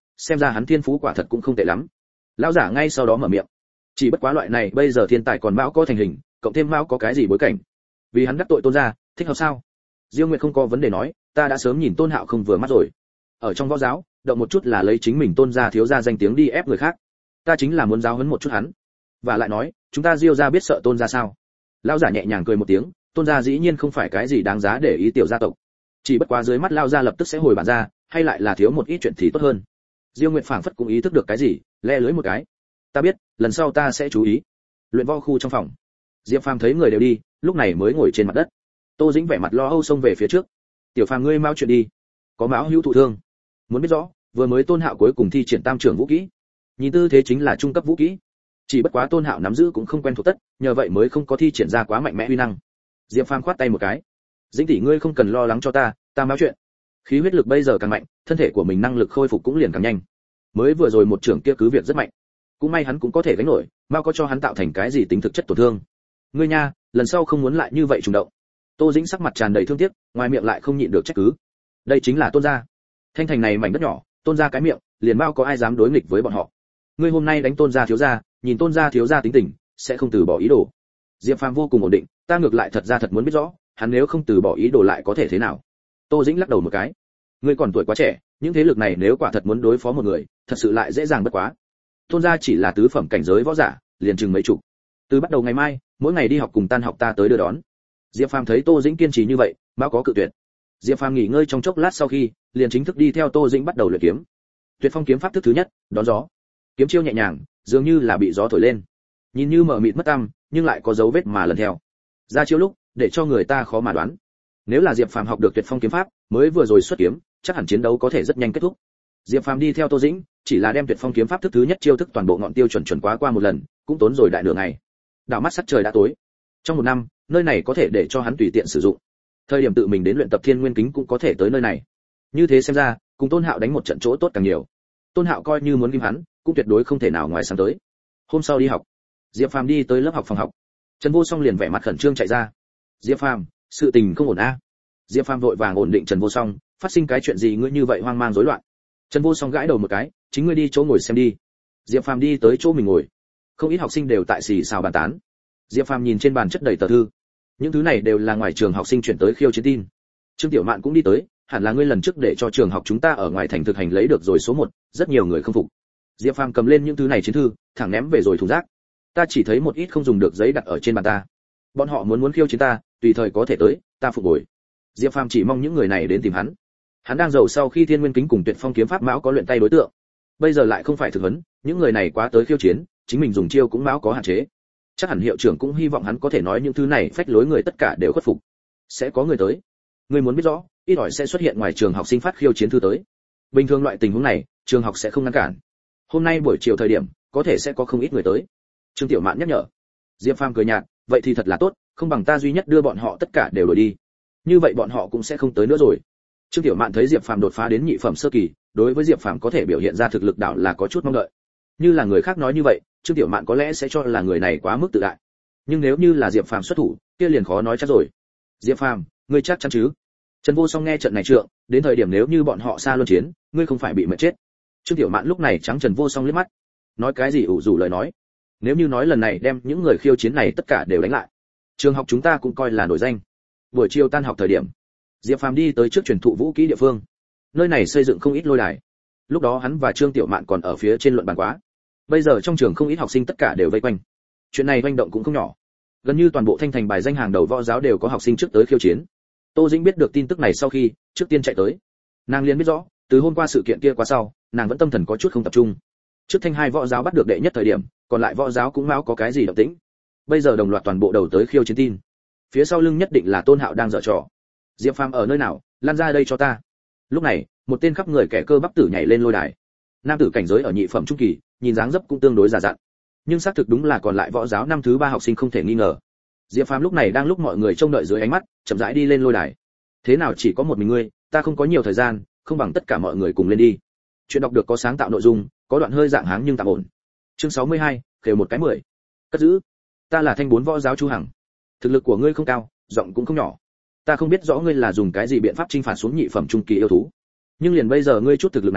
xem ra hắn thiên phú quả thật cũng không tệ lắm. Lão giả ngay sau đó mở miệng, chỉ bất quá loại này bây giờ thiên tài còn mão có thành hình, cộng thêm mão có cái gì bối cảnh, vì hắn đắc tội Tôn gia, thích hợp sao? Diêu Nguyệt không có vấn đề nói, ta đã sớm nhìn Tôn Hạo không vừa mắt rồi. Ở trong võ giáo, động một chút là lấy chính mình Tôn gia thiếu gia danh tiếng đi ép người khác. Ta chính là muốn giáo huấn một chút hắn. Và lại nói, chúng ta Diêu gia biết sợ Tôn gia sao? Lão giả nhẹ nhàng cười một tiếng, Tôn gia dĩ nhiên không phải cái gì đáng giá để ý tiểu gia tộc. Chỉ bất quá dưới mắt lão gia lập tức sẽ hồi bản ra, hay lại là thiếu một ít chuyện thì tốt hơn. Diêu Nguyệt phảng phất cũng ý thức được cái gì, le lưới một cái. Ta biết, lần sau ta sẽ chú ý. Luyện võ khu trong phòng, Diệp Phàm thấy người đều đi, lúc này mới ngồi trên mặt đất. Tô Dĩnh vẻ mặt lo âu xông về phía trước. Tiểu Phàm ngươi mau chuyện đi, có máu hữu thụ thương. Muốn biết rõ, vừa mới Tôn Hạo cuối cùng thi triển tam trưởng vũ kỹ, nhìn tư thế chính là trung cấp vũ kỹ. Chỉ bất quá Tôn Hạo nắm giữ cũng không quen thuộc tất, nhờ vậy mới không có thi triển ra quá mạnh mẽ uy năng. Diệp Phàm khoát tay một cái, Dĩnh tỷ ngươi không cần lo lắng cho ta, ta máu chuyện. Khí huyết lực bây giờ càng mạnh, thân thể của mình năng lực khôi phục cũng liền càng nhanh. Mới vừa rồi một trưởng kia cứ việc rất mạnh, cũng may hắn cũng có thể gánh nổi, mau có cho hắn tạo thành cái gì tính thực chất tổn thương. Ngươi nha, lần sau không muốn lại như vậy trùng động. Tô Dĩnh sắc mặt tràn đầy thương tiếc, ngoài miệng lại không nhịn được trách cứ. Đây chính là Tôn gia. Thanh thành này mảnh đất nhỏ, Tôn gia cái miệng, liền bao có ai dám đối nghịch với bọn họ. Ngươi hôm nay đánh Tôn gia thiếu gia, nhìn Tôn gia thiếu gia tính tình, sẽ không từ bỏ ý đồ. Diệp Phàm vô cùng ổn định, ta ngược lại thật ra thật muốn biết rõ, hắn nếu không từ bỏ ý đồ lại có thể thế nào. Tô Dĩnh lắc đầu một cái. Ngươi còn tuổi quá trẻ, những thế lực này nếu quả thật muốn đối phó một người, thật sự lại dễ dàng bất quá. Tôn gia chỉ là tứ phẩm cảnh giới võ giả, liền chừng mấy chục. Từ bắt đầu ngày mai, mỗi ngày đi học cùng tan học ta tới đưa đón. Diệp Phàm thấy Tô Dĩnh kiên trì như vậy, mau có cự tuyệt. Diệp Phàm nghỉ ngơi trong chốc lát sau khi, liền chính thức đi theo Tô Dĩnh bắt đầu luyện kiếm. Tuyệt Phong kiếm pháp thức thứ nhất, đón gió. Kiếm chiêu nhẹ nhàng, dường như là bị gió thổi lên. Nhìn như mờ mịt mất tăm, nhưng lại có dấu vết mà lần theo. Ra chiêu lúc, để cho người ta khó mà đoán. Nếu là Diệp Phàm học được Tuyệt Phong kiếm pháp, mới vừa rồi xuất kiếm, chắc hẳn chiến đấu có thể rất nhanh kết thúc. Diệp Phàm đi theo Tô Dĩnh, chỉ là đem Tuyệt Phong kiếm pháp thức thứ nhất chiêu thức toàn bộ ngọn tiêu chuẩn chuẩn quá qua một lần, cũng tốn rồi đại nửa ngày. Đảo mắt sắc trời đã tối. Trong một năm, nơi này có thể để cho hắn tùy tiện sử dụng. Thời điểm tự mình đến luyện tập Thiên Nguyên Kính cũng có thể tới nơi này. Như thế xem ra, cùng Tôn Hạo đánh một trận chỗ tốt càng nhiều. Tôn Hạo coi như muốn ghim hắn, cũng tuyệt đối không thể nào ngoài sáng tới. Hôm sau đi học, Diệp Phàm đi tới lớp học phòng học. Trần Vô Song liền vẻ mặt khẩn trương chạy ra. Diệp Phàm, sự tình không ổn a. À? Diệp Phàm vội vàng ổn định Trần Vô Song, phát sinh cái chuyện gì ngươi như vậy hoang mang rối loạn. Trần Vô Song gãi đầu một cái, chính ngươi đi chỗ ngồi xem đi. Diệp Phàm đi tới chỗ mình ngồi. Không ít học sinh đều tại xì xào bàn tán. Diệp Phàm nhìn trên bàn chất đầy tờ thư. Những thứ này đều là ngoài trường học sinh chuyển tới khiêu chiến tin. Trương Tiểu Mạn cũng đi tới, hẳn là ngươi lần trước để cho trường học chúng ta ở ngoài thành thực hành lấy được rồi số một, rất nhiều người không phục. Diệp Phàm cầm lên những thứ này chiến thư, thẳng ném về rồi thùng rác. Ta chỉ thấy một ít không dùng được giấy đặt ở trên bàn ta. Bọn họ muốn muốn khiêu chiến ta, tùy thời có thể tới, ta phục hồi. Diệp Phàm chỉ mong những người này đến tìm hắn. Hắn đang giàu sau khi Thiên Nguyên Kính cùng Tuyệt Phong kiếm pháp mão có luyện tay đối tượng. Bây giờ lại không phải thực huấn, những người này quá tới khiêu chiến, chính mình dùng chiêu cũng mão có hạn chế. Chắc hẳn hiệu trưởng cũng hy vọng hắn có thể nói những thứ này phách lối người tất cả đều khuất phục. Sẽ có người tới. Ngươi muốn biết rõ, ít ỏi sẽ xuất hiện ngoài trường học sinh phát khiêu chiến thư tới. Bình thường loại tình huống này, trường học sẽ không ngăn cản. Hôm nay buổi chiều thời điểm, có thể sẽ có không ít người tới. Trương Tiểu Mạn nhắc nhở. Diệp Phàm cười nhạt, vậy thì thật là tốt, không bằng ta duy nhất đưa bọn họ tất cả đều đổi đi. Như vậy bọn họ cũng sẽ không tới nữa rồi. Trương Tiểu Mạn thấy Diệp Phàm đột phá đến nhị phẩm sơ kỳ, đối với Diệp Phàm có thể biểu hiện ra thực lực đảo là có chút mong đợi. Như là người khác nói như vậy, Trương Tiểu Mạn có lẽ sẽ cho là người này quá mức tự đại. Nhưng nếu như là Diệp Phàm xuất thủ, kia liền khó nói chắc rồi. Diệp Phàm, ngươi chắc chắn chứ? Trần Vô Song nghe trận này trượng, đến thời điểm nếu như bọn họ xa luân chiến, ngươi không phải bị mệt chết. Trương Tiểu Mạn lúc này trắng Trần Vô Song liếc mắt. Nói cái gì ủ rủ lời nói. Nếu như nói lần này đem những người khiêu chiến này tất cả đều đánh lại, trường học chúng ta cũng coi là nổi danh. Buổi chiều tan học thời điểm, Diệp Phàm đi tới trước truyền thụ vũ kỹ địa phương. Nơi này xây dựng không ít lôi đài. Lúc đó hắn và Trương Tiểu Mạn còn ở phía trên luận bàn quá. Bây giờ trong trường không ít học sinh tất cả đều vây quanh. Chuyện này hoành động cũng không nhỏ. Gần như toàn bộ Thanh Thành bài danh hàng đầu võ giáo đều có học sinh trước tới khiêu chiến. Tô Dĩnh biết được tin tức này sau khi, trước tiên chạy tới. Nàng liền biết rõ, từ hôm qua sự kiện kia qua sau, nàng vẫn tâm thần có chút không tập trung. Trước Thanh hai võ giáo bắt được đệ nhất thời điểm, còn lại võ giáo cũng máu có cái gì động tĩnh. Bây giờ đồng loạt toàn bộ đầu tới khiêu chiến tin. Phía sau lưng nhất định là Tôn Hạo đang giở trò. Diệp Phàm ở nơi nào, lan ra đây cho ta. Lúc này, một tên khắp người kẻ cơ bắp tử nhảy lên lôi đài. Nam tử cảnh giới ở nhị phẩm trung kỳ, nhìn dáng dấp cũng tương đối già dặn. Nhưng xác thực đúng là còn lại võ giáo năm thứ ba học sinh không thể nghi ngờ. Diệp Phàm lúc này đang lúc mọi người trông đợi dưới ánh mắt, chậm rãi đi lên lôi đài. Thế nào chỉ có một mình ngươi, ta không có nhiều thời gian, không bằng tất cả mọi người cùng lên đi. Chuyện đọc được có sáng tạo nội dung, có đoạn hơi dạng háng nhưng tạm ổn. Chương sáu mươi hai, khều một cái mười. Cất giữ. Ta là Thanh bốn võ giáo Chu Hằng. Thực lực của ngươi không cao, giọng cũng không nhỏ. Ta không biết rõ ngươi là dùng cái gì biện pháp chinh phạt xuống nhị phẩm trung kỳ yêu thú. Nhưng liền bây giờ ngươi chút thực lực này,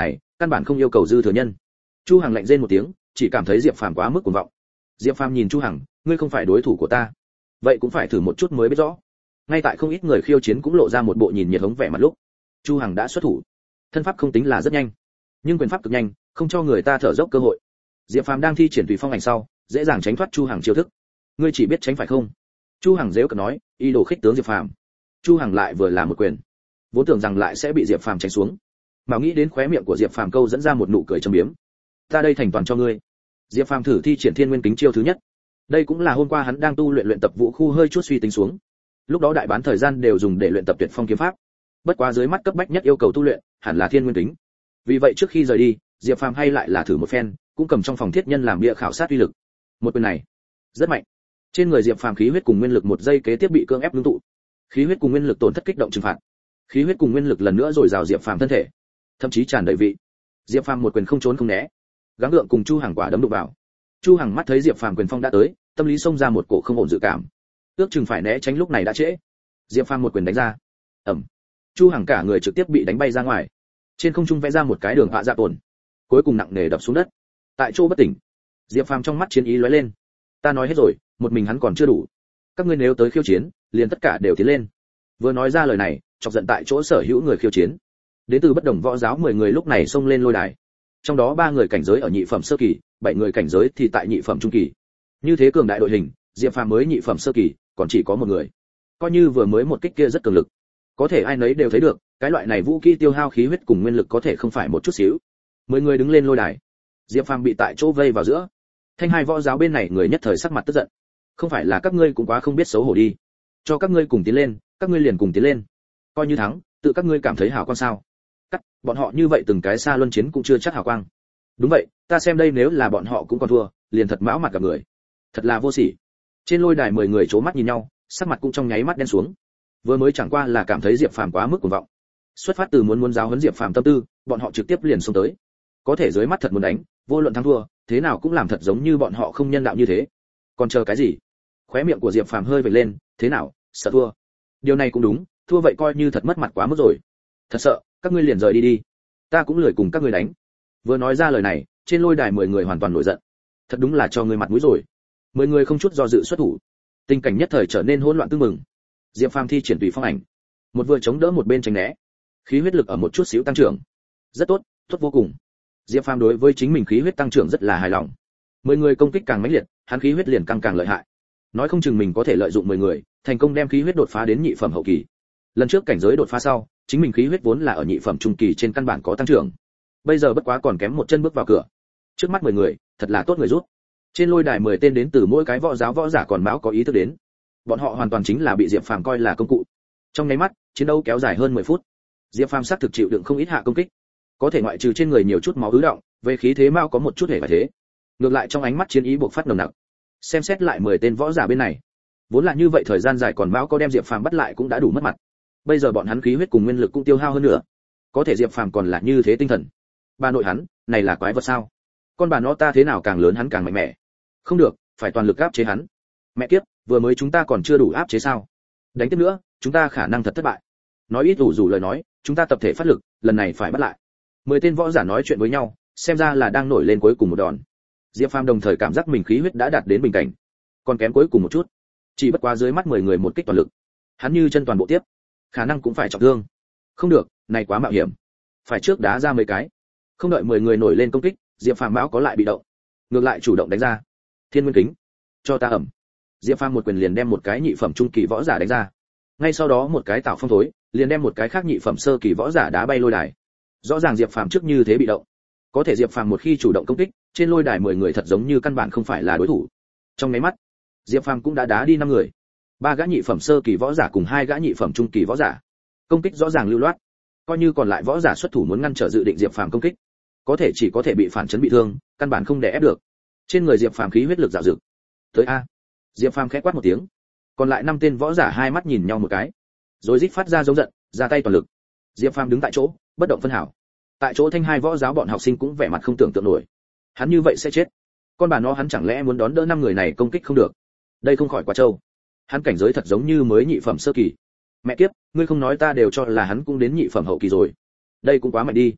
căn bản không yêu cầu dư thừa nhân. Chu Hằng lạnh rên một tiếng, chỉ cảm thấy Diệp Phàm quá mức cuồng vọng. Diệp Phàm nhìn Chu Hằng, ngươi không phải đối thủ của ta, vậy cũng phải thử một chút mới biết rõ. Ngay tại không ít người khiêu chiến cũng lộ ra một bộ nhìn nhiệt hống vẻ mặt lúc, Chu Hằng đã xuất thủ. Thân pháp không tính là rất nhanh, nhưng quyền pháp cực nhanh, không cho người ta thở dốc cơ hội. Diệp Phàm đang thi triển tùy phong ảnh sau, dễ dàng tránh thoát Chu Hằng chiêu thức. Ngươi chỉ biết tránh phải không? Chu Hằng giễu cợt nói, ý đồ khích tướng Diệp Phàm. Chu Hằng lại vừa là một quyền, vốn tưởng rằng lại sẽ bị Diệp Phàm tránh xuống, mà nghĩ đến khóe miệng của Diệp Phàm câu dẫn ra một nụ cười châm biếm. Ta đây thành toàn cho ngươi. Diệp Phàm thử thi triển Thiên Nguyên Kính chiêu thứ nhất. Đây cũng là hôm qua hắn đang tu luyện luyện tập vũ khu hơi chút suy tính xuống. Lúc đó đại bán thời gian đều dùng để luyện tập Tuyệt Phong kiếm pháp. Bất quá dưới mắt cấp bách nhất yêu cầu tu luyện, hẳn là Thiên Nguyên Kính. Vì vậy trước khi rời đi, Diệp Phàm hay lại là thử một phen, cũng cầm trong phòng thiết nhân làm bia khảo sát uy lực. Một quyền này rất mạnh. Trên người Diệp Phàm khí huyết cùng nguyên lực một giây kế tiếp bị cưỡng ép ngưng tụ. Khí huyết cùng nguyên lực tổn thất kích động trừng phạt. Khí huyết cùng nguyên lực lần nữa rồi rào Diệp Phàm thân thể, thậm chí tràn đầy vị. Diệp Phàm một quyền không trốn không né, gắng gượng cùng Chu Hằng quả đấm đụng vào. Chu Hằng mắt thấy Diệp Phàm quyền phong đã tới, tâm lý xông ra một cổ không ổn dự cảm. Ước chừng phải né tránh lúc này đã trễ. Diệp Phàm một quyền đánh ra, ầm. Chu Hằng cả người trực tiếp bị đánh bay ra ngoài. Trên không trung vẽ ra một cái đường họa dạ tổn, cuối cùng nặng nề đập xuống đất. Tại chỗ bất tỉnh. Diệp Phàm trong mắt chiến ý lóe lên. Ta nói hết rồi, một mình hắn còn chưa đủ. Các ngươi nếu tới khiêu chiến, liền tất cả đều tiến lên. Vừa nói ra lời này, chọc giận tại chỗ sở hữu người khiêu chiến. Đến từ bất đồng võ giáo mười người lúc này xông lên lôi đài. Trong đó ba người cảnh giới ở nhị phẩm sơ kỳ, bảy người cảnh giới thì tại nhị phẩm trung kỳ. Như thế cường đại đội hình, Diệp Phàm mới nhị phẩm sơ kỳ, còn chỉ có một người. Coi như vừa mới một kích kia rất cường lực, có thể ai nấy đều thấy được, cái loại này vũ khí tiêu hao khí huyết cùng nguyên lực có thể không phải một chút xíu. Mười người đứng lên lôi đài, Diệp Phàm bị tại chỗ vây vào giữa. Thanh hai võ giáo bên này người nhất thời sắc mặt tức giận. Không phải là các ngươi cũng quá không biết xấu hổ đi. Cho các ngươi cùng tiến lên, các ngươi liền cùng tiến lên. Coi như thắng, tự các ngươi cảm thấy hào quang sao? Cắt, bọn họ như vậy từng cái xa luân chiến cũng chưa chắc hào quang. Đúng vậy, ta xem đây nếu là bọn họ cũng còn thua, liền thật mão mặt gặp người. Thật là vô sỉ. Trên lôi đài mười người chố mắt nhìn nhau, sắc mặt cũng trong nháy mắt đen xuống. Vừa mới chẳng qua là cảm thấy Diệp Phàm quá mức cuồng vọng. Xuất phát từ muốn muốn giáo huấn Diệp Phàm tâm tư, bọn họ trực tiếp liền xông tới. Có thể dưới mắt thật muốn đánh, vô luận thắng thua, thế nào cũng làm thật giống như bọn họ không nhân đạo như thế. Còn chờ cái gì? Khóe miệng của Diệp Phàm hơi vểnh lên, thế nào, sợ thua? Điều này cũng đúng, thua vậy coi như thật mất mặt quá mức rồi. Thật sợ, các ngươi liền rời đi đi. Ta cũng lười cùng các ngươi đánh. Vừa nói ra lời này, trên lôi đài mười người hoàn toàn nổi giận. Thật đúng là cho ngươi mặt mũi rồi. Mười người không chút do dự xuất thủ. Tình cảnh nhất thời trở nên hỗn loạn tương mừng. Diệp Phàm thi triển tùy phong ảnh, một vừa chống đỡ một bên tránh né. Khí huyết lực ở một chút xíu tăng trưởng. Rất tốt, tốt vô cùng. Diệp Phàm đối với chính mình khí huyết tăng trưởng rất là hài lòng. Mười người công kích càng mãnh liệt, hắn khí huyết liền càng càng lợi hại. Nói không chừng mình có thể lợi dụng mười người, thành công đem khí huyết đột phá đến nhị phẩm hậu kỳ. Lần trước cảnh giới đột phá sau, chính mình khí huyết vốn là ở nhị phẩm trung kỳ trên căn bản có tăng trưởng. Bây giờ bất quá còn kém một chân bước vào cửa. Trước mắt mười người, thật là tốt người rút. Trên lôi đài mười tên đến từ mỗi cái võ giáo võ giả còn mão có ý thức đến. Bọn họ hoàn toàn chính là bị Diệp Phàm coi là công cụ. Trong nháy mắt, chiến đấu kéo dài hơn mười phút. Diệp Phàm xác thực chịu đựng không ít hạ công kích. Có thể ngoại trừ trên người nhiều chút máu ứ động, về khí thế mao có một chút hề và thế. Ngược lại trong ánh mắt chiến ý bộc phát nồng nặc. Xem xét lại mười tên võ giả bên này, vốn là như vậy thời gian dài còn mao có đem Diệp Phàm bắt lại cũng đã đủ mất mặt. Bây giờ bọn hắn khí huyết cùng nguyên lực cũng tiêu hao hơn nữa. Có thể Diệp Phàm còn là như thế tinh thần. Bà nội hắn, này là quái vật sao? Con bà nó ta thế nào càng lớn hắn càng mạnh mẽ. Không được, phải toàn lực áp chế hắn. Mẹ kiếp, vừa mới chúng ta còn chưa đủ áp chế sao? Đánh tiếp nữa, chúng ta khả năng thật thất bại. Nói ít đủ rủ lời nói, chúng ta tập thể phát lực, lần này phải bắt lại. Mười tên võ giả nói chuyện với nhau, xem ra là đang nổi lên cuối cùng một đòn. Diệp Phàm đồng thời cảm giác mình khí huyết đã đạt đến bình cảnh, còn kém cuối cùng một chút. Chỉ bất quá dưới mắt mười người một kích toàn lực, hắn như chân toàn bộ tiếp, khả năng cũng phải trọng thương. Không được, này quá mạo hiểm. Phải trước đá ra mấy cái. Không đợi mười người nổi lên công kích, Diệp Phàm bão có lại bị động, ngược lại chủ động đánh ra. Thiên Nguyên Kính, cho ta ẩm. Diệp Phàm một quyền liền đem một cái nhị phẩm trung kỳ võ giả đánh ra. Ngay sau đó một cái tạo phong thối, liền đem một cái khác nhị phẩm sơ kỳ võ giả đá bay lôi đài. Rõ ràng Diệp Phàm trước như thế bị động, có thể Diệp Phàm một khi chủ động công kích, trên lôi đài mười người thật giống như căn bản không phải là đối thủ. Trong mấy mắt, Diệp Phàm cũng đã đá đi năm người, ba gã nhị phẩm sơ kỳ võ giả cùng hai gã nhị phẩm trung kỳ võ giả. Công kích rõ ràng lưu loát, coi như còn lại võ giả xuất thủ muốn ngăn trở dự định Diệp Phàm công kích, có thể chỉ có thể bị phản chấn bị thương, căn bản không đè ép được. Trên người Diệp Phàm khí huyết lực dạo dực. Tới a. Diệp Phàm khẽ quát một tiếng. Còn lại năm tên võ giả hai mắt nhìn nhau một cái, rồi rít phát ra giống giận, ra tay toàn lực. Diệp Phàm đứng tại chỗ, bất động phân hảo. Tại chỗ thanh hai võ giáo bọn học sinh cũng vẻ mặt không tưởng tượng nổi. Hắn như vậy sẽ chết. Con bà nó hắn chẳng lẽ muốn đón đỡ năm người này công kích không được? Đây không khỏi quá trâu. Hắn cảnh giới thật giống như mới nhị phẩm sơ kỳ. Mẹ kiếp, ngươi không nói ta đều cho là hắn cũng đến nhị phẩm hậu kỳ rồi. Đây cũng quá mạnh đi.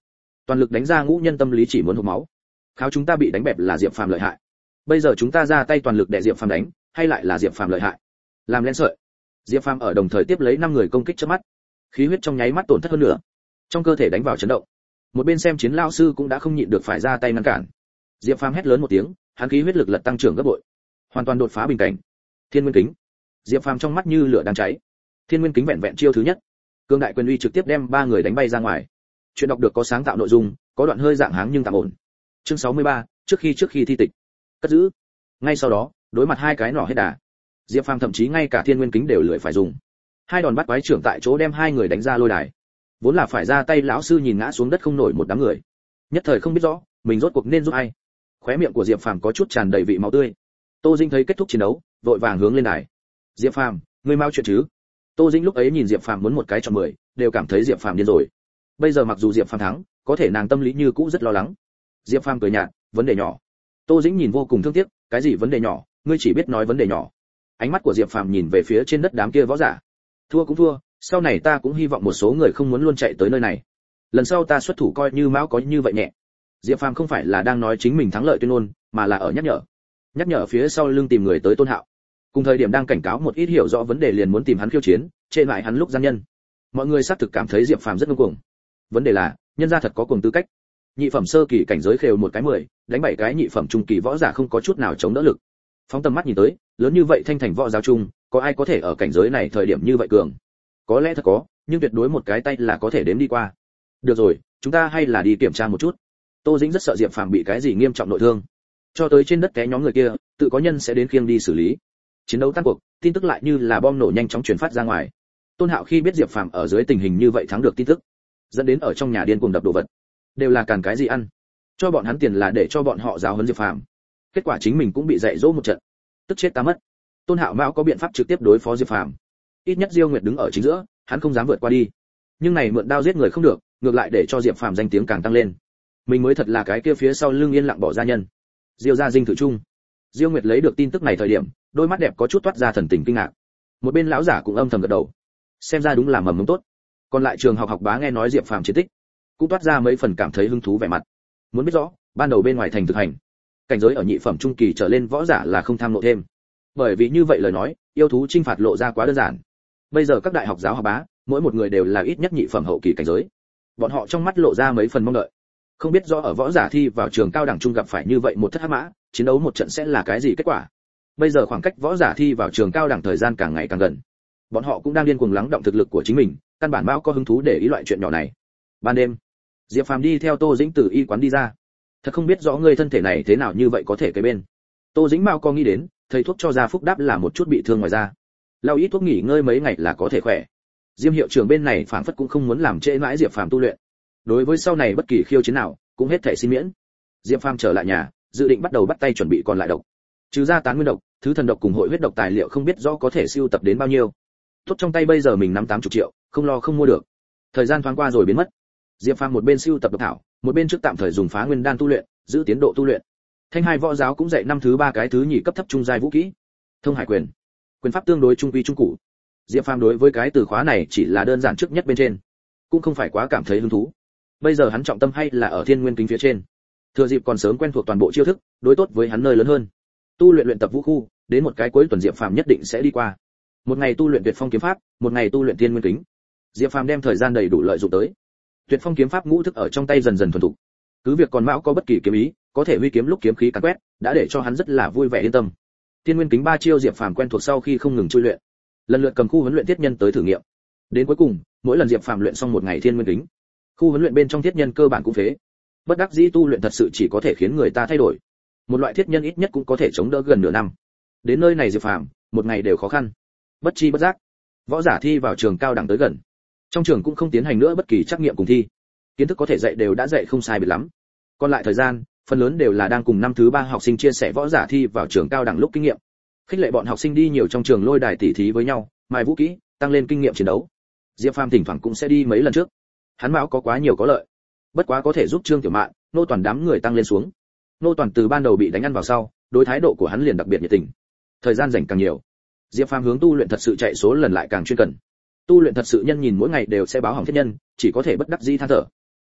toàn lực đánh ra ngũ nhân tâm lý chỉ muốn hộc máu. Kháo chúng ta bị đánh bẹp là Diệp Phàm lợi hại. Bây giờ chúng ta ra tay toàn lực để Diệp Phàm đánh, hay lại là Diệp Phàm lợi hại? Làm lên sợi. Diệp Phàm ở đồng thời tiếp lấy năm người công kích trước mắt. Khí huyết trong nháy mắt tổn thất hơn nữa. Trong cơ thể đánh vào chấn động. Một bên xem chiến lão sư cũng đã không nhịn được phải ra tay ngăn cản. Diệp Phàm hét lớn một tiếng, hắn khí huyết lực lật tăng trưởng gấp bội, hoàn toàn đột phá bình cảnh. Thiên Nguyên Kính. Diệp Phàm trong mắt như lửa đang cháy. Thiên Nguyên Kính vẹn vẹn chiêu thứ nhất, cương đại quyền uy trực tiếp đem ba người đánh bay ra ngoài. Chuyện đọc được có sáng tạo nội dung, có đoạn hơi dạng háng nhưng tạm ổn. Chương sáu mươi ba, trước khi trước khi thi tịch. Cất giữ. Ngay sau đó, đối mặt hai cái nỏ hết đà. Diệp Phàm thậm chí ngay cả Thiên Nguyên Kính đều lười phải dùng. Hai đòn bắt quái trưởng tại chỗ đem hai người đánh ra lôi đài. Vốn là phải ra tay lão sư nhìn ngã xuống đất không nổi một đám người, nhất thời không biết rõ mình rốt cuộc nên giúp ai. Khóe miệng của Diệp Phàm có chút tràn đầy vị máu tươi. Tô Dĩnh thấy kết thúc chiến đấu, vội vàng hướng lên đài. Diệp Phàm, ngươi mau chuyện chứ? Tô Dĩnh lúc ấy nhìn Diệp Phàm muốn một cái chọn mười, đều cảm thấy Diệp Phàm điên rồi. Bây giờ mặc dù Diệp Phàm thắng, có thể nàng tâm lý như cũ rất lo lắng. Diệp Phàm cười nhạt, vấn đề nhỏ. Tô Dĩnh nhìn vô cùng thương tiếc, cái gì vấn đề nhỏ, ngươi chỉ biết nói vấn đề nhỏ. Ánh mắt của Diệp Phàm nhìn về phía trên đất đám kia võ giả. Thua cũng thua, sau này ta cũng hy vọng một số người không muốn luôn chạy tới nơi này. Lần sau ta xuất thủ coi như mão có như vậy nhẹ. Diệp Phàm không phải là đang nói chính mình thắng lợi tuyên ngôn, mà là ở nhắc nhở. Nhắc nhở phía sau lưng tìm người tới Tôn Hạo. Cùng thời điểm đang cảnh cáo một ít hiểu rõ vấn đề liền muốn tìm hắn khiêu chiến, trên lại hắn lúc gian nhân. Mọi người xác thực cảm thấy Diệp Phàm rất ngông cuồng. Vấn đề là, nhân gia thật có cuồng tư cách. Nhị phẩm sơ kỳ cảnh giới khều một cái mười, đánh bảy cái nhị phẩm trung kỳ võ giả không có chút nào chống đỡ lực. Phóng tầm mắt nhìn tới, lớn như vậy thanh thành võ giáo trung, có ai có thể ở cảnh giới này thời điểm như vậy cường? Có lẽ thật có, nhưng tuyệt đối một cái tay là có thể đếm đi qua. Được rồi, chúng ta hay là đi kiểm tra một chút. Tô Dĩnh rất sợ Diệp Phàm bị cái gì nghiêm trọng nội thương. Cho tới trên đất té nhóm người kia, tự có nhân sẽ đến khiêng đi xử lý. Chiến đấu tan cuộc, tin tức lại như là bom nổ nhanh chóng truyền phát ra ngoài. Tôn Hạo khi biết Diệp Phàm ở dưới tình hình như vậy thắng được tin tức, dẫn đến ở trong nhà điên cuồng đập đồ vật. Đều là càn cái gì ăn? Cho bọn hắn tiền là để cho bọn họ giáo huấn Diệp Phàm. Kết quả chính mình cũng bị dạy dỗ một trận. Tức chết ta mất. Tôn Hạo mão có biện pháp trực tiếp đối phó Diệp Phàm. Ít nhất Diêu Nguyệt đứng ở chính giữa, hắn không dám vượt qua đi. Nhưng này mượn đao giết người không được, ngược lại để cho Diệp Phàm danh tiếng càng tăng lên. Mình mới thật là cái kia phía sau lưng yên lặng bỏ ra nhân. Diêu gia dinh thự chung. Diêu Nguyệt lấy được tin tức này thời điểm, đôi mắt đẹp có chút toát ra thần tình kinh ngạc. Một bên lão giả cũng âm thầm gật đầu. Xem ra đúng là mầm mống tốt. Còn lại trường học học bá nghe nói Diệp Phàm chiến tích, cũng toát ra mấy phần cảm thấy hứng thú vẻ mặt. Muốn biết rõ, ban đầu bên ngoài thành thực hành, cảnh giới ở nhị phẩm trung kỳ trở lên võ giả là không tham nộ thêm. Bởi vì như vậy lời nói, yêu thú chinh phạt lộ ra quá đơn giản. Bây giờ các đại học giáo học bá, mỗi một người đều là ít nhất nhị phẩm hậu kỳ cảnh giới. Bọn họ trong mắt lộ ra mấy phần mong đợi. Không biết rõ ở võ giả thi vào trường cao đẳng trung gặp phải như vậy một thất hắc mã, chiến đấu một trận sẽ là cái gì kết quả. Bây giờ khoảng cách võ giả thi vào trường cao đẳng thời gian càng ngày càng gần. Bọn họ cũng đang điên cuồng lắng động thực lực của chính mình, căn bản bao có hứng thú để ý loại chuyện nhỏ này. Ban đêm, Diệp Phàm đi theo Tô Dĩnh từ y quán đi ra. Thật không biết rõ ngươi thân thể này thế nào như vậy có thể kế bên. Tô Dĩnh mau có nghĩ đến, thầy thuốc cho ra phúc đáp là một chút bị thương ngoài da. Lau ít thuốc nghỉ ngơi mấy ngày là có thể khỏe. Diêm hiệu trưởng bên này phảng phất cũng không muốn làm trễ mãi Diệp Phàm tu luyện. Đối với sau này bất kỳ khiêu chiến nào, cũng hết thể xin miễn. Diệp Phàm trở lại nhà, dự định bắt đầu bắt tay chuẩn bị còn lại độc. Trừ ra tán nguyên độc, thứ thần độc cùng hội huyết độc tài liệu không biết rõ có thể siêu tập đến bao nhiêu. Tốt trong tay bây giờ mình nắm tám mươi triệu, không lo không mua được. Thời gian thoáng qua rồi biến mất. Diệp Phàm một bên siêu tập độc thảo, một bên trước tạm thời dùng phá nguyên đan tu luyện, giữ tiến độ tu luyện. Thanh hai võ giáo cũng dạy năm thứ ba cái thứ nhì cấp thấp trung giai vũ kỹ. Thông hải quyền, quyền pháp tương đối trung quy trung cụ. Diệp Phàm đối với cái từ khóa này chỉ là đơn giản trước nhất bên trên, cũng không phải quá cảm thấy hứng thú. Bây giờ hắn trọng tâm hay là ở Thiên Nguyên Kính phía trên. Thừa dịp còn sớm quen thuộc toàn bộ chiêu thức, đối tốt với hắn nơi lớn hơn. Tu luyện luyện tập vũ khu, đến một cái cuối tuần Diệp Phàm nhất định sẽ đi qua. Một ngày tu luyện Tuyệt Phong kiếm pháp, một ngày tu luyện Thiên Nguyên Kính. Diệp Phàm đem thời gian đầy đủ lợi dụng tới. Tuyệt Phong kiếm pháp ngũ thức ở trong tay dần dần thuần thục. Cứ việc còn mão có bất kỳ kiếm ý, có thể huy kiếm lúc kiếm khí càn quét, đã để cho hắn rất là vui vẻ yên tâm. Thiên Nguyên Kính ba chiêu Diệp Phàm quen thuộc sau khi không ngừng chui luyện, lần lượt cầm khu huấn luyện thiết nhân tới thử nghiệm. Đến cuối cùng, mỗi lần Diệp Phàm luyện xong một ngày Thiên Nguyên Kính, khu huấn luyện bên trong thiết nhân cơ bản cũng phế. Bất đắc dĩ tu luyện thật sự chỉ có thể khiến người ta thay đổi. Một loại thiết nhân ít nhất cũng có thể chống đỡ gần nửa năm. Đến nơi này Diệp Phàm, một ngày đều khó khăn. Bất chi bất giác, võ giả thi vào trường cao đẳng tới gần. Trong trường cũng không tiến hành nữa bất kỳ trắc nghiệm cùng thi. Kiến thức có thể dạy đều đã dạy không sai biệt lắm. Còn lại thời gian, phần lớn đều là đang cùng năm thứ ba học sinh chia sẻ võ giả thi vào trường cao đẳng lúc kinh nghiệm. Khích lệ bọn học sinh đi nhiều trong trường lôi đài tỉ thí với nhau, mài vũ kỹ, tăng lên kinh nghiệm chiến đấu. Diệp Phàm thỉnh thoảng cũng sẽ đi mấy lần trước. Hắn mão có quá nhiều có lợi. Bất quá có thể giúp Trương Tiểu Mạn, nô toàn đám người tăng lên xuống. Nô toàn từ ban đầu bị đánh ăn vào sau, đối thái độ của hắn liền đặc biệt nhiệt tình. Thời gian dành càng nhiều, Diệp Phàm hướng tu luyện thật sự chạy số lần lại càng chuyên cần. Tu luyện thật sự nhân nhìn mỗi ngày đều sẽ báo hỏng thiết nhân, chỉ có thể bất đắc dĩ than thở.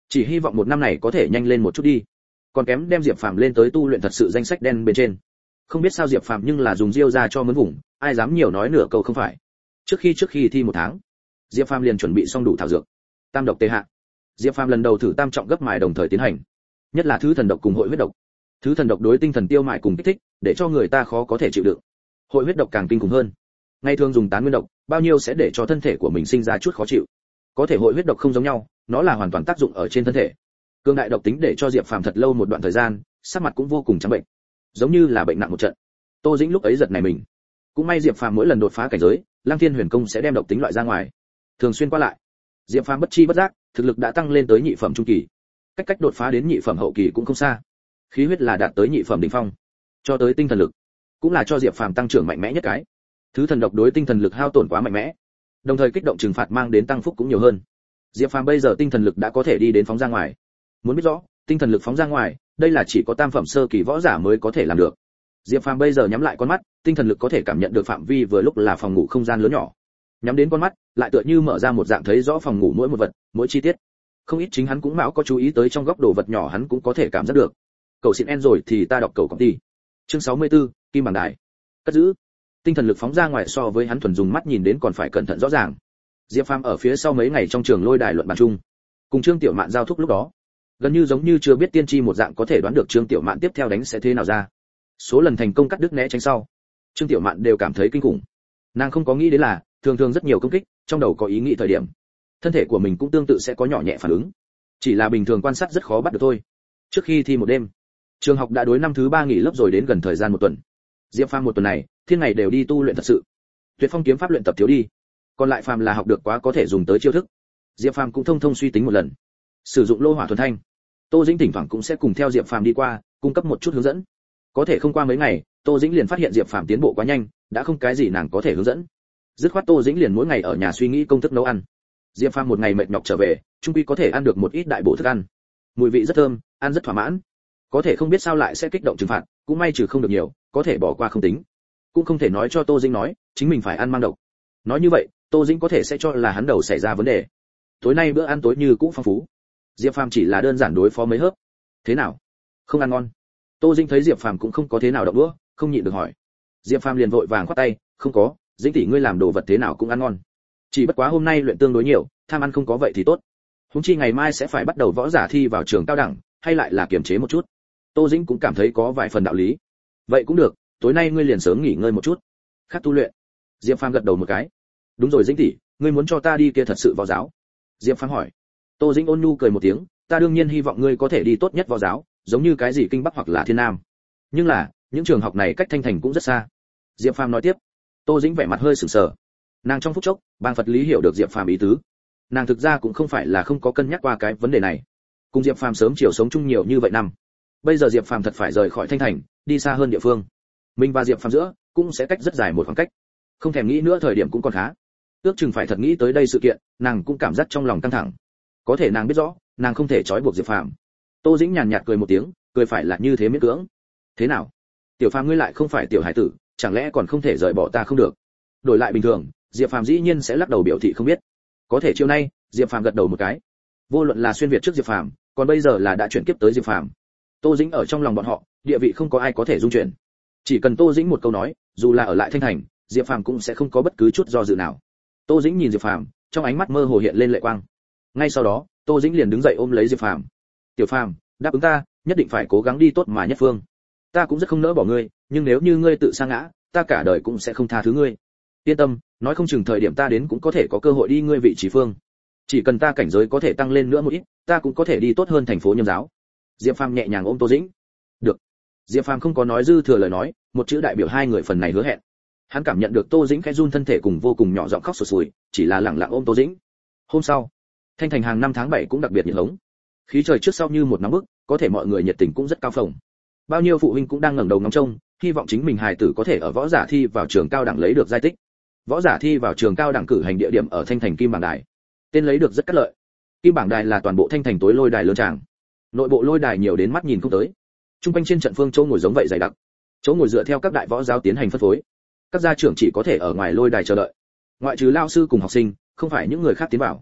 Chỉ hy vọng một năm này có thể nhanh lên một chút đi. Còn kém đem Diệp Phàm lên tới tu luyện thật sự danh sách đen bên trên. Không biết sao Diệp Phàm nhưng là dùng diêu ra cho mướn vùng, ai dám nhiều nói nửa câu không phải. Trước khi trước khi thi một tháng, Diệp Phàm liền chuẩn bị xong đủ thảo dược. Tam độc tê hạ. Diệp Phàm lần đầu thử tam trọng gấp mài đồng thời tiến hành. Nhất là thứ thần độc cùng hội huyết độc. Thứ thần độc đối tinh thần tiêu mại cùng kích thích, để cho người ta khó có thể chịu đựng. Hội huyết độc càng kinh khủng hơn. Ngày thường dùng tán nguyên độc, bao nhiêu sẽ để cho thân thể của mình sinh ra chút khó chịu. Có thể hội huyết độc không giống nhau, nó là hoàn toàn tác dụng ở trên thân thể. Cương đại độc tính để cho Diệp Phàm thật lâu một đoạn thời gian, sắc mặt cũng vô cùng trắng bệnh, giống như là bệnh nặng một trận. Tô Dĩnh lúc ấy giật nảy mình. Cũng may Diệp Phàm mỗi lần đột phá cảnh giới, Lăng Thiên Huyền Công sẽ đem độc tính loại ra ngoài. Thường xuyên qua lại, Diệp Phàm bất chi bất giác, thực lực đã tăng lên tới nhị phẩm trung kỳ. Cách cách đột phá đến nhị phẩm hậu kỳ cũng không xa. Khí huyết là đạt tới nhị phẩm đỉnh phong, cho tới tinh thần lực, cũng là cho Diệp Phàm tăng trưởng mạnh mẽ nhất cái. Thứ thần độc đối tinh thần lực hao tổn quá mạnh mẽ, đồng thời kích động trừng phạt mang đến tăng phúc cũng nhiều hơn. Diệp Phàm bây giờ tinh thần lực đã có thể đi đến phóng ra ngoài. Muốn biết rõ, tinh thần lực phóng ra ngoài, đây là chỉ có tam phẩm sơ kỳ võ giả mới có thể làm được. Diệp Phàm bây giờ nhắm lại con mắt, tinh thần lực có thể cảm nhận được phạm vi vừa lúc là phòng ngủ không gian lớn nhỏ. Nhắm đến con mắt, lại tựa như mở ra một dạng thấy rõ phòng ngủ mỗi một vật, mỗi chi tiết. Không ít chính hắn cũng mão có chú ý tới trong góc đồ vật nhỏ hắn cũng có thể cảm giác được. Cầu xin en rồi thì ta đọc cầu công ty. Chương sáu mươi tư, Kim Bảng Đài. Cất giữ. Tinh thần lực phóng ra ngoài so với hắn thuần dùng mắt nhìn đến còn phải cẩn thận rõ ràng. Diệp Phàm ở phía sau mấy ngày trong trường lôi đài luận bàn chung, cùng Trương Tiểu Mạn giao thúc lúc đó, gần như giống như chưa biết tiên tri một dạng có thể đoán được Trương Tiểu Mạn tiếp theo đánh sẽ thế nào ra. Số lần thành công cắt đứt né tránh sau, Trương Tiểu Mạn đều cảm thấy kinh khủng. Nàng không có nghĩ đến là, thường thường rất nhiều công kích, trong đầu có ý nghĩ thời điểm, thân thể của mình cũng tương tự sẽ có nhỏ nhẹ phản ứng. Chỉ là bình thường quan sát rất khó bắt được thôi. Trước khi thi một đêm, trường học đã đối năm thứ ba nghỉ lớp rồi, đến gần thời gian một tuần. Diệp Phàm một tuần này, thiên ngày đều đi tu luyện thật sự. Tuyệt Phong kiếm pháp luyện tập thiếu đi, còn lại phàm là học được quá có thể dùng tới chiêu thức. Diệp Phàm cũng thông thông suy tính một lần, sử dụng lô hỏa thuần thanh. Tô Dĩnh thỉnh thoảng cũng sẽ cùng theo Diệp Phàm đi qua, cung cấp một chút hướng dẫn. Có thể không qua mấy ngày, Tô Dĩnh liền phát hiện Diệp Phàm tiến bộ quá nhanh, đã không cái gì nàng có thể hướng dẫn. Dứt khoát Tô Dĩnh liền mỗi ngày ở nhà suy nghĩ công thức nấu ăn. Diệp Phàm một ngày mệt nhọc trở về, chung quy có thể ăn được một ít đại bổ thức ăn. Mùi vị rất thơm, ăn rất thỏa mãn. Có thể không biết sao lại sẽ kích động trừng phạt, cũng may trừ không được nhiều, có thể bỏ qua không tính. Cũng không thể nói cho Tô Dĩnh nói, chính mình phải ăn mang độc. Nói như vậy, Tô Dĩnh có thể sẽ cho là hắn đầu xảy ra vấn đề. Tối nay bữa ăn tối như cũ phong phú. Diệp Phàm chỉ là đơn giản đối phó mấy hớp. Thế nào? Không ăn ngon. Tô Dĩnh thấy Diệp Phàm cũng không có thế nào động đũa, không nhịn được hỏi. Diệp Phàm liền vội vàng khoát tay, không có, Dĩnh tỷ ngươi làm đồ vật thế nào cũng ăn ngon. Chỉ bất quá hôm nay luyện tương đối nhiều, tham ăn không có vậy thì tốt. Huống chi ngày mai sẽ phải bắt đầu võ giả thi vào trường cao đẳng, hay lại là kiềm chế một chút. Tô Dĩnh cũng cảm thấy có vài phần đạo lý. Vậy cũng được, tối nay ngươi liền sớm nghỉ ngơi một chút, khác tu luyện. Diệp Phàm gật đầu một cái. Đúng rồi Dĩnh tỷ, ngươi muốn cho ta đi kia thật sự võ giáo? Diệp Phàm hỏi. Tô Dĩnh ôn nhu cười một tiếng, ta đương nhiên hy vọng ngươi có thể đi tốt nhất võ giáo, giống như cái gì Kinh Bắc hoặc là Thiên Nam. Nhưng là, những trường học này cách Thanh Thành cũng rất xa. Diệp Phàm nói tiếp. Tô Dĩnh vẻ mặt hơi sửng sờ. Nàng trong phút chốc, bang Phật lý hiểu được Diệp Phàm ý tứ. Nàng thực ra cũng không phải là không có cân nhắc qua cái vấn đề này. Cùng Diệp Phàm sớm chiều sống chung nhiều như vậy năm, bây giờ Diệp Phàm thật phải rời khỏi Thanh Thành, đi xa hơn địa phương. Mình và Diệp Phàm giữa cũng sẽ cách rất dài một khoảng cách. Không thèm nghĩ nữa thời điểm cũng còn khá. Ước chừng phải thật nghĩ tới đây sự kiện, nàng cũng cảm giác trong lòng căng thẳng. Có thể nàng biết rõ, nàng không thể trói buộc Diệp Phàm. Tô Dĩnh nhàn nhạt cười một tiếng, cười phải là như thế miễn cưỡng. Thế nào? Tiểu Phàm ngươi lại không phải tiểu hải tử, chẳng lẽ còn không thể rời bỏ ta không được? Đổi lại bình thường, Diệp Phàm dĩ nhiên sẽ lắc đầu biểu thị không biết. Có thể chiều nay, Diệp Phàm gật đầu một cái. Vô luận là xuyên việt trước Diệp Phàm, còn bây giờ là đã chuyển kiếp tới Diệp Phàm. Tô Dĩnh ở trong lòng bọn họ, địa vị không có ai có thể dung chuyển. Chỉ cần Tô Dĩnh một câu nói, dù là ở lại Thanh Thành, Diệp Phàm cũng sẽ không có bất cứ chút do dự nào. Tô Dĩnh nhìn Diệp Phàm, trong ánh mắt mơ hồ hiện lên lệ quang. Ngay sau đó, Tô Dĩnh liền đứng dậy ôm lấy Diệp Phàm. "Tiểu Phàm, đáp ứng ta, nhất định phải cố gắng đi tốt mà nhất phương. Ta cũng rất không nỡ bỏ ngươi, nhưng nếu như ngươi tự sa ngã, ta cả đời cũng sẽ không tha thứ ngươi. Yên tâm, nói không chừng thời điểm ta đến cũng có thể có cơ hội đi ngươi vị trí phương. Chỉ cần ta cảnh giới có thể tăng lên nữa một ít, ta cũng có thể đi tốt hơn thành phố Nhâm giáo." Diệp Phàm nhẹ nhàng ôm Tô Dĩnh. "Được." Diệp Phàm không có nói dư thừa lời nói, một chữ đại biểu hai người phần này hứa hẹn. Hắn cảm nhận được Tô Dĩnh khẽ run thân thể cùng vô cùng nhỏ giọng khóc sụt sùi, chỉ là lặng lặng ôm Tô Dĩnh. Hôm sau, Thanh Thành hàng năm tháng bảy cũng đặc biệt nhiệt hống. Khí trời trước sau như một nắng bức, có thể mọi người nhiệt tình cũng rất cao phồng. Bao nhiêu phụ huynh cũng đang ngẩng đầu ngóng trông, hy vọng chính mình hài tử có thể ở võ giả thi vào trường cao đẳng lấy được giai tích. Võ giả thi vào trường cao đẳng cử hành địa điểm ở Thanh Thành Kim Bảng Đài. Tên lấy được rất cát lợi. Kim Bảng Đài là toàn bộ Thanh Thành tối lôi đài lớn tràng. Nội bộ lôi đài nhiều đến mắt nhìn không tới. Trung quanh trên trận phương chỗ ngồi giống vậy dày đặc. Chỗ ngồi dựa theo các đại võ giáo tiến hành phân phối. Các gia trưởng chỉ có thể ở ngoài lôi đài chờ đợi. Ngoại trừ lao sư cùng học sinh, không phải những người khác tiến vào.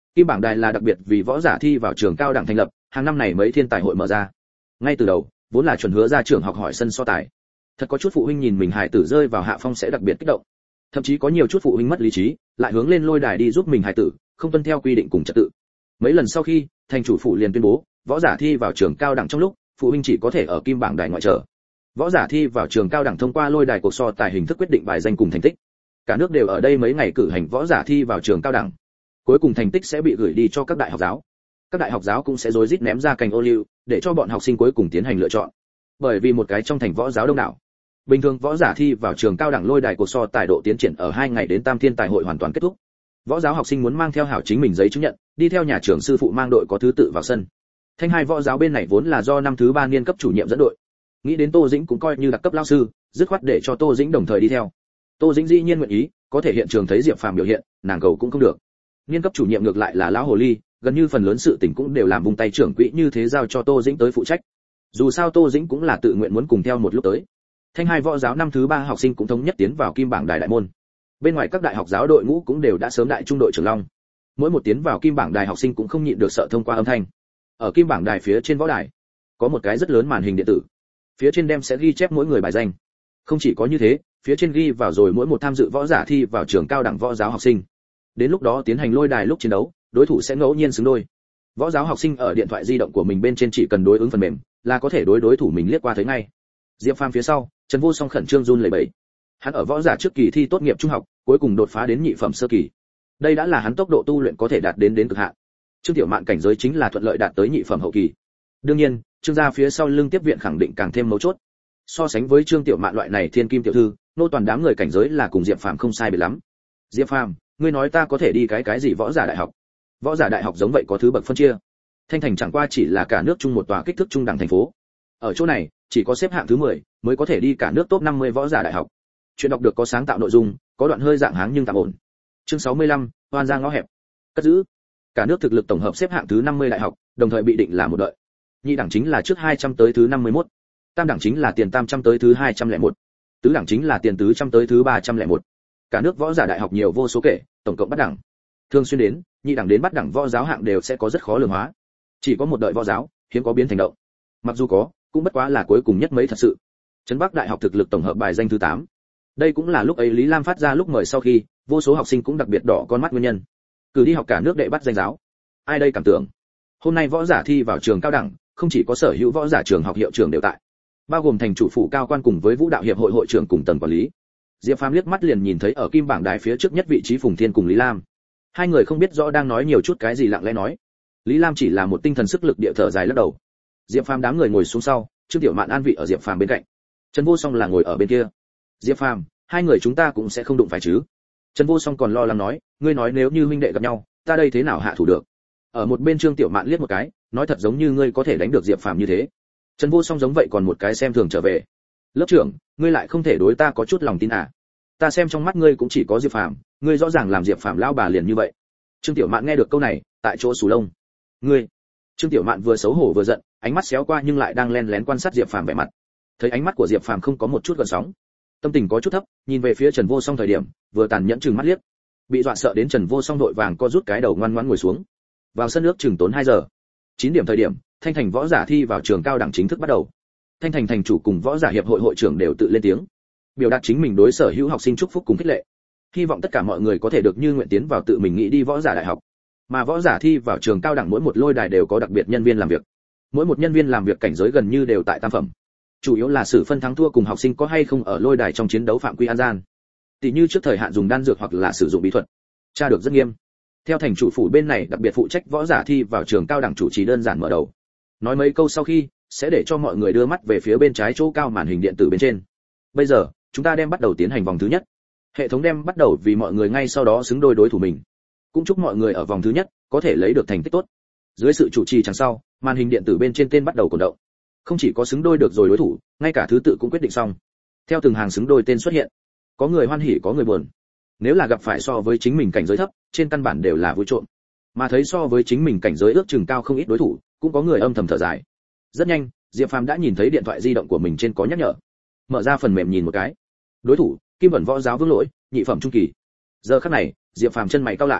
Kim bảng đài là đặc biệt vì võ giả thi vào trường cao đẳng thành lập, hàng năm này mấy thiên tài hội mở ra. Ngay từ đầu, vốn là chuẩn hứa ra trường học hỏi sân so tài. Thật có chút phụ huynh nhìn mình hài tử rơi vào hạ phong sẽ đặc biệt kích động. Thậm chí có nhiều chút phụ huynh mất lý trí, lại hướng lên lôi đài đi giúp mình hài tử, không tuân theo quy định cùng trật tự. Mấy lần sau khi, thành chủ phủ liền tuyên bố, võ giả thi vào trường cao đẳng trong lúc, phụ huynh chỉ có thể ở kim bảng đài ngoại chờ. Võ giả thi vào trường cao đẳng thông qua lôi đài cuộc so tài hình thức quyết định bài danh cùng thành tích. Cả nước đều ở đây mấy ngày cử hành võ giả thi vào trường cao đẳng. Cuối cùng thành tích sẽ bị gửi đi cho các đại học giáo. Các đại học giáo cũng sẽ rối rít ném ra cành ô liu, để cho bọn học sinh cuối cùng tiến hành lựa chọn. Bởi vì một cái trong thành võ giáo đông đảo, bình thường võ giả thi vào trường cao đẳng lôi đài cuộc so tài độ tiến triển ở hai ngày đến tam thiên tài hội hoàn toàn kết thúc. Võ giáo học sinh muốn mang theo hảo chính mình giấy chứng nhận, đi theo nhà trưởng sư phụ mang đội có thứ tự vào sân. Thanh hai võ giáo bên này vốn là do năm thứ ba niên cấp chủ nhiệm dẫn đội. Nghĩ đến Tô Dĩnh cũng coi như đặc cấp lão sư, dứt khoát để cho Tô Dĩnh đồng thời đi theo. Tô Dĩnh dĩ nhiên nguyện ý, có thể hiện trường thấy Diệp Phàm biểu hiện, nàng cầu cũng không được. Niên cấp chủ nhiệm ngược lại là lão hồ ly, gần như phần lớn sự tình cũng đều làm vùng tay trưởng quỹ như thế giao cho Tô Dĩnh tới phụ trách. Dù sao Tô Dĩnh cũng là tự nguyện muốn cùng theo một lúc tới. Thanh hai võ giáo năm thứ ba học sinh cũng thống nhất tiến vào kim bảng đài đại môn. Bên ngoài các đại học giáo đội ngũ cũng đều đã sớm đại trung đội trưởng long. Mỗi một tiến vào kim bảng đài học sinh cũng không nhịn được sợ thông qua âm thanh. Ở kim bảng đài phía trên võ đài, có một cái rất lớn màn hình điện tử. Phía trên đem sẽ ghi chép mỗi người bài danh. Không chỉ có như thế, phía trên ghi vào rồi mỗi một tham dự võ giả thi vào trường cao đẳng võ giáo học sinh. Đến lúc đó tiến hành lôi đài lúc chiến đấu, đối thủ sẽ ngẫu nhiên xứng đôi. Võ giáo học sinh ở điện thoại di động của mình bên trên chỉ cần đối ứng phần mềm, là có thể đối đối thủ mình liếc qua thấy ngay. Diệp Phàm phía sau, Trần Vô Song khẩn trương run lẩy bẩy. Hắn ở võ giả trước kỳ thi tốt nghiệp trung học, cuối cùng đột phá đến nhị phẩm sơ kỳ. Đây đã là hắn tốc độ tu luyện có thể đạt đến đến cực hạn. Trương Tiểu Mạn cảnh giới chính là thuận lợi đạt tới nhị phẩm hậu kỳ. Đương nhiên, Trương gia phía sau lưng tiếp viện khẳng định càng thêm mấu chốt. So sánh với Trương Tiểu Mạn loại này thiên kim tiểu thư, nô toàn đám người cảnh giới là cùng Diệp Phàm không sai biệt lắm. Diệp Phàm, ngươi nói ta có thể đi cái cái gì võ giả đại học? Võ giả đại học giống vậy có thứ bậc phân chia. Thanh Thành chẳng qua chỉ là cả nước chung một tòa kích thước trung đẳng thành phố. Ở chỗ này, chỉ có xếp hạng thứ mười mới có thể đi cả nước top năm mươi võ giả đại học. Chuyện đọc được có sáng tạo nội dung, có đoạn hơi dạng háng nhưng tạm ổn. Chương sáu mươi lăm, hoan ra ngõ hẹp. Cất giữ. Cả nước thực lực tổng hợp xếp hạng thứ năm mươi đại học, đồng thời bị định là một đợi. Nhị đẳng chính là trước hai trăm tới thứ năm mươi mốt. Tam đẳng chính là tiền tam trăm tới thứ hai trăm lẻ một. Tứ đẳng chính là tiền tứ trăm tới thứ ba trăm lẻ một. Cả nước võ giả đại học nhiều vô số kể, tổng cộng bắt đẳng. Thường xuyên đến, nhị đẳng đến bắt đẳng võ giáo hạng đều sẽ có rất khó lường hóa. Chỉ có một đợi võ giáo, hiếm có biến thành động. Mặc dù có, cũng bất quá là cuối cùng nhất mấy thật sự. Trấn Bắc đại học thực lực tổng hợp bài danh thứ tám. Đây cũng là lúc ấy Lý Lam phát ra lúc mời sau khi, vô số học sinh cũng đặc biệt đỏ con mắt nguyên nhân. Cử đi học cả nước đệ bắt danh giáo. Ai đây cảm tưởng. Hôm nay võ giả thi vào trường cao đẳng, không chỉ có sở hữu võ giả trường học hiệu trưởng đều tại, bao gồm thành chủ phụ cao quan cùng với vũ đạo hiệp hội hội trưởng cùng tầng quản lý. Diệp Phàm liếc mắt liền nhìn thấy ở kim bảng đài phía trước nhất vị trí Phùng Thiên cùng Lý Lam. Hai người không biết rõ đang nói nhiều chút cái gì lặng lẽ nói. Lý Lam chỉ là một tinh thần sức lực địa thở dài lắc đầu. Diệp Phàm đám người ngồi xuống sau, Trương Tiểu Mạn an vị ở Diệp Phàm bên cạnh. Trần Vô Song là ngồi ở bên kia. Diệp Phàm, hai người chúng ta cũng sẽ không đụng phải chứ? Trần Vô Song còn lo lắng nói, ngươi nói nếu như huynh đệ gặp nhau, ta đây thế nào hạ thủ được? Ở một bên Trương Tiểu Mạn liếc một cái, nói thật giống như ngươi có thể đánh được Diệp Phàm như thế. Trần Vô Song giống vậy còn một cái xem thường trở về. Lớp trưởng, ngươi lại không thể đối ta có chút lòng tin à? Ta xem trong mắt ngươi cũng chỉ có Diệp Phàm, ngươi rõ ràng làm Diệp Phàm lão bà liền như vậy. Trương Tiểu Mạn nghe được câu này, tại chỗ sù lông. Ngươi? Trương Tiểu Mạn vừa xấu hổ vừa giận, ánh mắt xéo qua nhưng lại đang lén lén quan sát Diệp Phàm vẻ mặt. Thấy ánh mắt của Diệp Phàm không có một chút gợn sóng, tâm tình có chút thấp, nhìn về phía Trần Vô Song thời điểm, vừa tàn nhẫn chừng mắt liếc. Bị dọa sợ đến Trần Vô Song đội vàng co rút cái đầu ngoan ngoãn ngồi xuống. Vào sân nước chừng tốn hai giờ. chín điểm thời điểm, Thanh Thành võ giả thi vào trường cao đẳng chính thức bắt đầu. Thanh Thành thành chủ cùng võ giả hiệp hội hội trưởng đều tự lên tiếng, biểu đạt chính mình đối sở hữu học sinh chúc phúc cùng khích lệ. Hy vọng tất cả mọi người có thể được như nguyện tiến vào tự mình nghĩ đi võ giả đại học. Mà võ giả thi vào trường cao đẳng mỗi một lôi đài đều có đặc biệt nhân viên làm việc. Mỗi một nhân viên làm việc cảnh giới gần như đều tại tam phẩm. Chủ yếu là sự phân thắng thua cùng học sinh có hay không ở lôi đài trong chiến đấu phạm quy an gian. Tỷ như trước thời hạn dùng đan dược hoặc là sử dụng bí thuật, tra được rất nghiêm. Theo thành chủ phủ bên này đặc biệt phụ trách võ giả thi vào trường cao đẳng chủ trì đơn giản mở đầu. Nói mấy câu sau khi, sẽ để cho mọi người đưa mắt về phía bên trái chỗ cao màn hình điện tử bên trên. Bây giờ, chúng ta đem bắt đầu tiến hành vòng thứ nhất. Hệ thống đem bắt đầu vì mọi người ngay sau đó xứng đôi đối thủ mình. Cũng chúc mọi người ở vòng thứ nhất có thể lấy được thành tích tốt. Dưới sự chủ trì chẳng sau, màn hình điện tử bên trên tên bắt đầu cổ động. Không chỉ có xứng đôi được rồi đối thủ, ngay cả thứ tự cũng quyết định xong. Theo từng hàng xứng đôi tên xuất hiện, có người hoan hỉ có người buồn. Nếu là gặp phải so với chính mình cảnh giới thấp, trên căn bản đều là vui trộm. Mà thấy so với chính mình cảnh giới ước chừng cao không ít đối thủ, cũng có người âm thầm thở dài. Rất nhanh, Diệp Phàm đã nhìn thấy điện thoại di động của mình trên có nhắc nhở. Mở ra phần mềm nhìn một cái. Đối thủ, Kim Vẩn võ giáo Vương Lỗi, nhị phẩm trung kỳ. Giờ khắc này, Diệp Phàm chân mày cau lại.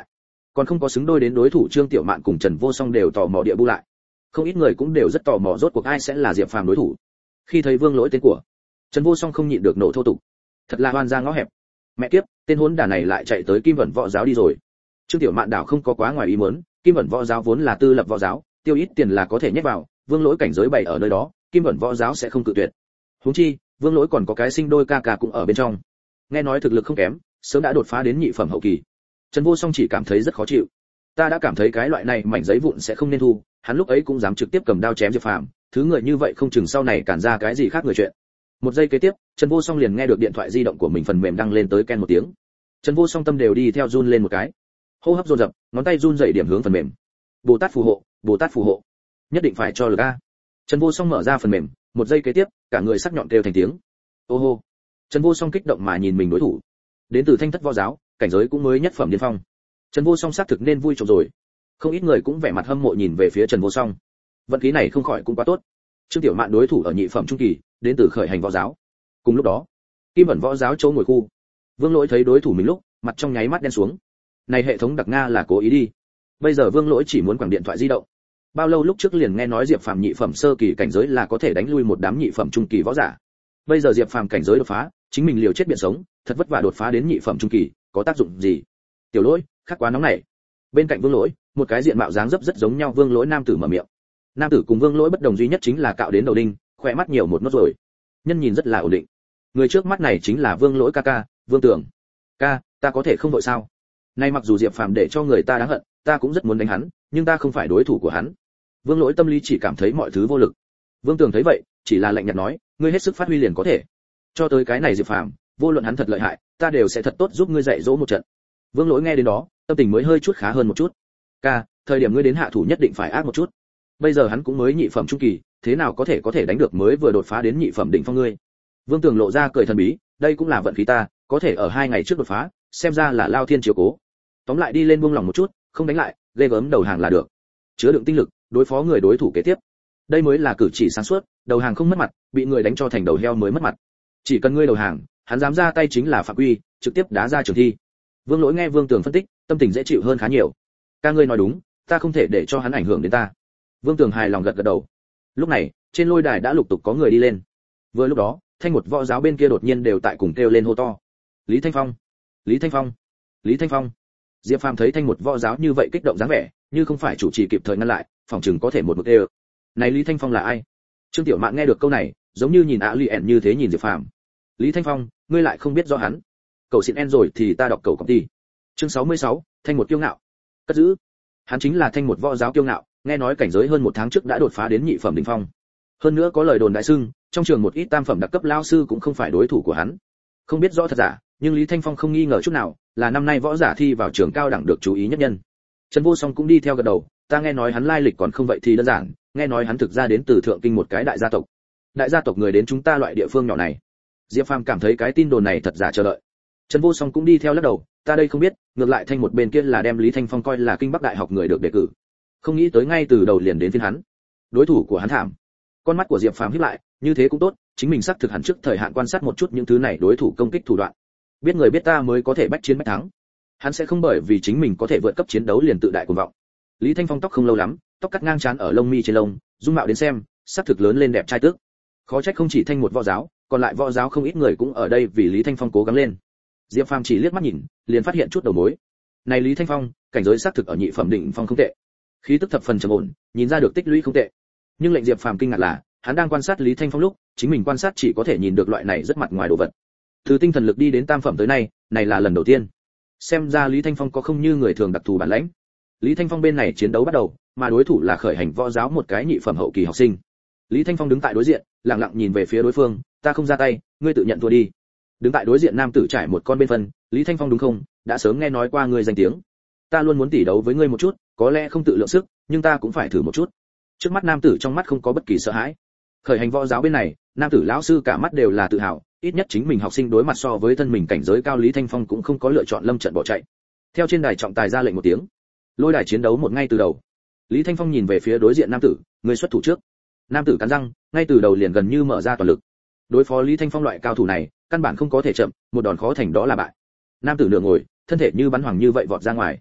còn không có xứng đôi đến đối thủ Trương Tiểu Mạn cùng Trần Vô Song đều tò mò địa bu lại. Không ít người cũng đều rất tò mò rốt cuộc ai sẽ là Diệp Phàm đối thủ. Khi thấy Vương Lỗi tên của, Trần Vô Song không nhịn được nổ thô tục. Thật là oan ra ngõ hẹp. Mẹ kiếp, tên hỗn đản này lại chạy tới Kim Vẩn Võ giáo đi rồi. Trương Tiểu Mạn đảo không có quá ngoài ý muốn, Kim Vẩn Võ giáo vốn là tư lập võ giáo, tiêu ít tiền là có thể nhét vào, Vương Lỗi cảnh giới bày ở nơi đó, Kim Vẩn Võ giáo sẽ không cự tuyệt. Huống chi, Vương Lỗi còn có cái sinh đôi ca ca cũng ở bên trong. Nghe nói thực lực không kém, sớm đã đột phá đến nhị phẩm hậu kỳ. Trần Vô Song chỉ cảm thấy rất khó chịu. Ta đã cảm thấy cái loại này mảnh giấy vụn sẽ không nên thu, hắn lúc ấy cũng dám trực tiếp cầm đao chém Diệp Phàm, thứ người như vậy không chừng sau này cản ra cái gì khác người chuyện. Một giây kế tiếp, Trần Vô Song liền nghe được điện thoại di động của mình phần mềm đăng lên tới ken một tiếng. Trần Vô Song tâm đều đi theo run lên một cái. Hô hấp dồn dập, ngón tay run rẩy điểm hướng phần mềm. Bồ Tát phù hộ, Bồ Tát phù hộ. Nhất định phải cho lực a. Trần Vô Song mở ra phần mềm, một giây kế tiếp, cả người sắc nhọn kêu thành tiếng. Ô hô. Trần Vô Song kích động mà nhìn mình đối thủ. Đến từ Thanh Thất Võ giáo, cảnh giới cũng mới nhất phẩm điên phong. Trần Vô Song xác thực nên vui trộm rồi. Không ít người cũng vẻ mặt hâm mộ nhìn về phía Trần Vô Song. Vận khí này không khỏi cũng quá tốt. Trương Tiểu Mạn đối thủ ở nhị phẩm trung kỳ, đến từ Khởi Hành Võ giáo. Cùng lúc đó, Kim Vẩn Võ giáo chỗ ngồi khu. Vương Lỗi thấy đối thủ mình lúc, mặt trong nháy mắt đen xuống. Này hệ thống đặc nga là cố ý đi. Bây giờ Vương Lỗi chỉ muốn quẳng điện thoại di động. Bao lâu lúc trước liền nghe nói Diệp Phàm nhị phẩm sơ kỳ cảnh giới là có thể đánh lui một đám nhị phẩm trung kỳ võ giả. Bây giờ Diệp Phàm cảnh giới đột phá, chính mình liều chết biển sống, thật vất vả đột phá đến nhị phẩm trung kỳ, có tác dụng gì? Tiểu Lỗi, khắc quá nóng này. Bên cạnh Vương Lỗi, một cái diện mạo dáng dấp rất giống nhau Vương Lỗi nam tử mở miệng. Nam tử cùng Vương Lỗi bất đồng duy nhất chính là cạo đến đầu đinh, khỏe mắt nhiều một nốt rồi. Nhân nhìn rất là ổn định. Người trước mắt này chính là Vương Lỗi ca ca, Vương Tường. Ca, ta có thể không vội sao? Nay mặc dù Diệp Phàm để cho người ta đáng hận, ta cũng rất muốn đánh hắn, nhưng ta không phải đối thủ của hắn. Vương Lỗi tâm lý chỉ cảm thấy mọi thứ vô lực. Vương Tường thấy vậy, chỉ là lạnh nhạt nói, ngươi hết sức phát huy liền có thể. Cho tới cái này Diệp Phàm, vô luận hắn thật lợi hại, ta đều sẽ thật tốt giúp ngươi dạy dỗ một trận. Vương Lỗi nghe đến đó, tâm tình mới hơi chút khá hơn một chút. Ca, thời điểm ngươi đến hạ thủ nhất định phải ác một chút. Bây giờ hắn cũng mới nhị phẩm trung kỳ, thế nào có thể có thể đánh được mới vừa đột phá đến nhị phẩm đỉnh phong ngươi. Vương Tường lộ ra cười thần bí, đây cũng là vận khí ta, có thể ở hai ngày trước đột phá, xem ra là lao thiên chiếu cố. Tóm lại đi lên buông lòng một chút, không đánh lại, ghê gớm đầu hàng là được. Chứa đựng tinh lực, đối phó người đối thủ kế tiếp. Đây mới là cử chỉ sáng suốt, đầu hàng không mất mặt, bị người đánh cho thành đầu heo mới mất mặt. Chỉ cần ngươi đầu hàng, hắn dám ra tay chính là phạm quy, trực tiếp đá ra trường thi. Vương Lỗi nghe Vương Tường phân tích, tâm tình dễ chịu hơn khá nhiều. Ca ngươi nói đúng, ta không thể để cho hắn ảnh hưởng đến ta. Vương Tường hài lòng gật gật đầu. Lúc này, trên lôi đài đã lục tục có người đi lên. Vừa lúc đó, Thanh một võ giáo bên kia đột nhiên đều tại cùng kêu lên hô to. Lý Thanh Phong, Lý Thanh Phong, Lý Thanh Phong. Diệp Phàm thấy Thanh một võ giáo như vậy kích động dáng vẻ, như không phải chủ trì kịp thời ngăn lại, phòng chừng có thể một mực đều. Này Lý Thanh Phong là ai? Trương Tiểu Mạn nghe được câu này, giống như nhìn ạ lì ẻn như thế nhìn Diệp Phàm. Lý Thanh Phong, ngươi lại không biết rõ hắn. Cậu xịn en rồi thì ta đọc cậu công ty. Chương sáu mươi sáu, Thanh một kiêu ngạo. Cất giữ. Hắn chính là Thanh một võ giáo kiêu ngạo, nghe nói cảnh giới hơn một tháng trước đã đột phá đến nhị phẩm đỉnh phong. Hơn nữa có lời đồn đại xưng, trong trường một ít tam phẩm đặc cấp lao sư cũng không phải đối thủ của hắn. Không biết rõ thật giả, nhưng Lý Thanh Phong không nghi ngờ chút nào, là năm nay võ giả thi vào trường cao đẳng được chú ý nhất nhân. Trần Vô Song cũng đi theo gật đầu, ta nghe nói hắn lai lịch còn không vậy thì đơn giản, nghe nói hắn thực ra đến từ thượng kinh một cái đại gia tộc. Đại gia tộc người đến chúng ta loại địa phương nhỏ này. Diệp Phàm cảm thấy cái tin đồn này thật giả chờ đợi. Trần Vô Song cũng đi theo lắc đầu, ta đây không biết, ngược lại Thanh một bên kia là đem Lý Thanh Phong coi là kinh Bắc đại học người được đề cử. Không nghĩ tới ngay từ đầu liền đến phiên hắn. Đối thủ của hắn thảm. Con mắt của Diệp Phàm híp lại, như thế cũng tốt, chính mình xác thực hẳn trước thời hạn quan sát một chút những thứ này đối thủ công kích thủ đoạn. Biết người biết ta mới có thể bách chiến bách thắng. Hắn sẽ không bởi vì chính mình có thể vượt cấp chiến đấu liền tự đại cuồng vọng. Lý Thanh Phong tóc không lâu lắm, tóc cắt ngang trán ở lông mi trên lông, dung mạo đến xem, xác thực lớn lên đẹp trai tước. Khó trách không chỉ Thanh một võ giáo, còn lại võ giáo không ít người cũng ở đây vì Lý Thanh Phong cố gắng lên. Diệp Phàm chỉ liếc mắt nhìn, liền phát hiện chút đầu mối. Này Lý Thanh Phong, cảnh giới xác thực ở nhị phẩm đỉnh phong không tệ. Khí tức thập phần trầm ổn, nhìn ra được tích lũy không tệ. Nhưng lệnh Diệp Phàm kinh ngạc là, hắn đang quan sát Lý Thanh Phong lúc, chính mình quan sát chỉ có thể nhìn được loại này rất mặt ngoài đồ vật. Từ tinh thần lực đi đến tam phẩm tới nay, này là lần đầu tiên. Xem ra Lý Thanh Phong có không như người thường đặc thù bản lĩnh. Lý Thanh Phong bên này chiến đấu bắt đầu, mà đối thủ là Khởi Hành võ giáo một cái nhị phẩm hậu kỳ học sinh. Lý Thanh Phong đứng tại đối diện, lặng lặng nhìn về phía đối phương, ta không ra tay, ngươi tự nhận thua đi. Đứng tại đối diện nam tử trải một con bên phân, Lý Thanh Phong đúng không, đã sớm nghe nói qua ngươi danh tiếng. Ta luôn muốn tỉ đấu với ngươi một chút, có lẽ không tự lượng sức, nhưng ta cũng phải thử một chút. Trước mắt nam tử trong mắt không có bất kỳ sợ hãi. Khởi Hành võ giáo bên này, nam tử lão sư cả mắt đều là tự hào, ít nhất chính mình học sinh đối mặt so với thân mình cảnh giới cao Lý Thanh Phong cũng không có lựa chọn lâm trận bỏ chạy. Theo trên đài trọng tài ra lệnh một tiếng, lôi đài chiến đấu một ngay từ đầu. Lý Thanh Phong nhìn về phía đối diện nam tử, người xuất thủ trước. Nam tử cắn răng, ngay từ đầu liền gần như mở ra toàn lực. Đối phó Lý Thanh Phong loại cao thủ này, căn bản không có thể chậm, một đòn khó thành đó là bại. Nam tử nửa ngồi, thân thể như bắn hoàng như vậy vọt ra ngoài.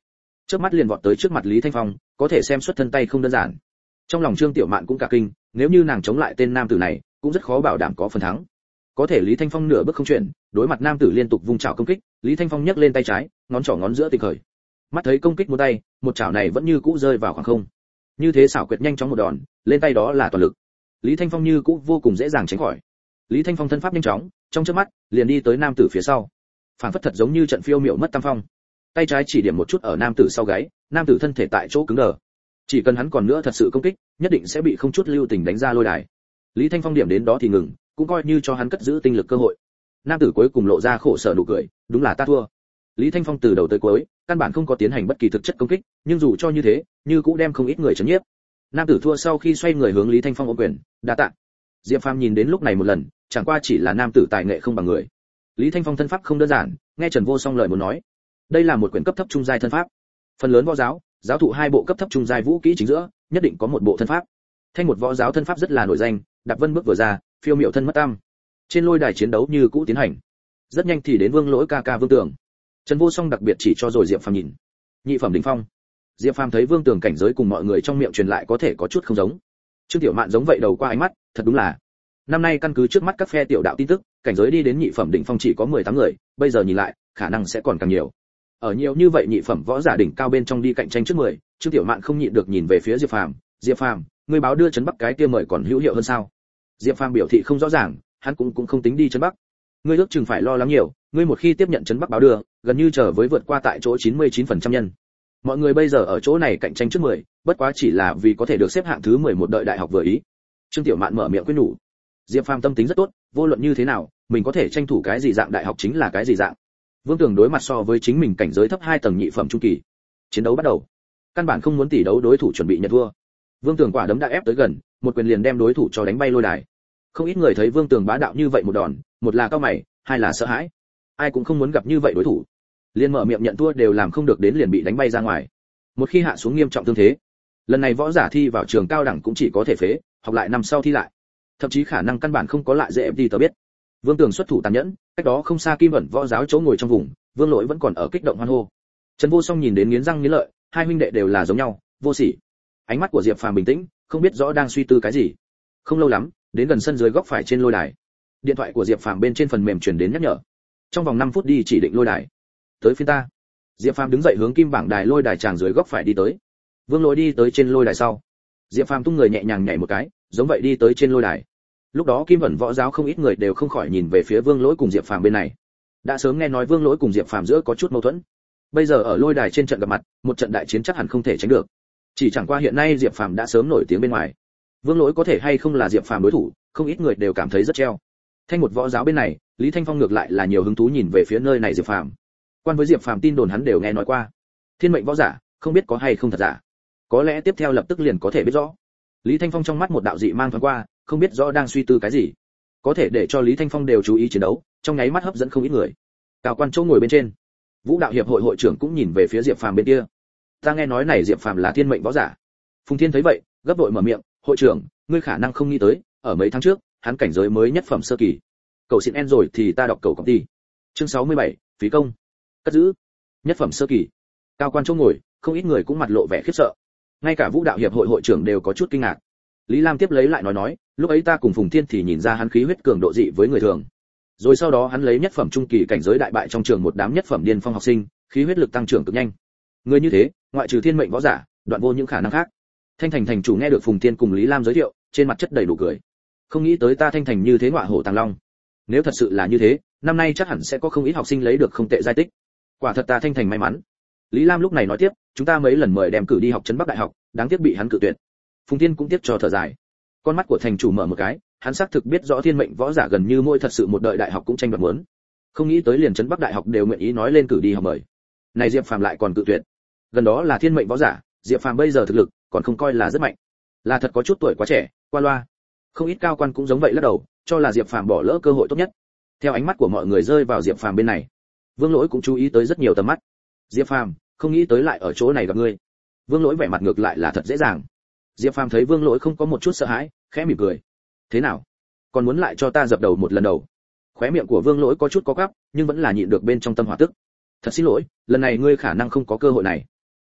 Chớp mắt liền vọt tới trước mặt Lý Thanh Phong, có thể xem xuất thân tay không đơn giản. Trong lòng Trương Tiểu Mạn cũng cả kinh, nếu như nàng chống lại tên nam tử này, cũng rất khó bảo đảm có phần thắng. Có thể Lý Thanh Phong nửa bước không chuyển, đối mặt nam tử liên tục vung chảo công kích, Lý Thanh Phong nhấc lên tay trái, ngón trỏ ngón giữa tịch khởi. Mắt thấy công kích một tay, một chảo này vẫn như cũ rơi vào khoảng không. Như thế xảo quyệt nhanh chóng một đòn, lên tay đó là toàn lực. Lý Thanh Phong như cũ vô cùng dễ dàng tránh khỏi. Lý Thanh Phong thân pháp nhanh chóng, trong chớp mắt liền đi tới nam tử phía sau. Phản phất thật giống như trận phiêu miểu mất tam phong. Tay trái chỉ điểm một chút ở nam tử sau gáy, nam tử thân thể tại chỗ cứng đờ. Chỉ cần hắn còn nữa thật sự công kích, nhất định sẽ bị không chút lưu tình đánh ra lôi đài. Lý Thanh Phong điểm đến đó thì ngừng, cũng coi như cho hắn cất giữ tinh lực cơ hội. Nam tử cuối cùng lộ ra khổ sở nụ cười, đúng là ta thua. Lý Thanh Phong từ đầu tới cuối, căn bản không có tiến hành bất kỳ thực chất công kích, nhưng dù cho như thế, như cũng đem không ít người chấn nhiếp. Nam tử thua sau khi xoay người hướng Lý Thanh Phong ôm quyền, đa tạ. Diệp Phàm nhìn đến lúc này một lần, chẳng qua chỉ là nam tử tài nghệ không bằng người. Lý Thanh Phong thân pháp không đơn giản, nghe Trần Vô Song lời muốn nói, đây là một quyển cấp thấp trung giai thân pháp. Phần lớn võ giáo, giáo thụ hai bộ cấp thấp trung giai vũ kỹ chính giữa, nhất định có một bộ thân pháp. Thanh một võ giáo thân pháp rất là nổi danh, Đạp Vân bước vừa ra, phiêu miệu thân mất tam. Trên lôi đài chiến đấu như cũ tiến hành. Rất nhanh thì đến Vương Lỗi ca ca Vương Tường. Trần Vô Song đặc biệt chỉ cho rồi Diệp Phàm nhìn. Nhị phẩm đỉnh phong. Diệp Phàm thấy Vương Tường cảnh giới cùng mọi người trong miệng truyền lại có thể có chút không giống. Trương Tiểu Mạn giống vậy đầu qua ánh mắt, thật đúng là. Năm nay căn cứ trước mắt các phe tiểu đạo tin tức, cảnh giới đi đến nhị phẩm đỉnh phong chỉ có mười tám người, bây giờ nhìn lại, khả năng sẽ còn càng nhiều. Ở nhiều như vậy nhị phẩm võ giả đỉnh cao bên trong đi cạnh tranh trước mười, Trương Tiểu Mạn không nhịn được nhìn về phía Diệp Phàm, "Diệp Phàm, ngươi báo đưa trấn Bắc cái kia mời còn hữu hiệu hơn sao?" Diệp Phàm biểu thị không rõ ràng, hắn cũng cũng không tính đi trấn Bắc. "Ngươi ước chừng phải lo lắng nhiều, ngươi một khi tiếp nhận trấn Bắc báo đưa, gần như trở với vượt qua tại chỗ chín mươi chín phần trăm nhân. Mọi người bây giờ ở chỗ này cạnh tranh trước mười, bất quá chỉ là vì có thể được xếp hạng thứ mười một đợi đại học vừa ý." Trương Tiểu Mạn mở miệng khuyên nhủ. Diệp Phàm tâm tính rất tốt, vô luận như thế nào, mình có thể tranh thủ cái gì dạng đại học chính là cái gì dạng. Vương Tường đối mặt so với chính mình cảnh giới thấp hai tầng nhị phẩm trung kỳ. Chiến đấu bắt đầu. Căn bản không muốn tỷ đấu đối thủ chuẩn bị nhận thua. Vương Tường quả đấm đã ép tới gần, một quyền liền đem đối thủ cho đánh bay lôi đài. Không ít người thấy Vương Tường bá đạo như vậy một đòn, một là cao mày, hai là sợ hãi. Ai cũng không muốn gặp như vậy đối thủ. Liên mở miệng nhận thua đều làm không được đến liền bị đánh bay ra ngoài. Một khi hạ xuống nghiêm trọng thương thế, lần này võ giả thi vào trường cao đẳng cũng chỉ có thể phế, học lại năm sau thi lại. Thậm chí khả năng căn bản không có lại dễ đi tớ biết. Vương Tường xuất thủ tàn nhẫn, cách đó không xa Kim Ẩn võ giáo chỗ ngồi trong vùng, Vương Lỗi vẫn còn ở kích động hoan hô. Trần Vô Song nhìn đến nghiến răng nghiến lợi, hai huynh đệ đều là giống nhau, vô sỉ. Ánh mắt của Diệp Phàm bình tĩnh, không biết rõ đang suy tư cái gì. Không lâu lắm, đến gần sân dưới góc phải trên lôi đài. Điện thoại của Diệp Phàm bên trên phần mềm truyền đến nhắc nhở. Trong vòng năm phút đi chỉ định lôi đài. Tới phiên ta. Diệp Phàm đứng dậy hướng kim bảng đài lôi đài tràng dưới góc phải đi tới. Vương Lỗi đi tới trên lôi đài sau. Diệp Phàm tung người nhẹ nhàng nhảy một cái, giống vậy đi tới trên lôi đài. Lúc đó Kim Ẩn võ giáo không ít người đều không khỏi nhìn về phía Vương Lỗi cùng Diệp Phàm bên này. Đã sớm nghe nói Vương Lỗi cùng Diệp Phàm giữa có chút mâu thuẫn. Bây giờ ở lôi đài trên trận gặp mặt, một trận đại chiến chắc hẳn không thể tránh được. Chỉ chẳng qua hiện nay Diệp Phàm đã sớm nổi tiếng bên ngoài. Vương Lỗi có thể hay không là Diệp Phàm đối thủ, không ít người đều cảm thấy rất treo. Thanh một võ giáo bên này, Lý Thanh Phong ngược lại là nhiều hứng thú nhìn về phía nơi này Diệp Phàm. Quan với Diệp Phàm tin đồn hắn đều nghe nói qua. Thiên mệnh võ giả, không biết có hay không thật giả. Có lẽ tiếp theo lập tức liền có thể biết rõ. Lý Thanh Phong trong mắt một đạo dị mang thoáng qua, không biết rõ đang suy tư cái gì. Có thể để cho Lý Thanh Phong đều chú ý chiến đấu, trong nháy mắt hấp dẫn không ít người. Cao quan chỗ ngồi bên trên, Vũ đạo hiệp hội hội trưởng cũng nhìn về phía Diệp Phàm bên kia. Ta nghe nói này Diệp Phàm là thiên mệnh võ giả. Phùng Thiên thấy vậy, gấp đội mở miệng, hội trưởng, ngươi khả năng không nghĩ tới, ở mấy tháng trước, hắn cảnh giới mới nhất phẩm sơ kỳ. Cầu xin en rồi thì ta đọc cầu công ty. Chương sáu mươi bảy, phí công. Cất giữ. Nhất phẩm sơ kỳ. Cao quan chỗ ngồi, không ít người cũng mặt lộ vẻ khiếp sợ. Ngay cả Vũ đạo hiệp hội hội trưởng đều có chút kinh ngạc. Lý Lam tiếp lấy lại nói nói, lúc ấy ta cùng Phùng Thiên thì nhìn ra hắn khí huyết cường độ dị với người thường. Rồi sau đó hắn lấy nhất phẩm trung kỳ cảnh giới đại bại trong trường một đám nhất phẩm điên phong học sinh, khí huyết lực tăng trưởng cực nhanh. Người như thế, ngoại trừ thiên mệnh võ giả, đoạn vô những khả năng khác. Thanh Thành thành chủ nghe được Phùng Thiên cùng Lý Lam giới thiệu, trên mặt chất đầy đủ cười. Không nghĩ tới ta Thanh Thành như thế ngọa hổ tàng long. Nếu thật sự là như thế, năm nay chắc hẳn sẽ có không ít học sinh lấy được không tệ giai tích. Quả thật ta Thanh Thành may mắn. Lý Lam lúc này nói tiếp, chúng ta mấy lần mời đem cử đi học trấn Bắc đại học, đáng tiếc bị hắn cự tuyệt. Phùng Thiên cũng tiếp cho thở dài. Con mắt của thành chủ mở một cái, hắn xác thực biết rõ thiên mệnh võ giả gần như mỗi thật sự một đời đại học cũng tranh đoạt muốn. Không nghĩ tới liền trấn Bắc đại học đều nguyện ý nói lên cử đi học mời. Này Diệp Phàm lại còn cự tuyệt. Gần đó là thiên mệnh võ giả, Diệp Phàm bây giờ thực lực còn không coi là rất mạnh. Là thật có chút tuổi quá trẻ, qua loa. Không ít cao quan cũng giống vậy lắc đầu, cho là Diệp Phàm bỏ lỡ cơ hội tốt nhất. Theo ánh mắt của mọi người rơi vào Diệp Phàm bên này, Vương Lỗi cũng chú ý tới rất nhiều tầm mắt. Diệp Phàm, không nghĩ tới lại ở chỗ này gặp ngươi. Vương Lỗi vẻ mặt ngược lại là thật dễ dàng. Diệp Phàm thấy Vương Lỗi không có một chút sợ hãi, khẽ mỉm cười. Thế nào? Còn muốn lại cho ta dập đầu một lần đầu? Khóe miệng của Vương Lỗi có chút có quắp, nhưng vẫn là nhịn được bên trong tâm hỏa tức. Thật xin lỗi, lần này ngươi khả năng không có cơ hội này.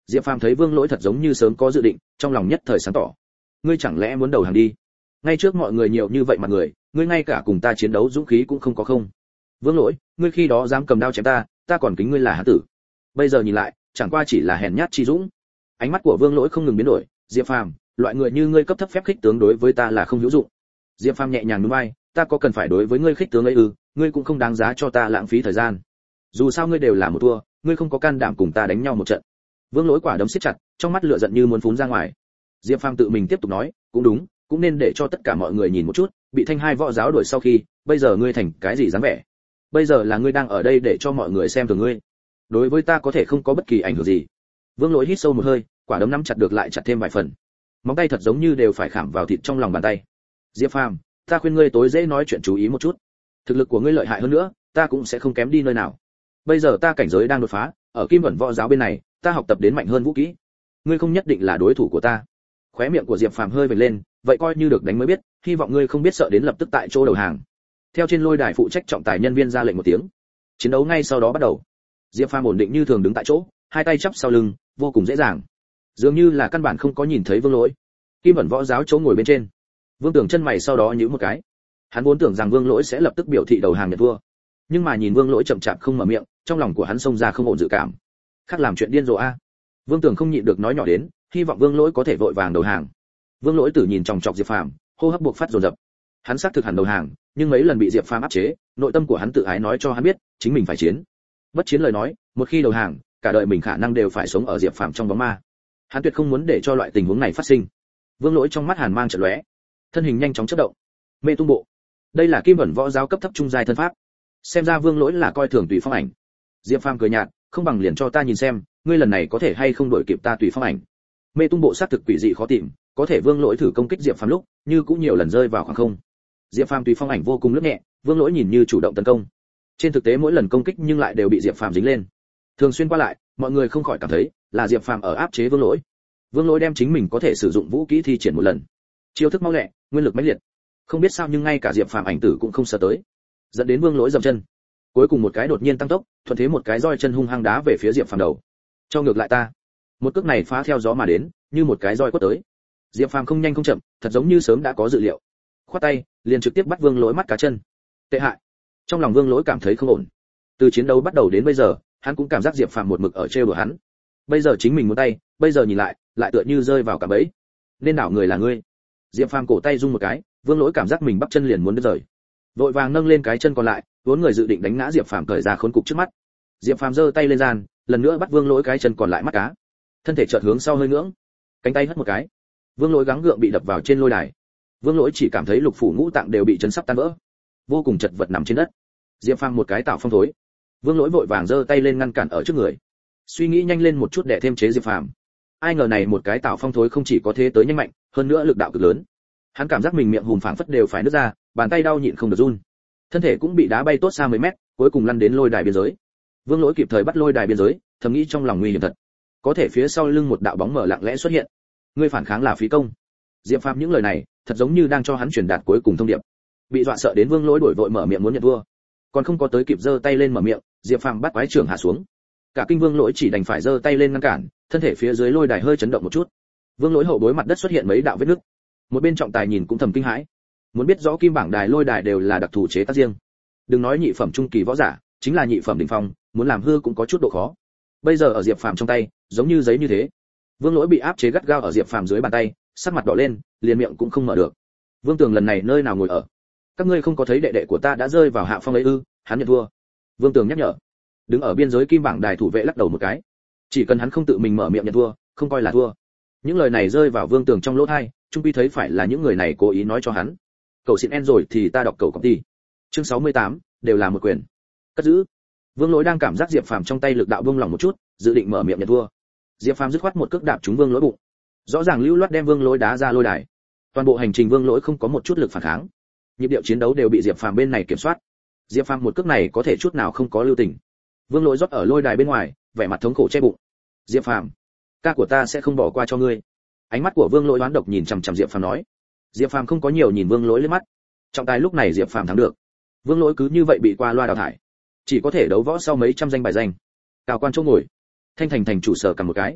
Diệp Phàm thấy Vương Lỗi thật giống như sớm có dự định, trong lòng nhất thời sáng tỏ. Ngươi chẳng lẽ muốn đầu hàng đi? Ngay trước mọi người nhiều như vậy mặt người, ngươi ngay cả cùng ta chiến đấu dũng khí cũng không có không? Vương Lỗi, ngươi khi đó dám cầm đao chém ta, ta còn kính ngươi là hán tử. Bây giờ nhìn lại, chẳng qua chỉ là hèn nhát chi dũng. Ánh mắt của Vương Lỗi không ngừng biến đổi, Diệp Phàm, loại người như ngươi cấp thấp phép khích tướng đối với ta là không hữu dụng. Diệp Phàm nhẹ nhàng nhún vai, ta có cần phải đối với ngươi khích tướng ấy ư? Ngươi cũng không đáng giá cho ta lãng phí thời gian. Dù sao ngươi đều là một thua, ngươi không có can đảm cùng ta đánh nhau một trận. Vương Lỗi quả đấm siết chặt, trong mắt lửa giận như muốn phún ra ngoài. Diệp Phàm tự mình tiếp tục nói, cũng đúng, cũng nên để cho tất cả mọi người nhìn một chút, bị Thanh Hai võ giáo đuổi sau khi, bây giờ ngươi thành cái gì dáng vẻ? Bây giờ là ngươi đang ở đây để cho mọi người xem thường ngươi. Đối với ta có thể không có bất kỳ ảnh hưởng gì. Vương Lỗi hít sâu một hơi, quả đấm nắm chặt được lại chặt thêm vài phần. Móng tay thật giống như đều phải khảm vào thịt trong lòng bàn tay. Diệp Phàm, ta khuyên ngươi tối dễ nói chuyện chú ý một chút. Thực lực của ngươi lợi hại hơn nữa, ta cũng sẽ không kém đi nơi nào. Bây giờ ta cảnh giới đang đột phá, ở Kim Vẩn võ giáo bên này, ta học tập đến mạnh hơn vũ kỹ. Ngươi không nhất định là đối thủ của ta. Khóe miệng của Diệp Phàm hơi vểnh lên, vậy coi như được đánh mới biết, hy vọng ngươi không biết sợ đến lập tức tại chỗ đầu hàng. Theo trên lôi đài phụ trách trọng tài nhân viên ra lệnh một tiếng, chiến đấu ngay sau đó bắt đầu. Diệp Phàm ổn định như thường đứng tại chỗ, hai tay chắp sau lưng, vô cùng dễ dàng, dường như là căn bản không có nhìn thấy Vương Lỗi. Kim Vẩn võ giáo chỗ ngồi bên trên, Vương Tưởng chân mày sau đó nhíu một cái. Hắn vốn tưởng rằng Vương Lỗi sẽ lập tức biểu thị đầu hàng nhận thua, nhưng mà nhìn Vương Lỗi chậm chạp không mở miệng, trong lòng của hắn xông ra không ổn dự cảm. Khác làm chuyện điên rồ a. Vương Tưởng không nhịn được nói nhỏ đến, hy vọng Vương Lỗi có thể vội vàng đầu hàng. Vương Lỗi tử nhìn chòng chọc Diệp Phàm, hô hấp buộc phát dồn dập. Hắn xác thực hẳn đầu hàng, nhưng mấy lần bị Diệp Phàm áp chế, nội tâm của hắn tự ái nói cho hắn biết, chính mình phải chiến. Bất chiến lời nói, một khi đầu hàng, cả đời mình khả năng đều phải sống ở Diệp Phàm trong bóng ma. Hắn tuyệt không muốn để cho loại tình huống này phát sinh. Vương Lỗi trong mắt hàn mang chợt lóe, thân hình nhanh chóng chớp động. Mê tung bộ. Đây là Kim Vẩn võ giáo cấp thấp trung giai thân pháp. Xem ra Vương Lỗi là coi thường Tùy Phong ảnh. Diệp Phàm cười nhạt, không bằng liền cho ta nhìn xem, ngươi lần này có thể hay không đuổi kịp ta Tùy Phong ảnh. Mê tung bộ sát thực quỷ dị khó tìm, có thể Vương Lỗi thử công kích Diệp Phàm lúc, như cũng nhiều lần rơi vào khoảng không. Diệp Phàm Tùy Phong ảnh vô cùng lướt nhẹ, Vương Lỗi nhìn như chủ động tấn công. Trên thực tế mỗi lần công kích nhưng lại đều bị Diệp Phàm dính lên. Thường xuyên qua lại, mọi người không khỏi cảm thấy là Diệp Phàm ở áp chế Vương Lỗi. Vương Lỗi đem chính mình có thể sử dụng vũ kỹ thi triển một lần. Chiêu thức mau lẹ, nguyên lực mãnh liệt. Không biết sao nhưng ngay cả Diệp Phàm ảnh tử cũng không sợ tới, dẫn đến Vương Lỗi dậm chân. Cuối cùng một cái đột nhiên tăng tốc, thuận thế một cái roi chân hung hăng đá về phía Diệp Phàm đầu. Cho ngược lại ta. Một cước này phá theo gió mà đến, như một cái roi quất tới. Diệp Phàm không nhanh không chậm, thật giống như sớm đã có dự liệu. Khoát tay, liền trực tiếp bắt Vương Lỗi mắt cá chân. Tệ hại. Trong lòng Vương Lỗi cảm thấy không ổn. Từ chiến đấu bắt đầu đến bây giờ, hắn cũng cảm giác Diệp Phàm một mực ở trêu đùa hắn. Bây giờ chính mình muốn tay, bây giờ nhìn lại, lại tựa như rơi vào cả bẫy. Nên đảo người là ngươi. Diệp Phàm cổ tay rung một cái, Vương Lỗi cảm giác mình bắp chân liền muốn đứt rời. Vội vàng nâng lên cái chân còn lại, vốn người dự định đánh ngã Diệp Phàm cởi ra khốn cục trước mắt. Diệp Phàm giơ tay lên gian, lần nữa bắt Vương Lỗi cái chân còn lại mắt cá. Thân thể chợt hướng sau hơi ngưỡng, cánh tay hất một cái. Vương Lỗi gắng gượng bị đập vào trên lôi đài. Vương Lỗi chỉ cảm thấy lục phủ ngũ tạng đều bị chấn sắp tan vỡ, vô cùng chật vật nằm trên đất. Diệp Phàm một cái tạo phong thối. Vương Lỗi vội vàng giơ tay lên ngăn cản ở trước người, suy nghĩ nhanh lên một chút để thêm chế Diệp Phàm. Ai ngờ này một cái tạo phong thối không chỉ có thế tới nhanh mạnh, hơn nữa lực đạo cực lớn. Hắn cảm giác mình miệng hùm phảng phất đều phải nứt ra, bàn tay đau nhịn không được run. Thân thể cũng bị đá bay tốt xa mấy mét, cuối cùng lăn đến lôi đài biên giới. Vương Lỗi kịp thời bắt lôi đài biên giới, thầm nghĩ trong lòng nguy hiểm thật. Có thể phía sau lưng một đạo bóng mờ lặng lẽ xuất hiện. Ngươi phản kháng là phí công. Diệp Phàm những lời này, thật giống như đang cho hắn truyền đạt cuối cùng thông điệp. Bị dọa sợ đến Vương Lỗi đổi vội mở miệng muốn nhận thua. Còn không có tới kịp giơ tay lên mở miệng, Diệp Phàm bắt quái trưởng hạ xuống. Cả kinh Vương Lỗi chỉ đành phải giơ tay lên ngăn cản, thân thể phía dưới lôi đài hơi chấn động một chút. Vương Lỗi hậu bối mặt đất xuất hiện mấy đạo vết nứt. Một bên trọng tài nhìn cũng thầm kinh hãi. Muốn biết rõ kim bảng đài lôi đài đều là đặc thù chế tác riêng. Đừng nói nhị phẩm trung kỳ võ giả, chính là nhị phẩm đỉnh phong, muốn làm hư cũng có chút độ khó. Bây giờ ở Diệp Phàm trong tay, giống như giấy như thế. Vương Lỗi bị áp chế gắt gao ở Diệp Phàm dưới bàn tay, sắc mặt đỏ lên, liền miệng cũng không mở được. Vương Tường lần này nơi nào ngồi ở? Các ngươi không có thấy đệ đệ của ta đã rơi vào hạ phong ấy ư? Hắn nhận thua. Vương Tường nhắc nhở. Đứng ở biên giới kim bảng đài thủ vệ lắc đầu một cái. Chỉ cần hắn không tự mình mở miệng nhận thua, không coi là thua. Những lời này rơi vào Vương Tường trong lỗ tai, trung quy thấy phải là những người này cố ý nói cho hắn. Cậu xịn en rồi thì ta đọc cậu công ty. Chương sáu mươi tám, đều là một quyền. Cất giữ. Vương Lỗi đang cảm giác Diệp Phàm trong tay lực đạo buông lỏng một chút, dự định mở miệng nhận thua. Diệp Phàm dứt khoát một cước đạp trúng Vương Lỗi bụng. Rõ ràng lưu loát đem Vương Lỗi đá ra lôi đài. Toàn bộ hành trình Vương Lỗi không có một chút lực phản kháng. Nhịp điệu chiến đấu đều bị Diệp Phàm bên này kiểm soát. Diệp Phàm một cước này có thể chút nào không có lưu tình. Vương Lỗi rót ở lôi đài bên ngoài, vẻ mặt thống khổ che bụng. Diệp Phàm, ca của ta sẽ không bỏ qua cho ngươi. Ánh mắt của Vương Lỗi oán độc nhìn chằm chằm Diệp Phàm nói. Diệp Phàm không có nhiều nhìn Vương Lỗi lên mắt. Trọng tài lúc này Diệp Phàm thắng được. Vương Lỗi cứ như vậy bị qua loa đào thải, chỉ có thể đấu võ sau mấy trăm danh bài danh. Cao quan chỗ ngồi, Thanh Thành thành chủ sở cầm một cái.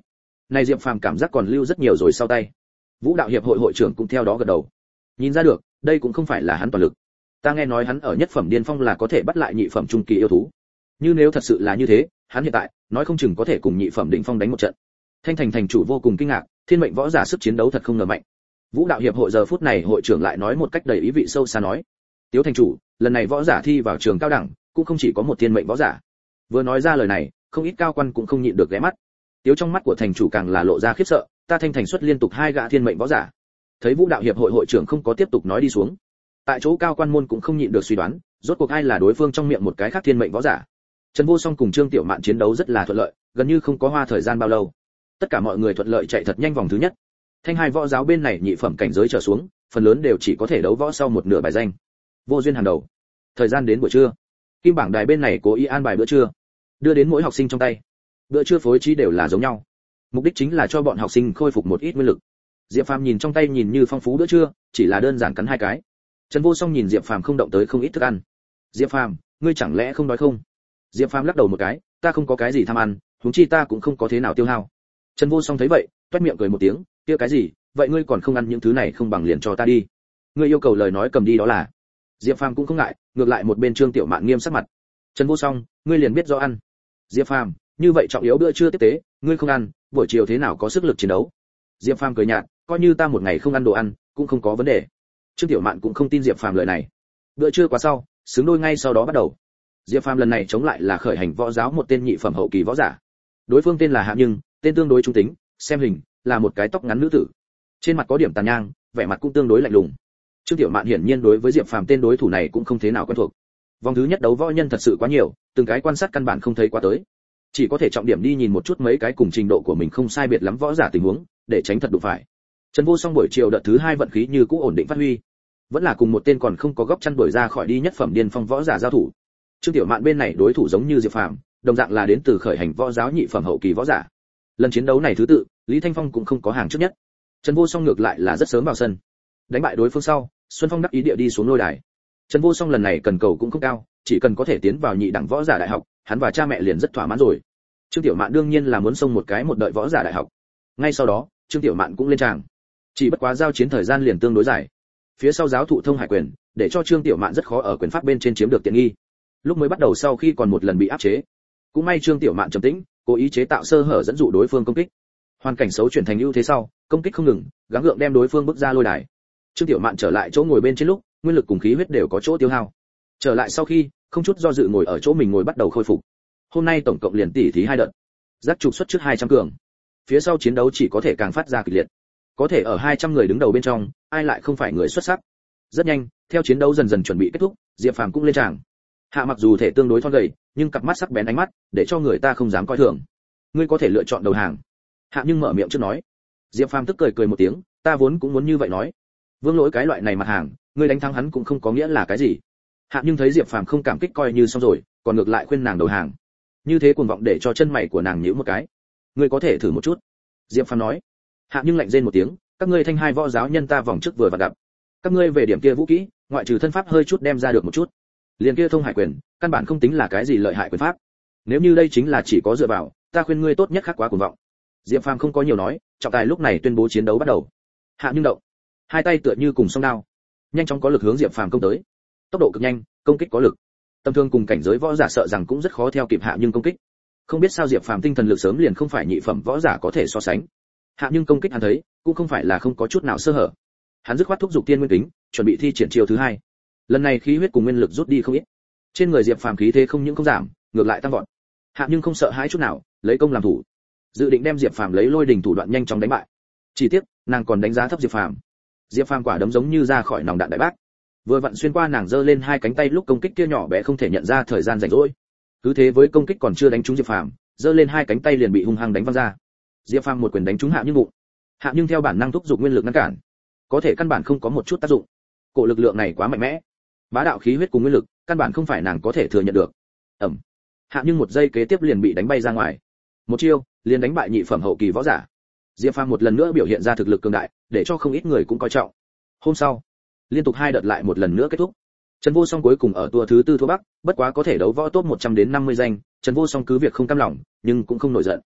này Diệp Phàm cảm giác còn lưu rất nhiều rồi sau tay. Vũ đạo hiệp hội hội trưởng cũng theo đó gật đầu. Nhìn ra được, đây cũng không phải là hắn toàn lực. Ta nghe nói hắn ở nhất phẩm điên phong là có thể bắt lại nhị phẩm trung kỳ yêu thú. Như nếu thật sự là như thế, hắn hiện tại nói không chừng có thể cùng nhị phẩm đỉnh phong đánh một trận. Thanh Thành thành chủ vô cùng kinh ngạc, thiên mệnh võ giả sức chiến đấu thật không ngờ mạnh. Vũ đạo hiệp hội giờ phút này hội trưởng lại nói một cách đầy ý vị sâu xa nói: "Tiếu thành chủ, lần này võ giả thi vào trường cao đẳng, cũng không chỉ có một thiên mệnh võ giả." Vừa nói ra lời này, không ít cao quan cũng không nhịn được ghé mắt. Tiếu trong mắt của thành chủ càng là lộ ra khiếp sợ, ta Thanh Thành xuất liên tục hai gã thiên mệnh võ giả. Thấy Vũ đạo hiệp hội hội trưởng không có tiếp tục nói đi xuống, tại chỗ cao quan môn cũng không nhịn được suy đoán, rốt cuộc ai là đối phương trong miệng một cái khác thiên mệnh võ giả. Trần Vô Song cùng Trương Tiểu Mạn chiến đấu rất là thuận lợi, gần như không có hoa thời gian bao lâu. Tất cả mọi người thuận lợi chạy thật nhanh vòng thứ nhất. Thanh hai võ giáo bên này nhị phẩm cảnh giới trở xuống, phần lớn đều chỉ có thể đấu võ sau một nửa bài danh. Vô duyên hàng đầu. Thời gian đến buổi trưa. Kim bảng đài bên này cố ý an bài bữa trưa, đưa đến mỗi học sinh trong tay. Bữa trưa phối trí đều là giống nhau. Mục đích chính là cho bọn học sinh khôi phục một ít nguyên lực. Diệp Phàm nhìn trong tay nhìn như phong phú bữa trưa, chỉ là đơn giản cắn hai cái. Trần Vô Song nhìn Diệp Phàm không động tới không ít thức ăn. Diệp Phàm, ngươi chẳng lẽ không đói không? Diệp Phàm lắc đầu một cái, ta không có cái gì tham ăn, huống chi ta cũng không có thế nào tiêu hao. Trần Vô Song thấy vậy, toét miệng cười một tiếng, kia cái gì, vậy ngươi còn không ăn những thứ này không bằng liền cho ta đi. Ngươi yêu cầu lời nói cầm đi đó là. Diệp Phàm cũng không ngại, ngược lại một bên Trương Tiểu Mạn nghiêm sắc mặt. Trần Vô Song, ngươi liền biết rõ ăn. Diệp Phàm, như vậy trọng yếu bữa trưa tiếp tế, ngươi không ăn, buổi chiều thế nào có sức lực chiến đấu? Diệp Phàm cười nhạt, coi như ta một ngày không ăn đồ ăn, cũng không có vấn đề. Trương Tiểu Mạn cũng không tin Diệp Phàm lời này. Bữa trưa qua sau, xứng đôi ngay sau đó bắt đầu. Diệp Phàm lần này chống lại là khởi hành võ giáo một tên nhị phẩm hậu kỳ võ giả. Đối phương tên là Hạ Nhưng, tên tương đối trung tính, xem hình là một cái tóc ngắn nữ tử. Trên mặt có điểm tàn nhang, vẻ mặt cũng tương đối lạnh lùng. Trương Tiểu Mạn hiển nhiên đối với Diệp Phàm tên đối thủ này cũng không thế nào quen thuộc. Vòng thứ nhất đấu võ nhân thật sự quá nhiều, từng cái quan sát căn bản không thấy qua tới. Chỉ có thể trọng điểm đi nhìn một chút mấy cái cùng trình độ của mình không sai biệt lắm võ giả tình huống, để tránh thật đụng phải. Trần Vô Song buổi chiều đợt thứ hai vận khí như cũ ổn định phát huy, vẫn là cùng một tên còn không có góc chăn đuổi ra khỏi đi nhất phẩm điên phong võ giả giao thủ. Trương Tiểu Mạn bên này đối thủ giống như Diệp Phàm, đồng dạng là đến từ khởi hành võ giáo nhị phẩm hậu kỳ võ giả. Lần chiến đấu này thứ tự, Lý Thanh Phong cũng không có hàng trước nhất. Trần Vô Song ngược lại là rất sớm vào sân. Đánh bại đối phương sau, Xuân Phong đắc ý địa đi xuống lôi đài. Trần Vô Song lần này cần cầu cũng không cao, chỉ cần có thể tiến vào nhị đẳng võ giả đại học, hắn và cha mẹ liền rất thỏa mãn rồi. Trương Tiểu Mạn đương nhiên là muốn xông một cái một đợi võ giả đại học. Ngay sau đó, Trương Tiểu Mạn cũng lên tràng. Chỉ bất quá giao chiến thời gian liền tương đối dài. Phía sau giáo thụ thông hải quyền, để cho Trương Tiểu Mạn rất khó ở quyền pháp bên trên chiếm được tiện nghi. Lúc mới bắt đầu sau khi còn một lần bị áp chế, cũng may Trương Tiểu Mạn trầm tĩnh, cố ý chế tạo sơ hở dẫn dụ đối phương công kích. Hoàn cảnh xấu chuyển thành ưu thế sau, công kích không ngừng, gắng gượng đem đối phương bước ra lôi đài. Trương Tiểu Mạn trở lại chỗ ngồi bên trên lúc, nguyên lực cùng khí huyết đều có chỗ tiêu hao. Trở lại sau khi, không chút do dự ngồi ở chỗ mình ngồi bắt đầu khôi phục. Hôm nay tổng cộng liền tỉ thí hai đợt. Giác trục xuất trước hai trăm cường. Phía sau chiến đấu chỉ có thể càng phát ra kịch liệt. Có thể ở hai trăm người đứng đầu bên trong, ai lại không phải người xuất sắc. Rất nhanh, theo chiến đấu dần dần chuẩn bị kết thúc, Diệp Phàm cũng lên tràng. Hạ mặc dù thể tương đối thon gầy, nhưng cặp mắt sắc bén ánh mắt, để cho người ta không dám coi thường. Ngươi có thể lựa chọn đầu hàng. Hạ Nhưng mở miệng trước nói. Diệp Phàm tức cười cười một tiếng, ta vốn cũng muốn như vậy nói. Vương Lỗi cái loại này mặt hàng, ngươi đánh thắng hắn cũng không có nghĩa là cái gì. Hạ Nhưng thấy Diệp Phàm không cảm kích coi như xong rồi, còn ngược lại khuyên nàng đầu hàng. Như thế cuồng vọng để cho chân mày của nàng nhíu một cái. Ngươi có thể thử một chút. Diệp Phàm nói. Hạ Nhưng lạnh rên một tiếng, các ngươi Thanh hai võ giáo nhân ta vòng trước vừa và gặp. Các ngươi về điểm kia vũ kỹ, ngoại trừ thân pháp hơi chút đem ra được một chút. Liền kia thông hải quyền, căn bản không tính là cái gì lợi hại quyền pháp. Nếu như đây chính là chỉ có dựa vào, ta khuyên ngươi tốt nhất khắc quá cuồng vọng. Diệp Phàm không có nhiều nói, trọng tài lúc này tuyên bố chiến đấu bắt đầu. Hạ Nhưng động, hai tay tựa như cùng song đao, nhanh chóng có lực hướng Diệp Phàm công tới. Tốc độ cực nhanh, công kích có lực. Tầm thường cùng cảnh giới võ giả sợ rằng cũng rất khó theo kịp Hạ Nhưng công kích. Không biết sao Diệp Phàm tinh thần lực sớm liền không phải nhị phẩm võ giả có thể so sánh. Hạ Nhưng công kích hắn thấy, cũng không phải là không có chút nào sơ hở. Hắn dứt khoát thúc giục tiên nguyên kính, chuẩn bị thi triển chiêu thứ hai. Lần này khí huyết cùng nguyên lực rút đi không ít. Trên người Diệp Phàm khí thế không những không giảm, ngược lại tăng vọt. Hạ Nhưng không sợ hãi chút nào, lấy công làm thủ, dự định đem Diệp Phàm lấy lôi đình thủ đoạn nhanh chóng đánh bại. Chỉ tiếc, nàng còn đánh giá thấp Diệp Phàm. Diệp Phàm quả đấm giống như ra khỏi nòng đạn đại bác, vừa vặn xuyên qua nàng giơ lên hai cánh tay lúc công kích kia nhỏ bé không thể nhận ra thời gian rảnh rỗi. Cứ thế với công kích còn chưa đánh trúng Diệp Phàm, giơ lên hai cánh tay liền bị hung hăng đánh văng ra. Diệp Phàm một quyền đánh trúng Hạ Nhưng bụng. Hạ Nhưng theo bản năng thúc giục nguyên lực ngăn cản, có thể căn bản không có một chút tác dụng. Cổ lực lượng này quá mạnh mẽ, bá đạo khí huyết cùng nguyên lực, căn bản không phải nàng có thể thừa nhận được. Ầm. Hạ Nhưng một giây kế tiếp liền bị đánh bay ra ngoài. Một chiêu, liền đánh bại nhị phẩm hậu kỳ võ giả. Diệp Phàm một lần nữa biểu hiện ra thực lực cường đại, để cho không ít người cũng coi trọng. Hôm sau, liên tục hai đợt lại một lần nữa kết thúc. Trần Vô Song cuối cùng ở tour thứ tư thua Bắc, bất quá có thể đấu võ top một trăm đến năm mươi danh, Trần Vô Song cứ việc không cam lòng, nhưng cũng không nổi giận.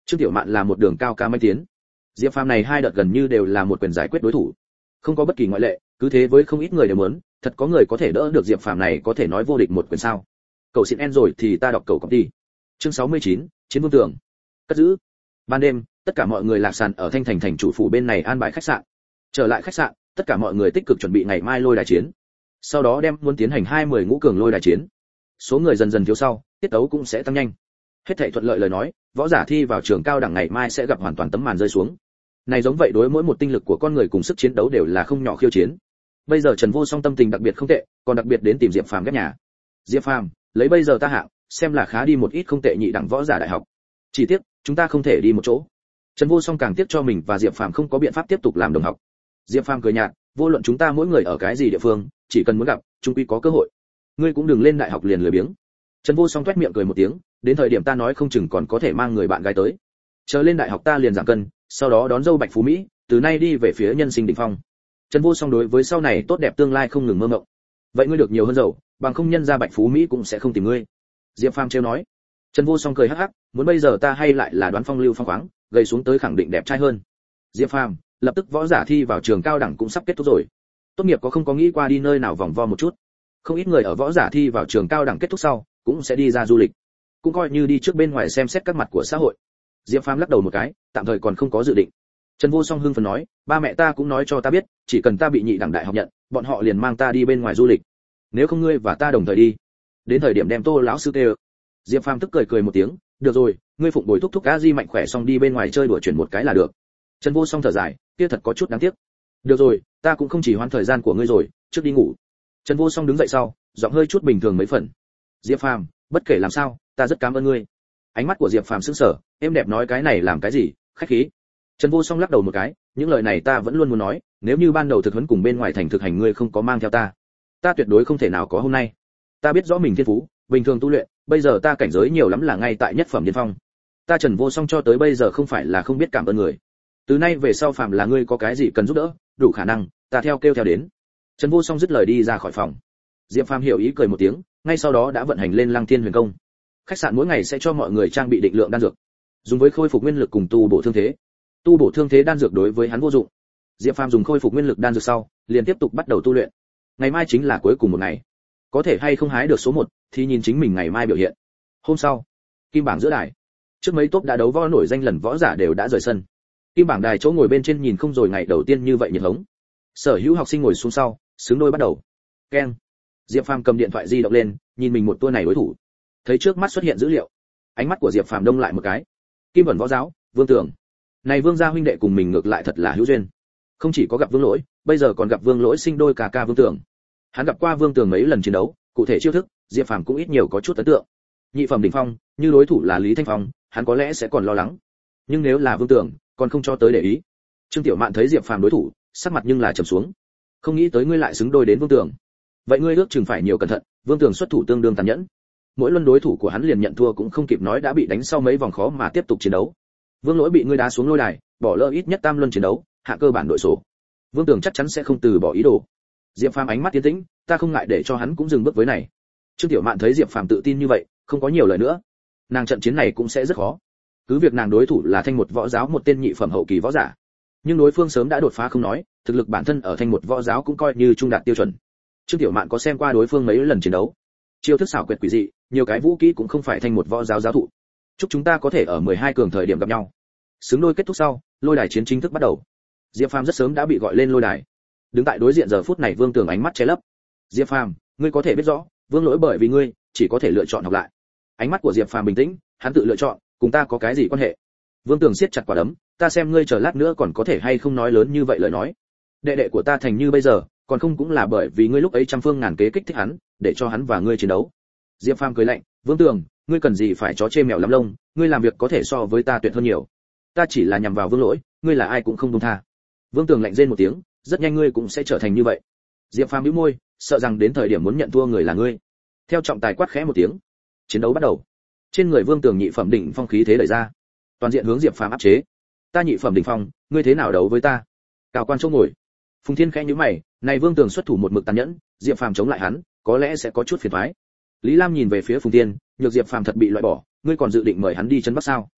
Trương Tiểu Mạn là một đường cao ca manh tiến. Diệp Phàm này hai đợt gần như đều là một quyền giải quyết đối thủ, không có bất kỳ ngoại lệ, cứ thế với không ít người đều muốn, thật có người có thể đỡ được Diệp Phàm này có thể nói vô địch một quyền sao? Cậu xịn en rồi thì ta đọc cậu công ty. Chương sáu mươi chín, Chiến Vương Tường. Cất giữ. Ban đêm, tất cả mọi người lạc sàn ở Thanh Thành thành chủ phủ bên này an bài khách sạn. Trở lại khách sạn, tất cả mọi người tích cực chuẩn bị ngày mai lôi đài chiến. Sau đó đem muốn tiến hành hai mươi ngũ cường lôi đài chiến. Số người dần dần thiếu sau, tiết tấu cũng sẽ tăng nhanh. Hết thảy thuận lợi lời nói, võ giả thi vào trường cao đẳng ngày mai sẽ gặp hoàn toàn tấm màn rơi xuống. Này giống vậy đối mỗi một tinh lực của con người cùng sức chiến đấu đều là không nhỏ khiêu chiến. Bây giờ Trần Vô Song tâm tình đặc biệt không tệ, còn đặc biệt đến tìm Diệp Phàm ghép nhà. Diệp Phàm, lấy bây giờ ta hạng, xem là khá đi một ít không tệ nhị đẳng võ giả đại học. Chỉ tiếc, chúng ta không thể đi một chỗ. Trần Vô Song càng tiếc cho mình và Diệp Phàm không có biện pháp tiếp tục làm đồng học. Diệp Phàm cười nhạt, vô luận chúng ta mỗi người ở cái gì địa phương, chỉ cần muốn gặp, chung quy có cơ hội. Ngươi cũng đừng lên đại học liền lười biếng. Trần Vô Song toét miệng cười một tiếng, đến thời điểm ta nói không chừng còn có thể mang người bạn gái tới. Chờ lên đại học ta liền giảm cân, sau đó đón dâu Bạch Phú Mỹ, từ nay đi về phía nhân sinh đỉnh phong. Trần Vô Song đối với sau này tốt đẹp tương lai không ngừng mơ mộng. Vậy ngươi được nhiều hơn giàu, bằng không nhân ra Bạch Phú Mỹ cũng sẽ không tìm ngươi. Diệp Phàm trêu nói. Trần Vô Song cười hắc hắc, muốn bây giờ ta hay lại là đoán phong lưu phong khoáng, gầy xuống tới khẳng định đẹp trai hơn. Diệp Phàm, lập tức võ giả thi vào trường cao đẳng cũng sắp kết thúc rồi. Tốt nghiệp có không có nghĩ qua đi nơi nào vòng vo một chút? Không ít người ở võ giả thi vào trường cao đẳng kết thúc sau, cũng sẽ đi ra du lịch, cũng coi như đi trước bên ngoài xem xét các mặt của xã hội. Diệp Phàm lắc đầu một cái, tạm thời còn không có dự định. Trần Vô Song hưng phấn nói, ba mẹ ta cũng nói cho ta biết, chỉ cần ta bị nhị đẳng đại học nhận, bọn họ liền mang ta đi bên ngoài du lịch. Nếu không ngươi và ta đồng thời đi, đến thời điểm đem Tô lão sư kêu. Diệp Phàm tức cười cười một tiếng, được rồi, ngươi phụng bồi thúc thúc cá di mạnh khỏe xong đi bên ngoài chơi đùa chuyển một cái là được. Trần Vô Song thở dài, kia thật có chút đáng tiếc. Được rồi, ta cũng không chỉ hoãn thời gian của ngươi rồi, trước đi ngủ. Trần Vô Song đứng dậy sau, giọng hơi chút bình thường mấy phần. Diệp Phàm, bất kể làm sao, ta rất cảm ơn ngươi. Ánh mắt của Diệp Phàm sững sờ, em đẹp nói cái này làm cái gì, khách khí. Trần Vô Song lắc đầu một cái, những lời này ta vẫn luôn muốn nói, nếu như ban đầu thực huấn cùng bên ngoài thành thực hành ngươi không có mang theo ta, ta tuyệt đối không thể nào có hôm nay. Ta biết rõ mình thiên phú, bình thường tu luyện, bây giờ ta cảnh giới nhiều lắm là ngay tại nhất phẩm điên phong. Ta Trần Vô Song cho tới bây giờ không phải là không biết cảm ơn người. Từ nay về sau phàm là ngươi có cái gì cần giúp đỡ, đủ khả năng, ta theo kêu theo đến. Trần Vô Song dứt lời đi ra khỏi phòng. Diệp Phàm hiểu ý cười một tiếng, ngay sau đó đã vận hành lên Lăng Thiên Huyền Công. Khách sạn mỗi ngày sẽ cho mọi người trang bị định lượng đan dược, dùng với khôi phục nguyên lực cùng tu bổ thương thế. Tu bổ thương thế đan dược đối với hắn vô dụng. Diệp Phàm dùng khôi phục nguyên lực đan dược sau, liền tiếp tục bắt đầu tu luyện. Ngày mai chính là cuối cùng một ngày, có thể hay không hái được số một, thì nhìn chính mình ngày mai biểu hiện. Hôm sau, kim bảng giữa đài, trước mấy top đã đấu võ nổi danh lần võ giả đều đã rời sân. Kim bảng đài chỗ ngồi bên trên nhìn không rồi ngày đầu tiên như vậy nhiệt hống. Sở hữu học sinh ngồi xuống sau, xứng đôi bắt đầu. Keng. Diệp Phàm cầm điện thoại di động lên, nhìn mình một tua này đối thủ. Thấy trước mắt xuất hiện dữ liệu, ánh mắt của Diệp Phàm đông lại một cái. Kim Vẩn võ giáo, Vương Tường. Này Vương gia huynh đệ cùng mình ngược lại thật là hữu duyên. Không chỉ có gặp Vương Lỗi, bây giờ còn gặp Vương Lỗi sinh đôi cả ca Vương Tường. Hắn gặp qua Vương Tường mấy lần chiến đấu, cụ thể chiêu thức, Diệp Phàm cũng ít nhiều có chút ấn tượng. Nhị phẩm đỉnh phong, như đối thủ là Lý Thanh Phong, hắn có lẽ sẽ còn lo lắng. Nhưng nếu là Vương Tường, còn không cho tới để ý. Trương Tiểu Mạn thấy Diệp Phàm đối thủ, sắc mặt nhưng là trầm xuống. Không nghĩ tới ngươi lại xứng đôi đến Vương Tường. Vậy ngươi ước chừng phải nhiều cẩn thận, Vương Tường xuất thủ tương đương tàn nhẫn. Mỗi luân đối thủ của hắn liền nhận thua cũng không kịp nói đã bị đánh sau mấy vòng khó mà tiếp tục chiến đấu. Vương Lỗi bị ngươi đá xuống lôi đài, bỏ lỡ ít nhất tam luân chiến đấu, hạ cơ bản đội sổ. Vương Tường chắc chắn sẽ không từ bỏ ý đồ. Diệp Phàm ánh mắt tiến tĩnh, ta không ngại để cho hắn cũng dừng bước với này. Trương Tiểu Mạn thấy Diệp Phàm tự tin như vậy, không có nhiều lời nữa. Nàng trận chiến này cũng sẽ rất khó. Cứ việc nàng đối thủ là thanh một võ giáo một tên nhị phẩm hậu kỳ võ giả, nhưng đối phương sớm đã đột phá không nói, thực lực bản thân ở thanh một võ giáo cũng coi như trung đạt tiêu chuẩn. Trương Tiểu Mạn có xem qua đối phương mấy lần chiến đấu, chiêu thức xảo quyệt quỷ dị, nhiều cái vũ kỹ cũng không phải thanh một võ giáo giáo thụ. Chúc chúng ta có thể ở mười hai cường thời điểm gặp nhau. Xứng đôi kết thúc sau, lôi đài chiến chính thức bắt đầu. Diệp Phàm rất sớm đã bị gọi lên lôi đài. Đứng tại đối diện giờ phút này Vương Tường ánh mắt che lấp. Diệp Phàm, ngươi có thể biết rõ, Vương Lỗi bởi vì ngươi, chỉ có thể lựa chọn học lại. Ánh mắt của Diệp Phàm bình tĩnh, hắn tự lựa chọn, cùng ta có cái gì quan hệ? Vương Tường siết chặt quả đấm, ta xem ngươi chờ lát nữa còn có thể hay không nói lớn như vậy lời nói. Đệ đệ của ta thành như bây giờ, còn không cũng là bởi vì ngươi lúc ấy trăm phương ngàn kế kích thích hắn, để cho hắn và ngươi chiến đấu. Diệp Phàm cười lạnh, Vương Tường, ngươi cần gì phải chó chê mèo lắm lông, ngươi làm việc có thể so với ta tuyệt hơn nhiều. Ta chỉ là nhằm vào Vương Lỗi, ngươi là ai cũng không buông tha. Vương Tường lạnh rên một tiếng, rất nhanh ngươi cũng sẽ trở thành như vậy. Diệp Phàm nhíu môi, sợ rằng đến thời điểm muốn nhận thua người là ngươi. Theo trọng tài quát khẽ một tiếng, chiến đấu bắt đầu. Trên người Vương Tường nhị phẩm đỉnh phong khí thế đẩy ra, toàn diện hướng Diệp Phàm áp chế. Ta nhị phẩm đỉnh phong, ngươi thế nào đấu với ta? Cao quan chỗ ngồi. Phùng Thiên khẽ nhíu mày, này Vương Tường xuất thủ một mực tàn nhẫn, Diệp Phàm chống lại hắn, có lẽ sẽ có chút phiền toái. Lý Lam nhìn về phía Phùng Thiên, nhược Diệp Phàm thật bị loại bỏ, ngươi còn dự định mời hắn đi chân Bắc sao?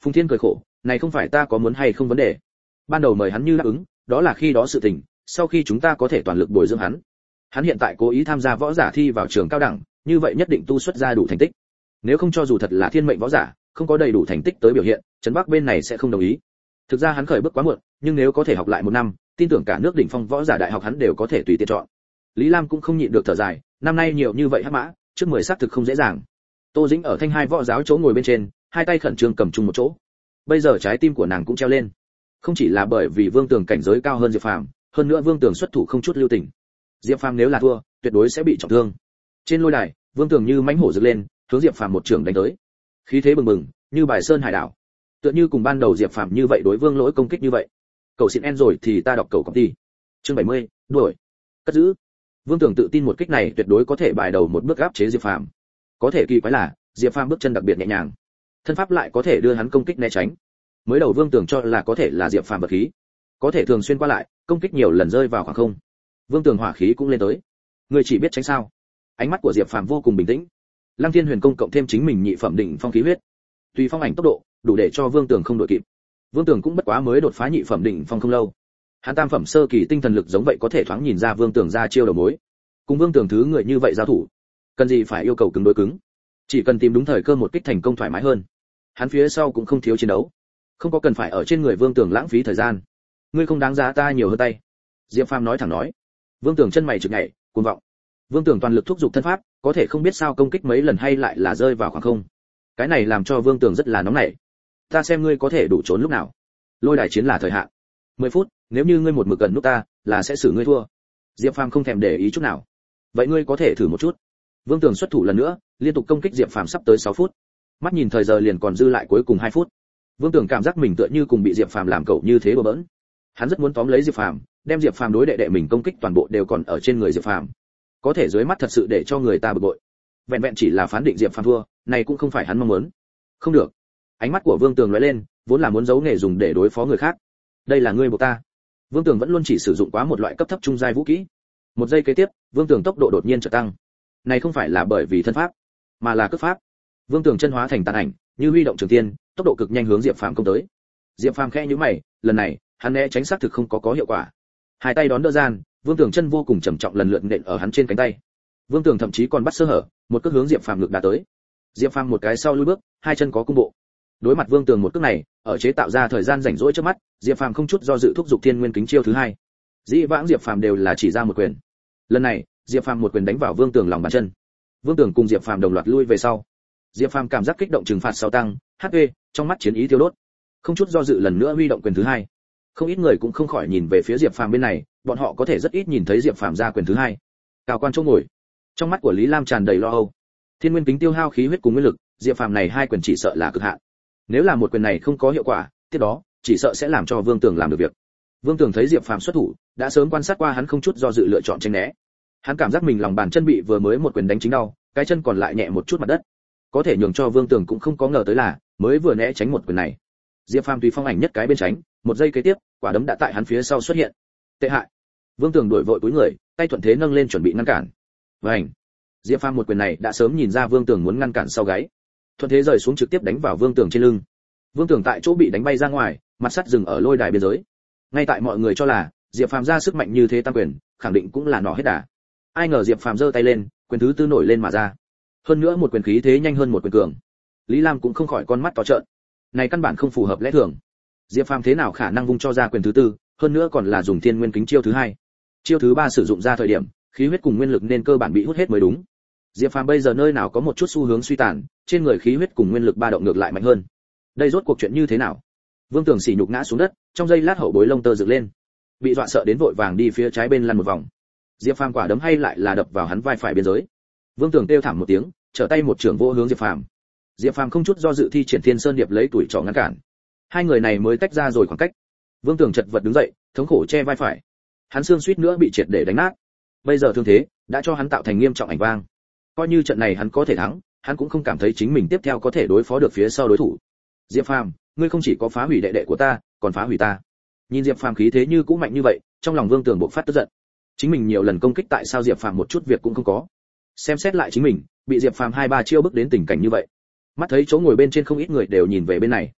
Phùng Thiên cười khổ, này không phải ta có muốn hay không vấn đề. Ban đầu mời hắn như đáp ứng, đó là khi đó sự tình, sau khi chúng ta có thể toàn lực bồi dưỡng hắn. Hắn hiện tại cố ý tham gia võ giả thi vào trường cao đẳng, như vậy nhất định tu xuất ra đủ thành tích. Nếu không cho dù thật là thiên mệnh võ giả, không có đầy đủ thành tích tới biểu hiện, trấn Bắc bên này sẽ không đồng ý. Thực ra hắn khởi bước quá muộn, nhưng nếu có thể học lại một năm, tin tưởng cả nước đỉnh phong võ giả đại học hắn đều có thể tùy tiện chọn. Lý Lam cũng không nhịn được thở dài, năm nay nhiều như vậy hắc mã, trước mười xác thực không dễ dàng. Tô Dĩnh ở thanh hai võ giáo chỗ ngồi bên trên, hai tay khẩn trương cầm chung một chỗ. Bây giờ trái tim của nàng cũng treo lên. Không chỉ là bởi vì Vương Tường cảnh giới cao hơn Diệp Phàm, hơn nữa Vương Tường xuất thủ không chút lưu tình. Diệp Phàm nếu là thua, tuyệt đối sẽ bị trọng thương. Trên lôi đài, Vương Tường như mãnh hổ dựng lên, hướng Diệp Phàm một trường đánh tới. Khí thế bừng bừng, như bài sơn hải đảo. Tựa như cùng ban đầu Diệp Phàm như vậy đối Vương Lỗi công kích như vậy. Cầu xin en rồi thì ta đọc cầu công ty. Chương bảy mươi, đuổi. Cất giữ. Vương Tường tự tin một kích này tuyệt đối có thể bài đầu một bước áp chế Diệp Phàm. Có thể kỳ quái là, Diệp Phàm bước chân đặc biệt nhẹ nhàng, thân pháp lại có thể đưa hắn công kích né tránh. Mới đầu Vương Tường cho là có thể là Diệp Phàm vật khí, có thể thường xuyên qua lại, công kích nhiều lần rơi vào khoảng không. Vương Tường hỏa khí cũng lên tới. Người chỉ biết tránh sao? Ánh mắt của Diệp Phàm vô cùng bình tĩnh. Lăng Thiên Huyền Công cộng thêm chính mình nhị phẩm đỉnh phong khí huyết, tùy phong ảnh tốc độ, đủ để cho Vương Tường không đội kịp. Vương Tường cũng bất quá mới đột phá nhị phẩm đỉnh phong không lâu. Hắn tam phẩm sơ kỳ tinh thần lực giống vậy có thể thoáng nhìn ra Vương Tường ra chiêu đầu mối. Cùng Vương Tường thứ người như vậy giao thủ, cần gì phải yêu cầu cứng đối cứng, chỉ cần tìm đúng thời cơ một kích thành công thoải mái hơn. Hắn phía sau cũng không thiếu chiến đấu, không có cần phải ở trên người Vương Tường lãng phí thời gian. Ngươi không đáng giá ta nhiều hơn tay. Diệp Phàm nói thẳng nói. Vương Tường chân mày chực nhảy, cuồng vọng. Vương Tường toàn lực thúc giục thân pháp, có thể không biết sao công kích mấy lần hay lại là rơi vào khoảng không. Cái này làm cho Vương Tường rất là nóng nảy. Ta xem ngươi có thể đủ trốn lúc nào. Lôi đài chiến là thời hạn. mười phút, nếu như ngươi một mực gần nút ta, là sẽ xử ngươi thua. Diệp Phàm không thèm để ý chút nào. Vậy ngươi có thể thử một chút. Vương Tường xuất thủ lần nữa, liên tục công kích Diệp Phàm sắp tới sáu phút. Mắt nhìn thời giờ liền còn dư lại cuối cùng hai phút. Vương Tường cảm giác mình tựa như cùng bị Diệp Phàm làm cẩu như thế bừa bỡn. Hắn rất muốn tóm lấy Diệp Phàm, đem Diệp Phàm đối đệ đệ mình công kích toàn bộ đều còn ở trên người Diệp Phàm. Có thể dưới mắt thật sự để cho người ta bực bội. Vẹn vẹn chỉ là phán định Diệp Phàm thua, này cũng không phải hắn mong muốn. Không được. Ánh mắt của Vương Tường lóe lên, vốn là muốn giấu nghề dùng để đối phó người khác. Đây là ngươi buộc ta. Vương Tường vẫn luôn chỉ sử dụng quá một loại cấp thấp trung giai vũ kỹ. Một giây kế tiếp, Vương Tường tốc độ đột nhiên trở tăng. Này không phải là bởi vì thân pháp, mà là cước pháp. Vương Tường chân hóa thành tàn ảnh, như huy động trường tiên, tốc độ cực nhanh hướng Diệp Phàm công tới. Diệp Phàm khẽ nhíu mày, lần này, hắn né tránh xác thực không có có hiệu quả. Hai tay đón đỡ gian, Vương Tường chân vô cùng trầm trọng lần lượt nện ở hắn trên cánh tay. Vương Tường thậm chí còn bắt sơ hở, một cước hướng Diệp Phàm ngược đá tới. Diệp Phàm một cái sau lùi bước, hai chân có cung bộ. Đối mặt Vương Tường một cước này, ở chế tạo ra thời gian rảnh rỗi trước mắt, Diệp Phàm không chút do dự thúc giục Thiên Nguyên Kính chiêu thứ hai. Dĩ vãng Diệp Phàm đều là chỉ ra một quyền. Lần này, Diệp Phàm một quyền đánh vào Vương Tường lòng bàn chân. Vương Tường cùng Diệp Phàm đồng loạt lui về sau. Diệp Phàm cảm giác kích động trừng phạt sau tăng, hát pê, trong mắt chiến ý thiêu đốt. Không chút do dự lần nữa huy động quyền thứ hai. Không ít người cũng không khỏi nhìn về phía Diệp Phàm bên này, bọn họ có thể rất ít nhìn thấy Diệp Phàm ra quyền thứ hai. Cao quan chỗ ngồi, trong mắt của Lý Lam tràn đầy lo âu. Thiên Nguyên Kính tiêu hao khí huyết cùng nguyên lực, Diệp Phàm này hai quyền chỉ sợ là cực hạn. Nếu là một quyền này không có hiệu quả, tiếp đó chỉ sợ sẽ làm cho Vương Tường làm được việc. Vương Tường thấy Diệp Phàm xuất thủ, đã sớm quan sát qua hắn không chút do dự lựa chọn tránh né. Hắn cảm giác mình lòng bàn chân bị vừa mới một quyền đánh chính đau, cái chân còn lại nhẹ một chút mặt đất. Có thể nhường cho Vương Tường cũng không có ngờ tới là, mới vừa né tránh một quyền này, Diệp Phàm tùy phong ảnh nhất cái bên tránh, một giây kế tiếp, quả đấm đã tại hắn phía sau xuất hiện. Tệ hại. Vương Tường đuổi vội cúi người, tay thuận thế nâng lên chuẩn bị ngăn cản. Vành. Diệp Phàm một quyền này đã sớm nhìn ra Vương Tường muốn ngăn cản sau gáy, thuận thế rời xuống trực tiếp đánh vào Vương Tường trên lưng. Vương Tường tại chỗ bị đánh bay ra ngoài, mặt sắt dừng ở lôi đài biên giới. Ngay tại mọi người cho là Diệp Phàm ra sức mạnh như thế tăng quyền, khẳng định cũng là nỏ hết đà. Ai ngờ Diệp Phàm giơ tay lên, quyền thứ tư nổi lên mà ra. Hơn nữa một quyền khí thế nhanh hơn một quyền cường. Lý Lam cũng không khỏi con mắt to trợn. Này căn bản không phù hợp lẽ thường. Diệp Phàm thế nào khả năng vung cho ra quyền thứ tư, hơn nữa còn là dùng Thiên Nguyên Kính chiêu thứ hai. Chiêu thứ ba sử dụng ra thời điểm, khí huyết cùng nguyên lực nên cơ bản bị hút hết mới đúng. Diệp Phàm bây giờ nơi nào có một chút xu hướng suy tàn, trên người khí huyết cùng nguyên lực ba động ngược lại mạnh hơn. Đây rốt cuộc chuyện như thế nào? Vương Tường sỉ nhục ngã xuống đất, trong giây lát hậu bối lông tơ dựng lên, bị dọa sợ đến vội vàng đi phía trái bên lăn một vòng. Diệp Phàm quả đấm hay lại là đập vào hắn vai phải biên giới. Vương Tường kêu thảm một tiếng, trở tay một trường vô hướng Diệp Phàm. Diệp Phàm không chút do dự thi triển Thiên Sơn Điệp lấy tuổi trọ ngăn cản. Hai người này mới tách ra rồi khoảng cách. Vương Tường chật vật đứng dậy, thống khổ che vai phải. Hắn xương suýt nữa bị triệt để đánh nát. Bây giờ thương thế đã cho hắn tạo thành nghiêm trọng ảnh vang. Coi như trận này hắn có thể thắng, hắn cũng không cảm thấy chính mình tiếp theo có thể đối phó được phía sau đối thủ. Diệp Phàm, ngươi không chỉ có phá hủy đệ đệ của ta, còn phá hủy ta. Nhìn Diệp Phàm khí thế như cũ mạnh như vậy, trong lòng Vương Tường bộc phát tức giận. Chính mình nhiều lần công kích tại sao Diệp Phàm một chút việc cũng không có. Xem xét lại chính mình, bị Diệp Phàm hai ba chiêu bức đến tình cảnh như vậy. Mắt thấy chỗ ngồi bên trên không ít người đều nhìn về bên này.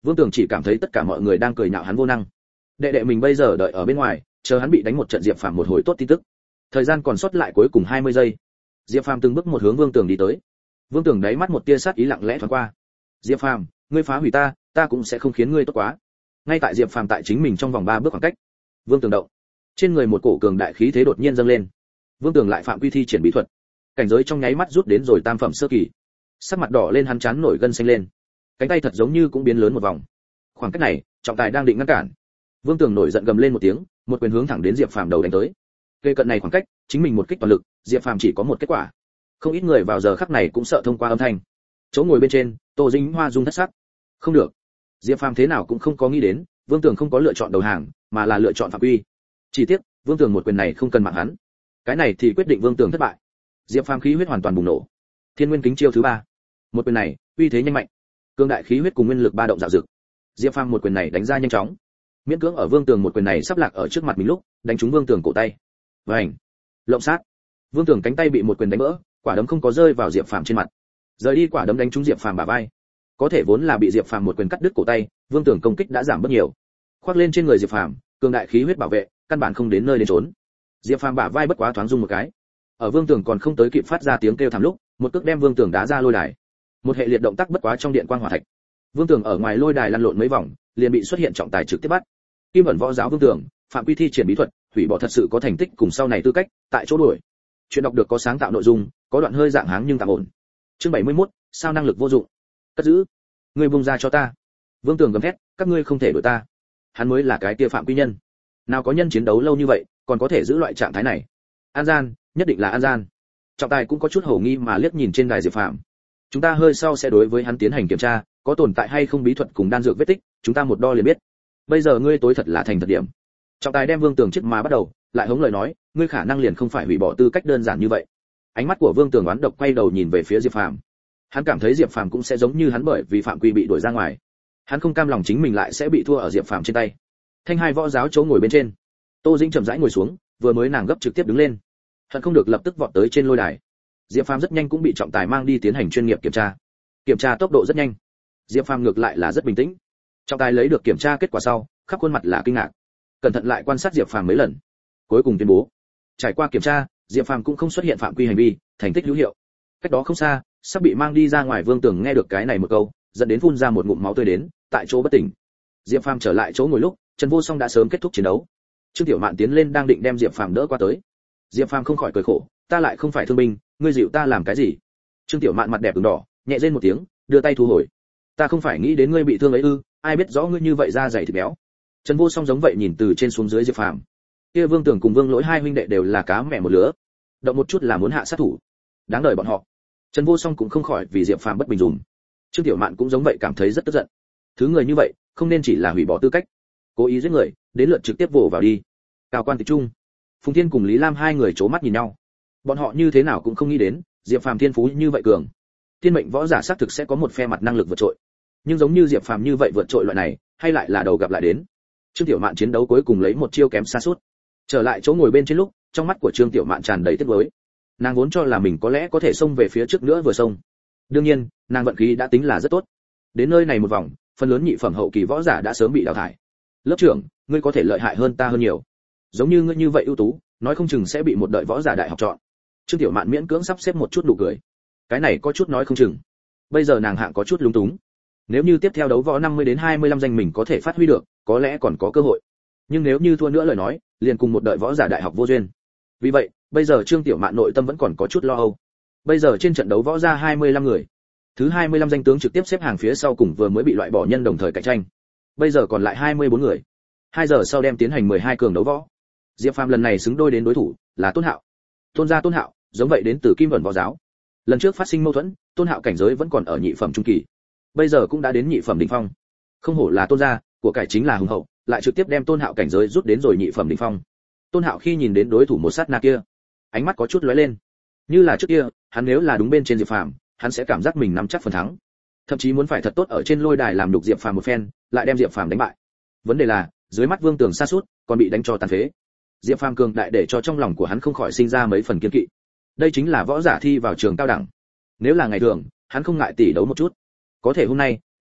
Vương Tường chỉ cảm thấy tất cả mọi người đang cười nhạo hắn vô năng. Đệ đệ mình bây giờ đợi ở bên ngoài, chờ hắn bị đánh một trận Diệp Phàm một hồi tốt tin tức. Thời gian còn sót lại cuối cùng hai mươi giây. Diệp Phàm từng bước một hướng Vương Tường đi tới. Vương Tường đáy mắt một tia sát ý lặng lẽ thoáng qua. Diệp Phàm, ngươi phá hủy ta, ta cũng sẽ không khiến ngươi tốt quá. Ngay tại Diệp Phàm tại chính mình trong vòng ba bước khoảng cách, Vương Tường động. Trên người một cổ cường đại khí thế đột nhiên dâng lên. Vương Tường lại phạm quy thi triển bí thuật. Cảnh giới trong nháy mắt rút đến rồi tam phẩm sơ kỳ. Sắc mặt đỏ lên, hắn chán nổi gân xanh lên. Cánh tay thật giống như cũng biến lớn một vòng. Khoảng cách này, trọng tài đang định ngăn cản. Vương Tường nổi giận gầm lên một tiếng, một quyền hướng thẳng đến Diệp Phàm đầu đánh tới. Kề cận này khoảng cách, chính mình một kích toàn lực, Diệp Phàm chỉ có một kết quả. Không ít người vào giờ khắc này cũng sợ thông qua âm thanh. Chỗ ngồi bên trên, Tô Dĩnh Hoa rung thất sắc. Không được. Diệp Phàm thế nào cũng không có nghĩ đến, Vương Tường không có lựa chọn đầu hàng, mà là lựa chọn phạm quy. Chỉ tiếc, Vương Tường một quyền này không cần mạng hắn. Cái này thì quyết định Vương Tường thất bại. Diệp Phàm khí huyết hoàn toàn bùng nổ. Thiên Nguyên Kính chiêu thứ ba. Một quyền này, uy thế nhanh mạnh. Cương đại khí huyết cùng nguyên lực ba động dạo dực. Diệp Phàm một quyền này đánh ra nhanh chóng. Miễn cưỡng ở Vương Tường một quyền này sắp lạc ở trước mặt mình lúc, đánh trúng Vương Tường cổ tay. Vành. Lộng sát. Vương Tường cánh tay bị một quyền đánh vỡ, quả đấm không có rơi vào Diệp Phàm trên mặt. Rời đi quả đấm đánh trúng Diệp Phàm bả vai. Có thể vốn là bị Diệp Phàm một quyền cắt đứt cổ tay, Vương Tường công kích đã giảm bớt nhiều. Khoác lên trên người Diệp Phàm, cường đại khí huyết bảo vệ, căn bản không đến nơi đến trốn. Diệp Phàm bả vai bất quá thoáng rung một cái. Ở Vương Tường còn không tới kịp phát ra tiếng kêu thảm lúc, một cước đem Vương Tường đá ra lôi đài. Một hệ liệt động tác bất quá trong điện quang hỏa thạch. Vương Tường ở ngoài lôi đài lăn lộn mấy vòng, liền bị xuất hiện trọng tài trực tiếp bắt. Kim ẩn võ giáo Vương Tường, phạm quy thi triển bí thuật, hủy bỏ thật sự có thành tích cùng sau này tư cách, tại chỗ đuổi. Chuyện đọc được có sáng tạo nội dung, có đoạn hơi dạng háng nhưng tạm ổn. Chương bảy mươi mốt, sao năng lực vô dụng. Cất giữ. Ngươi buông ra cho ta. Vương Tường gầm thét, các ngươi không thể đuổi ta. Hắn mới là cái kia phạm quy nhân. Nào có nhân chiến đấu lâu như vậy, còn có thể giữ loại trạng thái này. An gian, nhất định là an gian. Trọng tài cũng có chút hổ nghi mà liếc nhìn trên đài Diệp Phàm. Chúng ta hơi sau sẽ đối với hắn tiến hành kiểm tra, có tồn tại hay không bí thuật cùng đan dược vết tích, chúng ta một đo liền biết. Bây giờ ngươi tối thật là thành thật điểm. Trọng tài đem Vương Tường chiếc mà bắt đầu, lại hống lời nói, ngươi khả năng liền không phải hủy bỏ tư cách đơn giản như vậy. Ánh mắt của Vương Tường oán độc quay đầu nhìn về phía Diệp Phàm. Hắn cảm thấy Diệp Phàm cũng sẽ giống như hắn bởi vì phạm quy bị đuổi ra ngoài. Hắn không cam lòng chính mình lại sẽ bị thua ở Diệp Phàm trên tay. Thanh hai võ giáo chỗ ngồi bên trên, Tô Dĩnh chậm rãi ngồi xuống, vừa mới nàng gấp trực tiếp đứng lên, hận không được lập tức vọt tới trên lôi đài. Diệp Phàm rất nhanh cũng bị trọng tài mang đi tiến hành chuyên nghiệp kiểm tra. Kiểm tra tốc độ rất nhanh. Diệp Phàm ngược lại là rất bình tĩnh. Trọng tài lấy được kiểm tra kết quả sau, khắp khuôn mặt là kinh ngạc. Cẩn thận lại quan sát Diệp Phàm mấy lần, cuối cùng tuyên bố, trải qua kiểm tra, Diệp Phàm cũng không xuất hiện phạm quy hành vi, thành tích hữu hiệu. Cách đó không xa, sắp bị mang đi ra ngoài Vương Tường nghe được cái này một câu, dẫn đến phun ra một ngụm máu tươi đến, tại chỗ bất tỉnh. Diệp Phàm trở lại chỗ ngồi lúc, Trần Vô Song đã sớm kết thúc chiến đấu. Trương Tiểu Mạn tiến lên đang định đem Diệp Phàm đỡ qua tới. Diệp Phàm không khỏi cười khổ, ta lại không phải thương binh, ngươi dịu ta làm cái gì? Trương Tiểu Mạn mặt đẹp ửng đỏ, nhẹ rên một tiếng, đưa tay thu hồi. Ta không phải nghĩ đến ngươi bị thương ấy ư, ai biết rõ ngươi như vậy da dày thịt béo. Trần Vô Song giống vậy nhìn từ trên xuống dưới Diệp Phàm. Kia Vương Tường cùng Vương Lỗi hai huynh đệ đều là cá mẹ một lứa, động một chút là muốn hạ sát thủ. Đáng đời bọn họ. Trần Vô Song cũng không khỏi vì Diệp Phàm bất bình dùm. Trương Tiểu Mạn cũng giống vậy cảm thấy rất tức giận. Thứ người như vậy, không nên chỉ là hủy bỏ tư cách, cố ý giết người, đến lượt trực tiếp vồ vào đi. Cao quan tịch trung, Phùng Thiên cùng Lý Lam hai người chố mắt nhìn nhau. Bọn họ như thế nào cũng không nghĩ đến, Diệp Phàm thiên phú như vậy cường, thiên mệnh võ giả xác thực sẽ có một phe mặt năng lực vượt trội. Nhưng giống như Diệp Phàm như vậy vượt trội loại này, hay lại là đầu gặp lại đến. Trương Tiểu Mạn chiến đấu cuối cùng lấy một chiêu kém xa suốt. Trở lại chỗ ngồi bên trên lúc, trong mắt của Trương Tiểu Mạn tràn đầy tiếc nuối. Nàng vốn cho là mình có lẽ có thể xông về phía trước nữa vừa xông. Đương nhiên, nàng vận khí đã tính là rất tốt. Đến nơi này một vòng, phần lớn nhị phẩm hậu kỳ võ giả đã sớm bị đào thải. Lớp trưởng, ngươi có thể lợi hại hơn ta hơn nhiều. Giống như ngươi như vậy ưu tú, nói không chừng sẽ bị một đợi võ giả đại học chọn. Trương Tiểu Mạn miễn cưỡng sắp xếp một chút nụ cười. Cái này có chút nói không chừng. Bây giờ nàng hạng có chút lúng túng. Nếu như tiếp theo đấu võ năm mươi đến hai mươi lăm danh mình có thể phát huy được, có lẽ còn có cơ hội. Nhưng nếu như thua nữa lời nói, liền cùng một đợi võ giả đại học vô duyên. Vì vậy, bây giờ Trương Tiểu Mạn nội tâm vẫn còn có chút lo âu. Bây giờ trên trận đấu võ ra hai mươi lăm người, thứ hai mươi lăm danh tướng trực tiếp xếp hàng phía sau cùng vừa mới bị loại bỏ nhân đồng thời cạnh tranh. Bây giờ còn lại hai mươi bốn người. hai giờ sau đem tiến hành mười hai cường đấu võ. Diệp Phàm lần này xứng đôi đến đối thủ là Tôn Hạo. Tôn gia Tôn Hạo, giống vậy đến từ Kim Vẩn võ giáo. Lần trước phát sinh mâu thuẫn, Tôn Hạo cảnh giới vẫn còn ở nhị phẩm trung kỳ. Bây giờ cũng đã đến nhị phẩm đỉnh phong. Không hổ là Tôn gia, của cải chính là hùng hậu, lại trực tiếp đem Tôn Hạo cảnh giới rút đến rồi nhị phẩm đỉnh phong. Tôn Hạo khi nhìn đến đối thủ một sát na kia, ánh mắt có chút lóe lên. Như là trước kia, hắn nếu là đúng bên trên Diệp Phàm, hắn sẽ cảm giác mình nắm chắc phần thắng. Thậm chí muốn phải thật tốt ở trên lôi đài làm đục Diệp Phàm một phen, lại đem Diệp Phàm đánh bại. Vấn đề là, dưới mắt Vương Tường sa sút, còn bị đánh cho tàn phế. Diệp Phàm cường đại để cho trong lòng của hắn không khỏi sinh ra mấy phần kiên kỵ. Đây chính là võ giả thi vào trường cao đẳng. Nếu là ngày thường, hắn không ngại tỉ đấu một chút. Có thể hôm nay,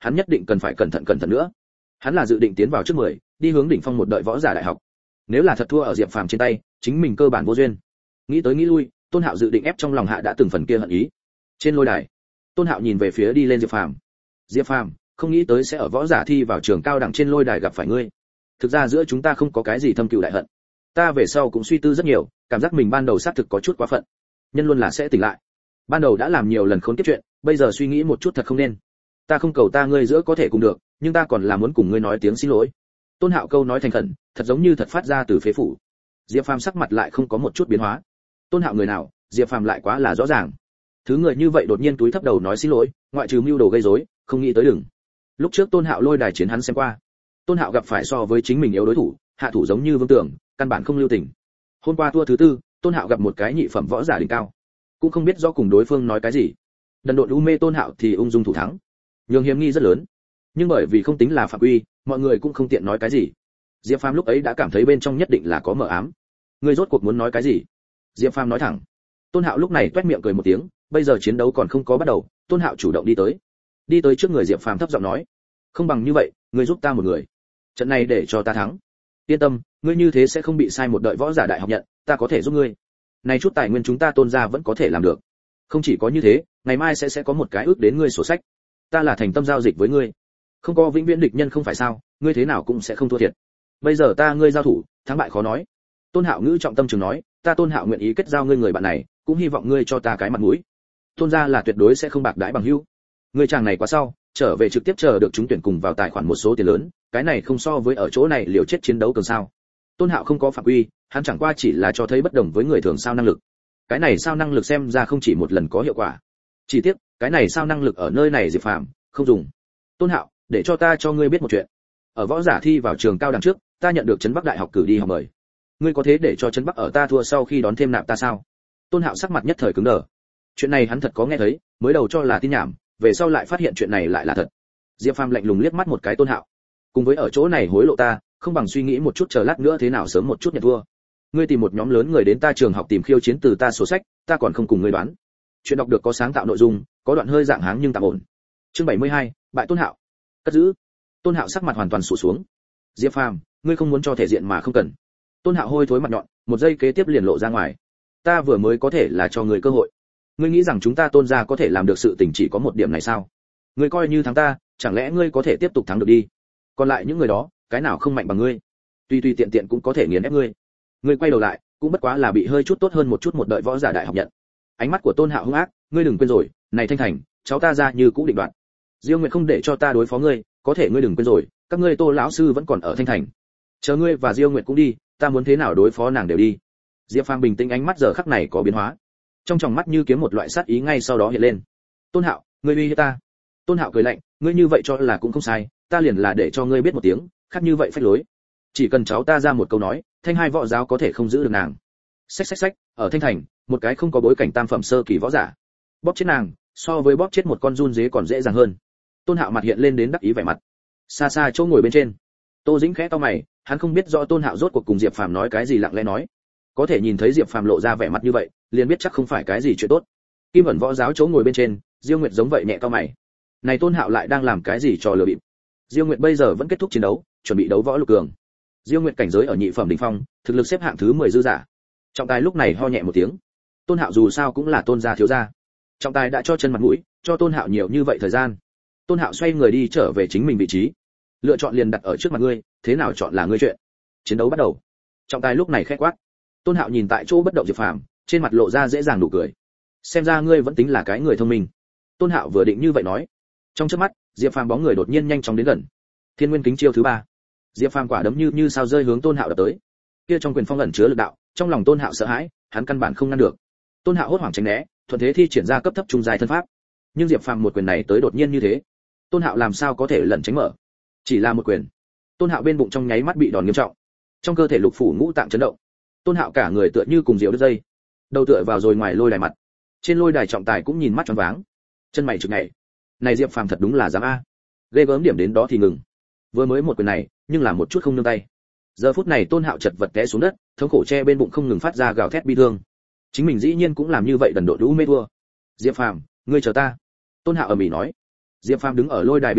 hắn nhất định cần phải cẩn thận cẩn thận nữa. Hắn là dự định tiến vào trước mười, đi hướng đỉnh phong một đợi võ giả đại học. Nếu là thật thua ở Diệp Phàm trên tay, chính mình cơ bản vô duyên. Nghĩ tới nghĩ lui, Tôn Hạo dự định ép trong lòng hạ đã từng phần kia hận ý. Trên lôi đài, Tôn Hạo nhìn về phía đi lên Diệp Phàm. Diệp Phàm, không nghĩ tới sẽ ở võ giả thi vào trường cao đẳng trên lôi đài gặp phải ngươi. Thực ra giữa chúng ta không có cái gì thâm cừu đại hận. Ta về sau cũng suy tư rất nhiều, cảm giác mình ban đầu xác thực có chút quá phận. Nhân luôn là sẽ tỉnh lại. Ban đầu đã làm nhiều lần khốn kiếp chuyện, bây giờ suy nghĩ một chút thật không nên. Ta không cầu ta ngươi giữa có thể cùng được, nhưng ta còn là muốn cùng ngươi nói tiếng xin lỗi. Tôn Hạo câu nói thành khẩn, thật giống như thật phát ra từ phế phủ. Diệp Phàm sắc mặt lại không có một chút biến hóa. Tôn Hạo người nào, Diệp Phàm lại quá là rõ ràng. Thứ người như vậy đột nhiên túi thấp đầu nói xin lỗi, ngoại trừ mưu đồ gây rối, không nghĩ tới đừng. Lúc trước Tôn Hạo lôi đài chiến hắn xem qua. Tôn Hạo gặp phải so với chính mình yếu đối thủ, hạ thủ giống như Vương Tưởng, căn bản không lưu tình. Hôm qua thua thứ tư, Tôn Hạo gặp một cái nhị phẩm võ giả đỉnh cao, cũng không biết do cùng đối phương nói cái gì. Đần độn u mê Tôn Hạo thì ung dung thủ thắng. Nhường hiểm nghi rất lớn, nhưng bởi vì không tính là phạm quy, mọi người cũng không tiện nói cái gì. Diệp Phàm lúc ấy đã cảm thấy bên trong nhất định là có mờ ám. Ngươi rốt cuộc muốn nói cái gì? Diệp Phàm nói thẳng. Tôn Hạo lúc này toét miệng cười một tiếng, bây giờ chiến đấu còn không có bắt đầu, Tôn Hạo chủ động đi tới. Đi tới trước người Diệp Phàm thấp giọng nói, không bằng như vậy, ngươi giúp ta một người. Trận này để cho ta thắng. Yên tâm, ngươi như thế sẽ không bị sai một đợi võ giả đại học nhận, ta có thể giúp ngươi. Này chút tài nguyên chúng ta Tôn gia vẫn có thể làm được. Không chỉ có như thế, ngày mai sẽ sẽ có một cái ước đến ngươi sổ sách. Ta là thành tâm giao dịch với ngươi. Không có vĩnh viễn địch nhân không phải sao, ngươi thế nào cũng sẽ không thua thiệt. Bây giờ ta ngươi giao thủ, thắng bại khó nói. Tôn Hạo ngữ trọng tâm trường nói, ta Tôn Hạo nguyện ý kết giao ngươi người bạn này, cũng hy vọng ngươi cho ta cái mặt mũi. Tôn gia là tuyệt đối sẽ không bạc đãi bằng hữu. Ngươi chàng này quá sau, trở về trực tiếp chờ được trúng tuyển cùng vào tài khoản một số tiền lớn, cái này không so với ở chỗ này liều chết chiến đấu cường sao? Tôn Hạo không có phạm quy, hắn chẳng qua chỉ là cho thấy bất đồng với người thường sao năng lực. Cái này sao năng lực xem ra không chỉ một lần có hiệu quả. Chỉ tiếc, cái này sao năng lực ở nơi này Diệp Phàm không dùng. Tôn Hạo, để cho ta cho ngươi biết một chuyện. Ở võ giả thi vào trường cao đẳng trước, ta nhận được trấn Bắc đại học cử đi học mời. Ngươi có thế để cho trấn Bắc ở ta thua sau khi đón thêm nạp ta sao? Tôn Hạo sắc mặt nhất thời cứng đờ. Chuyện này hắn thật có nghe thấy, mới đầu cho là tin nhảm, về sau lại phát hiện chuyện này lại là thật. Diệp Phàm lạnh lùng liếc mắt một cái Tôn Hạo. Cùng với ở chỗ này hối lộ ta, không bằng suy nghĩ một chút chờ lát nữa thế nào sớm một chút nhận thua. Ngươi tìm một nhóm lớn người đến ta trường học tìm khiêu chiến từ ta sổ sách, ta còn không cùng ngươi đoán. Chuyện đọc được có sáng tạo nội dung, có đoạn hơi dạng háng nhưng tạm ổn. Chương bảy mươi hai, bại Tôn Hạo. Cất giữ. Tôn Hạo sắc mặt hoàn toàn sụp xuống. Diệp Phàm, ngươi không muốn cho thể diện mà không cần. Tôn Hạo hôi thối mặt nhọn, một giây kế tiếp liền lộ ra ngoài. Ta vừa mới có thể là cho ngươi cơ hội. Ngươi nghĩ rằng chúng ta Tôn gia có thể làm được sự tình chỉ có một điểm này sao? Ngươi coi như thắng ta, chẳng lẽ ngươi có thể tiếp tục thắng được đi? Còn lại những người đó, cái nào không mạnh bằng ngươi? Tuy tuy tiện tiện cũng có thể nghiền ép ngươi. Ngươi quay đầu lại, cũng bất quá là bị hơi chút tốt hơn một chút một đợi võ giả đại học nhận. Ánh mắt của Tôn Hạo hung ác, ngươi đừng quên rồi, này Thanh Thành, cháu ta ra như cũ định đoạn. Diêu Nguyệt không để cho ta đối phó ngươi, có thể ngươi đừng quên rồi, các ngươi Tô lão sư vẫn còn ở Thanh Thành. Chờ ngươi và Diêu Nguyệt cũng đi, ta muốn thế nào đối phó nàng đều đi. Diệp Phàm bình tĩnh, ánh mắt giờ khắc này có biến hóa. Trong tròng mắt như kiếm một loại sát ý ngay sau đó hiện lên. Tôn Hạo, ngươi uy hiếp ta. Tôn Hạo cười lạnh, ngươi như vậy cho là cũng không sai, ta liền là để cho ngươi biết một tiếng, khác như vậy phách lối. Chỉ cần cháu ta ra một câu nói, Thanh hai võ giáo có thể không giữ được nàng. Xách xách xách, ở Thanh Thành, một cái không có bối cảnh tam phẩm sơ kỳ võ giả. Bóp chết nàng, so với bóp chết một con run dế còn dễ dàng hơn. Tôn Hạo mặt hiện lên đến đắc ý vẻ mặt. Xa xa chỗ ngồi bên trên, Tô Dĩnh khẽ cau mày, hắn không biết rõ Tôn Hạo rốt cuộc cùng Diệp Phàm nói cái gì, lặng lẽ nói. Có thể nhìn thấy Diệp Phàm lộ ra vẻ mặt như vậy, liền biết chắc không phải cái gì chuyện tốt. Kim ẩn võ giáo chỗ ngồi bên trên, Diêu Nguyệt giống vậy nhẹ cau mày. Này Tôn Hạo lại đang làm cái gì trò lừa bịp? Diêu Nguyệt bây giờ vẫn kết thúc chiến đấu, chuẩn bị đấu võ lục cường. Diêu Nguyệt cảnh giới ở nhị phẩm đỉnh phong, thực lực xếp hạng thứ mười dư giả. Trọng tài lúc này ho nhẹ một tiếng. Tôn Hạo dù sao cũng là Tôn gia thiếu gia. Trọng tài đã cho chân mặt mũi, cho Tôn Hạo nhiều như vậy thời gian. Tôn Hạo xoay người đi trở về chính mình vị trí. Lựa chọn liền đặt ở trước mặt ngươi, thế nào chọn là ngươi chuyện. Chiến đấu bắt đầu. Trọng tài lúc này khẽ quát. Tôn Hạo nhìn tại chỗ bất động Diệp Phàm, trên mặt lộ ra dễ dàng nụ cười. Xem ra ngươi vẫn tính là cái người thông minh. Tôn Hạo vừa định như vậy nói, trong chớp mắt, Diệp Phàm bóng người đột nhiên nhanh chóng đến gần. Thiên Nguyên kính chiêu thứ ba. Diệp Phàm quả đấm như như sao rơi hướng Tôn Hạo đập tới. Kia trong quyền phong ẩn chứa lực đạo, trong lòng Tôn Hạo sợ hãi, hắn căn bản không ngăn được. Tôn Hạo hốt hoảng tránh né, thuận thế thi triển ra cấp thấp trung giai thân pháp. Nhưng Diệp Phàm một quyền này tới đột nhiên như thế, Tôn Hạo làm sao có thể lẩn tránh mở? Chỉ là một quyền, Tôn Hạo bên bụng trong nháy mắt bị đòn nghiêm trọng, trong cơ thể lục phủ ngũ tạng chấn động. Tôn Hạo cả người tựa như cùng diều đứt dây, đầu tựa vào rồi ngoài lôi đài mặt. Trên lôi đài trọng tài cũng nhìn mắt choáng váng, chân mày chực nhảy. Này Diệp Phàm thật đúng là dám a. Ghê gớm điểm đến đó thì ngừng. Vừa mới một quyền này, nhưng là một chút không nương tay. Giờ phút này Tôn Hạo chật vật té xuống đất, thống khổ che bên bụng không ngừng phát ra gào thét bi thương. Chính mình dĩ nhiên cũng làm như vậy, đần độn đũ mê thua. Diệp Phàm, ngươi chờ ta. Tôn Hạo ầm ĩ nói. Diệp Phàm đứng ở lôi đài biên giới,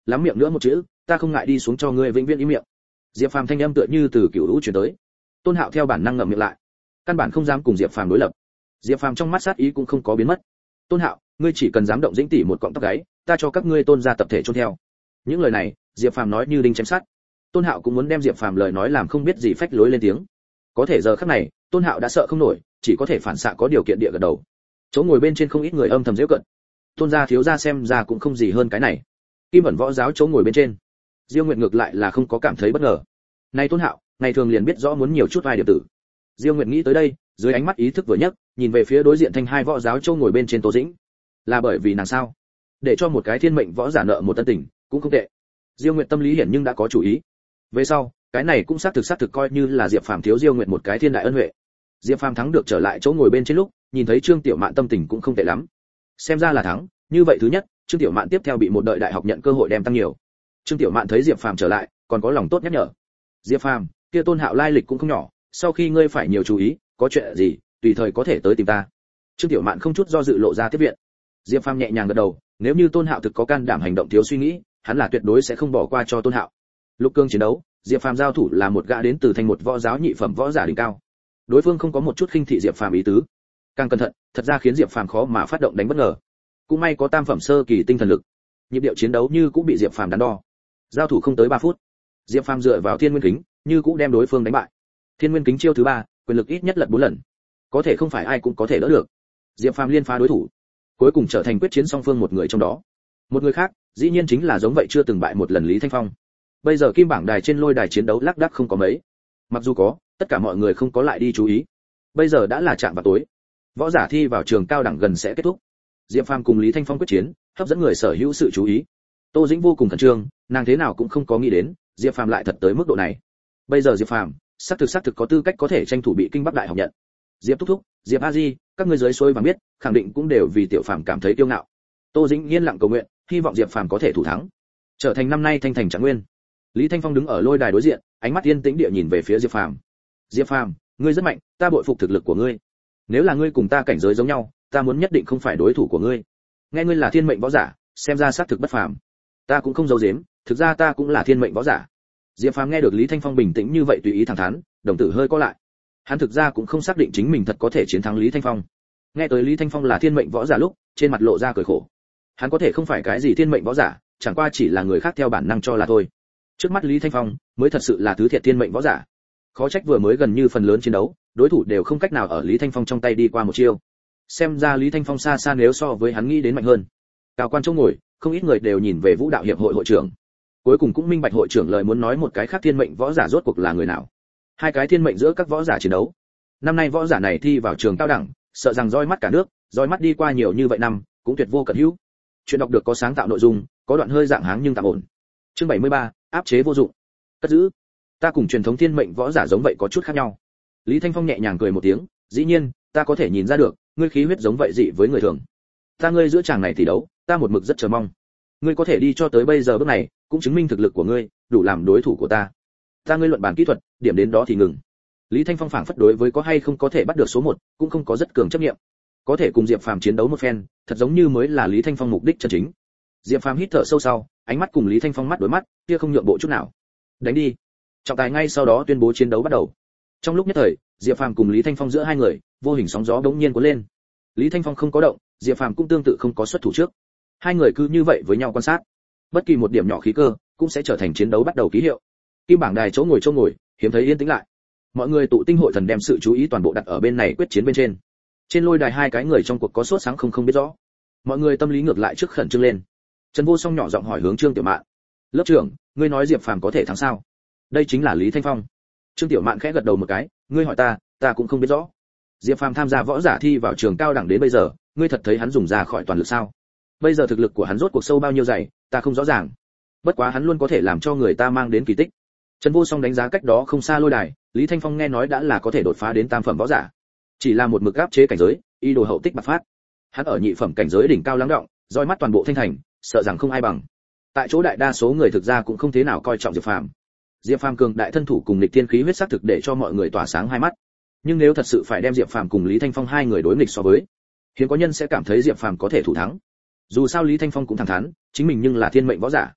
lắm miệng nữa một chữ, ta không ngại đi xuống cho ngươi vĩnh viễn im miệng. Diệp Phàm thanh âm tựa như từ cửu lũ truyền tới. Tôn Hạo theo bản năng ngậm miệng lại, căn bản không dám cùng Diệp Phàm đối lập. Diệp Phàm trong mắt sát ý cũng không có biến mất. Tôn Hạo, ngươi chỉ cần dám động Dĩnh tỷ một cọng tóc gáy, ta cho các ngươi Tôn gia tập thể chôn theo. Những lời này, Diệp Phàm nói như đinh chém sắt. Tôn Hạo cũng muốn đem Diệp Phàm lời nói làm không biết gì phách lối lên tiếng. Có thể giờ khắc này, Tôn Hạo đã sợ không nổi, chỉ có thể phản xạ có điều kiện địa gật đầu. Chỗ ngồi bên trên không ít người âm thầm giễu cận. Tôn gia thiếu gia xem ra cũng không gì hơn cái này. Kim ẩn võ giáo chỗ ngồi bên trên, Diêu Nguyệt ngược lại là không có cảm thấy bất ngờ. Này Tôn Hạo, ngày thường liền biết rõ muốn nhiều chút vai điểm tử. Diêu Nguyệt nghĩ tới đây, dưới ánh mắt ý thức vừa nhấc, nhìn về phía đối diện thanh hai võ giáo chỗ ngồi bên trên Tô Dĩnh. Là bởi vì nàng sao? Để cho một cái thiên mệnh võ giả nợ một tân tình, cũng không tệ. Diêu Nguyệt tâm lý hiển nhưng đã có chủ ý. Về sau, cái này cũng xác thực xác thực coi như là Diệp Phàm thiếu Diêu Nguyệt một cái thiên đại ân huệ. Diệp Phàm thắng được trở lại chỗ ngồi bên trên lúc, nhìn thấy Trương Tiểu Mạn tâm tình cũng không tệ lắm. Xem ra là thắng, như vậy thứ nhất, Trương Tiểu Mạn tiếp theo bị một đợi đại học nhận cơ hội đem tăng nhiều. Trương Tiểu Mạn thấy Diệp Phàm trở lại, còn có lòng tốt nhắc nhở. Diệp Phàm, kia Tôn Hạo lai lịch cũng không nhỏ, sau khi ngươi phải nhiều chú ý, có chuyện gì, tùy thời có thể tới tìm ta. Trương Tiểu Mạn không chút do dự lộ ra tiếp viện. Diệp Phàm nhẹ nhàng gật đầu, nếu như Tôn Hạo thực có can đảm hành động thiếu suy nghĩ, hắn là tuyệt đối sẽ không bỏ qua cho Tôn Hạo. Lục cương chiến đấu, Diệp Phàm giao thủ là một gã đến từ thành một võ giáo nhị phẩm võ giả đỉnh cao. Đối phương không có một chút khinh thị Diệp Phàm ý tứ. Càng cẩn thận, thật ra khiến Diệp Phàm khó mà phát động đánh bất ngờ. Cũng may có tam phẩm sơ kỳ tinh thần lực. Nhịp điệu chiến đấu như cũng bị Diệp Phàm đắn đo. Giao thủ không tới ba phút, Diệp Phàm dựa vào Thiên Nguyên Kính, như cũng đem đối phương đánh bại. Thiên Nguyên Kính chiêu thứ ba, quyền lực ít nhất lật bốn lần. Có thể không phải ai cũng có thể đỡ được. Diệp Phàm liên phá đối thủ, cuối cùng trở thành quyết chiến song phương một người trong đó. Một người khác, dĩ nhiên chính là giống vậy chưa từng bại một lần Lý Thanh Phong. Bây giờ kim bảng đài trên lôi đài chiến đấu lác đác không có mấy. Mặc dù có, tất cả mọi người không có lại đi chú ý. Bây giờ đã là trạm vào tối, võ giả thi vào trường cao đẳng gần sẽ kết thúc. Diệp Phàm cùng Lý Thanh Phong quyết chiến, hấp dẫn người sở hữu sự chú ý. Tô Dĩnh vô cùng khẩn trương, nàng thế nào cũng không có nghĩ đến, Diệp Phàm lại thật tới mức độ này. Bây giờ Diệp Phàm, xác thực xác thực có tư cách có thể tranh thủ bị Kinh Bắc Đại học nhận. Diệp thúc thúc, Diệp A Di, các ngươi dưới suối vàng biết, khẳng định cũng đều vì Tiểu Phàm cảm thấy kiêu ngạo. Tô Dĩnh yên lặng cầu nguyện, hy vọng Diệp Phàm có thể thủ thắng, trở thành năm nay thanh thành trạng nguyên. Lý Thanh Phong đứng ở lôi đài đối diện, ánh mắt yên tĩnh địa nhìn về phía Diệp Phàm. Diệp Phàm, ngươi rất mạnh, ta bội phục thực lực của ngươi. Nếu là ngươi cùng ta cảnh giới giống nhau, ta muốn nhất định không phải đối thủ của ngươi. Nghe ngươi là thiên mệnh võ giả, xem ra xác thực bất phàm. Ta cũng không giấu giếm, thực ra ta cũng là thiên mệnh võ giả. Diệp Phàm nghe được Lý Thanh Phong bình tĩnh như vậy tùy ý thẳng thắn, đồng tử hơi co lại. Hắn thực ra cũng không xác định chính mình thật có thể chiến thắng Lý Thanh Phong. Nghe tới Lý Thanh Phong là thiên mệnh võ giả lúc, trên mặt lộ ra cười khổ. Hắn có thể không phải cái gì thiên mệnh võ giả, chẳng qua chỉ là người khác theo bản năng cho là thôi. Trước mắt Lý Thanh Phong mới thật sự là thứ thiệt thiên mệnh võ giả. Khó trách vừa mới gần như phần lớn chiến đấu, đối thủ đều không cách nào ở Lý Thanh Phong trong tay đi qua một chiêu. Xem ra Lý Thanh Phong xa xa nếu so với hắn nghĩ đến mạnh hơn. Cao quan chỗ ngồi, không ít người đều nhìn về Vũ đạo hiệp hội hội trưởng. Cuối cùng cũng minh bạch hội trưởng lời muốn nói một cái khác thiên mệnh võ giả rốt cuộc là người nào. Hai cái thiên mệnh giữa các võ giả chiến đấu. Năm nay võ giả này thi vào trường cao đẳng, sợ rằng roi mắt cả nước, roi mắt đi qua nhiều như vậy năm, cũng tuyệt vô cận hữu. Chuyện đọc được có sáng tạo nội dung, có đoạn hơi dạng háng nhưng tạm ổn. Chương bảy mươi ba, áp chế vô dụng. Cất giữ. Ta cùng truyền thống thiên mệnh võ giả giống vậy có chút khác nhau. Lý Thanh Phong nhẹ nhàng cười một tiếng, dĩ nhiên, ta có thể nhìn ra được, ngươi khí huyết giống vậy dị với người thường. Ta ngươi giữa chàng này tỷ đấu, ta một mực rất chờ mong. Ngươi có thể đi cho tới bây giờ bước này, cũng chứng minh thực lực của ngươi, đủ làm đối thủ của ta. Ta ngươi luận bàn kỹ thuật, điểm đến đó thì ngừng. Lý Thanh Phong phảng phất đối với có hay không có thể bắt được số một, cũng không có rất cường chấp niệm. Có thể cùng Diệp Phàm chiến đấu một phen, thật giống như mới là Lý Thanh Phong mục đích chân chính. Diệp Phàm hít thở sâu sau, ánh mắt cùng Lý Thanh Phong mắt đối mắt, kia không nhượng bộ chút nào. Đánh đi. Trọng tài ngay sau đó tuyên bố chiến đấu bắt đầu. Trong lúc nhất thời, Diệp Phàm cùng Lý Thanh Phong giữa hai người, vô hình sóng gió bỗng nhiên cuốn lên. Lý Thanh Phong không có động, Diệp Phàm cũng tương tự không có xuất thủ trước. Hai người cứ như vậy với nhau quan sát. Bất kỳ một điểm nhỏ khí cơ, cũng sẽ trở thành chiến đấu bắt đầu ký hiệu. Kim bảng đài chỗ ngồi chỗ ngồi, hiếm thấy yên tĩnh lại. Mọi người tụ tinh hội thần đem sự chú ý toàn bộ đặt ở bên này quyết chiến bên trên. Trên lôi đài hai cái người trong cuộc có sốt sáng không không biết rõ. Mọi người tâm lý ngược lại trước khẩn trương lên. Trần Vô Song nhỏ giọng hỏi hướng Trương Tiểu Mạn: "Lớp trưởng, ngươi nói Diệp Phàm có thể thắng sao?" Đây chính là Lý Thanh Phong. Trương Tiểu Mạn khẽ gật đầu một cái, "Ngươi hỏi ta, ta cũng không biết rõ. Diệp Phàm tham gia võ giả thi vào trường cao đẳng đến bây giờ, ngươi thật thấy hắn dùng ra khỏi toàn lực sao? Bây giờ thực lực của hắn rốt cuộc sâu bao nhiêu dày, ta không rõ ràng. Bất quá hắn luôn có thể làm cho người ta mang đến kỳ tích." Trần Vô Song đánh giá cách đó không xa lôi đài, Lý Thanh Phong nghe nói đã là có thể đột phá đến tam phẩm võ giả. Chỉ là một mực áp chế cảnh giới, y đồ hậu tích bạc phát. Hắn ở nhị phẩm cảnh giới đỉnh cao lắng động, roi mắt toàn bộ thanh thành, sợ rằng không ai bằng. Tại chỗ đại đa số người thực ra cũng không thế nào coi trọng Diệp Phàm. Diệp Phàm cường đại thân thủ cùng nghịch thiên khí huyết sắc thực để cho mọi người tỏa sáng hai mắt. Nhưng nếu thật sự phải đem Diệp Phàm cùng Lý Thanh Phong hai người đối nghịch so với, hiếm có nhân sẽ cảm thấy Diệp Phàm có thể thủ thắng. Dù sao Lý Thanh Phong cũng thẳng thắn, chính mình nhưng là thiên mệnh võ giả.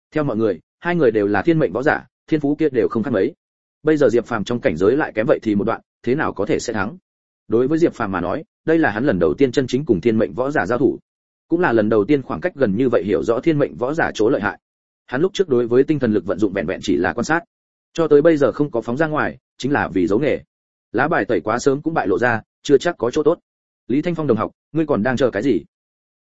Theo mọi người, hai người đều là thiên mệnh võ giả, thiên phú kia đều không khác mấy. Bây giờ Diệp Phàm trong cảnh giới lại kém vậy thì một đoạn, thế nào có thể sẽ thắng? Đối với Diệp Phàm mà nói, đây là hắn lần đầu tiên chân chính cùng thiên mệnh võ giả giao thủ, cũng là lần đầu tiên khoảng cách gần như vậy hiểu rõ thiên mệnh võ giả chỗ lợi hại. Hắn lúc trước đối với tinh thần lực vận dụng vẹn vẹn chỉ là quan sát, cho tới bây giờ không có phóng ra ngoài, chính là vì giấu nghề. Lá bài tẩy quá sớm cũng bại lộ ra, chưa chắc có chỗ tốt. Lý Thanh Phong đồng học, ngươi còn đang chờ cái gì?